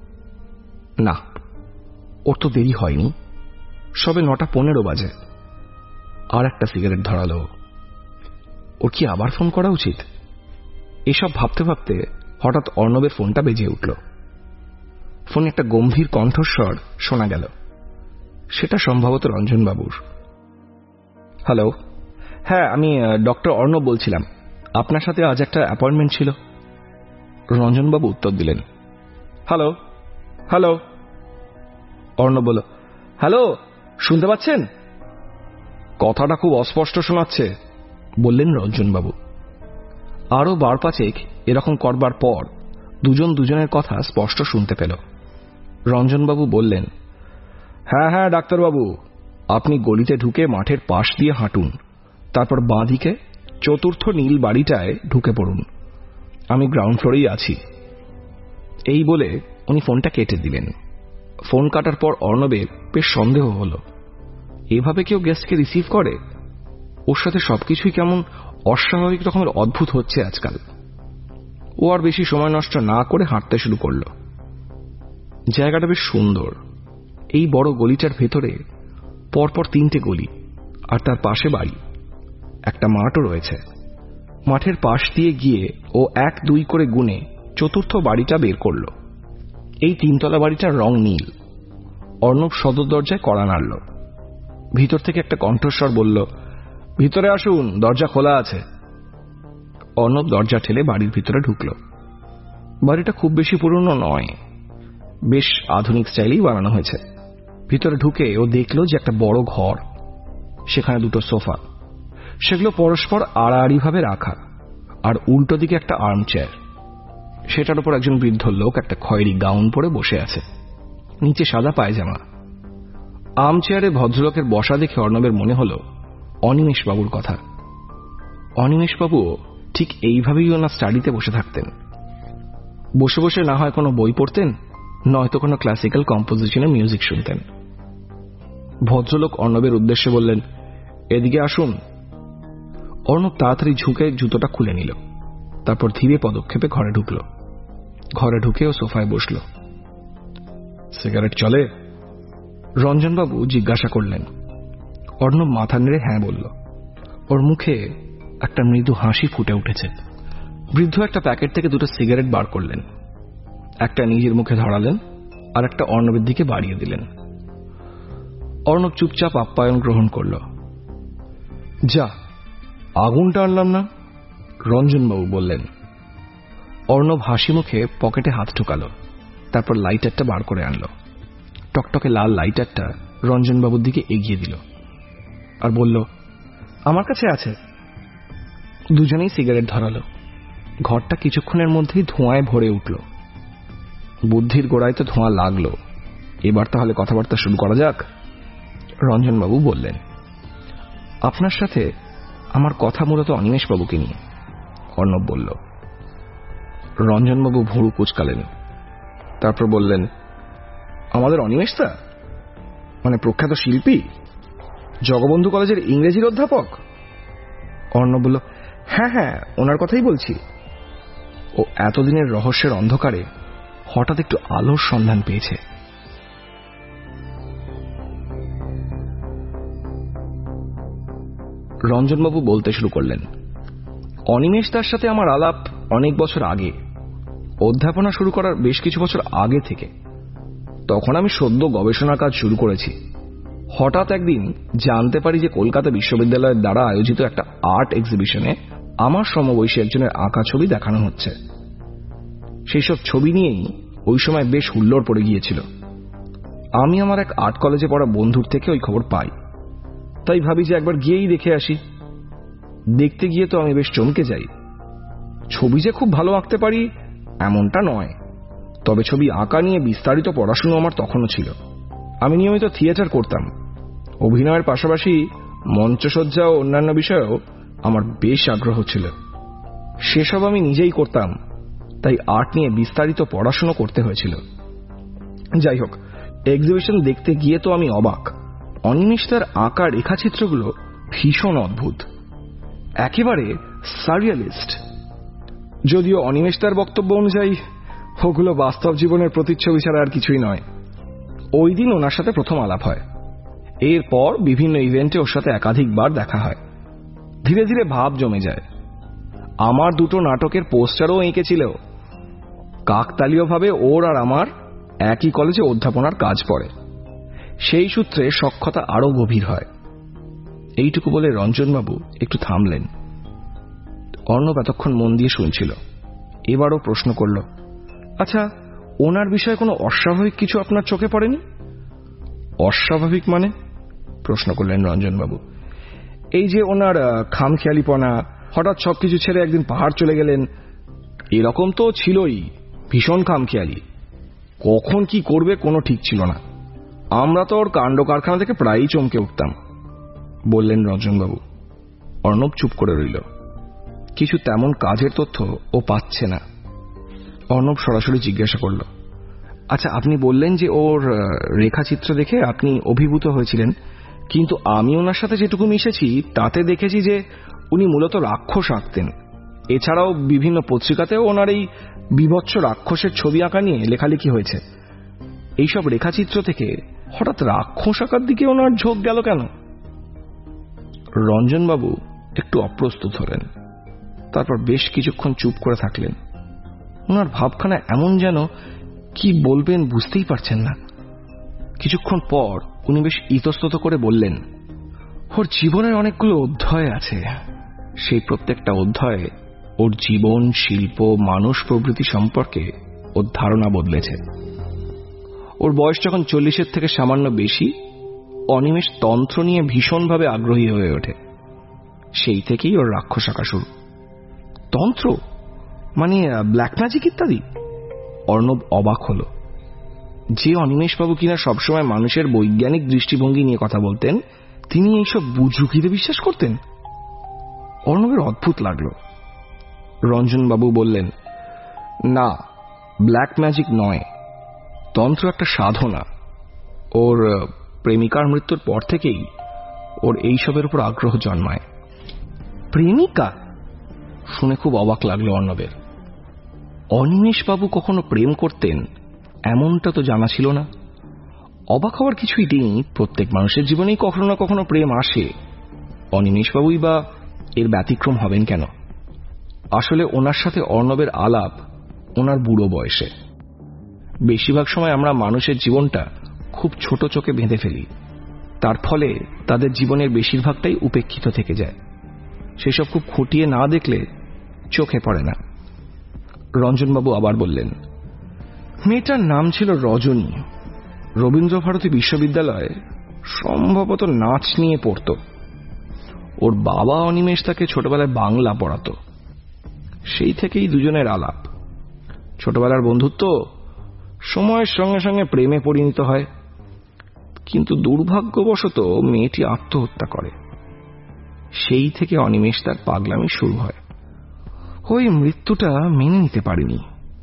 Speaker 4: না, ওর তো দেরি হয়নি, সবে নটা পনেরো বাজে। আর একটা সিগারেট ধরালো। ওর কি আবার ফোন করা উচিত? এসব ভাবতে ভাবতে হঠাৎ অর্ণবের ফোনটা বেজে উঠল। ফোনে একটা গম্ভীর কণ্ঠস্বর শোনা গেল। সেটা সম্ভবত রঞ্জনবাবুর। হ্যালো, হ্যাঁ, আমি ডক্টর অর্ণব বলছিলাম। আপনার সাথে আজ একটা অ্যাপয়েন্টমেন্ট ছিল। রঞ্জনবাবু উত্তর দিলেন, হ্যালো হ্যালো। অর্ণব বলল, হ্যালো, শুনতে পাচ্ছেন? কথাটা খুব অস্পষ্ট শোনাচ্ছে, বললেন রঞ্জনবাবু। আরো বার পাঁচেক এরকম করবার পর দুজন দুজনের কথা স্পষ্ট শুনতে পেল। রঞ্জনবাবু বললেন, হ্যাঁ হ্যাঁ ডাক্তারবাবু, আপনি গলিতে ঢুকে মাঠের পাশ দিয়ে হাঁটুন, তারপর বাঁ দিকে চতুর্থ নীল বাড়িটায় ঢুকে পড়ুন। আমি গ্রাউন্ড ফ্লোরেই আছি। এই বলে উনি ফোনটা কেটে দিলেন। ফোন কাটার পর অর্ণবের বেশ সন্দেহ হল, এভাবে কেউ গেস্টকে রিসিভ করে? ওর সাথে সবকিছুই কেমন অস্বাভাবিক রকমের অদ্ভুত হচ্ছে আজকাল। ও আর বেশি সময় নষ্ট না করে হাঁটতে শুরু করল। জায়গাটা বেশ সুন্দর। এই বড় গলিটার ভেতরে পরপর তিনটে গলি, আর তার পাশে বাড়ি। একটা মাঠও রয়েছে। মাঠের পাশ দিয়ে গিয়ে ও এক দুই করে গুনে চতুর্থ বাড়িটা বের করল। এই তিনতলা বাড়িটার রং নীল। অর্ণব সদর দরজায় কড়া নাড়ল। ভিতর থেকে একটা কণ্ঠস্বর বলল, ভিতরে আসুন, দরজা খোলা আছে। অর্ণব দরজা ঠেলে বাড়ির ভিতরে ঢুকল। বাড়িটা খুব বেশি পুরনো নয়, বেশ আধুনিক স্টাইলেই বানানো হয়েছে। ভিতরে ঢুকে ও দেখল যে একটা বড় ঘর, সেখানে দুটো সোফা, সেগুলো পরস্পর আড়াআড়ি ভাবে রাখা, আর উল্টো দিকে একটা আর্ম চেয়ার। সেটার উপর একজন বৃদ্ধ লোক একটা খয়েরি গাউন পরে বসে আছে, নিচে সাদা পায়জামা। আর্ম চেয়ারে ভদ্রলোকের বসা দেখে অর্ণবের মনে হল অনিমেষবাবুর কথা। অনিমেষবাবুও ঠিক এইভাবেই ওনার স্টাডিতে বসে থাকতেন। বসে বসে না হয় কোনো বই পড়তেন, নয়তো কোনো ক্লাসিক্যাল কম্পোজিশনে মিউজিক শুনতেন। ভদ্রলোক অর্ণবের উদ্দেশ্যে বললেন, এদিকে আসুন। অর্ণব তাড়াতাড়ি ঝুঁকে জুতোটা খুলে নিল। তারপর ধীরে পদক্ষেপে ঘরে ঢুকল। ঘরে ঢুকে ও সোফায় বসল। সিগারেট চলে? রঞ্জনবাবু জিজ্ঞাসা করলেন। অর্ণব মাথা নেড়ে হ্যাঁ বলল। ওর মুখে একটা মৃদু হাসি ফুটে উঠেছে। বৃদ্ধ একটা প্যাকেট থেকে দুটো সিগারেট বার করলেন, একটা নিজের মুখে ধরালেন আর একটা অর্ণবের দিকে বাড়িয়ে দিলেন। অর্ণব চুপচাপ আপ্যায়ন গ্রহণ করল। যা, আগুনটা আনলাম না, রঞ্জনবাবু বললেন। অর্ণব হাসি মুখে পকেটে হাত ঢুকালো, তারপর লাইটারটা বার করে আনলো। টকটকে লাল লাইটারটা রঞ্জনবাবুর দিকে এগিয়ে দিল আর বলল, আমার কাছে আছে। দুজনেই সিগারেট ধরালো। ঘরটা কিছুক্ষণের মধ্যেই ধোঁয়ায় ভরে উঠল। বুদ্ধির গোড়ায় তো ধোঁয়া লাগলো, এবার তাহলে কথাবার্তা শুরু করা যাক, রঞ্জনবাবু বললেন। আপনার সাথে আমার কথা মূলত অনিমেষবাবুকে নিয়ে, অর্ণব বলল। রঞ্জনবাবু ভুরু কুঁচকালেন, তারপর বললেন, আমাদের অনিমেষদা মানে প্রখ্যাত শিল্পী, জগবন্ধু কলেজের ইংরেজির অধ্যাপক? অর্ণব বলল, হ্যাঁ হ্যাঁ, ওনার কথাই বলছি। ও এতদিনের রহস্যের অন্ধকারে হঠাৎ একটু আলোর সন্ধান পেয়েছে। রঞ্জনবাবু বলতে শুরু করলেন, অনিমেষদার সাথে আমার আলাপ অনেক বছর আগে, অধ্যাপনা শুরু করার বেশ কিছু বছর আগে থেকে। তখন আমি সদ্য গবেষণা কাজ শুরু করেছি। হঠাৎ একদিন জানতে পারি যে কলকাতা বিশ্ববিদ্যালয়ের দ্বারা আয়োজিত একটা আর্ট এক্সিবিশনে আমার সমবয়সী একজনের আঁকা ছবি দেখানো হচ্ছে। সেই সব ছবি নিয়েই ওই সময় বেশ হুল্লোড় পড়ে গিয়েছিল। আমি আমার এক আর্ট কলেজে পড়া বন্ধুর থেকে ওই খবর পাই, তাই ভাবি যে একবার গিয়েই দেখে আসি। দেখতে গিয়ে তো আমি বেশ চমকে যাই। ছবি যে খুব ভালো আঁকতে পারি এমনটা নয়, তবে ছবি আঁকা নিয়ে বিস্তারিত পড়াশুনো আমার তখনও ছিল। আমি নিয়মিত থিয়েটার করতাম, অভিনয়ের পাশাপাশি মঞ্চসজ্জা ও অন্যান্য বিষয়েও আমার বেশ আগ্রহ ছিল। সেসব আমি নিজেই করতাম, তাই আর্ট নিয়ে বিস্তারিত পড়াশুনো করতে হয়েছিল। যাই হোক, এক্সিবিশন দেখতে গিয়ে তো আমি অবাক। অনিমেষদার আঁকা রেখাচিত্রগুলো ভীষণ অদ্ভুত, একেবারে সারিয়ালিস্ট। যদিও অনিমেষদার বক্তব্য অনুযায়ী ওগুলো বাস্তব জীবনের প্রতিচ্ছবি ছাড়া আর কিছুই নয়। ওই দিন ওনার সাথে প্রথম আলাপ হয়। এরপর বিভিন্ন ইভেন্টে ওর সাথে একাধিকবার দেখা হয়। ধীরে ধীরে ভাব জমে যায়। আমার দুটো নাটকের পোস্টারও এঁকেছিল। কাকতালীয়ভাবে ওর আর আমার একই কলেজে অধ্যাপনার কাজ পড়ে। সেই সূত্রে সখ্যতা আরো গভীর হয়। এইটুকু বলে রঞ্জনবাবু একটু থামলেন। অর্ণব এতক্ষণ মন দিয়ে শুনছিল। এবারও প্রশ্ন করল, আচ্ছা, ওনার বিষয়ে কোনো অস্বাভাবিক কিছু আপনার চোখে পড়েনি? অস্বাভাবিক মানে? প্রশ্ন করলেন রঞ্জনবাবু। এই যে ওনার খামখেয়ালিপনা, হঠাৎ সবকিছু ছেড়ে একদিন পাহাড় চলে গেলেন, এরকম তো ছিলই। ভীষণ খামখেয়ালি, কখন কি করবে কোনো ঠিক ছিল না। আমরা তো ওর কাণ্ড কারখানা থেকে প্রায়ই চমকে উঠতাম, বললেন রঞ্জনবাবু। অর্ণব চুপ করে রইল। কিছু তেমন কাজের তথ্য ও পাচ্ছে না। অর্ণব সরাসরি জিজ্ঞাসা করল, আচ্ছা, আপনি বললেন যে ওর রেখাচিত্র দেখে আপনি অভিভূত হয়েছিলেন, কিন্তু আমি ওনার সাথে যেটুকু মিশেছি তাতে দেখেছি যে উনি মূলত রাক্ষস আঁকতেন। এছাড়াও বিভিন্ন পত্রিকাতেও ওনার এই বিভৎস রাক্ষসের ছবি আঁকা নিয়ে লেখালেখি হয়েছে। এইসব রেখাচিত্র থেকে হঠাৎ রাক্ষস আঁকার দিকে ওনার ঝোঁক গেল কেন? রঞ্জনবাবু একটু অপ্রস্তুত হলেন, তারপর বেশ কিছুক্ষণ চুপ করে থাকলেন। ওনার ভাবখানা এমন যেন কি বলবেন বুঝতেই পারছেন না। কিছুক্ষণ পর উনি বেশ ইতস্তত করে বললেন, ওর জীবনের অনেকগুলো অধ্যায় আছে। সেই প্রত্যেকটা অধ্যায়ে ওর জীবন, শিল্প, মানুষ প্রভৃতি সম্পর্কে ওর ধারণা বদলেছে। ওর বয়স যখন চল্লিশের থেকে সামান্য বেশি, অনিমেষ তন্ত্র নিয়ে ভীষণভাবে আগ্রহী হয়ে ওঠে। সেই থেকেই ওর রাক্ষস আঁকা শুরু। তন্ত্র মানে ব্ল্যাক ম্যাজিক ইত্যাদি? অর্ণব অবাক হল। যে অনিমেষবাবু কিনা সবসময় মানুষের বৈজ্ঞানিক দৃষ্টিভঙ্গি নিয়ে কথা বলতেন, তিনি এইসব বুজরুকিতে বিশ্বাস করতেন। অর্ণবের অদ্ভুত লাগল। রঞ্জনবাবু বললেন, না, ব্ল্যাক ম্যাজিক নয়, তন্ত্র একটা সাধনা। ওর প্রেমিকার মৃত্যুর পর থেকেই ওর এইসবের উপর আগ্রহ জন্মায়। প্রেমিকা? শুনে খুব অবাক লাগলো অর্ণবের। অনিমেষবাবু কখনো প্রেম করতেন এমনটা তো জানা ছিল না। অবাক হওয়ার কিছুই নেই, প্রত্যেক মানুষের জীবনেই কখনো না কখনো প্রেম আসে, অনিমেষবাবুই বা এর ব্যতিক্রম হবেন কেন? আসলে ওনার সাথে অর্ণবের আলাপ ওনার বুড়ো বয়সে। বেশিরভাগ সময় আমরা মানুষের জীবনটা খুব ছোট চোখে বেঁধে ফেলি, তার ফলে তাদের জীবনের বেশিরভাগটাই উপেক্ষিত থেকে যায়। সেসব খুব খুঁটিয়ে না দেখলে চোখে পড়ে না। রঞ্জনবাবু আবার বললেন, মেয়েটার নাম ছিল রজনী, রবীন্দ্রভারতী বিশ্ববিদ্যালয়ে সম্ভবত নাচ নিয়ে পড়ত। ওর বাবা অনিমেষ তাকে ছোটবেলায় বাংলা পড়াতো, সেই থেকেই দুজনের আলাপ। ছোটবেলার বন্ধুত্ব সময়ের সঙ্গে সঙ্গে প্রেমে পরিণত হয়, কিন্তু দুর্ভাগ্যবশত মেয়েটি আত্মহত্যা করে। সেই থেকে অনিমেষ তার পাগলামি শুরু হয়। ওই মৃত্যুটা মেনে নিতে পারেনি।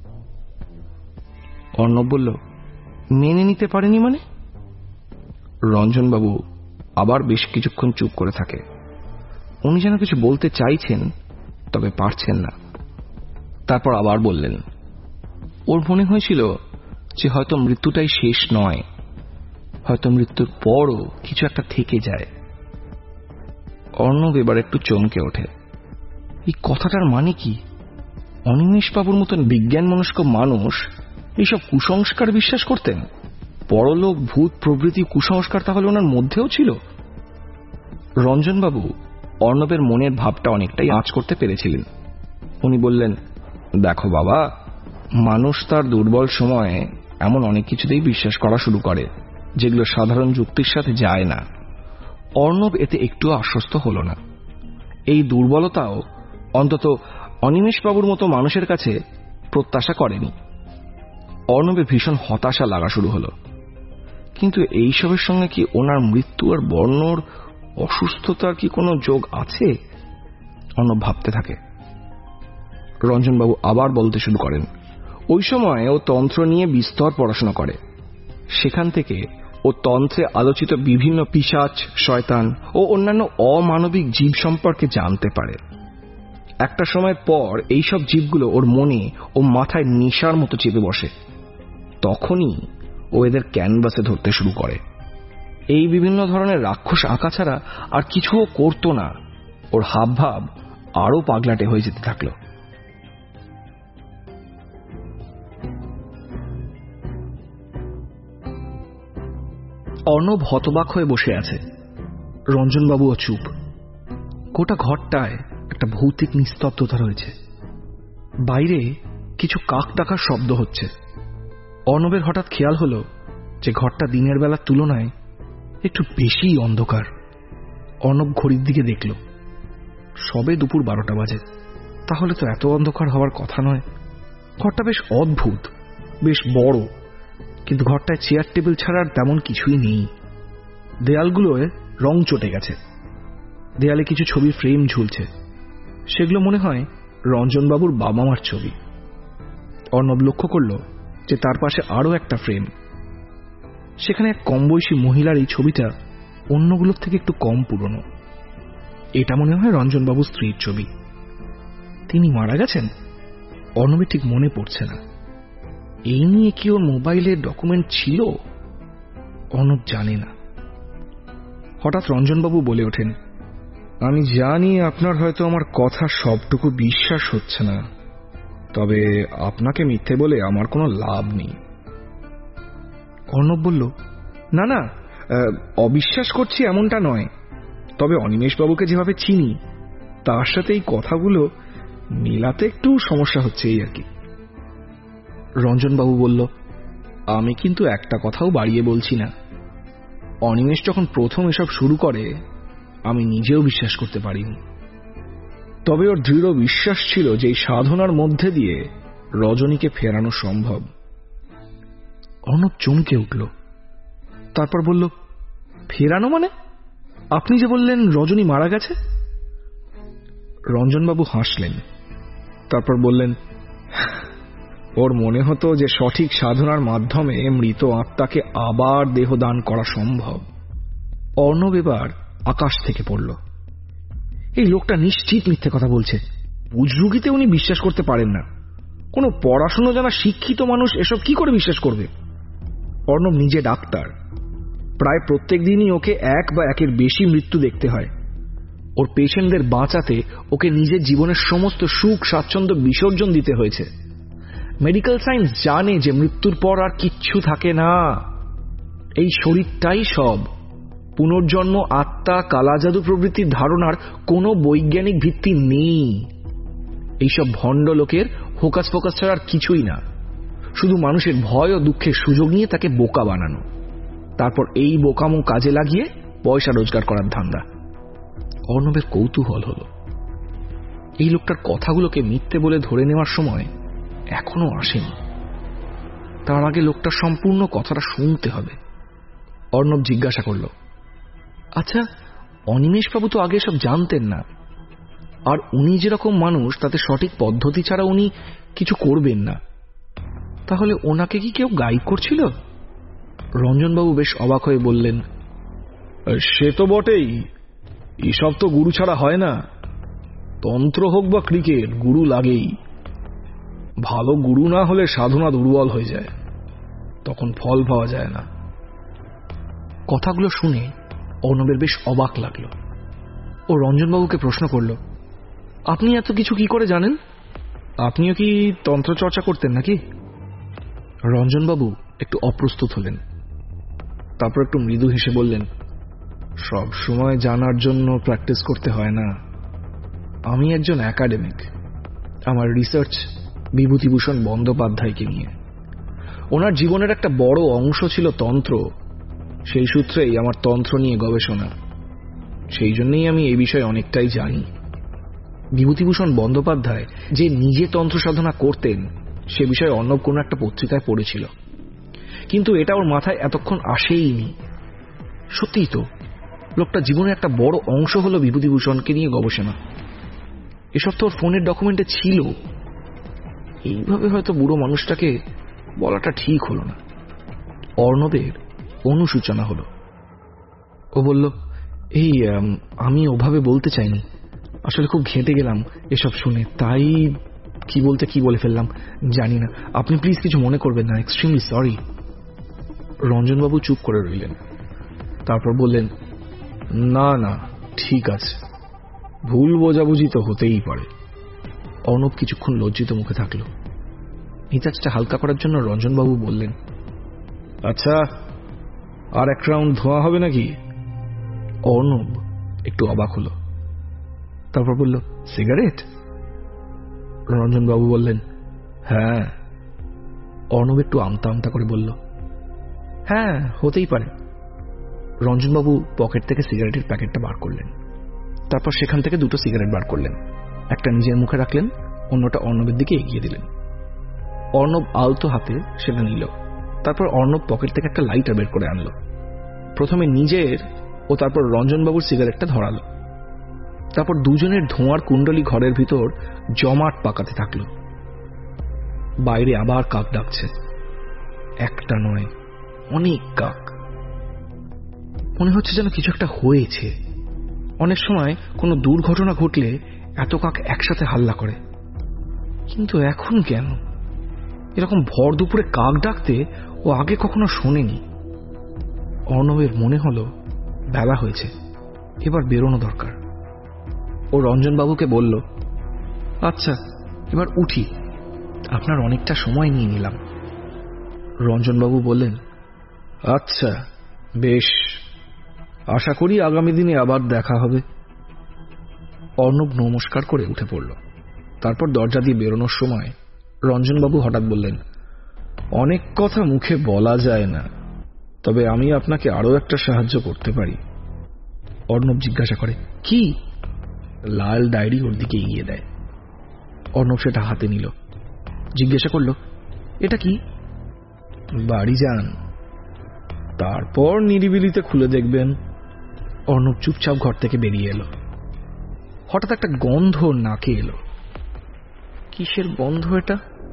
Speaker 4: অর্ণব বলল, মেনে নিতে পারেনি মানে? রঞ্জনবাবু আবার বেশ কিছুক্ষণ চুপ করে থাকে। উনি যেন কিছু বলতে চাইছেন, তবে পারছেন না। তারপর আবার বললেন, ওর মনে হয়েছিল যে হয়তো মৃত্যুটাই শেষ নয়, হয়তো মৃত্যুর পরও কিছু একটা থেকে যায়। অর্ণব এবার একটু চমকে ওঠে। এই কথাটার মানে কি? অনিমেষবাবুর মতন বিজ্ঞান মনস্ক মানুষ এইসব কুসংস্কার বিশ্বাস করতেন? পরলোক, ভূত প্রভৃতি কুসংস্কার তাহলে ওনার মধ্যেও ছিল? রঞ্জনবাবু অর্ণবের মনের ভাবটা অনেকটাই আঁচ করতে পেরেছিলেন। উনি বললেন, দেখো বাবা, মানুষ তার দুর্বল সময়ে এমন অনেক কিছুতেই বিশ্বাস করা শুরু করে যেগুলো সাধারণ যুক্তির সাথে যায় না। অর্ণব এতে একটু আশ্বস্ত হল না। এই দুর্বলতাও অন্তত অনিমেষবাবুর মতো মানুষের কাছে প্রত্যাশা করেনি। অর্ণবের ভীষণ হতাশা লাগা শুরু হল। কিন্তু এইসবের সঙ্গে কি ওনার মৃত্যু আর বর্ণর অসুস্থতার কি কোনো যোগ আছে? অর্ণব ভাবতে থাকে। রঞ্জনবাবু আবার বলতে শুরু করেন, ওই সময় ও তন্ত্র নিয়ে বিস্তর পড়াশোনা করে। সেখান থেকে ও তন্ত্রে আলোচিত বিভিন্ন পিশাচ, শয়তান ও অন্যান্য অমানবিক জীব সম্পর্কে জানতে পারে। একটা সময়ের পর এইসব জীবগুলো ওর মনে ও মাথায় নেশার মতো চেপে বসে। তখনই ও এদের ক্যানভাসে ধরতে শুরু করে। এই বিভিন্ন ধরনের রাক্ষস আঁকা ছাড়া আর কিছুও করত না। ওর হাবভাব আরো পাগলাটে হয়ে যেতে থাকলো। অর্ণব হতবাক হয়ে বসে আছে। রঞ্জনবাবুও চুপ। গোটা ঘরটায় একটা ভৌতিক নিস্তব্ধতা রয়েছে। বাইরে কিছু কাক ডাকার শব্দ হচ্ছে। অর্ণবের হঠাৎ খেয়াল হলো যে ঘরটা দিনের বেলার তুলনায় একটু বেশি অন্ধকার। অর্ণব ঘড়ির দিকে দেখল, সবে দুপুর বারোটা বাজে। তাহলে তো এত অন্ধকার হওয়ার কথা নয়। ঘরটা বেশ অদ্ভুত, বেশ বড়, কিন্তু ঘরটায় চেয়ার টেবিল ছাড়া আর তেমন কিছুই নেই। দেয়ালগুলোয় রং চটে গেছে। দেয়ালে কিছু ছবি ফ্রেম ঝুলছে। সেগুলো মনে হয় রঞ্জনবাবুর বাবা মার ছবি। অর্ণব লক্ষ্য করল যে তার পাশে আরো একটা ফ্রেম। সেখানে এক কম বয়সী মহিলার এই ছবিটা অন্যগুলোর থেকে একটু কম পুরনো। এটা মনে হয় রঞ্জনবাবুর স্ত্রীর ছবি। তিনি মারা গেছেন? অর্ণবের ঠিক মনে পড়ছে না। এই নিয়ে কি ওর মোবাইলে ডকুমেন্ট ছিল? অর্ণব জানে না। হঠাৎ রঞ্জনবাবু বলে ওঠেন, আমি জানি আপনার হয়তো আমার কথা সবটুকু বিশ্বাস হচ্ছে না, তবে আপনাকে মিথ্যে বলে আমার কোনো লাভ নেই। অর্ণব বলল, না না, অবিশ্বাস করছি এমনটা নয়, তবে অনিমেষবাবুকে যেভাবে চিনি তার সাথে এই কথাগুলো মেলাতে একটু সমস্যা হচ্ছে, এই আর কি। রঞ্জনবাবু বলল, আমি কিন্তু একটা কথাও বাড়িয়ে বলছি না। অনিমেষ যখন প্রথম এসব শুরু করে আমি নিজেও বিশ্বাস করতে পারিনি, তবে ওর দৃঢ় বিশ্বাস ছিল যে এই সাধনার মধ্যে দিয়ে রজনীকে ফেরানো সম্ভব। অর্ণব চমকে উঠল। তারপর বলল, ফেরানো মানে? আপনি যে বললেন রজনী মারা গেছে? রঞ্জনবাবু হাসলেন। তারপর বললেন, ওর মনে হতো যে সঠিক সাধনার মাধ্যমে মৃত আত্মাকে আবার দেহ দান করা সম্ভব। অর্ণব এবার আকাশ থেকে পড়ল। এই লোকটা নিশ্চিত মিথ্যে কথা বলছে। বুজরুগিতে উনি বিশ্বাস করতে পারেন না। কোনো পড়াশুনো জানা শিক্ষিত মানুষ এসব কি করে বিশ্বাস করবে? অর্ণব নিজে ডাক্তার, প্রায় প্রত্যেক দিনই ওকে এক বা একের বেশি মৃত্যু দেখতে হয়। ওর পেশেন্টদের বাঁচাতে ওকে নিজের জীবনের সমস্ত সুখ স্বাচ্ছন্দ্য বিসর্জন দিতে হয়েছে। মেডিকেল সায়েন্স জানে যে মৃত্যুর পর আর কিচ্ছু থাকে না, এই শরীরটাই সব। পুনর্জন্ম, আত্মা, কালাজাদু প্রভৃতির ধারণার কোনো বৈজ্ঞানিক ভিত্তি নেই। এইসব ভণ্ড লোকের হোকাস ফোকাস ছাড়া আর কিছুই না, শুধু মানুষের ভয় ও দুঃখের সুযোগ নিয়ে তাকে বোকা বানানো, তারপর এই বোকামো কাজে লাগিয়ে পয়সা রোজগার করার ধান্দা। অর্ণবের কৌতূহল হল এই লোকটার কথাগুলোকে মিথ্যে বলে ধরে নেওয়ার সময় এখনো আসেনি। তার আগে লোকটার সম্পূর্ণ কথাটা শুনতে হবে। অর্ণব জিজ্ঞাসা করল, আচ্ছা, অনিমেষবাবু তো আগে সব জানতেন না, আর উনি যেরকম মানুষ তাতে সঠিক পদ্ধতি ছাড়া উনি কিছু করবেন না, তাহলে ওনাকে কি কেউ গাইড করছিল? রঞ্জনবাবু বেশ অবাক হয়ে বললেন, সে তো বটেই, এসব তো গুরু ছাড়া হয় না। তন্ত্র হোক বা ক্রিকেট, গুরু লাগেই। ভালো গুরু না হলে সাধনা দুর্বল হয়ে যায়, তখন ফল পাওয়া যায় না। কথাগুলো শুনে অর্ণবের বেশ অবাক লাগলো। ও রঞ্জনবাবুকে প্রশ্ন করল, আপনি এত কিছু কি করে জানেন? আপনিও কি তন্ত্র চর্চা করতেন নাকি? রঞ্জনবাবু একটু অপ্রস্তুত হলেন, তারপর একটু মৃদু হেসে বললেন, সব সময় জানার জন্য প্র্যাকটিস করতে হয় না। আমি একজন একাডেমিক। আমার রিসার্চ বিভূতিভূষণ বন্দ্যোপাধ্যায়কে নিয়ে। ওনার জীবনের একটা বড় অংশ ছিল তন্ত্র, সেই সূত্রেই আমার তন্ত্র নিয়ে গবেষণা। সেই জন্যই আমি এই বিষয়ে অনেকটাই জানি। বিভূতিভূষণ বন্দ্যোপাধ্যায় যে নিজে তন্ত্র সাধনা করতেন সে বিষয়ে অর্ণব কোনো একটা পত্রিকায় পড়েছিল, কিন্তু এটা ওর মাথায় এতক্ষণ আসেইনি। সত্যিই তো, লোকটা জীবনের একটা বড় অংশ হলো বিভূতিভূষণকে নিয়ে গবেষণা। এসব তো ওর ফোনের ডকুমেন্টে ছিল। এইভাবে হয়তো বুড়ো মানুষটাকে বলাটা ঠিক হলো না। অর্ণবের অনুসূচনা হলো। ও বলল, এই আমি ওভাবে বলতে চাইনি, আসলে খুব ঘেঁটে গেলাম এসব শুনে, তাই কি বলতে কি বলে ফেললাম জানি না। আপনি প্লিজ কিছু মনে করবেন না, এক্সট্রিমলি সরি। রঞ্জনবাবু চুপ করে রইলেন, তারপর বললেন, না না ঠিক আছে, ভুল বোঝাবুঝি তো হতেই পারে। অর্ণব কিছুক্ষণ লজ্জিত মুখে থাকল। মেজাজটা হালকা করার জন্য রঞ্জনবাবু বললেন, আচ্ছা, আর এক রাউন্ড ধোয়া হবে নাকি? অর্ণব একটু অবাক হলো, তারপর বলল, সিগারেট? রঞ্জনবাবু বললেন, হ্যাঁ। অর্ণব একটু আমতা আমতা করে বলল, হ্যাঁ হতেই পারে। রঞ্জনবাবু পকেট থেকে সিগারেটের প্যাকেটটা বার করলেন, তারপর সেখান থেকে দুটো সিগারেট বার করলেন, একটা নিজের মুখে রাখলেন, অন্যটা অর্ণবের দিকে এগিয়ে দিলেন। অর্ণব আলতো হাতে সেটা নিল, তারপর অর্ণব পকেট থেকে একটা লাইটার বের করে আনলো। প্রথমে নিজের ও তারপর রঞ্জনবাবুর সিগারেটটা ধরালো, তারপর দুজনের ধোঁয়ার কুণ্ডলী ঘরের ভিতর জমাট পাকাতে থাকলো। বাইরে আবার কাক ডাকছে, একটা নয়, অনেক কাক। মনে হচ্ছে যেন কিছু একটা হয়েছে। অনেক সময় কোনো দুর্ঘটনা ঘটলে এত কাক একসাথে হাল্লা করে, কিন্তু এখন কেন এরকম ভর দুপুরে কাক ডাকতে ও আগে কখনো শোনেনি। অর্ণবের মনে হলো বেলা হয়েছে, এবার বেরোনো দরকার। ও রঞ্জনবাবুকে বলল, আচ্ছা এবার উঠি, আপনার অনেকটা সময় নিয়ে নিলাম। রঞ্জনবাবু বললেন, আচ্ছা বেশ, আশা করি আগামী দিনে আবার দেখা হবে। অর্ণব নমস্কার করে উঠে পড়ল। তারপর দরজা দিয়ে বেরোনোর সময় রঞ্জনবাবু হঠাৎ বললেন, অনেক কথা মুখে বলা যায় না, তবে আমি আপনাকে আরো একটা সাহায্য করতে পারি। অর্ণব জিজ্ঞাসা করে, কি? লাল ডায়েরি ওর দিকে এগিয়ে দেয়। অর্ণব সেটা হাতে নিল, জিজ্ঞাসা করল, এটা কি? বাড়ি যান, তারপর নিরিবিলিতে খুলে দেখবেন। অর্ণব চুপচাপ ঘর থেকে বেরিয়ে এলো। হঠাৎ একটা গন্ধ নাকে এলো। কিসের গন্ধ এটা?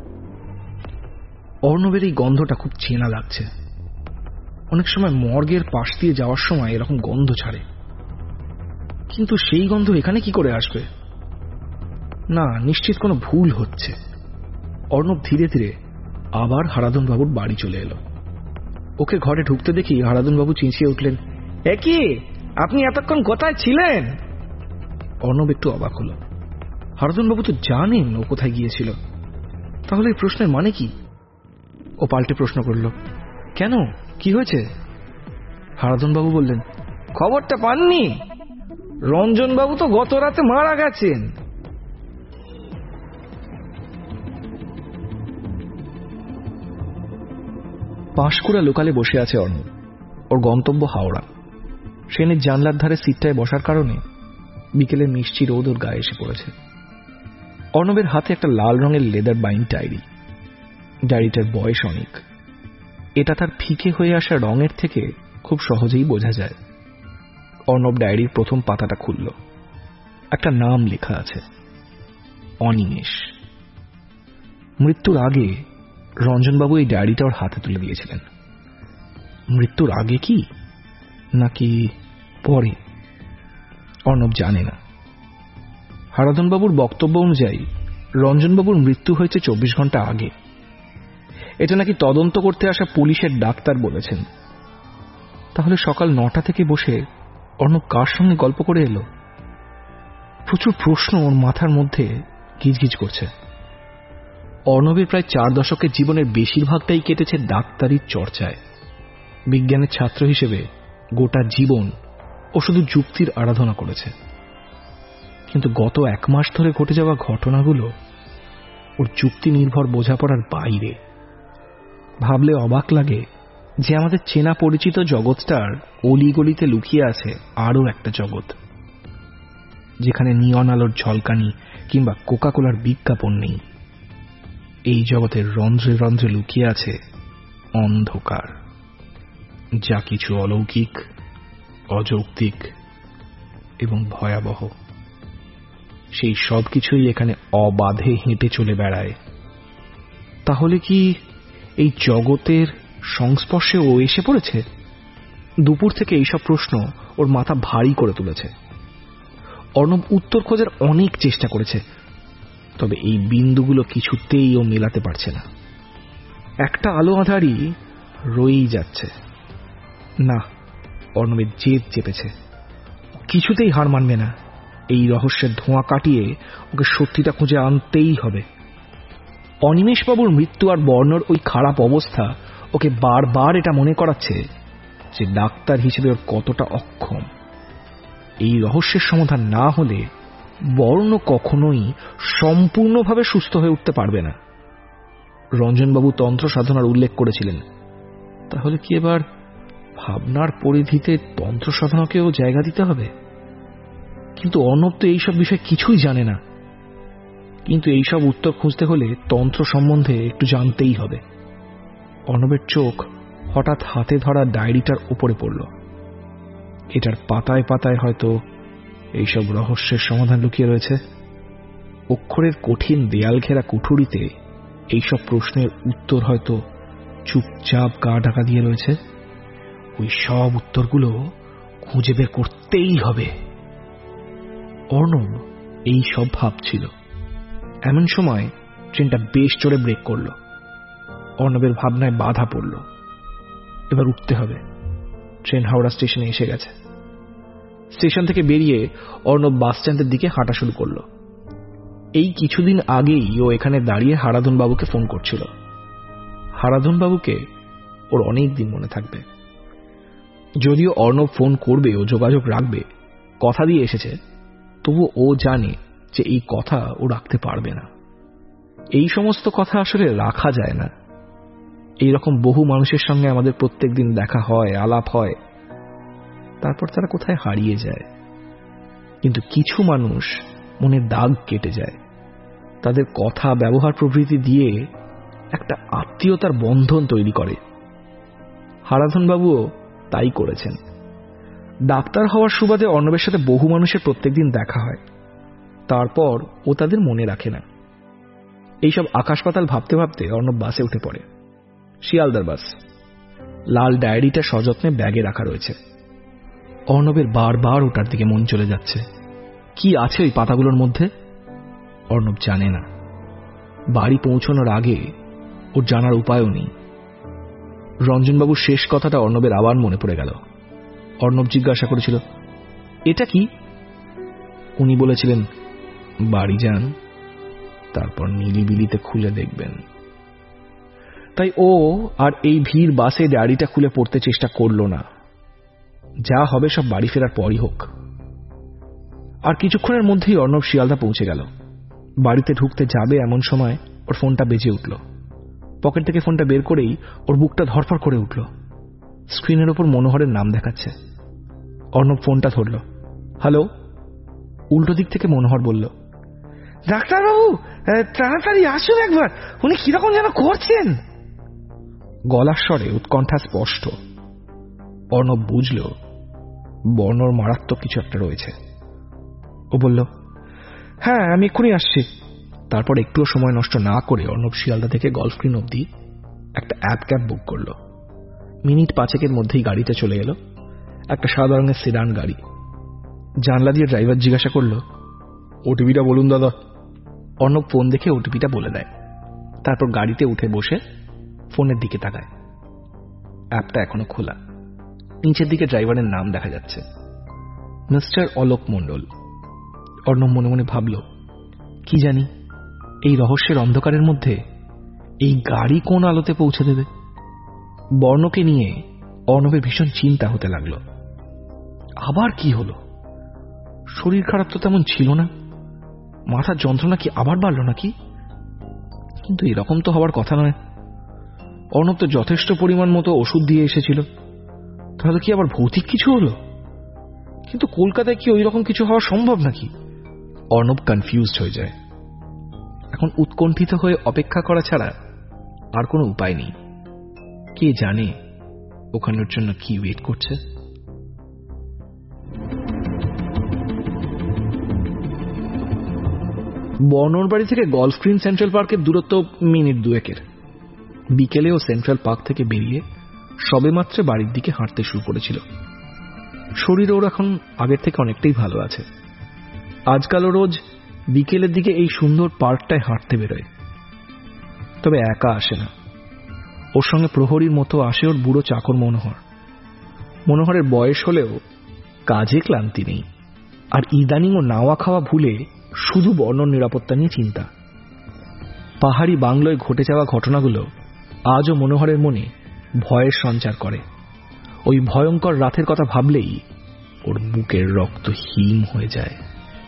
Speaker 4: অর্ণবের এই গন্ধটা খুব চেনা লাগছে। অনেক সময় মর্গের পাশ দিয়ে যাওয়ার সময় এরকম গন্ধ ছাড়ে, কিন্তু সেই গন্ধ এখানে কি করে আসবে?
Speaker 2: না, নিশ্চিত কোনো ভুল হচ্ছে। অর্ণব ধীরে ধীরে আবার হারাধন বাবুর বাড়ি চলে এলো। ওকে ঘরে ঢুকতে দেখি হারাধন বাবু চেঁচিয়ে উঠলেন, এ কি, আপনি এতক্ষণ কোথায় ছিলেন? অর্ণব একটু অবাক হলো। হারাধন বাবু তো জানেন ও কোথায় গিয়েছিল, তাহলে এই প্রশ্নের মানে কি? ও পাল্টে প্রশ্ন করল, কেন, কি হয়েছে? হারাধন বাবু বললেন, খবরটা পাননি? রঞ্জন বাবু তো গত রাতে মারা গেছেন। পাঁশকুড়া লোকালে বসে আছে অর্ণব। ওর গন্তব্য হাওড়া। ট্রেনের জানলার ধারে সিটটায় বসার কারণে বিকেলে মিষ্টি রোদ ওর গায়ে এসে পড়েছে। অর্ণবের হাতে একটা লাল রঙের লেদার বাইন্ড ডায়েরি। ডায়েরিটার বয়স অনেক। এটা তার ফিকে হয়ে আসা রঙের থেকে খুব সহজেই বোঝা যায়। অর্ণব ডায়েরির প্রথম পাতাটা খুলল। একটা নাম লেখা আছে, অনিমেষ। মৃত্যুর আগে রঞ্জনবাবু এই ডায়েরিটা ওর হাতে তুলে দিয়েছিলেন। মৃত্যুর আগে কি নাকি পরে অর্ণব জানে না। হারাধনবাবুর বক্তব্য অনুযায়ী রঞ্জনবাবুর মৃত্যু হয়েছে চব্বিশ ঘন্টা আগে। এটা নাকি তদন্ত করতে আসা পুলিশের ডাক্তার বলেছেন। তাহলে সকাল নটা থেকে বসে অর্ণব কার সঙ্গে গল্প করে এলো? প্রচুর প্রশ্ন ওর মাথার মধ্যে গিজগিজ করছে। অর্ণবের প্রায় চার দশকের জীবনের বেশিরভাগটাই কেটেছে ডাক্তারির চর্চায়। বিজ্ঞানের ছাত্র হিসেবে গোটা জীবন ও শুধু যুক্তির আরাধনা করেছে। কিন্তু গত এক মাস ধরে ঘটে যাওয়া ঘটনাগুলো ওর যুক্তি নির্ভর বোঝাপড়ার বাইরে। ভাবলে অবাক লাগে যে আমাদের চেনা পরিচিত জগৎটার অলিগলিতে লুকিয়ে আছে আরও একটা জগৎ, যেখানে নিয়ন আলোর ঝলকানি কিংবা কোকাকোলার বিজ্ঞাপন নেই। এই জগতের রন্ধ্রে রন্ধ্রে লুকিয়ে আছে অন্ধকার, যা কিছু অলৌকিক, অযৌক্তিক এবং ভয়াবহ। সেই সব কিছুই এখানে অবাধে হেঁটে চলে বেড়ায়। তাহলে কি এই জগতের সংস্পর্শে ও এসে পড়েছে? দুপুর থেকে এইসব প্রশ্ন ওর মাথা ভারী করে তুলেছে। অর্ণব উত্তর খোঁজার অনেক চেষ্টা করেছে, তবে এই বিন্দুগুলো কিছুতেই ও মেলাতে পারছে না। একটা আলো আঁধারি রয়েই যাচ্ছে। না, অর্ণবের জেদ চেপেছে। কিছুতেই হার মানবে না। এই রহস্যের ধোঁয়া কাটিয়ে ওকে সত্যিটা খুঁজে আনতেই হবে। অনিমেষবাবুর মৃত্যু আর বর্ণর ওই খারাপ অবস্থা ওকে বারবার এটা মনে করাচ্ছে যে ডাক্তার হিসেবে ওর কতটা অক্ষম। এই রহস্যের সমাধান না হলে বর্ণ কখনোই সম্পূর্ণভাবে সুস্থ হয়ে উঠতে পারবে না। রঞ্জনবাবু তন্ত্র সাধনার উল্লেখ করেছিলেন, তাহলে কি এবার ভাবনার পরিধিতে তন্ত্র সাধনাকেও জায়গা দিতে হবে? কিন্তু অর্ণব তো এইসব বিষয় কিছুই জানে না। কিন্তু এইসব উত্তর খুঁজতে হলে তন্ত্র সম্বন্ধে একটু জানতেই হবে। অর্ণবের চোখ হঠাৎ হাতে ধরা ডায়েরিটার উপরে পড়ল। এটার পাতায় পাতায় হয়তো এইসব রহস্যের সমাধান লুকিয়ে রয়েছে। অক্ষরের কঠিন দেয়াল ঘেরা কুঠুরিতে এইসব প্রশ্নের উত্তর হয়তো চুপচাপ গা ঢাকা দিয়ে রয়েছে। ওই সব উত্তরগুলো খুঁজে বের করতেই হবে। অর্ণব এই সব ভাবছিল। এমন সময় ট্রেনটা বেশ জোরে ব্রেক করল। অর্ণবের ভাবনায় বাধা পড়ল। এবার উঠতে হবে। ট্রেন হাওড়া স্টেশনে এসে গেছে। স্টেশন থেকে বেরিয়ে অর্ণব বাস স্ট্যান্ডের দিকে হাঁটা শুরু করল। এই কিছুদিন আগেই ও এখানে দাঁড়িয়ে হারাধন বাবুকে ফোন করছিল। হারাধন বাবুকে ওর অনেক দিন মনে থাকবে। যদিও অর্ণব ফোন করবে ও যোগাযোগ রাখবে কথা দিয়ে এসেছে, তবু ও জানে যে এই কথা ও রাখতে পারবে না। এই সমস্ত কথা আসলে রাখা যায় না। এইরকম বহু মানুষের সঙ্গে আমাদের প্রত্যেক দিন দেখা হয়, আলাপ হয়, তারপর তারা কোথায় হারিয়ে যায়। কিন্তু কিছু মানুষ মনে দাগ কেটে যায়। তাদের কথা, ব্যবহার প্রভৃতি দিয়ে একটা আত্মীয়তার বন্ধন তৈরি করে। হারাধনবাবুও তাই করেছেন। ডাক্তার হওয়ার সুবাদে অর্ণবের সাথে বহু মানুষের প্রত্যেকদিন দেখা হয়, তারপর ও তাদের মনে রাখে না। এইসব আকাশ পাতাল ভাবতে ভাবতে অর্ণব বাসে উঠে পড়ে। শিয়ালদার বাস। লাল ডায়েরিটা সযত্নে ব্যাগে রাখা রয়েছে। অর্ণবের বারবার ওটার দিকে মন চলে যাচ্ছে। কি আছে ওই পাতাগুলোর মধ্যে? অর্ণব জানে না। বাড়ি পৌঁছানোর আগে ওর জানার উপায়ও নেই। রঞ্জনবাবুর শেষ কথাটা অর্ণবের আবার মনে পড়ে গেল। অর্ণব জিজ্ঞাসা করেছিল, এটা কি? উনি বলেছিলেন, বাড়ি যান, তারপর নিরিবিলিতে খুলে দেখবেন। তাই ও আর এই ভিড় বাসে ডায়েরিটা খুলে পড়তে চেষ্টা করল না। যা হবে সব বাড়ি ফেরার পরই হোক। আর কিছুক্ষণের মধ্যেই অর্ণব শিয়ালদা পৌঁছে গেল। বাড়িতে ঢুকতে যাবে এমন সময় ওর ফোনটা বেজে উঠল। পকেট থেকে ফোনটা বের করেই ওর বুকটা ধরফর করে উঠল। স্ক্রিনের ওপর মনোহরের নাম দেখাচ্ছে। অর্ণব ফোনটা ধরল। হ্যালো। উল্টো দিক থেকে মনোহর বলল, ডাক্তারবাবু তাড়াতাড়ি আসুন একবার, উনি কিরকম যেন করছেন। গলার স্বরে উৎকণ্ঠা স্পষ্ট। অর্ণব বুঝল বর্ণর মারাত্মক কিছু একটা রয়েছে। ও বলল, হ্যাঁ আমি এক্ষুনি আসছি। তারপর একটুও সময় নষ্ট না করে অর্ণব শিয়ালদা থেকে গলফগ্রিন অবধি একটা অ্যাপ ক্যাব বুক করল। মিনিট পাঁচেকের মধ্যেই গাড়িতে চলে এলো। একটা সাদা রঙের সিডান গাড়ি। জানলা দিয়ে ড্রাইভার জিজ্ঞাসা করল, ওটিপিটা বলুন দাদা। অর্ণব ফোন দেখে ওটিপিটা বলে দেয়। তারপর গাড়িতে উঠে বসে ফোনের দিকে তাকায়। অ্যাপটা এখনো খোলা। নিচের দিকে ড্রাইভারের নাম দেখা যাচ্ছে, মিস্টার অলোক মণ্ডল। অর্ণব মনে মনে ভাবল, কি জানি এই রহস্যের অন্ধকারের মধ্যে এই গাড়ি কোন আলোতে পৌঁছে দেবে। বর্ণকে নিয়ে অর্ণবের ভীষণ চিন্তা হতে লাগল। আবার কি হলো? শরীর খারাপ তো তেমন ছিল না। মাথার যন্ত্রণা কি আবার বাড়ল নাকি? কিন্তু এরকম তো হওয়ার কথা নয়। অর্ণব তো যথেষ্ট পরিমাণ মতো ওষুধ দিয়ে এসেছিল। তাহলে কি আবার ভৌতিক কিছু হলো? কিন্তু কলকাতায় কি ওই রকম কিছু হওয়া সম্ভব নাকি? অর্ণব কনফিউজড হয়ে যায়। এখন উৎকণ্ঠিত হয়ে অপেক্ষা করা ছাড়া আর কোনো উপায় নেই। কে জানে ওখানের জন্য কি ওয়েট করছে। বর্ণর বাড়ি থেকে গলফগ্রিন সেন্ট্রাল পার্কের দূরত্ব মিনিট দুয়েকের। বিকেলে ও সেন্ট্রাল পার্ক থেকে বেরিয়ে সবেমাত্র বাড়ির দিকে হাঁটতে শুরু করেছিল। শরীর ওর এখন আগের থেকে অনেকটাই ভালো আছে। আজকাল ও রোজ বিকেলের দিকে এই সুন্দর পার্কটায় হাঁটতে বেরোয়। তবে একা আসে না, ওর সঙ্গে প্রহরীর মতো আসে ওর বুড়ো চাকর মনোহর। মনোহরের বয়স হলেও কাজে ক্লান্তি নেই। আর ইদানিং ও নাওয়া খাওয়া ভুলে শুধু বর্ণর নিরাপত্তা নিয়ে চিন্তা। পাহাড়ি বাংলোয় ঘটে যাওয়া ঘটনাগুলো আজও মনোহরের মনে ভয়ের সঞ্চার করে। ওই ভয়ঙ্কর রাতের কথা ভাবলেই ওর বুকের রক্ত হিম হয়ে যায়।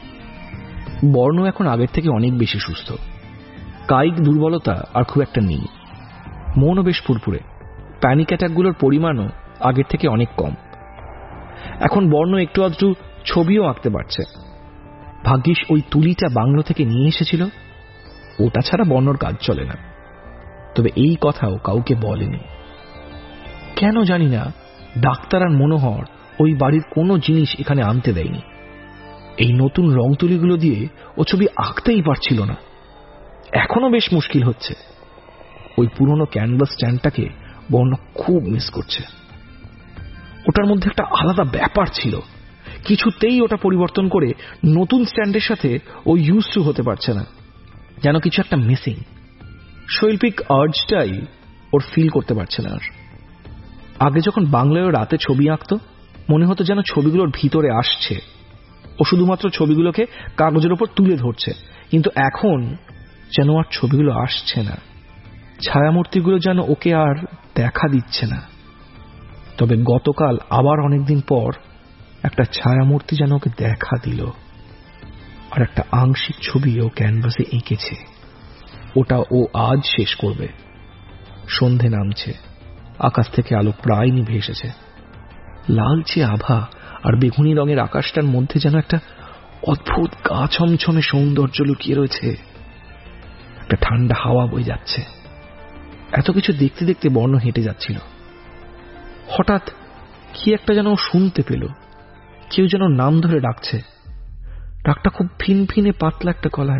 Speaker 2: বর্ণ এখন আগের থেকে অনেক বেশি সুস্থ। কায়িক দুর্বলতা আর খুব একটা নেই। মনও বেশ ফুরফুরে। প্যানিক অ্যাটাকগুলোর পরিমাণও আগের থেকে অনেক কম। এখন বর্ণ একটু আধটু ছবিও আঁকতে পারছে। ভাগ্যিস ওই তুলিটা বাংলো থেকে নিয়ে এসেছিল, ওটা ছাড়া বর্ণর কাজ চলে না। তবে এই কথাও কাউকে বলেনি। কেন জানি না ডাক্তার আর মনোহর ওই বাড়ির কোনো জিনিস এখানে আনতে দেয়নি। এই নতুন রং তুলিগুলো দিয়ে ও ছবি আঁকতেই পারছিল না। এখনো বেশ মুশকিল হচ্ছে। ওই পুরনো ক্যানভাস স্ট্যান্ডটাকে বর্ণ খুব মিস করছে। ওটার মধ্যে একটা আলাদা ব্যাপার ছিল। কিছুতেই ওটা পরিবর্তন করে নতুন স্ট্যান্ডের সাথে ও ইউজ টু হতে পারছে না। যেন কিছু একটা মিসিং। শৈল্পিক আর্জটাই ওর ফিল করতে পারছে না আর। আগে যখন বাংলায় রাতে ছবি আঁকতো মনে হতো যেন ছবিগুলোর ভিতরে আসছে। ও শুধুমাত্র ছবিগুলোকে কাগজের ওপর তুলে ধরছে, কিন্তু এখন যেন আর ছবিগুলো আসছে না। ছায়ামূর্তিগুলো যেন ওকে আর দেখা দিচ্ছে না। তবে গতকাল আবার অনেকদিন পর একটা ছায়ামূর্তি যেন ওকে দেখা দিল। আর একটা আংশিক ছবি ও ক্যানভাসে এঁকেছে। ওটা ও আজ শেষ করবে। সন্ধে নামছে। আকাশ থেকে আলো প্রায় নিভে এসেছে। লালচে আভা আর বেগুনি রঙের আকাশটার মধ্যে যেন একটা অদ্ভুত গা ছমছমে সৌন্দর্য লুকিয়ে রয়েছে। একটা ঠান্ডা হাওয়া বয়ে যাচ্ছে। এত কিছু দেখতে দেখতে বর্ণ হেঁটে যাচ্ছিল। হঠাৎ কি একটা যেন শুনতে পেল। কেউ যেন নাম ধরে ডাকছে। ডাকটা খুব ফিনফিনে পাতলা একটা গলায়।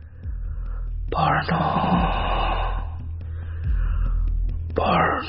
Speaker 2: বর্ণ, বর্ণ,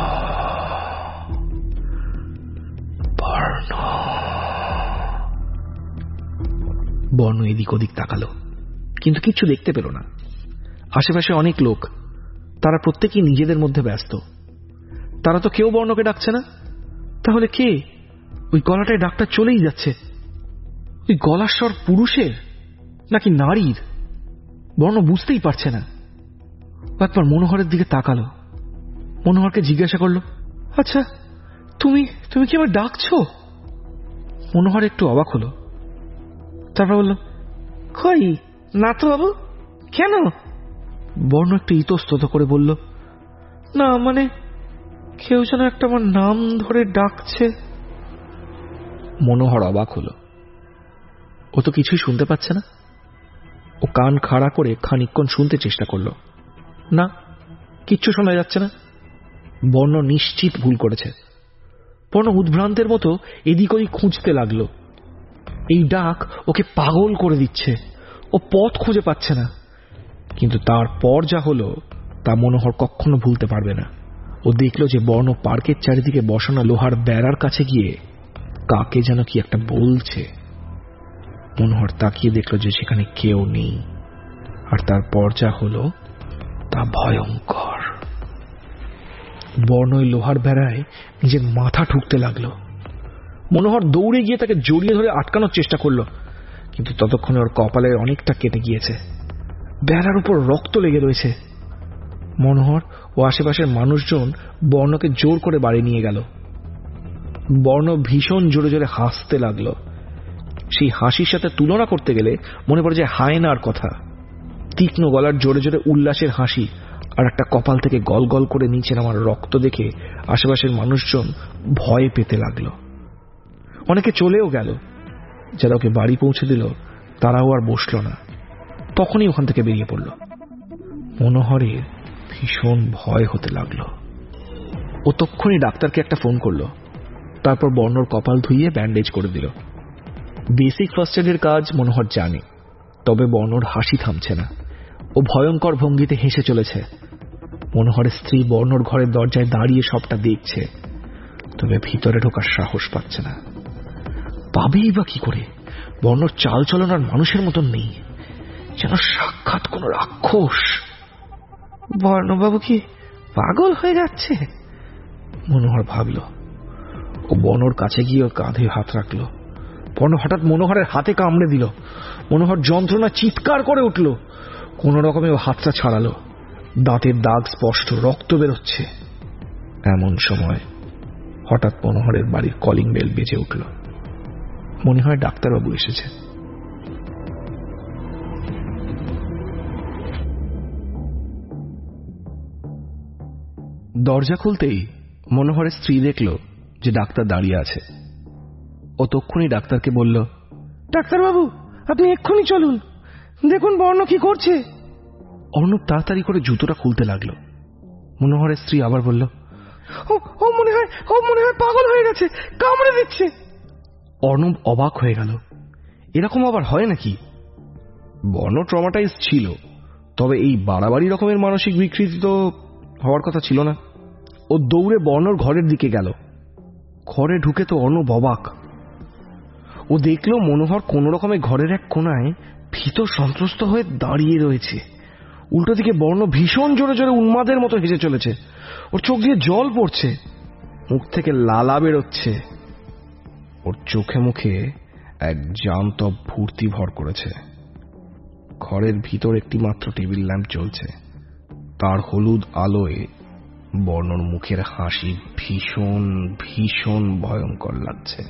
Speaker 2: বর্ণ। বর্ণ এদিক ওদিক তাকালো। কিন্তু কিচ্ছু দেখতে পেল না। আশেপাশে অনেক লোক, তারা প্রত্যেকেই নিজেদের মধ্যে ব্যস্ত। তারা তো কেউ বর্ণকে ডাকছে না। তাহলে কে? ওই গলাটায় ডাকটা চলেই যাচ্ছে। ওই গলার স্বর পুরুষের নাকি নারীর বর্ণ বুঝতেই পারছে না। একবার মনোহরের দিকে তাকালো, মনোহরকে জিজ্ঞাসা করলো, আচ্ছা তুমি তুমি কি আমার ডাকছো? মনোহর একটু অবাক হলো, তারপর বলল, কই না তো বাবু, কেন? বর্ণ একটু ইতস্তত করে বলল, না মানে কেউ যেন একটা আমার নাম ধরে ডাকছে। মনোহর অবাক হলো, ও তো কিছুই শুনতে পাচ্ছে না। ও কান খাড়া করে খানিকক্ষণ শুনতে চেষ্টা করলো, না কিচ্ছু শোনা যাচ্ছে না। বর্ণ নিশ্চিত ভুল করেছে। বর্ণ উদ্ভ্রান্তের মতো এদিক ওদিক খুঁজতে লাগলো। এই ডাক ওকে পাগল করে দিচ্ছে, ও পথ খুঁজে পাচ্ছে না। কিন্তু তারপর যা হলো তা মনোহর কখনো ভুলতে পারবে না। ও দেখল যে বর্ণ পার্কের চারিদিকে বসানো লোহার বেড়ার কাছে গিয়ে কাকে যেন কি একটা বলছে। মনোহর তাকিয়ে দেখল যে সেখানে কেউ নেই, আর তারপর যা হলো তা ভয়ঙ্কর। বর্ণ ওই লোহার বেড়ায় নিজের মাথা ঠুকতে লাগলো। মনোহর দৌড়ে গিয়ে তাকে জড়িয়ে ধরে আটকানোর চেষ্টা করলো, কিন্তু ততক্ষণে ওর কপালের অনেকটা কেটে গিয়েছে। বেড়ার উপর রক্ত লেগে রয়েছে। মনোহর ও আশেপাশের মানুষজন বর্ণকে জোর করে বাড়ি নিয়ে গেল। বর্ণ ভীষণ জোরে জোরে হাসতে লাগলো। সেই হাসির সাথে তুলনা করতে গেলে মনে পড়ে যায় হায়নার কথা। তীক্ষ্ণ গলার জোরে জোরে উল্লাসের হাসি আর একটা কপাল থেকে গল গল করে নিচে নামার রক্ত দেখে আশেপাশের মানুষজন ভয় পেতে লাগলো। অনেকে চলেও গেল। যারা ওকে বাড়ি পৌঁছে দিল তারাও আর বসল না, তখনই ওখান থেকে বেরিয়ে পড়ল। মনোহরের ভীষণ ভয় হতে লাগলো। ও তক্ষুনি ডাক্তারকে একটা ফোন করলো। তারপর বর্ণর কপাল ধুইয়ে ব্যান্ডেজ করে দিল। বেসিক ফার্স্ট এডের কাজ মনোহর জানে, তবে বর্ণর হাসি থামছে না। ও ভয়ঙ্কর ভঙ্গিতে হেসে চলেছে। মনোহরের স্ত্রী বর্ণর ঘরের দরজায় দাঁড়িয়ে সবটা দেখছে, তবে ভিতরে ঢোকার সাহস পাচ্ছে না। পাবেই বা কি করে? বর্ণর চাল চলন আর মানুষের মতন নেই, যেন সাক্ষাৎ কোন রাক্ষস। বর্ণবাবু কি পাগল হয়ে যাচ্ছে? মনোহর ভাবল। ও বর্ণর কাছে গিয়ে ওর কাঁধে হাত রাখলো। বর্ণ হঠাৎ মনোহরের হাতে কামড়ে দিল। মনোহর যন্ত্রণা চিৎকার করে উঠল। কোন রকমে ও হাতটা ছাড়ালো। দাঁতের দাগ স্পষ্ট, রক্ত বেরোচ্ছে। এমন সময় হঠাৎ মনোহরের বাড়ির কলিং বেল বেজে উঠল। মনে হয় ডাক্তারবাবু এসেছে। দরজা খুলতেই মনোহরের স্ত্রী দেখল যে ডাক্তার দাঁড়িয়ে আছে। ও তক্ষুনি ডাক্তারকে বলল, ডাক্তারবাবু আপনি এক্ষুনি চলুন, দেখুন বর্ণ কি করছে। অর্ণব তাড়াতাড়ি করে জুতোটা খুলতে লাগলো। মনোহরের স্ত্রী আবার বলল, ও ও মনে হয় ও মনে হয় পাগল হয়ে গেছে, কামড়ে দিচ্ছে। অর্ণব অবাক হয়ে গেল। এরকম আবার হয় নাকি? বর্ণ ট্রমাটাইজ ছিল, তবে এই বাড়াবাড়ি রকমের মানসিক বিকৃতি তো হওয়ার কথা ছিল না। ও দৌড়ে বর্ণর ঘরের দিকে গেল। ঘরে ঢুকে তো অর্ণব অবাক। ও দেখল মনোহর কোন রকমে ঘরের এক কোনায় ভীত সন্ত্রস্ত হয়ে দাঁড়িয়ে রয়েছে। উল্টো দিকে বর্ণ ভীষণ জোরে জোরে উন্মাদের মতো হেসে চলেছে। ওর চোখ দিয়ে জল পড়ছে, মুখ থেকে লালা বেরোচ্ছে। ওর চোখে মুখে এক জ্যান্ত ভর্তি ভর করেছে। ঘরের ভিতর একটি মাত্র টেবিল ল্যাম্প জ্বলছে। তার হলুদ আলোয় বর্ণর মুখের হাসি ভীষণ ভীষণ ভয়ঙ্কর লাগছে।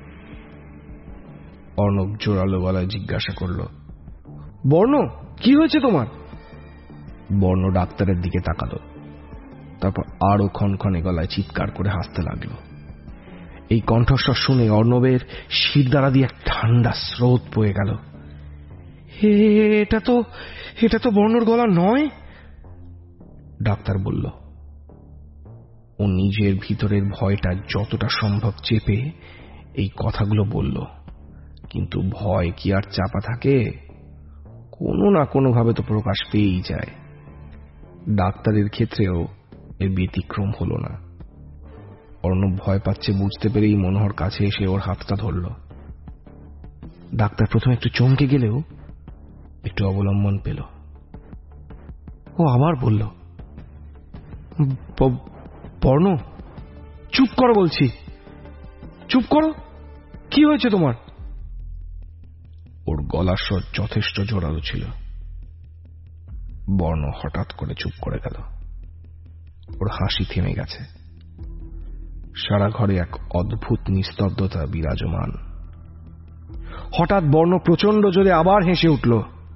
Speaker 2: অর্ণব জোরালো গলায় জিজ্ঞাসা করল, বর্ণ কি হয়েছে তোমার? বর্ণ ডাক্তারের দিকে তাকালো, তারপর আরো ক্ষণক্ষণে গলায় চিৎকার করে হাসতে লাগলো। এই কণ্ঠস্বর শুনে অর্ণবের শিরদাঁড়া দিয়ে এক ঠান্ডা স্রোত বয়ে গেল। এটা তো এটা তো বর্ণর গলা নয়, ডাক্তার বলল। ও নিজের ভিতরের ভয়টা যতটা সম্ভব চেপে এই কথাগুলো বলল, কিন্তু ভয় কি আর চাপা থাকে? কোনো না কোনো ভাবে তো প্রকাশ পেয়েই যায়। ডাক্তারের ক্ষেত্রেও এর ব্যতিক্রম হলো না। অর্ণব ভয় পাচ্ছে বুঝতে পেরেই মনোহর কাছে এসে ওর হাতটা ধরল। ডাক্তার প্রথমে একটু চমকে গেলেও
Speaker 4: একটু অবলম্বন পেল। ও আবার বলল, বর্ণ, চুপ করো বলছি, চুপ করো, কি হয়েছে তোমার? ওর গলার স্বর যথেষ্ট জোরালো ছিল। বর্ণ হঠাৎ করে চুপ করে গেল। ওর হাসি থেমে গেছে। সারা ঘরে এক অদ্ভুত নিস্তব্ধতা বিরাজমান। হঠাৎ বর্ণ প্রচন্ড জোরে আবার হেসে উঠল।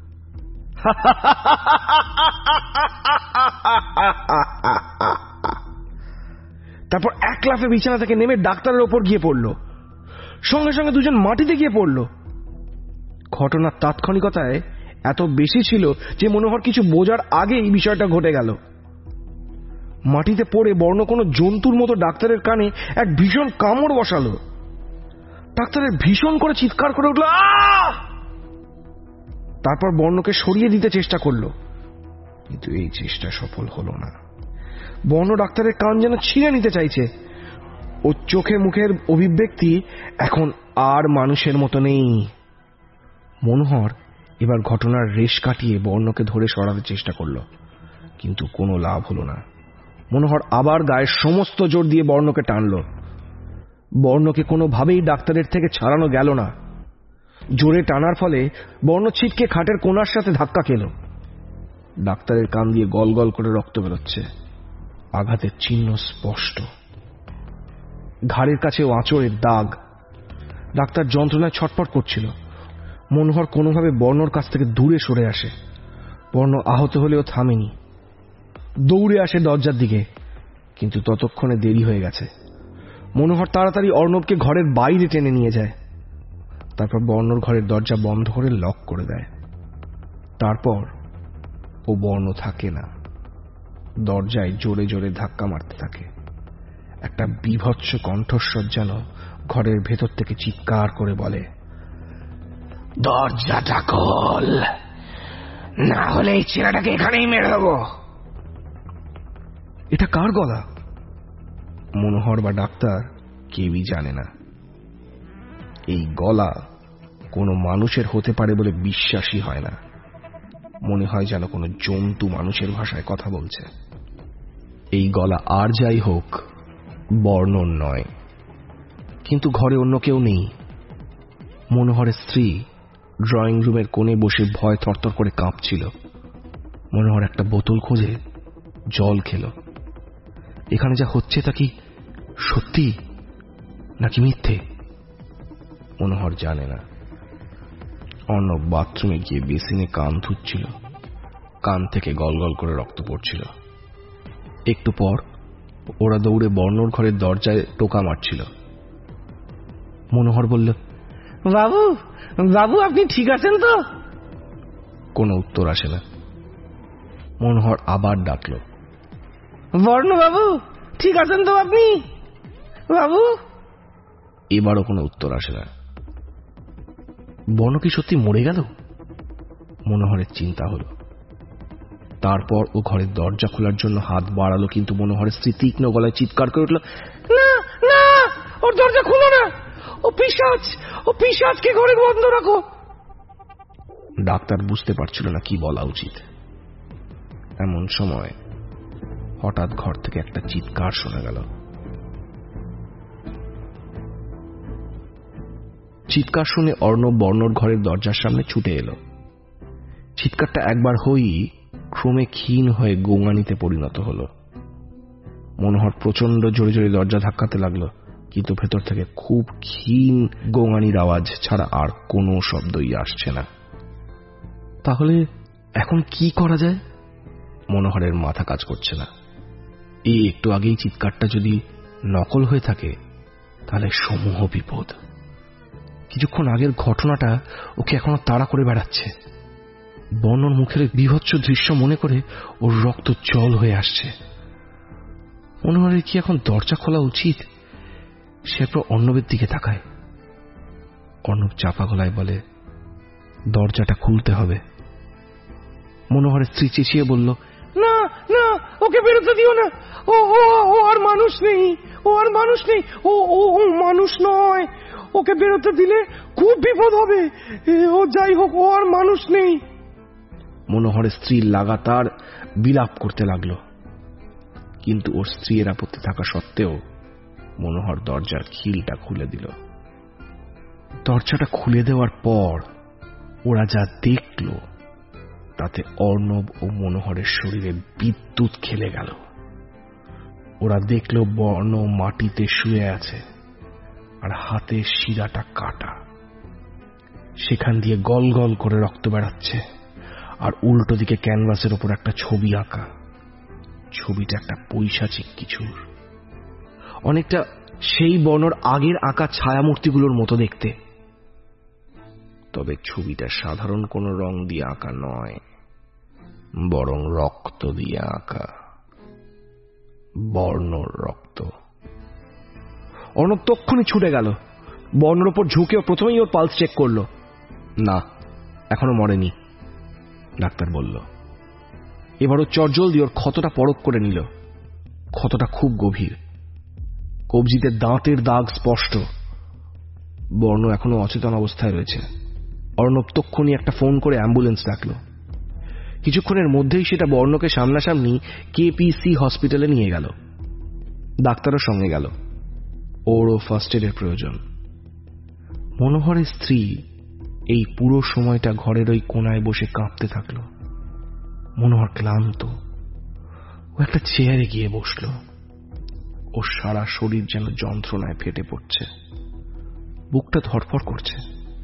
Speaker 4: তারপর এক লাফে বিছানা থেকে নেমে ডাক্তারের ওপর গিয়ে পড়ল। সঙ্গে সঙ্গে দুজন মাটিতে গিয়ে পড়ল। ঘটনার তাৎক্ষণিকতায় এত বেশি ছিল যে মনোহর কিছু বোঝার আগেই বিষয়টা ঘটে গেল। মাটিতে পড়ে বর্ণ কোনো জন্তুর মতো ডাক্তারের কানে এক ভীষণ কামড় বসালো। ডাক্তারের ভীষণ করে চিৎকার করে উঠল, আহ! তারপর বর্ণকে সরিয়ে দিতে চেষ্টা করলো, কিন্তু এই চেষ্টা সফল হলো না। বর্ণ ডাক্তারের কান যেন ছিঁড়ে নিতে চাইছে। ও চোখে মুখের অভিব্যক্তি এখন আর মানুষের মতো নেই। মনোহর এবার ঘটনার রেশ কাটিয়ে বর্ণকে ধরে সরাতে চেষ্টা করল, কিন্তু কোনো লাভ হলো না। মনোহর আবার গায়ের সমস্ত জোর দিয়ে বর্ণকে টানল। বর্ণকে কোনোভাবেই ডাক্তারের থেকে ছাড়ানো গেল না। জোরে টানার ফলে বর্ণ ছিটকে খাটের কোণার সাথে ধাক্কা খেল। ডাক্তারের কান দিয়ে গল গল করে রক্ত বেরোচ্ছে। আঘাতের চিহ্ন স্পষ্ট। ঘাড়ের কাছেও আঁচড়ের দাগ। ডাক্তার যন্ত্রণায় ছটফট করছিল। মনোহর কোনোভাবে বর্ণর কাছ থেকে দূরে সরে আসে। বর্ণ আহত হলেও থামেনি, দৌড়ে আসে দরজার দিকে, কিন্তু ততক্ষণে দেরি হয়ে গেছে। মনোহর তাড়াতাড়ি অর্ণবকে ঘরের বাইরে টেনে নিয়ে যায়। তারপর বর্ণর ঘরের দরজা বন্ধ করে লক করে দেয়। তারপর ও বর্ণ থাকে না, দরজায় জোরে জোরে ধাক্কা মারতে থাকে। একটা বীভৎস কণ্ঠস্বর যেন ঘরের ভেতর থেকে চিৎকার করে বলে, দরজাটা খোল, না হলে এই ছেলেটাকে এখানেই মেরে দেবো। এটা কার গলা? মনোহর বা ডাক্তার কেউই জানে না। এই গলা কোনো মানুষের হতে পারে বলে বিশ্বাসই হয় না। মনে হয় যেন কোনো জন্তু মানুষের ভাষায় কথা বলছে। এই গলা আর যাই হোক, বর্ণর নয়। কিন্তু ঘরে অন্য কেউ নেই। মনোহরের স্ত্রী ড্রয়িং রুমের কোণে বসে ভয় থরথর করে কাঁপছিল। মনোহর একটা বোতল খোঁজে জল খেল। এখানে যা হচ্ছে তা কি সত্যি নাকি মিথ্যে মনোহর জানে না। অর্ণব বাথরুমে গিয়ে বেসিনে কান ধুচ্ছিল। কান থেকে গল গল করে রক্ত পড়ছিল। একটু পর ওরা দৌড়ে বর্ণর ঘরের দরজায় টোকা মারছিল। মনোহর বলল, বাবু বাবু আপনি ঠিক আছেন তো? কোনো উত্তর আসে না। মনোহর আবার ডাকল, বর্ণ বাবু ঠিক আছেন তো আপনি বাবু? এবারও কোনো উত্তর আসে না। বর্ণ কি সত্যি মরে গেল? মনোহরের চিন্তা হলো। তারপর ও ঘরের দরজা খোলার জন্য হাত বাড়ালো, কিন্তু মনোহরের স্ত্রী তীক্ষ্ণ গলায় চিৎকার করে উঠল, না না, ওর দরজা খুলো না, ও পিশাচ, ও পিশাচকে ঘরে বন্ধ রাখো। ডাক্তার বুঝতে পারছিল না কি বলা উচিত। এমন সময় হঠাৎ ঘর থেকে একটা চিৎকার শোনা গেল। চিৎকার শুনে অর্ণব বর্ণর ঘরের দরজার সামনে ছুটে এলো। চিৎকারটা একবার হই ক্রমে ক্ষীণ হয়ে গোঙানিতে পরিণত হল। মনোহর প্রচন্ড জোরে জোরে দরজা ধাক্কাতে লাগলো, কিন্তু ভেতর থেকে খুব ক্ষীণ গোঙানির আওয়াজ ছাড়া আর কোনো শব্দই আসছে না। তাহলে এখন কি করা যায়? মনোহরের মাথা কাজ করছে না। এই একটু আগেই চিৎকারটা যদি নকল হয়ে থাকে তাহলে সমূহ বিপদ। কিছুক্ষণ আগের ঘটনাটা ওকে এখনো তাড়া করে বেড়াচ্ছে। বর্ণর মুখের বীভৎস দৃশ্য মনে করে ওর রক্ত জল হয়ে আসছে। মনোহরের কি এখন দরজা খোলা উচিত? সে একটু অর্ণবের দিকে তাকায়। অর্ণব চাপা গলায় বলে, দরজাটা খুলতে হবে। মনোহরের স্ত্রী চেঁচিয়ে বলল, না না, ওকে বেরোতে দিও না, ও ও আর মানুষ নেই, ও আর মানুষ নেই, ও ও মানুষ নয়, ওকে বেরোতে দিলে খুব বিপদ হবে। ও যাই হোক, ও আর মানুষ নেই। মনোহরের স্ত্রী লাগাতার বিলাপ করতে লাগল, কিন্তু ওর স্ত্রীর আপত্তি থাকা সত্ত্বেও মনোহর দরজার খিলটা খুলে দিল। দরজাটা খুলে দেওয়ার পর ওরা যা দেখল তাতে অর্ণব ও মনোহরের শরীরে বিদ্যুৎ খেলে গেল। ওরা দেখল বর্ণ মাটিতে শুয়ে আছে, আর হাতের শিরাটা কাটা, সেখান দিয়ে গল গল করে রক্ত বেড়াচ্ছে, আর উল্টো দিকে ক্যানভাসের ওপর একটা ছবি আঁকা। ছবিটা একটা পৈশাচিক কিছুর, অনেকটা সেই বর্ণর আগের আঁকা ছায়ামূর্তিগুলোর মতো দেখতে। তবে ছবিটা সাধারণ কোনো রং দিয়ে আঁকা নয়, বরং রক্ত দিয়ে আঁকা, বর্ণর রক্ত। অর্ণব তক্ষুনি ছুটে গেল, বর্ণর ওপর ঝুঁকেও প্রথমেই ওর পালস চেক করল। না, এখনো মরেনি, ডাক্তার বলল। এবারও চটজলদি ওর ক্ষতটা পরখ করে নিল। ক্ষতটা খুব গভীর, কবজিতে দাঁতের দাগ স্পষ্ট। বর্ণ এখনো অচেতন অবস্থায় রয়েছে। অর্ণব তক্ষুনি একটা ফোন করে অ্যাম্বুলেন্স ডাকল। কিছুক্ষণের মধ্যেই সেটা বর্ণকে সামনাসামনি কেপিসি হসপিটালে নিয়ে গেল। ডাক্তারও সঙ্গে গেল, ওরও ফার্স্ট এডের প্রয়োজন। মনোহরের স্ত্রী এই পুরো সময়টা ঘরের ওই কোনায় বসে কাঁপতে থাকল। মনোহর ক্লান্ত, ও একটা চেয়ারে গিয়ে বসল। ওর সারা শরীর যেন যন্ত্রণায় ফেটে পড়ছে, বুকটা ধড়ফড় করছে,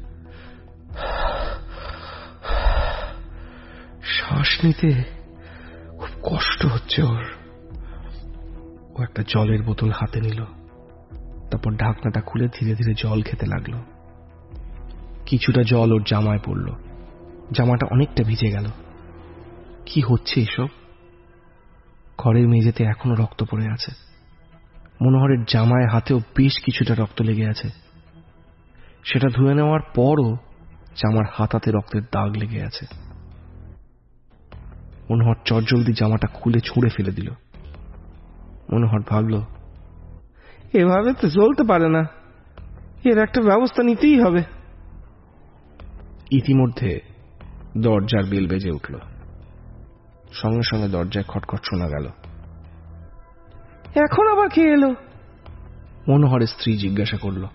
Speaker 4: শ্বাস নিতে খুব কষ্ট হচ্ছে ওর। ও একটা জলের বোতল হাতে নিল, তারপর ঢাকনাটা খুলে ধীরে ধীরে জল খেতে লাগলো। কিছুটা জল ওর জামায় পড়ল, জামাটা অনেকটা ভিজে গেল। কি হচ্ছে এসব? ঘরের মেঝেতে এখনো রক্ত পড়ে আছে। মনোহরের জামায় হাতেও বেশ কিছুটা রক্ত লেগে আছে। সেটা ধুয়ে নেওয়ার পরও জামার হাতাতে রক্তের দাগ লেগে আছে। মনোহর চটজলদি জামাটা খুলে ছুঁড়ে ফেলে দিল। মনোহর ভাবল, এভাবে তো চলতে পারে না, এর একটা ব্যবস্থা নিতেই হবে। ইতিমধ্যে দরজার বেল বেজে উঠল। সঙ্গে সঙ্গে দরজায় খটখট শোনা গেল। এখন আবার কে এলো? মনোহরের স্ত্রী জিজ্ঞাসা করল।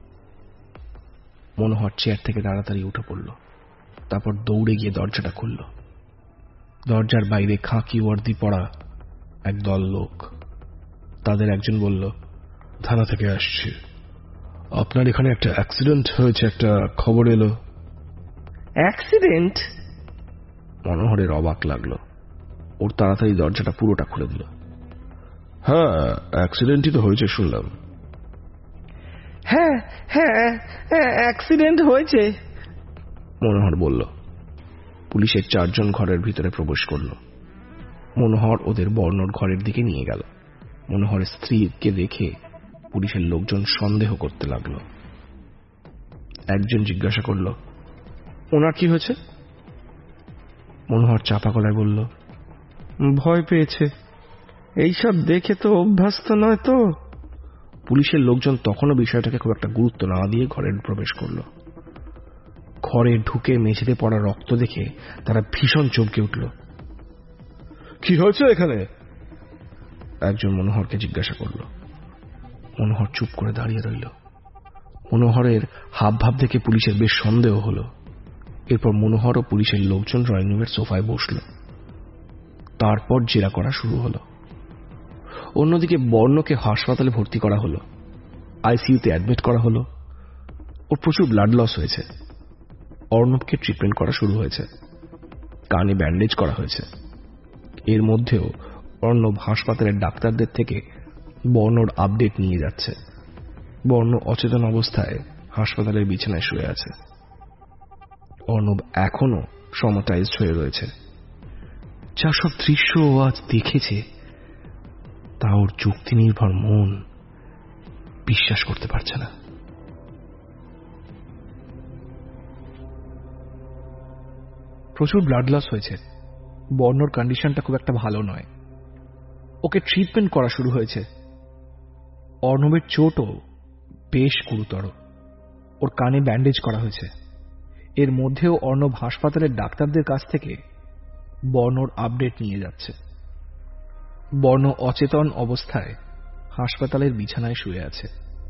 Speaker 4: মনোহর চেয়ার থেকে তাড়াতাড়ি উঠে পড়ল, তারপর দৌড়ে গিয়ে দরজাটা খুলল। দরজার বাইরে খাঁকি ওয়ার্দি পরা এক দল লোক। তাদের একজন বলল, থানা থেকে আসছে, আপনার এখানে একটা অ্যাক্সিডেন্ট হয়েছে, একটা খবর এলো। অ্যাক্সিডেন্ট? মনোহরের অবাক লাগলো। ওর তাড়াতাড়ি দরজাটা পুরোটা খুলে দিল। হ্যাঁ, অ্যাক্সিডেন্টই তো হয়েছে শুনলাম। হ্যাঁ হ্যাঁ অ্যাক্সিডেন্ট হয়েছে, মনোহর বলল। পুলিশের চারজন ঘরের ভিতরে প্রবেশ করল। মনোহর ওদের বর্ণর ঘরের দিকে নিয়ে গেল। মনোহরের স্ত্রীকে দেখে পুলিশের লোকজন সন্দেহ করতে লাগলো। একজন জিজ্ঞাসা করল, ওনার কি হয়েছে? মনোহর চাপা গলায় বলল, ভয় পেয়েছে, এইসব দেখে তো অভ্যস্ত নয় তো। পুলিশের লোকজন তখনও বিষয়টাকে খুব একটা গুরুত্ব না দিয়ে ঘরে প্রবেশ করল। ঘরে ঢুকে মেঝেতে পড়া রক্ত দেখে তারা ভীষণ চমকে উঠল। কি হয়েছে এখানে? একজন মনোহরকে জিজ্ঞাসা করল। মনোহর চুপ করে দাঁড়িয়ে রইল। মনোহরের হাবভাব দেখে পুলিশের বেশ সন্দেহ হল। এরপর মনোহর ও পুলিশের লোকজন ড্রয়িং রুমের সোফায় বসল। তারপর জেরা করা শুরু হল। অন্যদিকে বর্ণকে হাসপাতালে ভর্তি করা হলো, আইসিইউতে অ্যাডমিট করা হলো। ওর প্রচুর ব্লাড লস হয়েছে। অর্ণবকে ট্রিটমেন্ট করা শুরু হয়েছে, কানে ব্যান্ডেজ করা হয়েছে। এর মধ্যেও অর্ণব হাসপাতালের ডাক্তারদের থেকে বর্ণর আপডেট নিয়ে যাচ্ছে। বর্ণ অচেতন অবস্থায় হাসপাতালের বিছানায় শুয়ে আছে। অর্ণব এখনো ট্রমাটাইজড হয়ে রয়েছে। যা সব দৃশ্য ও আজ দেখেছে তা ওর যুক্তি নির্ভর মন বিশ্বাস করতে পারছে না। প্রচুর ব্লাড লস হয়েছে। বর্ণর কন্ডিশনটা খুব একটা ভালো নয়। ওকে ট্রিটমেন্ট করা শুরু হয়েছে। অর্ণবের চোটও বেশ গুরুতর। ওর কানে ব্যান্ডেজ করা হয়েছে। এর মধ্যেও অর্ণব হাসপাতালের ডাক্তারদের কাছ থেকে
Speaker 2: বর্ণর আপডেট নিয়ে যাচ্ছে। বর্ণ অচেতন অবস্থায় হাসপাতালের বিছানায় শুয়ে আছে।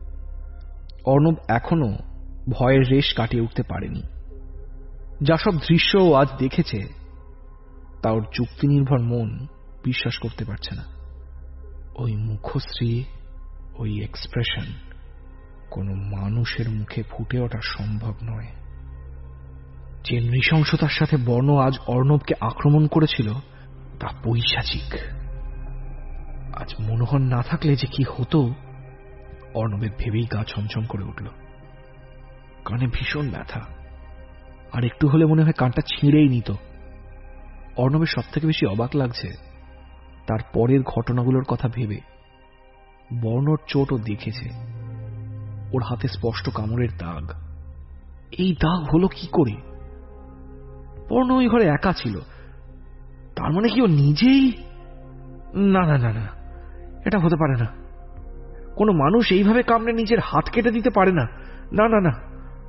Speaker 2: অর্ণব এখনো ভয়ের রেশ কাটিয়ে উঠতে পারেনি। যা সব দৃশ্য আজ দেখেছে তা ওর যুক্তি নির্ভর মন বিশ্বাস করতে পারছে না। ওই মুখশ্রী, ওই এক্সপ্রেশন কোনো মানুষের মুখে ফুটে ওঠা সম্ভব নয়। যে নৃশংসতার সাথে বর্ণ আজ অর্ণবকে আক্রমণ করেছিল তা পৈশাচিক। আজ মনোহর না থাকলে যে কি হতো অর্ণবের ভেবেই গা ছমছম করে উঠল। কানে ভীষণ ব্যথা, আর একটু হলে মনে হয় কানটা ছিঁড়েই নিত। অর্ণবের সব থেকে বেশি অবাক লাগছে তার পরের ঘটনাগুলোর কথা ভেবে। বর্ণর চোটও দেখেছে, ওর হাতে স্পষ্ট কামড়ের দাগ। এই দাগ হলো কি করে? বর্ণ ওই ঘরে একা ছিল, তার মানে কি ও নিজেই? না না না না, এটা হতে পারে না। কোনো মানুষ এইভাবে কামড়ে নিজের হাত কেটে দিতে পারে না। না না না,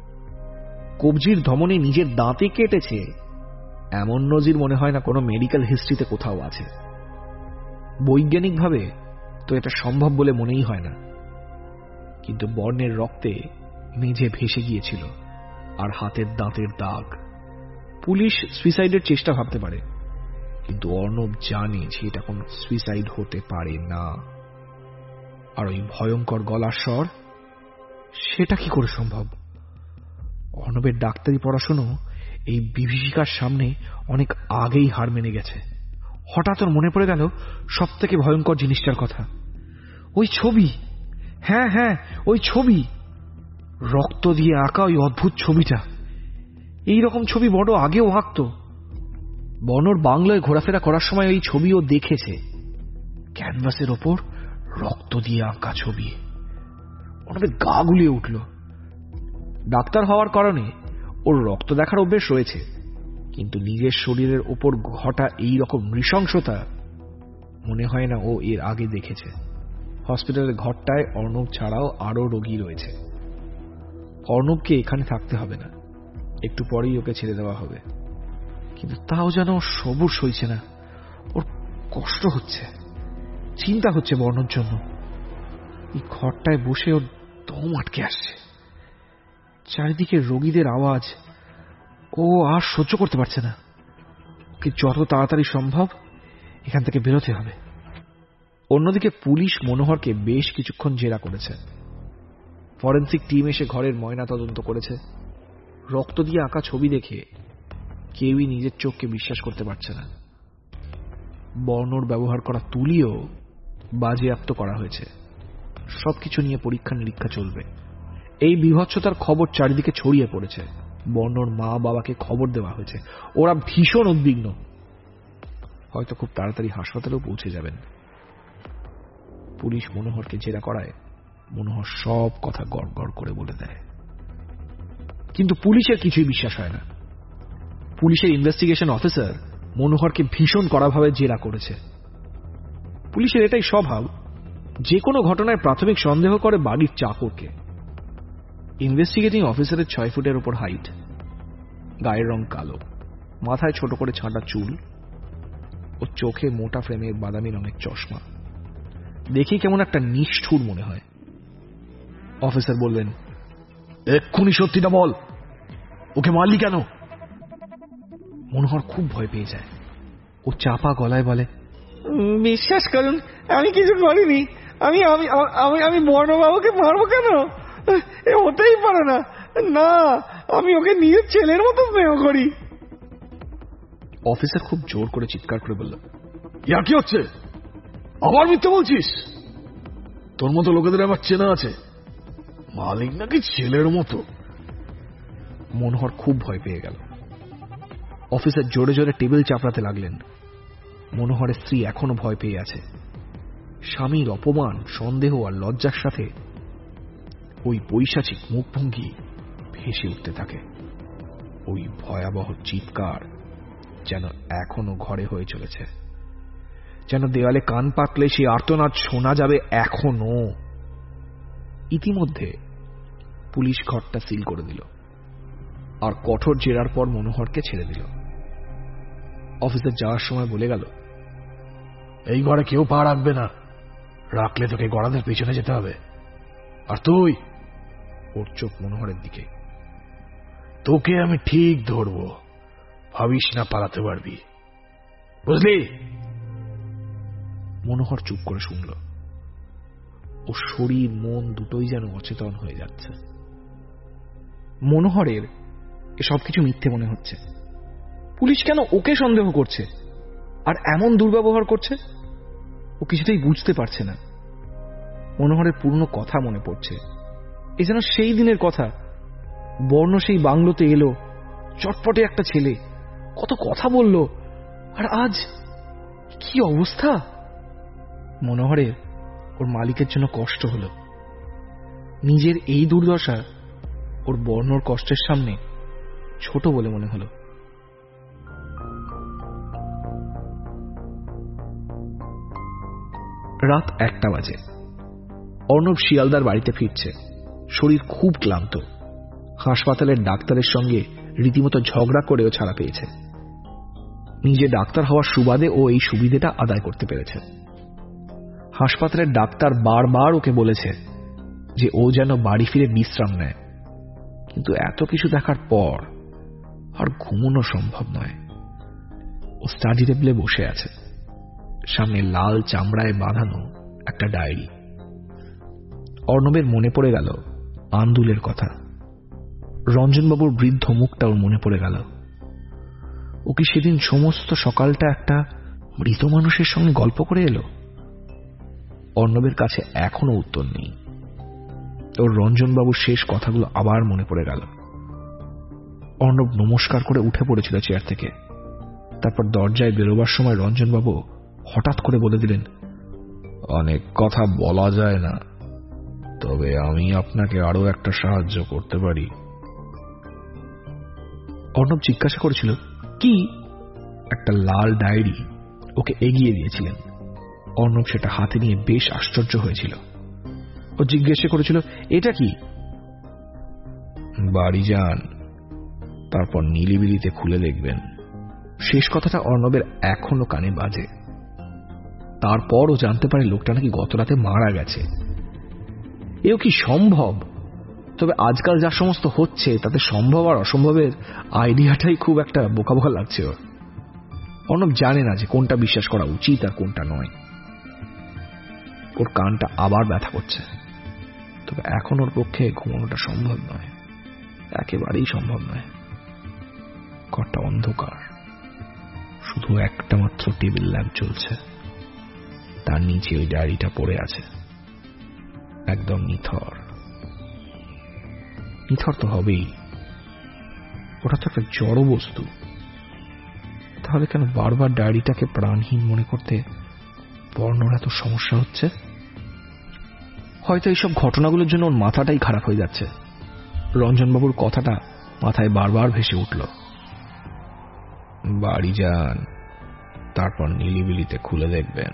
Speaker 2: কবজির ধমনী নিজের দাঁতে কেটেছে এমন নজির মনে হয় না কোনো মেডিকেল হিস্ট্রিতে কোথাও আছে। বৈজ্ঞানিকভাবে তো এটা সম্ভব বলে মনেই হয় না। কিন্তু বর্ণের রক্তে মেঝে ভেসে গিয়েছিল, আর হাতের দাঁতের দাগ। পুলিশ সুইসাইডের চেষ্টা ভাবতে পারে, কিন্তু অর্ণব জানে যে এটা কোনো সুইসাইড হতে পারে না। আর ওই ভয়ঙ্কর গলার স্বর, সেটা কি করে সম্ভব? অর্ণবের ডাক্তারি পড়াশুনো এই বিভীষিকার সামনে অনেক আগেই হার মেনে গেছে। হঠাৎ ওর মনে পড়ে গেল সব থেকে ভয়ঙ্কর জিনিসটার কথা, ওই ছবি। হ্যাঁ হ্যাঁ, ওই ছবি, রক্ত দিয়ে আঁকা ওই অদ্ভুত ছবিটা। এইরকম ছবি বড় আগেও আঁকত। বর্ণর বাংলায় ঘোরাফেরা করার সময় ওই ছবিও দেখেছে, ক্যানভাসের ওপর রক্ত দিয়ে আঁকা ছবি। অর্ণবের গা গুলিয়ে উঠল। ডাক্তার হওয়ার কারণে ওর রক্ত দেখার অভ্যেস রয়েছে, কিন্তু নিজের শরীরের ওপর ঘটা এই রকম নৃশংসতা মনে হয় না ও এর আগে দেখেছে। হসপিটালের ঘরটায় অর্ণব ছাড়াও আরো রোগী রয়েছে। অর্ণবকে এখানে থাকতে হবে না, একটু পরেই ওকে ছেড়ে দেওয়া হবে। কিন্তু তাও যেন সবুর সইছে না, ওর কষ্ট হচ্ছে, চিন্তা হচ্ছে বর্ণর জন্য। এই ঘরটায় বসে ওর দম আটকে আসছে। চারিদিকে রোগীদের আওয়াজ, ও আর সহ্য করতে পারছে না। ওকে যত তাড়াতাড়ি সম্ভব এখান থেকে বেরোতে হবে। অন্যদিকে পুলিশ মনোহরকে বেশ কিছুক্ষণ জেরা করেছে। ফরেন্সিক টিম এসে ঘরের ময়না তদন্ত করেছে। রক্ত দিয়ে আঁকা ছবি দেখে কেউই নিজের চোখকে বিশ্বাস করতে পারছে না। বর্ণর ব্যবহার করা তুলিও বাজেয়াপ্ত করা হয়েছে। সবকিছু নিয়ে পরীক্ষা নিরীক্ষা চলবে। এই বিভৎসতার খবর চারিদিকে ছড়িয়ে পড়েছে। বর্ণর মা বাবাকে খবর দেওয়া হয়েছে, ওরা ভীষণ উদ্বিগ্ন। হয়তো খুব তাড়াতাড়ি হাসপাতালেও পৌঁছে যাবেন। পুলিশ মনোহরকে জেরা করায় মনোহর সব কথা গড় গড় করে বলে দেয়, কিন্তু পুলিশের কিছুই বিশ্বাস হয় না। পুলিশের ইনভেস্টিগেশন অফিসার মনোহরকে ভীষণ কড়াভাবে জেরা করেছে। পুলিশের এটাই স্বভাব, যে কোনো ঘটনায় প্রাথমিক সন্দেহ করে বাড়ির চাকরকে। ইনভেস্টিগেটিং অফিসারের ছয় ফুটের উপর হাইট, গায়ের রং কালো, মাথায় ছোট করে ছাঁটা চুল ও চোখে মোটা ফ্রেমের বাদামি রঙের চশমা। দেখি কেমন একটা নিষ্ঠুর মনে হয়। অফিসার বললেন, এক্ষুনি সত্যিটা বল, ওকে মারলি কেন? মনোহর খুব ভয় পেয়ে যায়। ও চাপা গলায় বলে, বিশ্বাস করুন, আমি কিছু করিনি। আমি আমি আমি আমি বর্ণবাবুকে মারবো কেন? এ হতেই পারে না। না, আমি ওকে নিজের ছেলের মতো স্নেহ করি। অফিসার খুব জোর করে চিৎকার করে বলল, ইয়া কি হচ্ছে? আবার মিথ্যে বলছিস? তোর মতো লোকেদের আমার চেনা আছে, মালিক নাকি ছেলের মতো। মনোহর খুব ভয় পেয়ে গেল। অফিসার জোরে জোরে টেবিল চাপড়াতে লাগলেন। মনোহরের স্ত্রী এখনো ভয় পেয়ে আছে। স্বামীর অপমান, সন্দেহ আর লজ্জার সাথে ওই পৈশাচিক মুখভঙ্গি ভেসে উঠতে থাকে। ওই ভয়াবহ চিৎকার যেন এখনো ঘরে হয়ে চলেছে, যেন দেওয়ালে কান পাতলে সেই আর্তনাদ শোনা যাবে এখনো। ইতিমধ্যে পুলিশ ঘরটা সিল করে দিল আর কঠোর জেরার পর মনোহরকে ছেড়ে দিল। অফিসে যাওয়ার সময় বলে গেল,
Speaker 5: এই ঘরে কেউ পা রাখবে না, রাখলে তোকে গড়াদের পিছনে যেতে হবে। আর তুই,
Speaker 2: ওর চোখ মনোহরের দিকে,
Speaker 5: তোকে আমি ঠিক ধরবো, ভাবিস না পালাতে পারবি, বুঝলি?
Speaker 2: মনোহর চুপ করে শুনল। ও শরীর মন দুটোই যেন অচেতন হয়ে যাচ্ছে। মনোহরের এসব কিছু মিথ্যে মনে হচ্ছে। পুলিশ কেন ওকে সন্দেহ করছে আর এমন দুর্ব্যবহার করছে ও কিছুতেই বুঝতে পারছে না। মনোহরের পুরনো কথা মনে পড়ছে। এ যেন সেই দিনের কথা। বর্ণ সেই বাংলোতে এলো, চটপটে একটা ছেলে, কত কথা বলল, আর আজ কি অবস্থা। মনোহরের ওর মালিকের জন্য কষ্ট হলো। নিজের এই দুর্দশা ওর বর্ণর কষ্টের সামনে ছোট বলে মনে হলো। রাত একটা বাজে। অর্ণব শিয়ালদার বাড়িতে ফিরছে। শরীর খুব ক্লান্ত। হাসপাতালের ডাক্তারের সঙ্গে রীতিমতো ঝগড়া করেও ছাড়া পেয়েছে। নিজে ডাক্তার হওয়ার সুবাদে ও এই সুবিধাটা আদায় করতে পেরেছে। হাসপাতালের ডাক্তার বারবার ওকে বলেছে যে ও যেন বাড়ি ফিরে বিশ্রাম নেয়, কিন্তু এত কিছু দেখার পর আর ঘুমানো সম্ভব নয়। ও স্টাডি টেবিলে বসে আছে, সামনে লাল চামড়ায় বাঁধানো একটা ডায়েরি। অর্ণবের মনে পড়ে গেল আন্দুলের কথা। রঞ্জনবাবুর বৃদ্ধ মুখটা ওর মনে পড়ে গেল। ও কি সেদিন সমস্ত সকালটা একটা মৃত মানুষের সঙ্গে গল্প করে এলো? অর্ণবের কাছে এখনো উত্তর নেই। ওর রঞ্জনবাবুর শেষ কথাগুলো আবার মনে পড়ে গেল। অর্ণব নমস্কার করে উঠে পড়েছিল চেয়ার থেকে। তারপর দরজায় বেরোবার সময় রঞ্জনবাবু হঠাৎ করে বলে দিলেন, অনেক কথা বলা যায় না, তবে আমি আপনাকে আরো একটা সাহায্য করতে পারি। অর্ণব জিজ্ঞাসা করেছিল, কি? একটা লাল ডায়েরি ওকে এগিয়ে দিয়েছিলেন। অর্ণব সেটা হাতে নিয়ে বেশ আশ্চর্য হয়েছিল। ও জিজ্ঞাসা করেছিল, এটা কি? বাড়ি যান, তারপর নিলিবিলিতে খুলে দেখবেন। শেষ কথাটা অর্ণবের এখনো কানে বাজে। তারপর ও জানতে পারে লোকটা নাকি গত রাতে মারা গেছে। এও কি সম্ভব? তবে আজকাল যা সমস্ত হচ্ছে তাতে সম্ভব আর অসম্ভবের আইডিয়াটাই খুব একটা বোকা বোকা লাগছে ওর। অর্ণব জানে না যে কোনটা বিশ্বাস করা উচিত আর কোনটা নয়। ওর কানটা আবার ব্যথা করছে, তবে এখন ওর পক্ষে ঘুমানোটা সম্ভব নয়, একেবারেই সম্ভব নয়। ঘরটা অন্ধকার, শুধু একটা মাত্র টেবিল ল্যাম্প জ্বলছে। তার নিচে ওই ডায়েরিটা পড়ে আছে, একদম নিথর। নিথর তো হবেই, ওটা তো একটা জড় বস্তু। তাহলে কেন বারবার ডায়েরিটাকে প্রাণহীন মনে করতে বর্ণর এত সমস্যা হচ্ছে? হয়তো এইসব ঘটনাগুলোর জন্য ওর মাথাটাই খারাপ হয়ে যাচ্ছে। রঞ্জনবাবুর কথাটা মাথায় বারবার ভেসে উঠল, বাড়ি যান, তারপর নিলিবিলিতে খুলে দেখবেন।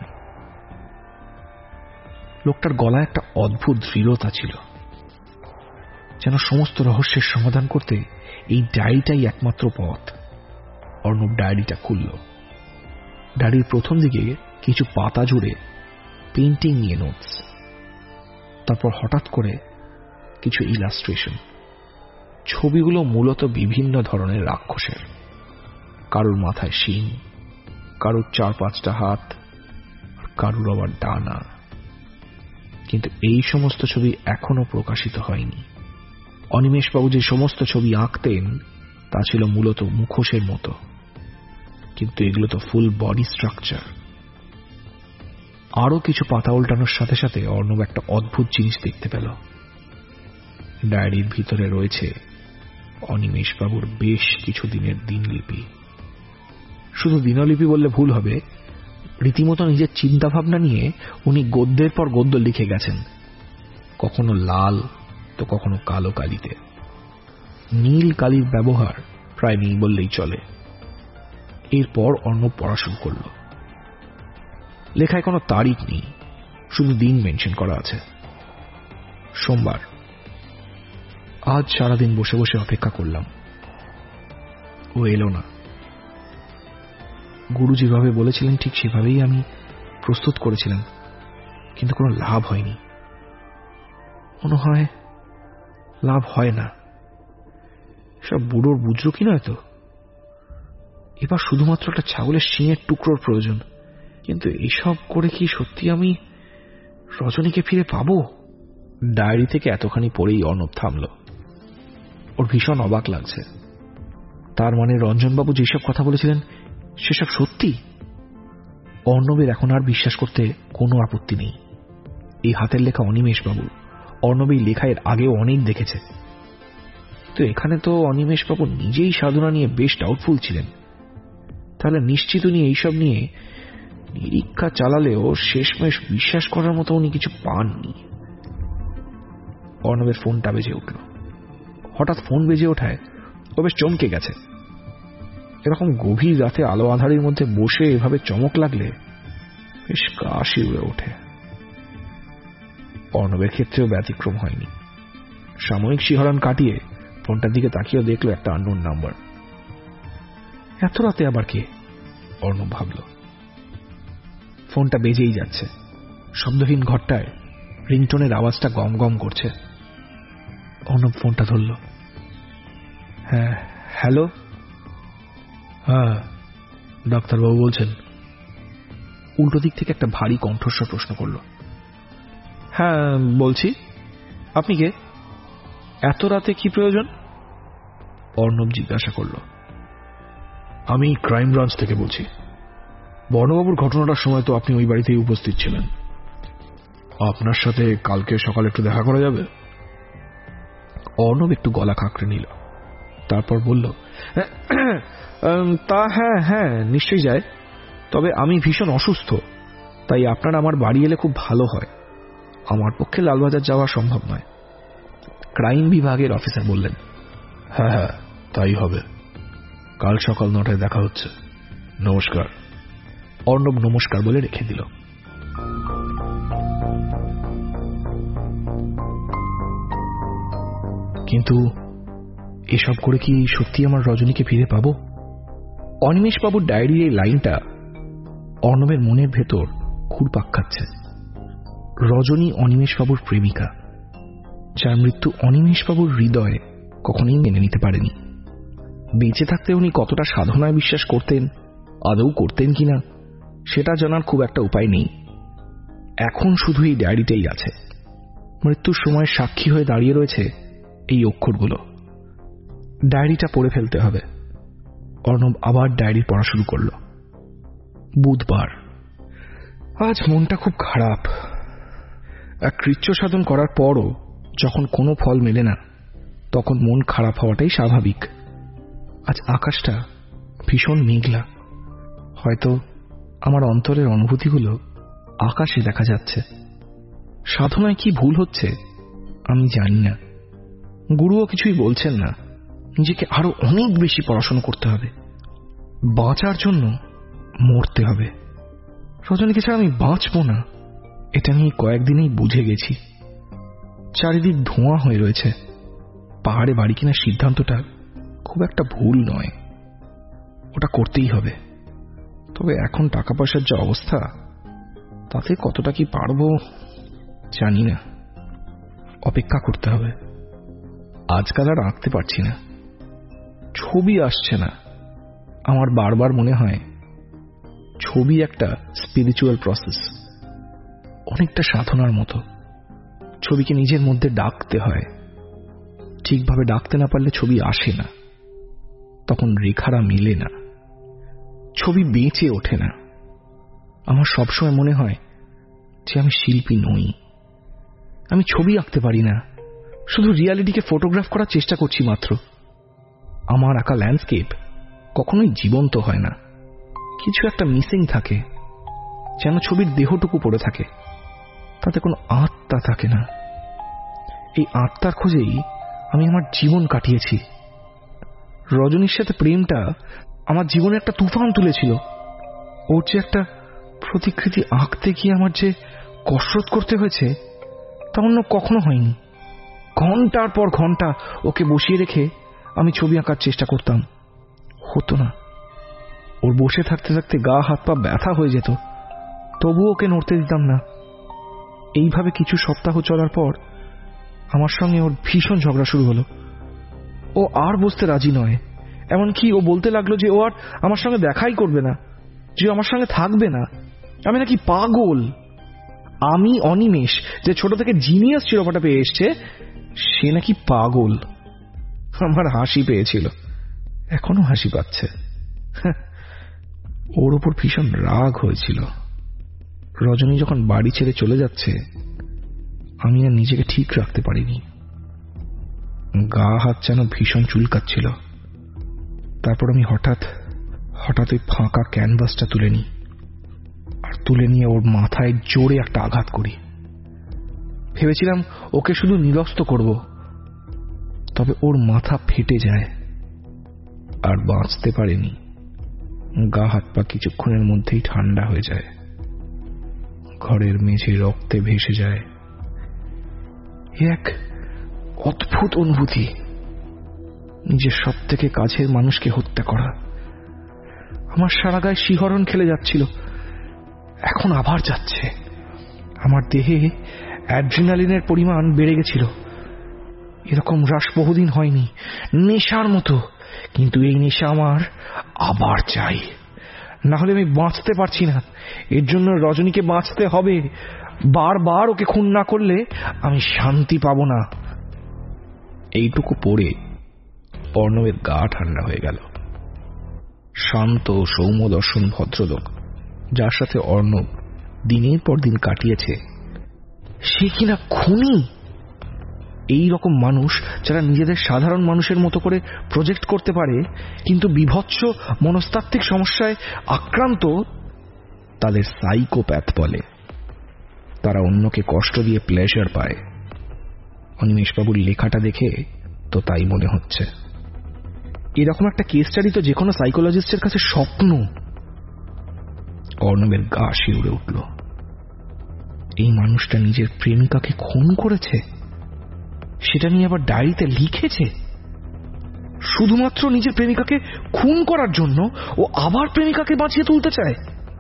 Speaker 2: লোকটার গলায় একটা অদ্ভুত দৃঢ়তা ছিল, যেন সমস্ত রহস্যের সমাধান করতে এই ডায়েরিটাই একমাত্র পথ। অর্ণব ডায়েরিটা খুলল। ডায়েরির প্রথম দিকে কিছু পাতা জুড়ে পেইন্টিং নিয়ে নোটস, তারপর হঠাৎ করে কিছু ইলাস্ট্রেশন। ছবিগুলো মূলত বিভিন্ন ধরনের রাক্ষসের। কারুর মাথায় শিং, কারুর চার পাঁচটা হাত, আর কারুর আবার ডানা। কিন্তু এই সমস্ত ছবি এখনো প্রকাশিত হয়নি। অনিমেষবাবু যে সমস্ত ছবি আঁকতেন তা ছিল মূলত মুখোশের মতো, কিন্তু এগুলো তো ফুল বডি স্ট্রাকচার। আরো কিছু পাতা উল্টানোর সাথে সাথে অর্ণব একটা অদ্ভুত জিনিস দেখতে পেল। ডায়েরির ভিতরে রয়েছে অনিমেষবাবুর বেশ কিছু দিনের দিনলিপি। শুধু দিনলিপি বললে ভুল হবে, রীতিমতো নিজের চিন্তা ভাবনা নিয়ে উনি গদ্যের পর গদ্য লিখে গেছেন, কখনো লাল তো কখনো কালো কালিতে। নীল কালির ব্যবহার প্রায় নেই বললেই চলে। এরপর অর্ণব পড়া শুরু করল। লেখায় কোনো তারিখ নেই, শুধু দিন মেনশন করা আছে, সোমবার। আজ সারাদিন বসে বসে অপেক্ষা করলাম, ও এলো না। গুরু যেভাবে বলেছিলেন ঠিক সেভাবেই আমি প্রস্তুত করেছিলাম, কিন্তু কোনো লাভ হয়নি। মনে হয় লাভ হয় না। সব বুড়োর বুঝলো কি নয় তো। এবার শুধুমাত্র একটা ছাগলের শিঙের টুকরোর প্রয়োজন, কিন্তু এসব করে কি সত্যি আমি রজনীকে ফিরে পাবো? ডায়েরি থেকে এতখানি পড়েই অর্ণব থামল। ওর ভীষণ অবাক লাগছে। তার মানে রঞ্জনবাবু যেসব কথা বলেছিলেন সেসব সত্যি? অর্ণবের এখন আর বিশ্বাস করতে কোনো আপত্তি নেই। এই হাতের লেখা অনিমেষবাবু। অর্ণব এই লেখা এর আগেও অনেক দেখেছে। তো এখানে তো অনিমেষবাবু নিজেই সাধনা নিয়ে বেশ ডাউটফুল ছিলেন। তাহলে নিশ্চিত উনি এইসব নিয়ে নিরীক্ষা চালালেও শেষমেশ বিশ্বাস করার মতো উনি কিছু পাননি। অর্ণবের ফোনটা বেজে উঠল। হঠাৎ ফোন বেজে ওঠায় ও বেশ চমকে গেছে। এরকম গভীর রাতে আলো আঁধারির মধ্যে বসে এভাবে চমক লাগলে বেশ গা শিউরে ওঠে। অর্ণবের ক্ষেত্রেও ব্যতিক্রম হয়নি। সাময়িক শিহরণ কাটিয়ে ফোনটার দিকে তাকিয়ে দেখলো একটা আননোন নাম্বার। এত রাতে আবার কে? অর্ণব ভাবল। ফোনটা বেজেই যাচ্ছে। শব্দহীন ঘরটায় রিংটোনের আওয়াজটা গম গম করছে। অর্ণব ফোনটা ধরল। হ্যাঁ, হ্যালো।
Speaker 5: হ্যাঁ, ডাক্তারবাবু বলছেন?
Speaker 2: উল্টো দিক থেকে একটা ভারী কণ্ঠস্বর প্রশ্ন করল। হ্যাঁ বলছি, আপনি কে? এত রাতে কি প্রয়োজন? অর্ণব জিজ্ঞাসা করল।
Speaker 5: আমি ক্রাইম ব্রাঞ্চ থেকে বলছি। বর্ণবাবুর ঘটনাটার সময় তো আপনি ওই বাড়িতেই উপস্থিত ছিলেন। আপনার সাথে কালকে সকালে একটু দেখা করা যাবে?
Speaker 2: অর্ণব একটু গলা খাঁকড়ে নিল, তারপর বলল, তা হ্যাঁ হ্যাঁ নিশ্চয়ই যায়, তবে আমি ভীষণ অসুস্থ, তাই আপনার আমার বাড়ি এলে খুব ভালো হয়। আমার পক্ষে লালবাজার যাওয়া সম্ভব নয়। ক্রাইম বিভাগের অফিসার বললেন।
Speaker 5: হ্যাঁ হ্যাঁ তাই হবে, কাল সকাল নটায় দেখা হচ্ছে। নমস্কার।
Speaker 2: অর্ণব নমস্কার বলে রেখে দিল। কিন্তু এসব করে কি সত্যি আমার রজনীকে ফিরে পাবো? অনিমেষবাবুর ডায়েরির এই লাইনটা অর্ণবের মনের ভেতর ঘুরপাক খাচ্ছে। রজনী অনিমেষবাবুর প্রেমিকা, যার মৃত্যু অনিমেষবাবুর হৃদয়ে কখনোই মেনে নিতে পারেনি। বেঁচে থাকতে উনি কতটা সাধনায় বিশ্বাস করতেন, আদৌ করতেন কিনা, সেটা জানার খুব একটা উপায় নেই। এখন শুধু এই ডায়েরিটাই আছে। মৃত্যুর সময় সাক্ষী হয়ে দাঁড়িয়ে রয়েছে এই অক্ষরগুলো। ডায়েরিটা পড়ে ফেলতে হবে। অর্ণব আবার ডায়েরি পড়া শুরু করল। বুধবার। আজ মনটা খুব খারাপ। এক কৃচ্ছ সাধন করার পরও যখন কোনো ফল মেলে না, তখন মন খারাপ হওয়াটাই স্বাভাবিক। আজ আকাশটা ভীষণ মেঘলা। হয়তো আমার অন্তরের অনুভূতিগুলো আকাশে দেখা যাচ্ছে। সাধনায় কি ভুল হচ্ছে আমি জানি না। গুরুও কিছুই বলছেন না। নিজেকে আরো অনেক বেশি পড়াশোনা করতে হবে। বাঁচার জন্য মরতে হবে। রজনীকে ছাড়া আমি বাঁচব না, এটা আমি কয়েকদিনেই বুঝে গেছি। চারিদিক ধোঁয়া হয়ে রয়েছে। পাহাড়ে বাড়ি কেনার সিদ্ধান্তটা খুব একটা ভুল নয়, ওটা করতেই হবে। তবে এখন টাকা পয়সার যে অবস্থা, তাতে কতটা কি পারবো জানি না। অপেক্ষা করতে হবে। আজকাল আর আঁকতে পারছি না, ছবি আসছে না। আমার বারবার মনে হয় ছবি একটা স্পিরিচুয়াল প্রসেস, অনেকটা সাধনার মতো। ছবিকে নিজের মধ্যে ডাকতে হয়। ঠিকভাবে ডাকতে না পারলে ছবি আসে না, তখন রেখারা মেলে না, ছবি বেঁচে ওঠে না। আমার সবসময় মনে হয় যে আমি শিল্পী নই, আমি ছবি আঁকতে পারি না, শুধু রিয়ালিটিকে ফটোগ্রাফ করার চেষ্টা করছি মাত্র। আমার আঁকা ল্যান্ডস্কেপ কখনোই জীবন্ত হয় না, কিছু একটা মিসিং থাকে, যেন ছবির দেহটুকু পড়ে থাকে, তাতে কোনো আত্মা থাকে না। এই আত্মার খোঁজেই আমি আমার জীবন কাটিয়েছি। রজনীর সাথে প্রেমটা আমার জীবনে একটা তুফান তুলেছিল। ওর যে একটা প্রতিকৃতি আঁকতে গিয়ে আমার যে কসরত করতে হয়েছে, তা অন্য কখনো হয়নি। ঘন্টার পর ঘন্টা ওকে বসিয়ে রেখে আমি ছবি আঁকার চেষ্টা করতাম, হতো না। ওর বসে থাকতে থাকতে গা হাত পা ব্যথা হয়ে যেত, তবু ওকে নড়তে দিতাম না। এইভাবে কিছু সপ্তাহ চলার পর আমার সঙ্গে ওর ভীষণ ঝগড়া শুরু হলো। ও আর বসতে রাজি নয়, এমনকি ও বলতে লাগলো যে ও আর আমার সঙ্গে দেখাই করবে না, যে আমার সঙ্গে থাকবে না। আমি নাকি পাগল। আমি অনিমেষ, যে ছোট থেকে জিনিয়াস শিরোপাটা পেয়ে এসছে, সে নাকি পাগল। আমার হাসি পেয়েছিল, এখনো হাসি পাচ্ছে। ওর ওপর ভীষণ রাগ হয়েছিল। রজনী যখন বাড়ি ছেড়ে চলে যাচ্ছে, আমি আর নিজেকে ঠিক রাখতে পারিনি। গা হাত যেন ভীষণ চুলকাচ্ছিল। তারপর আমি হঠাৎ হঠাৎ ওই ফাঁকা ক্যানভাসটা তুলে নিই, আর তুলে নিয়ে ওর মাথায় জোরে একটা আঘাত করি। ভেবেছিলাম ওকে শুধু নিরস্ত করব, তবে ওর মাথা ফেটে যায়, আর বাঁচতে পারেনি। গা হাত পা কিছুক্ষণের মধ্যেই ঠান্ডা হয়ে যায়, ঘরের মেঝে রক্তে ভেসে যায়। এক অদ্ভুত অনুভূতি, নিজের সব থেকে কাছের মানুষকে হত্যা করা। আমার সারা গায়ে শিহরণ খেলে যাচ্ছিল, এখন আবার যাচ্ছে। আমার দেহে অ্যাড্রিনালিনের পরিমাণ বেড়ে গেছিল। এরকম হ্রাস বহুদিন হয়নি, নেশার মতো। কিন্তু এই নেশা আমার আবার চাই, না হলে আমি বাঁচতে পারছি না। এর জন্য রজনীকে বাঁচতে হবে। বারবার ওকে খুন না করলে আমি শান্তি পাবো না। এইটুকু পড়ে অর্ণবের গা ঠান্ডা হয়ে গেল। শান্ত সৌম্য দর্শন ভদ্রলোক, যার সাথে অর্ণব দিনের পর দিন কাটিয়েছে, সে কিনা খুনি। এই রকম মানুষ, যারা নিজেদের সাধারণ মানুষের মতো করে প্রজেক্ট করতে পারে, কিন্তু বিভৎস মনস্তাত্ত্বিক সমস্যায় আক্রান্ত, তাদের সাইকোপ্যাথ বলে। তারা অন্যকে কষ্ট দিয়ে প্লেজার পায়। অনিমেষবাবুর লেখাটা দেখে তো তাই মনে হচ্ছে। এরকম একটা কেস স্টাডি তো যে কোনো সাইকোলজিস্টের কাছে স্বপ্ন। অর্ণবের গা শিউরে উঠল। এই মানুষটা নিজের প্রেমিকাকে খুন করেছে, সেটা নিয়ে আবার ডায়েরিতে লিখেছে। শুধুমাত্র নিজের প্রেমিকাকে খুন করার জন্য ও আবার প্রেমিকাকে বাঁচিয়ে তুলতে চায়।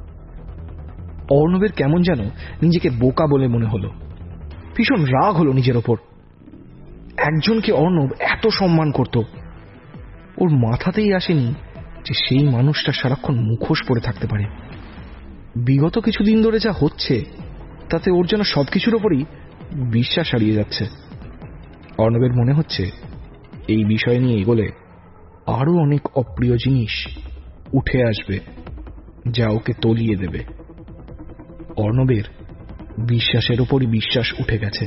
Speaker 2: অর্ণবের কেমন যেন নিজেকে বোকা বলে মনে হলো। ভীষণ রাগ হলো নিজের ওপর। একজনকে অর্ণব এত সম্মান করত, ওর মাথাতেই আসেনি যে সেই মানুষটা সারাক্ষণ মুখোশ পরে থাকতে পারে। বিগত কিছুদিন ধরে যা হচ্ছে, তাতে ওর যেন সবকিছুর ওপরই বিশ্বাস হারিয়ে যাচ্ছে। অর্ণবের মনে হচ্ছে এই বিষয় নিয়ে এগোলে আরো অনেক অপ্রিয় জিনিস উঠে আসবে, যা ওকে তলিয়ে দেবে। অর্ণবের বিশ্বাসের ওপরই বিশ্বাস উঠে গেছে।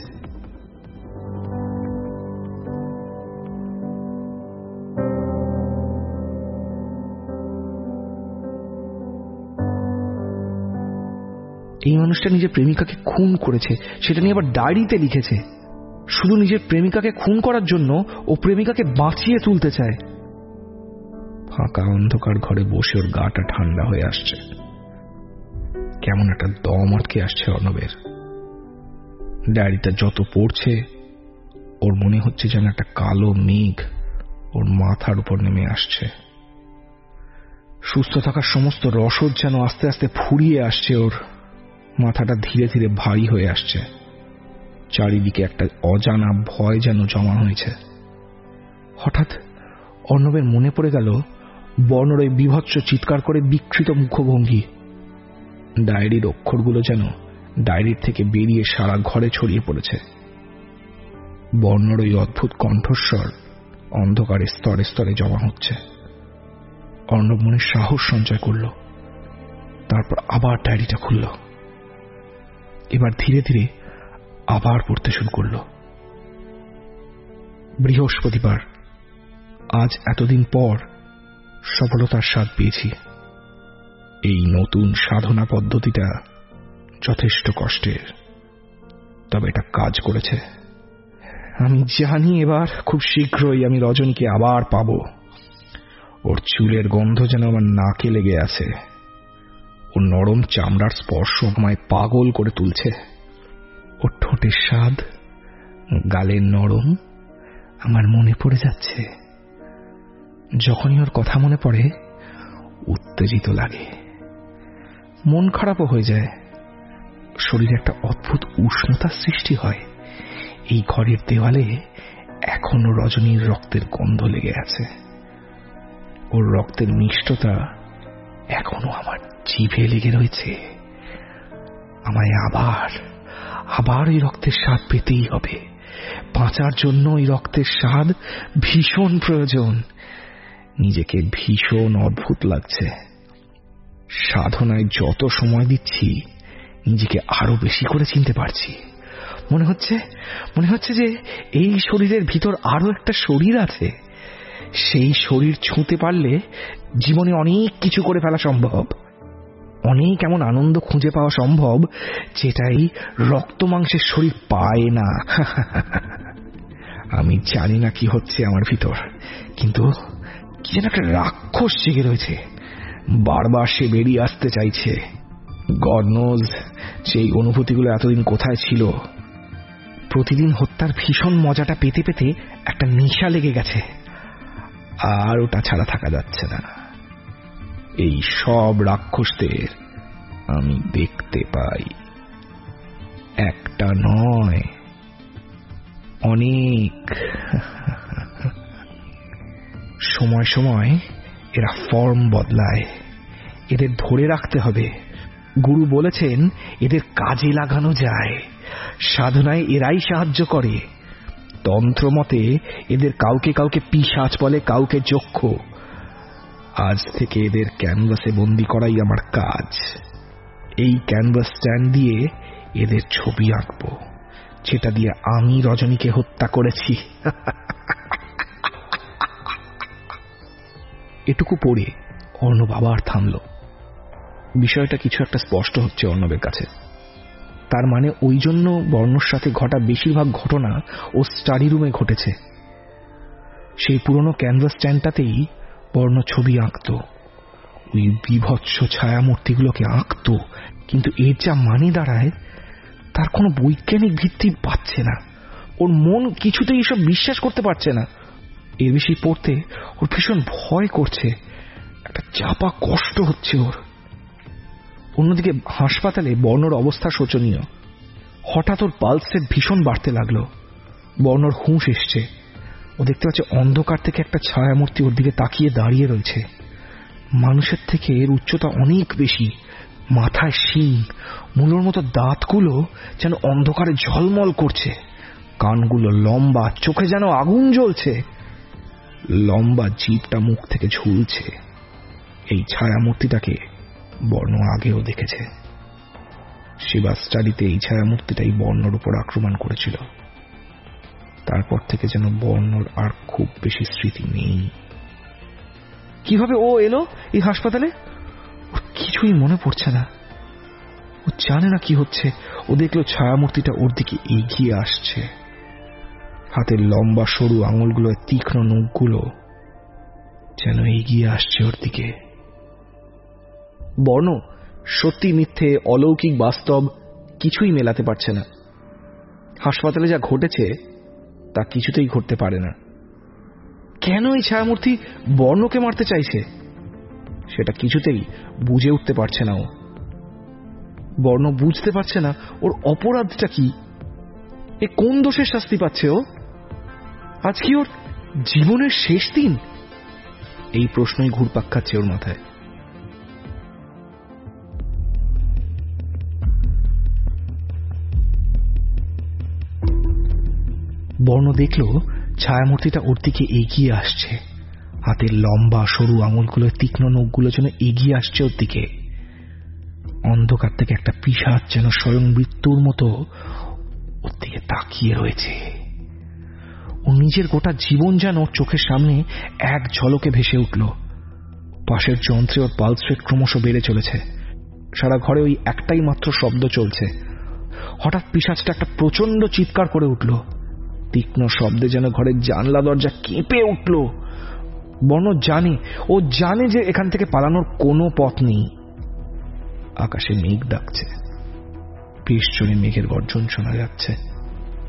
Speaker 2: এই মানুষটা নিজের প্রেমিকাকে খুন করেছে, সেটা নিয়ে আবার ডায়েরিতে লিখেছে। শুধু নিজের প্রেমিকাকে খুন করার জন্য ও প্রেমিকাকে বাঁচিয়ে তুলতে চায়। ফাঁকা অন্ধকার ঘরে বসে ওর গাটা ঠান্ডা হয়ে আসছে। কেমন একটা দম আটকে আসছে অর্ণবের। ডায়েরিটা যত পড়ছে, ওর মনে হচ্ছে যেন একটা কালো মেঘ ওর মাথার উপর নেমে আসছে। সুস্থ থাকার সমস্ত রসদ যেন আস্তে আস্তে ফুরিয়ে আসছে ওর। মাথাটা ধীরে ধীরে ভারী হয়ে আসছে। চারিদিকে একটা অজানা ভয় যেন জমা হয়েছে। হঠাৎ অর্ণবের মনে পড়ে গেল বর্ণর ওই বিভৎস চিৎকার করে বিকৃত মুখভঙ্গি। ডায়েরির অক্ষরগুলো যেন ডায়েরির থেকে বেরিয়ে সারা ঘরে ছড়িয়ে পড়েছে। বর্ণর ওই অদ্ভুত কণ্ঠস্বর অন্ধকারে স্তরে স্তরে জমা হচ্ছে। অর্ণব মনে সাহস সঞ্চয় করল। তারপর আবার ডায়েরিটা খুলল। এবার ধীরে ধীরে আবার পড়তে শুরু করল। বৃহস্পতিবার, আজ এতদিন পর সফলতার স্বাদ পেয়েছি। এই নতুন সাধনা পদ্ধতিটা যথেষ্ট কষ্টের, তবে এটা কাজ করেছে। আমি জানি এবার খুব শীঘ্রই আমি রজনীকে আবার পাব। ওর চুলের গন্ধ যেন আমার নাকে লেগে আছে। ওর নরম চামড়ার স্পর্শ আমায় পাগল করে তুলছে। ওর ঠোঁটের স্বাদ, গালের নরম আমার মনে পড়ে যাচ্ছে। যখনই ওর কথা মনে পড়ে,
Speaker 4: উত্তেজিত লাগে, মন খারাপও হয়ে যায়। শরীরে একটা অদ্ভুত উষ্ণতার সৃষ্টি হয়। এই ঘরের দেওয়ালে এখনো রজনীর রক্তের গন্ধ লেগে আছে। ওর রক্তের মিষ্টতা এখনো আমার জিভে লেগে রয়েছে। আমায় আবার আবার ওই রক্তের স্বাদ পেতেই হবে। বাঁচার জন্য ওই রক্তের স্বাদ ভীষণ প্রয়োজন। নিজেকে ভীষণ অদ্ভুত লাগছে। সাধনায় যত সময় দিচ্ছি নিজেকে আরো বেশি করে চিনতে পারছি। মনে হচ্ছে মনে হচ্ছে যে এই শরীরের ভিতর আরো একটা শরীর আছে। সেই শরীর ছুঁতে পারলে জীবনে অনেক কিছু করে ফেলা সম্ভব, অনেক এমন আনন্দ খুঁজে পাওয়া সম্ভব যেটাই রক্ত মাংসের শরীর পায় না। আমি জানি না কি হচ্ছে আমার ভিতর, কিন্তু কি যেন একটা রাক্ষস জেগে রয়েছে। বারবার সে বেরিয়ে আসতে চাইছে। গড নোজ সেই অনুভূতিগুলো এতদিন কোথায় ছিল। প্রতিদিন হত্যার ভীষণ মজাটা পেতে পেতে একটা নেশা লেগে গেছে, আর ওটা ছাড়া থাকা যাচ্ছে না। এই সব রাক্ষসদের আমি দেখতে পাই, একটা নয় অনেক। সময় সময় এরা ফর্ম বদলায়, এদের ধরে রাখতে হবে। গুরু বলেছেন এদের কাজে লাগানো যায়, সাধনায় এরাই সাহায্য করে। তন্ত্র মতে এদের কাউকে কাউকে পিশাচ বলে, কাউকে যক্ষ। আজ থেকে এদের ক্যানভাসে বন্দি করাই আমার কাজ। এই ক্যানভাস স্ট্যান্ড দিয়ে এদের ছবি আঁকবো, যেটা দিয়ে আমি রজনীকে হত্যা করেছি। এটুকু পড়ে অর্ণব আবার থামল। বিষয়টা কিছু একটা স্পষ্ট হচ্ছে অর্ণবের কাছে। তার মানে ওই জন্য বর্ণর সাথে ঘটা বেশিরভাগ ঘটনা ও স্টাডি রুমে ঘটেছে। সেই পুরনো ক্যানভাস স্ট্যান্ডটাতেই বর্ণ ছবি আঁকত, ওই বিভৎস ছায়ামূর্তিগুলোকে আঁকত। কিন্তু এর যা মানে দাঁড়ায় তার কোনো বৈজ্ঞানিক ভিত্তি পাচ্ছে না। ওর মন কিছুতেই এসব বিশ্বাস করতে পারছে না। এর বেশি পড়তে ওর ভীষণ ভয় করছে, একটা চাপা কষ্ট হচ্ছে ওর। অন্যদিকে হাসপাতালে বর্ণর অবস্থা শোচনীয়। হঠাৎ ওর পালস রেট ভীষণ বাড়তে লাগলো। বর্ণর হুঁশ এসছে। ও দেখতে পাচ্ছে অন্ধকার থেকে একটা ছায়ামূর্তি ওর দিকে তাকিয়ে দাঁড়িয়ে রয়েছে। মানুষের থেকে এর উচ্চতা অনেক বেশি, মাথায় শিং, মূলোর মতো দাঁতগুলো যেন অন্ধকারে ঝলমল করছে, কানগুলো লম্বা, চোখে যেন আগুন জ্বলছে, লম্বা জিভটা মুখ থেকে ঝুলছে। এই ছায়ামূর্তিটাকে বর্ণ আগেও দেখেছে। শিবা স্টাডিতে এই ছায়ামূর্তিটাই বর্ণর উপর আক্রমণ করেছিল। তারপর থেকে যেন বর্ণর আর খুব বেশি স্মৃতি নেই। কিভাবে ও এলো এই হাসপাতালে ওর কিছুই মনে পড়ছে না। ও জানে না কি হচ্ছে। ও দেখলো ছায়ামূর্তিটা ওর দিকে এগিয়ে আসছে। হাতের লম্বা সরু আঙুলগুলো, তীক্ষ্ণ নখগুলো যেন এগিয়ে আসছে ওর দিকে। বর্ণ সত্যি মিথ্যে, অলৌকিক বাস্তব কিছুই মেলাতে পারছে না। হাসপাতালে যা ঘটেছে তা কিছুতেই ঘটতে পারে না। কেন এই ছায়ামূর্তি বর্ণকে মারতে চাইছে সেটা কিছুতেই বুঝে উঠতে পারছে না ও। বর্ণ বুঝতে পারছে না ওর অপরাধটা কি, এ কোন দোষের শাস্তি পাচ্ছে ও। আজ কি ওর জীবনের শেষ দিন? এই প্রশ্নই ঘুরপাক খাচ্ছে ওর মাথায়। বর্ণ দেখল ছায়ামূর্তিটা ওর দিকে এগিয়ে আসছে। হাতের লম্বা সরু আঙুলগুলো, তীক্ষ্ণ নখগুলো যেন এগিয়ে আসছে ওর দিকে। অন্ধকার থেকে একটা পিশাচ যেন স্বয়ং মৃত্যুর মতো ওর দিকে তাকিয়ে রয়েছে। ওর নিজের গোটা জীবন যেন চোখের সামনে এক ঝলকে ভেসে উঠল। পাশের যন্ত্রে ওর পালস রেট ক্রমশ বেড়ে চলেছে। সারা ঘরে ওই একটাই মাত্র শব্দ চলছে। হঠাৎ পিশাচটা একটা প্রচন্ড চিৎকার করে উঠল। তীক্ষ্ণ শব্দে যেন ঘরের জানলা দরজা কেঁপে উঠল। বর্ণ জানে, ও জানে যে এখান থেকে পালানোর কোনো পথ নেই। আকাশে মেঘ ডাকছে, বেশ জোরে মেঘের গর্জন শোনা যাচ্ছে।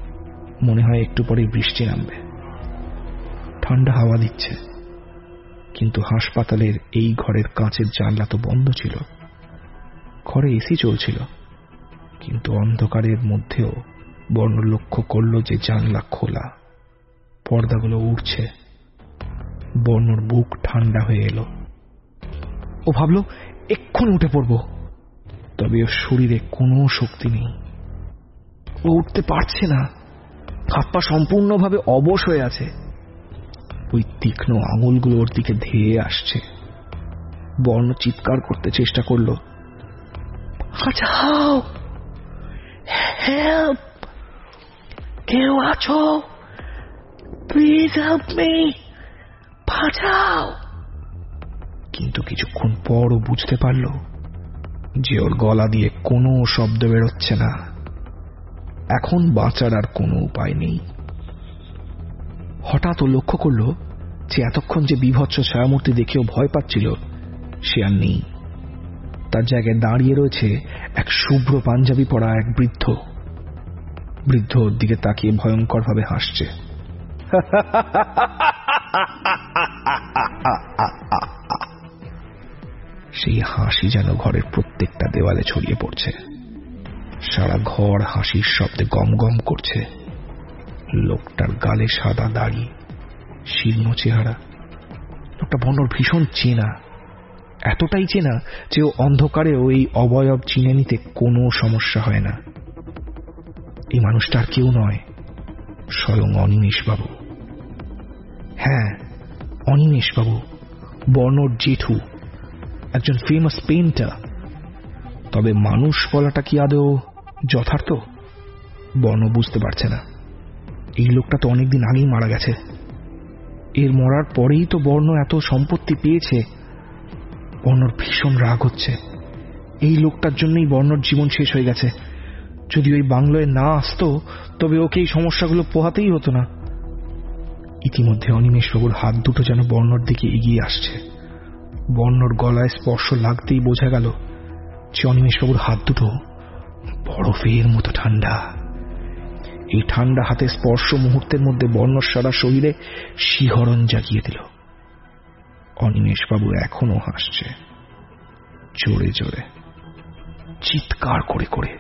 Speaker 4: মনে হয় একটু পরেই বৃষ্টি নামবে। ঠান্ডা হাওয়া দিচ্ছে। কিন্তু হাসপাতালের এই ঘরের কাঁচের জানলা তো বন্ধ ছিল। ঘরে এসি চলছিল, কিন্তু অন্ধকারের মধ্যেও বর্ণ লক্ষ্য করল যে জানলা খোলা, পর্দাগুলো উড়ছে। বর্ণর বুক ঠান্ডা হয়ে এলো। ও ভাবল এক্ষুনি উঠে পড়ব, তবে ওর শরীরে কোনো শক্তি নেই। ও উঠতে পারছে না, হাত পা সম্পূর্ণভাবে অবশ হয়ে আছে। ওই তীক্ষ্ণ আঙুলগুলো ওর দিকে ধেয়ে আসছে। বর্ণ চিৎকার করতে চেষ্টা করল, বাঁচাও, হেল্প, কেউ আছো, প্লিজ হেল্প মি, বাঁচাও। কিন্তু কিছুক্ষণ পর ও বুঝতে পারল যে ওর গলা দিয়ে কোনো শব্দ বেরোচ্ছে না। এখন বাঁচার আর কোনো উপায় নেই। হঠাৎ ও লক্ষ্য করল যে এতক্ষণ যে বিভৎস ছায়ামূর্তি দেখেও ভয় পাচ্ছিল সে আর নেই। তার জায়গায় দাঁড়িয়ে রয়েছে এক শুভ্র পাঞ্জাবি পরা এক বৃদ্ধ। বৃদ্ধ ওর দিকে তাকিয়ে ভয়ঙ্কর ভাবে হাসছে। সেই হাসি যেন ঘরের প্রত্যেকটা দেওয়ালে ছড়িয়ে পড়ছে। সারা ঘর হাসির শব্দে গম গম করছে। লোকটার গালে সাদা দাড়ি, শীর্ণ চেহারা। লোকটা বর্ণর ভীষণ চেনা, এতটাই চেনা যে ও অন্ধকারেও এই অবয়ব চিনে নিতে কোনো সমস্যা হয় না। এই মানুষটা আর কেউ নয়, স্বয়ং অনিমেষবাবু। হ্যাঁ, অনিমেষবাবু, বর্ণর জেঠু, একজন ফেমাস পেইন্টার। তবে মানুষ বলাটা কি আদৌ যথার্থ? বর্ণ বুঝতে পারছে না। এই লোকটা তো অনেকদিন আগেই মারা গেছে। এর মরার পরেই তো বর্ণ এত সম্পত্তি পেয়েছে। বর্ণর ভীষণ রাগ হচ্ছে। এই লোকটার জন্যই বর্ণর জীবন শেষ হয়ে গেছে। যদি ওই বাংলোয় না আসতো তবে ওকে এই সমস্যাগুলো পোহাতেই হতো না। ইতিমধ্যে অনিমেষবাবুর হাত দুটো যেন বর্ণর দিকে এগিয়ে আসছে। বর্ণর গলায় স্পর্শ লাগতেই বোঝা গেল যে অনিমেষবাবুর হাত দুটো বরফের মতো ঠান্ডা। এই ঠান্ডা হাতে স্পর্শ মুহূর্তের মধ্যে বর্ণর সারা শরীরে শিহরণ জাগিয়ে দিল। অনিমেষবাবু এখনো হাসছে, জোরে জোরে, চিৎকার করে করে।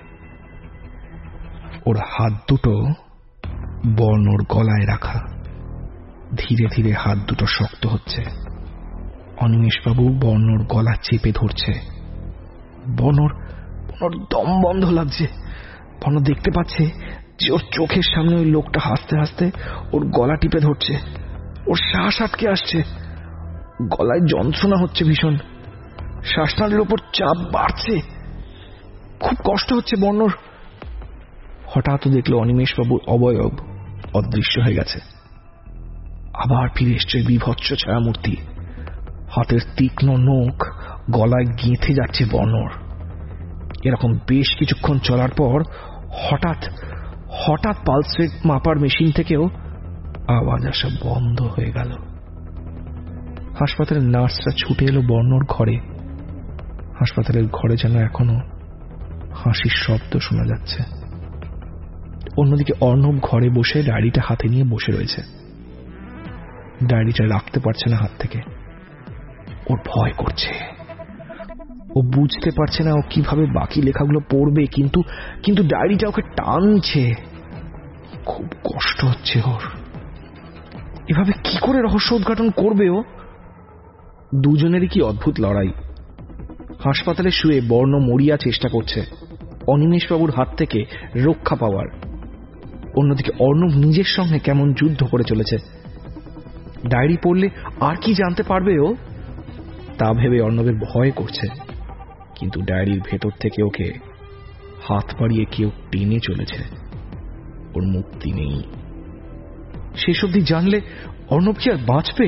Speaker 4: ওর হাত দুটো বর্ণর গলায় রাখা। ধীরে ধীরে হাত দুটো শক্ত হচ্ছে। অনিমেষবাবু বর্ণর গলা চেপে ধরছে। বর্ণর বর্ণর দম বন্ধ লাগছে। বর্ণ দেখতে পাচ্ছে যে ওর চোখের সামনে ওই লোকটা হাসতে হাসতে ওর গলা টিপে ধরছে। ওর শ্বাস আটকে আসছে, গলায় যন্ত্রণা হচ্ছে ভীষণ, শ্বাসনালীর ওপর চাপ বাড়ছে, খুব কষ্ট হচ্ছে বর্ণর। হঠাৎ দেখলো অনিমেষবাবুর অবয়ব অদৃশ্য হয়ে গেছে। আবার ফিরে এসছে বিভৎস ছায়ামূর্তি। হাতের তীক্ষ্ণ নখ গলায় গেঁথে যাচ্ছে বর্ণর। এরকম বেশ কিছুক্ষণ চলার পর হঠাৎ হঠাৎ পালস রেট মাপার মেশিন থেকেও আওয়াজ আসা বন্ধ হয়ে গেল। হাসপাতালের নার্সরা ছুটে এলো বর্ণর ঘরে। হাসপাতালের ঘরে যেন এখনো হাসির শব্দ শোনা যাচ্ছে। অন্যদিকে অর্ণব ঘরে বসে ডায়েরিটা হাতে নিয়ে বসে রয়েছে। ডায়েরিটা রাখতে পারছে না হাত থেকে। ওর ভয় করছে। ও বুঝতে পারছে না ও কিভাবে বাকি লেখাগুলো পড়বে, কিন্তু কিন্তু ডায়েরিটা ওকে টানছে। খুব কষ্ট হচ্ছে ওর। এভাবে কি করে রহস্য উদ্ঘাটন করবে ও? দুজনেরই কি অদ্ভুত লড়াই। হাসপাতালে শুয়ে বর্ণ মরিয়া চেষ্টা করছে অনিমেষবাবুর হাত থেকে রক্ষা পাওয়ার। অন্যদিকে অর্ণব নিজের সঙ্গে কেমন যুদ্ধ করে চলেছে। ডায়েরি পড়লে আর কি জানতে পারবে ও, তা ভেবে অর্ণবের ভয় করছে। কিন্তু ডায়েরির ভেতর থেকে ওকে হাত বাড়িয়ে কেউ টেনে চলেছে। ওর মুক্তি নেই। শেষ অবধি জানলে অর্ণব কি আর বাঁচবে?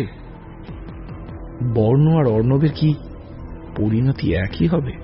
Speaker 4: বর্ণ আর অর্ণবের কি পরিণতি একই হবে?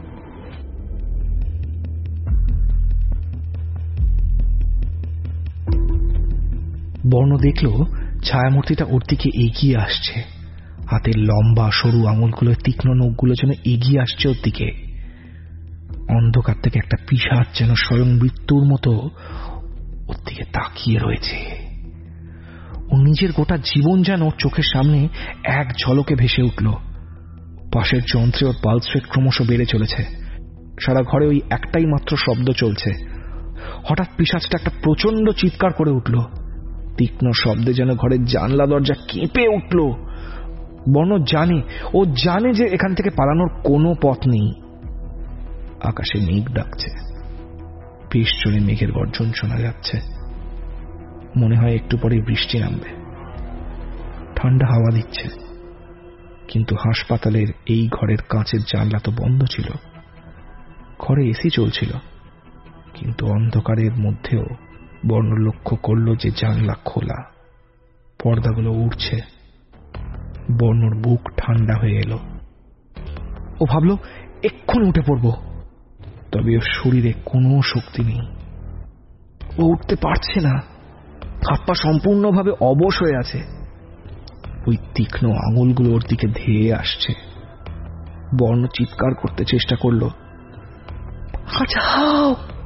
Speaker 4: বর্ণ দেখল ছায়ামূর্তিটা ওর দিকে এগিয়ে আসছে। হাতের লম্বা সরু আঙুলগুলো, তীক্ষ্ণ নখগুলো যেন এগিয়ে আসছে ওর দিকে। অন্ধকার থেকে একটা পিশাচ যেন স্বয়ং মৃত্যুর মতো ওর দিকে তাকিয়ে রয়েছে। ও নিজের গোটা জীবন যেন চোখের সামনে এক ঝলকে ভেসে উঠল। পাশের যন্ত্রে ওর পালস রেট ক্রমশ বেড়ে চলেছে। সারা ঘরে ওই একটাই মাত্র শব্দ চলছে। হঠাৎ পিশাচটা একটা প্রচন্ড চিৎকার করে উঠল। তীক্ষ্ণ শব্দে যেন ঘরের জানলা দরজা কেঁপে উঠল। বর্ণ জানে, ও জানে যে এখান থেকে পালানোর কোনো পথ নেই। আকাশে মেঘ ডাকছে, বেশ জোরে মেঘের গর্জন শোনা যাচ্ছে। মনে হয় একটু পরে বৃষ্টি নামবে। ঠান্ডা হাওয়া দিচ্ছে, কিন্তু হাসপাতালের এই ঘরের কাঁচের জানলা তো বন্ধ ছিল। ঘরে এসি চলছিল, কিন্তু অন্ধকারের মধ্যেও বর্ণ লক্ষ্য করল যে জানলা খোলা, পর্দাগুলো উড়ছে। বর্ণর বুক ঠান্ডা হয়ে এলো। ও ভাবল এক্ষুনি উঠে পড়ব, তবে ওর শরীরে কোনো শক্তি নেই। ও উঠতে পারছে না, হাত পা সম্পূর্ণভাবে অবশ হয়ে আছে। ওই তীক্ষ্ণ আঙুলগুলো ওর দিকে ধেয়ে আসছে। বর্ণ চিৎকার করতে চেষ্টা করল, বাঁচাও,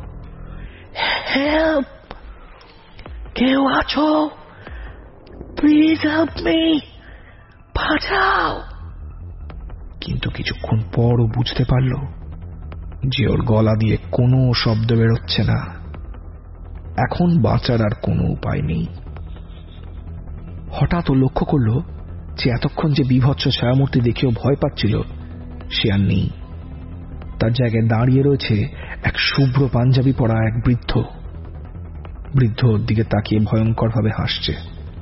Speaker 4: হেল্প, কেউ আছো, প্লিজ হেল্প মি, বাঁচাও। কিন্তু কিছুক্ষণ পর ও বুঝতে পারল যে ওর গলা দিয়ে কোনো শব্দ বেরোচ্ছে না। এখন বাঁচার আর কোনো উপায় নেই। হঠাৎ ও লক্ষ্য করল যে এতক্ষণ যে বিভৎস ছায়ামূর্তি দেখেও ভয় পাচ্ছিল সে আর নেই। তার জায়গায় দাঁড়িয়ে রয়েছে এক শুভ্র পাঞ্জাবি পরা এক বৃদ্ধ। বৃদ্ধ ওর দিকে তাকিয়ে ভয়ঙ্কর ভাবে হাসছে।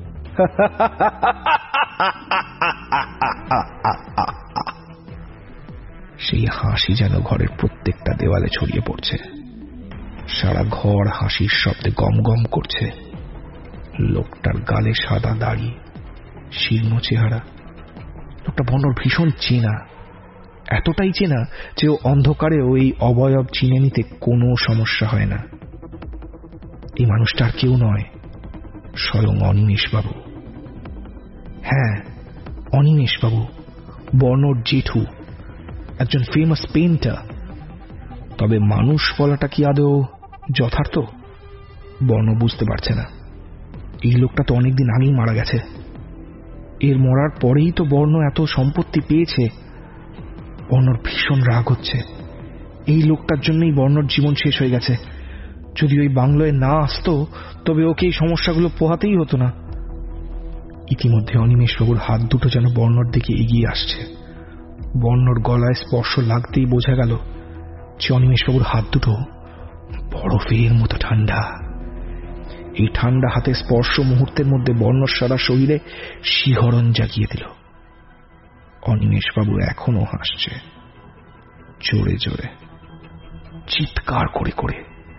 Speaker 4: সেই হাসি যেন ঘরের প্রত্যেকটা দেওয়ালে ছড়িয়ে পড়ছে। সারা ঘর হাসির শব্দে গম গম করছে। লোকটার গালে সাদা দাড়ি, শীর্ণ চেহারা। লোকটা বর্ণর ভীষণ চেনা, এতটাই চেনা যে ও অন্ধকারেও এই অবয়ব চিনে নিতে কোনো সমস্যা হয় না। এই মানুষটা আর কেউ নয়, স্বয়ং অনিমেষ বাবু। হ্যাঁ, অনিমেষ বাবু, বর্ণর জেঠু, একজন ফেমাস পেইন্টার। তবে মানুষ বলাটা কি আদৌ যথার্থ? বর্ণ বুঝতে পারছে না। এই লোকটা তো অনেকদিন আগেই মারা গেছে। এর মরার পরেই তো বর্ণ এত সম্পত্তি পেয়েছে। বর্ণর ভীষণ রাগ হচ্ছে। এই লোকটার জন্যই বর্ণর জীবন শেষ হয়ে গেছে। যদি ওই বাংলোয় না আসতো তবে ওকে এই সমস্যাগুলো পোহাতেই হতো না। ইতিমধ্যে অনিমেষবাবুর হাত দুটো যেন বর্ণর দিকে এগিয়ে আসছে। বর্ণর গলায় স্পর্শ লাগতেই বোঝা গেল যে অনিমেষবাবুর হাত দুটো বরফের মতো ঠান্ডা। এই ঠান্ডা হাতে স্পর্শ মুহূর্তের মধ্যে বর্ণর সারা শরীরে শিহরণ জাগিয়ে দিল। অনিমেষবাবু এখনো হাসছে, জোরে জোরে, চিৎকার করে করে।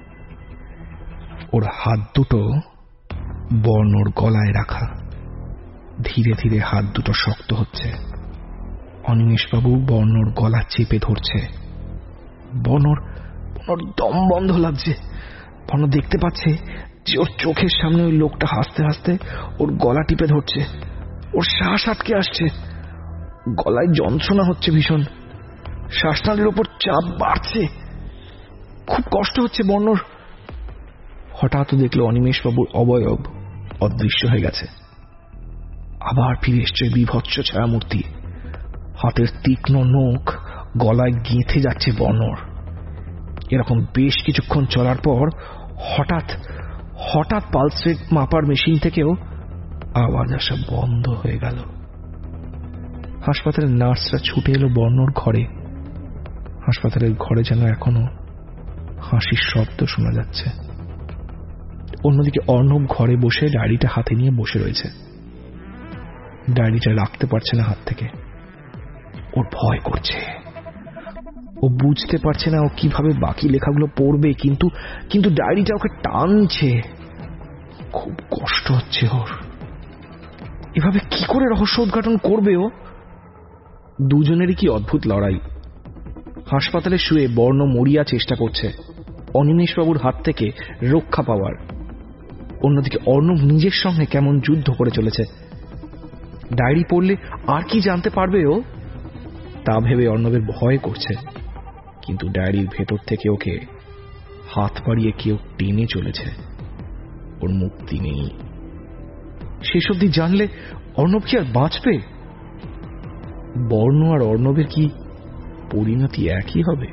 Speaker 4: ওর হাত দুটো বর্ণর গলায় রাখা। ধীরে ধীরে হাত দুটো শক্ত হচ্ছে। অনিমেষবাবু বর্ণর গলা চেপে ধরছে। বর্ণর বর্ণর দম বন্ধ লাগছে। বর্ণ দেখতে পাচ্ছে যে ওর চোখের সামনে ওই লোকটা হাসতে হাসতে ওর গলা টিপে ধরছে। ওর শ্বাস আটকে আসছে, গলায় যন্ত্রণা হচ্ছে ভীষণ, শ্বাসনালীর ওপর চাপ বাড়ছে, খুব কষ্ট হচ্ছে বর্ণর। হঠাৎ দেখল অনিমেষবাবুর অবয়ব অদৃশ্য হয়ে গেছে। আবার ফিরে এসছে বিভৎস ছায়ামূর্তি। হাতের তীক্ষ্ণ নখ গলায় গেঁথে যাচ্ছে বর্ণর। এরকম বেশ কিছুক্ষণ চলার পর হঠাৎ হঠাৎ পালস রেট মাপার মেশিন থেকেও আওয়াজ আসা বন্ধ হয়ে গেল। হাসপাতালের নার্সরা ছুটে এলো বর্ণর ঘরে। হাসপাতালের ঘরে যেন এখনো হাসির শব্দ শোনা যাচ্ছে। অন্যদিকে অর্ণব ঘরে বসে ডায়েরিটা হাতে নিয়ে বসে রয়েছে। ডায়েরিটা রাখতে পারছে না হাত থেকে। ওর ভয় করছে। ও বুঝতে পারছে না ও কিভাবে বাকি লেখাগুলো পড়বে, কিন্তু কিন্তু ডায়েরিটা ওকে টানছে। খুব কষ্ট হচ্ছে ওর। এভাবে কি করে রহস্য উদ্ঘাটন করবে ও? দুজনেরই কি অদ্ভুত লড়াই। হাসপাতালে শুয়ে বর্ণ মরিয়া চেষ্টা করছে অনিমেষবাবুর হাত থেকে রক্ষা পাওয়ার। অন্যদিকে অর্ণব নিজের সঙ্গে কেমন যুদ্ধ করে চলেছে। ডায়েরি পড়লে আর কি জানতে পারবে ও, তা ভেবে অর্ণবের ভয় করছে। কিন্তু ডায়েরির ভেতর থেকে ওকে হাত বাড়িয়ে কেউ টেনে চলেছে। ওর মুক্তি নেই। শেষ অবধি জানলে অর্ণব কি আর বাঁচবে? বর্ণ আর অর্ণবের কি পরিণতি একই হবে?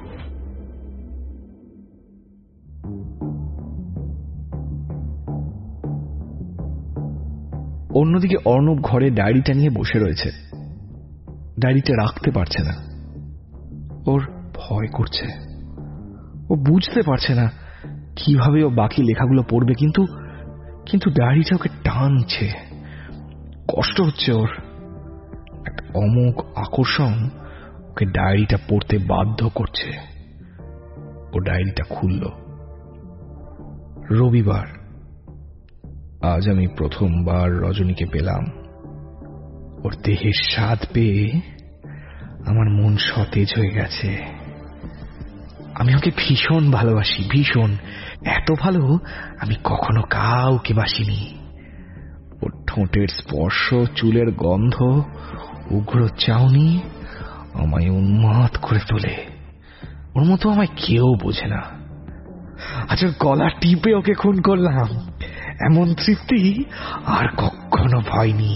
Speaker 4: অন্যদিকে অর্ণব ঘরে ডায়েরিটা নিয়ে বসে রয়েছে। ডায়েরিটা রাখতে পারছে না, ওর ভয় করছে। ও বুঝতে পারছে না কিভাবে ও বাকি লেখাগুলো পড়বে, কিন্তু কিন্তু ডায়েরিটা ওকে টানছে, কষ্ট হচ্ছে ওর। একটা অমোঘ আকর্ষণ ওকে ডায়েরিটা পড়তে বাধ্য করছে। ও ডায়েরিটা খুলল। রবিবার। আজ আমি প্রথমবার রজনীকে পেলাম। ওর দেহের স্বাদ পেয়ে আমার মন সতেজ হয়ে গেছে। আমি ওকে ভীষণ ভালোবাসি, ভীষণ। এত ভালো আমি কখনো কাউকে বাসিনি। ওর ঠোঁটের স্পর্শ, চুলের গন্ধ, উগ্র চাউনি আমায় উন্মাদ করে তোলে। ওর মতো আমায় কেউ বোঝে না। আচ্ছা, গলা টিপে ওকে খুন করলাম, এমন তৃপ্তি আর কখনো হয়নি।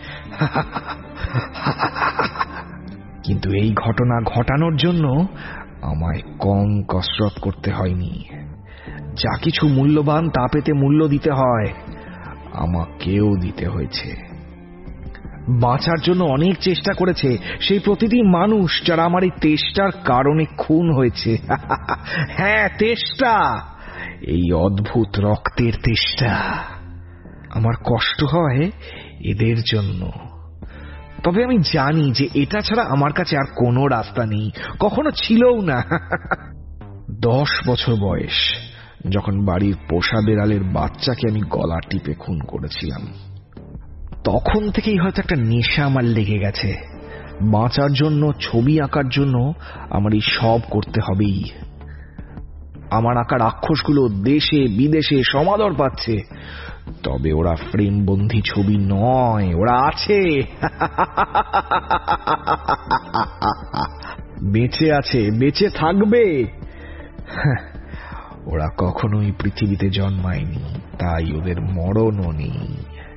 Speaker 4: কিন্তু এই ঘটনা ঘটানোর জন্য আমায় কম কসরত করতে হয়নি। যা কিছু মূল্যবান তা পেতে মূল্য দিতে হয়, আমাকেও দিতে হয়েছে। বাঁচার জন্য অনেক চেষ্টা করেছে সেই প্রতিটি মানুষ যারা আমার এই তেষ্টার কারণে খুন হয়েছে। হ্যাঁ, তেষ্টা, এই অদ্ভুত রক্তের তেষ্টা। আমার কষ্ট হয় এদের জন্য, তবে আমি জানি যে এটা ছাড়া আমার কাছে আর কোনো রাস্তা নেই, কখনো ছিলও না। দশ বছর বয়স যখন বাড়ির পোষা বেড়ালের বাচ্চাকে আমি গলা টিপে খুন করেছিলাম, তখন থেকেই হয়তো একটা নেশা আমার লেগে গেছে। বাঁচার জন্য, ছবি আঁকার জন্য আমার এই সব করতে হবেই। আমার আঁকা রাক্ষসগুলো দেশে বিদেশে সমাদর পাচ্ছে, তবে ওরা ফ্রেমবন্দি ছবি নয়, ওরা আছে, বেঁচে আছে, বেঁচে থাকবে। ওরা কখনোই পৃথিবীতে জন্মায়নি, তাই ওদের মরণও নেই।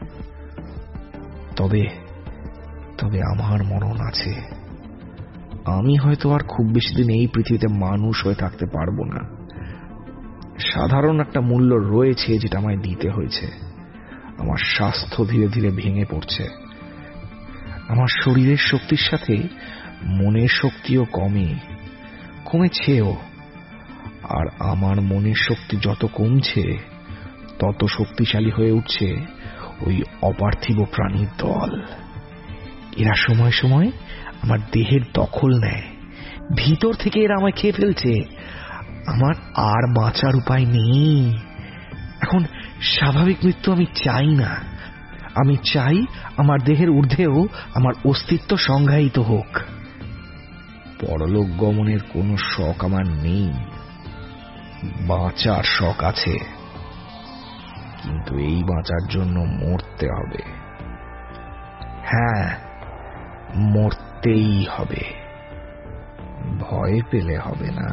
Speaker 4: তবে তবে আমার মরণ আছে। আমি হয়তো আর খুব বেশি দিন এই পৃথিবীতে মানুষ হয়ে থাকতে পারবো না। সাধারণ একটা মূল্য রয়েছে যেটা আমায় দিতে হয়েছে। আমার স্বাস্থ্য ধীরে ধীরে ভেঙে পড়ছে। আমার শরীরের শক্তির সাথে মনের শক্তিও কমে, কমেছেও। আর আমার মনের শক্তি যত কমছে, তত শক্তিশালী হয়ে উঠছে ওই অপার্থিব প্রাণীর দল। এরা সময় সময় আমার দেহের দখল নেয়, ভিতর থেকে এরা আমায় খেয়ে ফেলছে। আমার আর বাঁচার উপায় নেই। এখন স্বাভাবিক মৃত্যু আমি চাই না। আমি চাই আমার দেহের ঊর্ধ্বেও আমার অস্তিত্ব সংজ্ঞায়িত হোক। পরলোক গমনের কোনো শখ আমার নেই, বাঁচার শখ আছে। কিন্তু এই বাঁচার জন্য মরতে হবে। হ্যাঁ, মরতেই হবে। ভয় পেলে হবে না,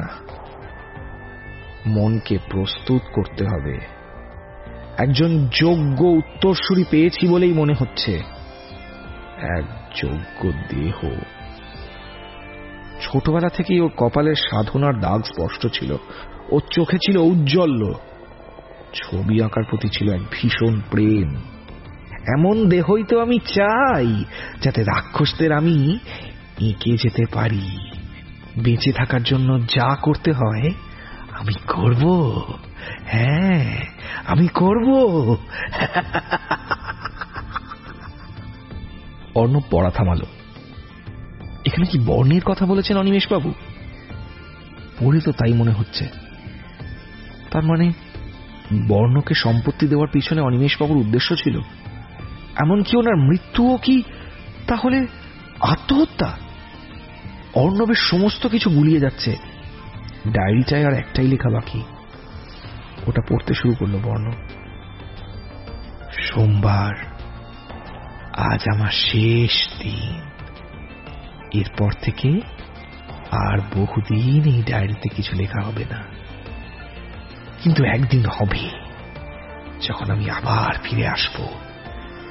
Speaker 4: মনকে প্রস্তুত করতে হবে। একজন যোগ্য উত্তরসূরি পেয়েছি বলেই মনে হচ্ছে, এক যোগ্য দেহ। ছোটবেলা থেকেই ওর কপালের সাধনার দাগ স্পষ্ট ছিল, ওর চোখে ছিল ঔজ্জ্বল্য, ছবি আঁকার প্রতি ছিল এক ভীষণ প্রেম। এমন দেহই তো আমি চাই, যাতে রাক্ষসদের আমি এঁকে যেতে পারি। বেঁচে থাকার জন্য যা করতে হয় আমি করব। হ্যাঁ, আমি করব। অর্ণব পড়া থামালো। এখানে কি বর্ণের কথা বলেছেন অনিমেষ বাবু? পড়ে তো তাই মনে হচ্ছে। তার মানে বর্ণকে সম্পত্তি দেওয়ার পিছনে অনিমেষ বাবুর উদ্দেশ্য ছিল। এমনকি ওনার মৃত্যুও কি তাহলে আত্মহত্যা? অর্ণবের সমস্ত কিছু গুলিয়ে যাচ্ছে। ডায়েরিটায় আর একটাই লেখা বাকি। ওটা পড়তে শুরু করলো বর্ণ। সোমবার, আজ আমার শেষ দিন। এরপর থেকে আর বহুদিন এই ডায়েরিতে কিছু লেখা হবে না। কিন্তু একদিন হবে, যখন আমি আবার ফিরে আসব,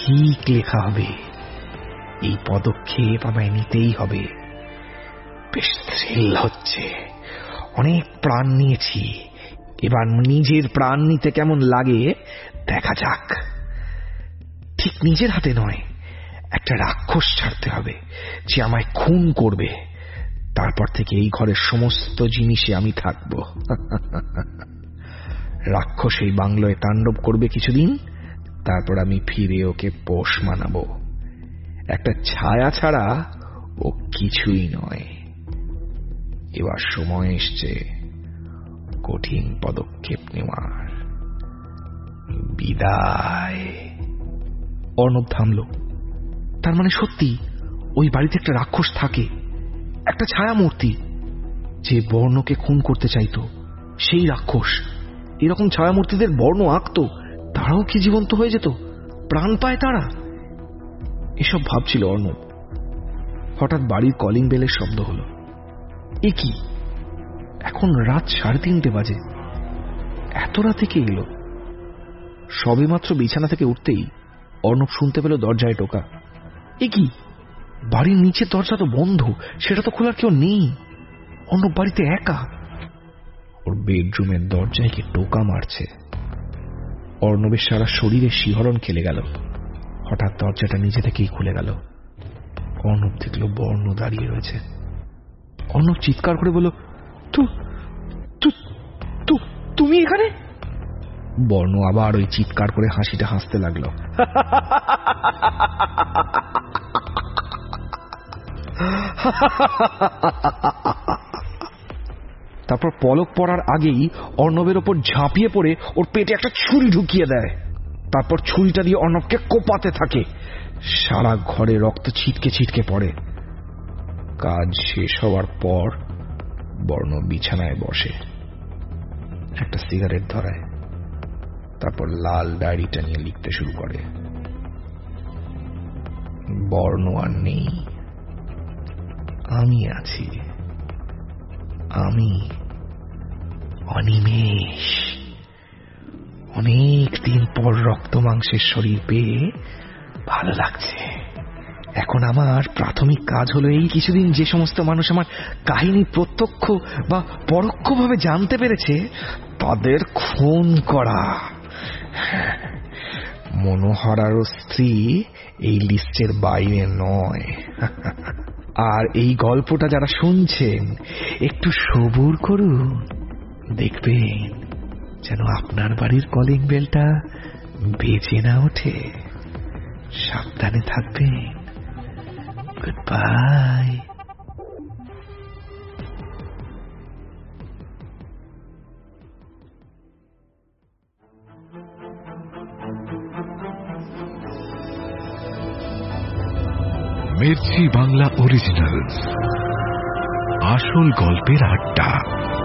Speaker 4: ঠিক লেখা হবে। এই পদক্ষেপ আমায় নিতেই হবে। বেশ থ্রিল হচ্ছে, অনেক প্রাণ নিয়েছি, এবার নিজের প্রাণ নিতে কেমন লাগে দেখা যাক। ঠিক নিজের হাতে নয়, একটা রাক্ষস ছাড়তে হবে যে আমায় খুন করবে। তারপর থেকে এই ঘরের সমস্ত জিনিসে আমি থাকব। রাক্ষস এই বাংলোয় তাণ্ডব করবে কিছুদিন, তারপর আমি ফিরে ওকে পোষ মানাবো। একটা ছায়া ছাড়া ও কিছুই নয়। এবার সময় এসছে কঠিন পদক্ষেপ নেওয়ার। বিদায়। অর্ণব থামল। তার মানে সত্যি ওই বাড়িতে একটা রাক্ষস থাকে, একটা ছায়া মূর্তি। যে বর্ণকে খুন করতে চাইতো সেই রাক্ষস। এরকম ছায়ামূর্তিদের বর্ণ আঁকত, তারাও কি জীবন্ত হয়ে যেত, প্রাণ পায় তারা? এসব ভাবছিল অর্ণব। হঠাৎ বাড়ির কলিং বেলের শব্দ হলো। এ কি, এখন রাত সাড়ে তিনটে বাজে, এত রাতে কে এলো? সবে মাত্র বিছানা থেকে উঠতেই অর্ণব শুনতে পেল দরজায় টোকা। এ কি, বাড়ির নিচের দরজা তো বন্ধ, সেটা তো খোলার কেউ নেই। অর্ণব বাড়িতে একা। ওর বেডরুমের দরজায় কে টোকা মারছে। অর্ণবের সারা শরীরে শিহরণ খেলে গেল। হঠাৎ দরজাটা নিজে থেকেই খুলে গেল। অর্ণব দেখল বর্ণ দাঁড়িয়ে রয়েছে। অর্ণব চিৎকার করে বলল, তুমি এখানে? বর্ণ আবার ওই চিৎকার করে হাসিটা হাসতে লাগলো। তারপর পলক পড়ার আগেই অর্ণবের ওপর ঝাঁপিয়ে পড়ে ওর পেটে একটা ছুরি ঢুকিয়ে দেয়। তারপর ছুরিটা দিয়ে অর্ণবকে কোপাতে থাকে। সারা ঘরে রক্ত ছিটকে ছিটকে পড়ে। কাজ শেষ হওয়ার পর বর্ণ বিছানায় বসে, একটা সিগারেট ধরায়, তারপর লাল ডায়েরিটা নিয়ে লিখতে শুরু করে। বর্ণ আর নেই, আমি আছি। আমি অনিমেষ। অনেক দিন পর রক্ত মাংসের শরীর পেয়ে ভালো লাগছে। এখন আমার প্রাথমিক কাজ হলো এই কিছুদিন যে সমস্ত মানুষ আমার কাহিনী প্রত্যক্ষ বা পরোক্ষভাবে জানতে পেরেছে তাদের খুন করা। মনোহরার স্ত্রী এই লিস্টের বাইরে নয়। আর এই গল্পটা যারা শুনছেন একটু সবুর করুন, দেখবেন যেন আপনার বাড়ির কলিং বেলটা বেজে না ওঠে। সাবধানে থাকবেন। Good bye.
Speaker 1: Mirchi Bangla originals, আসল গল্পের আড্ডা।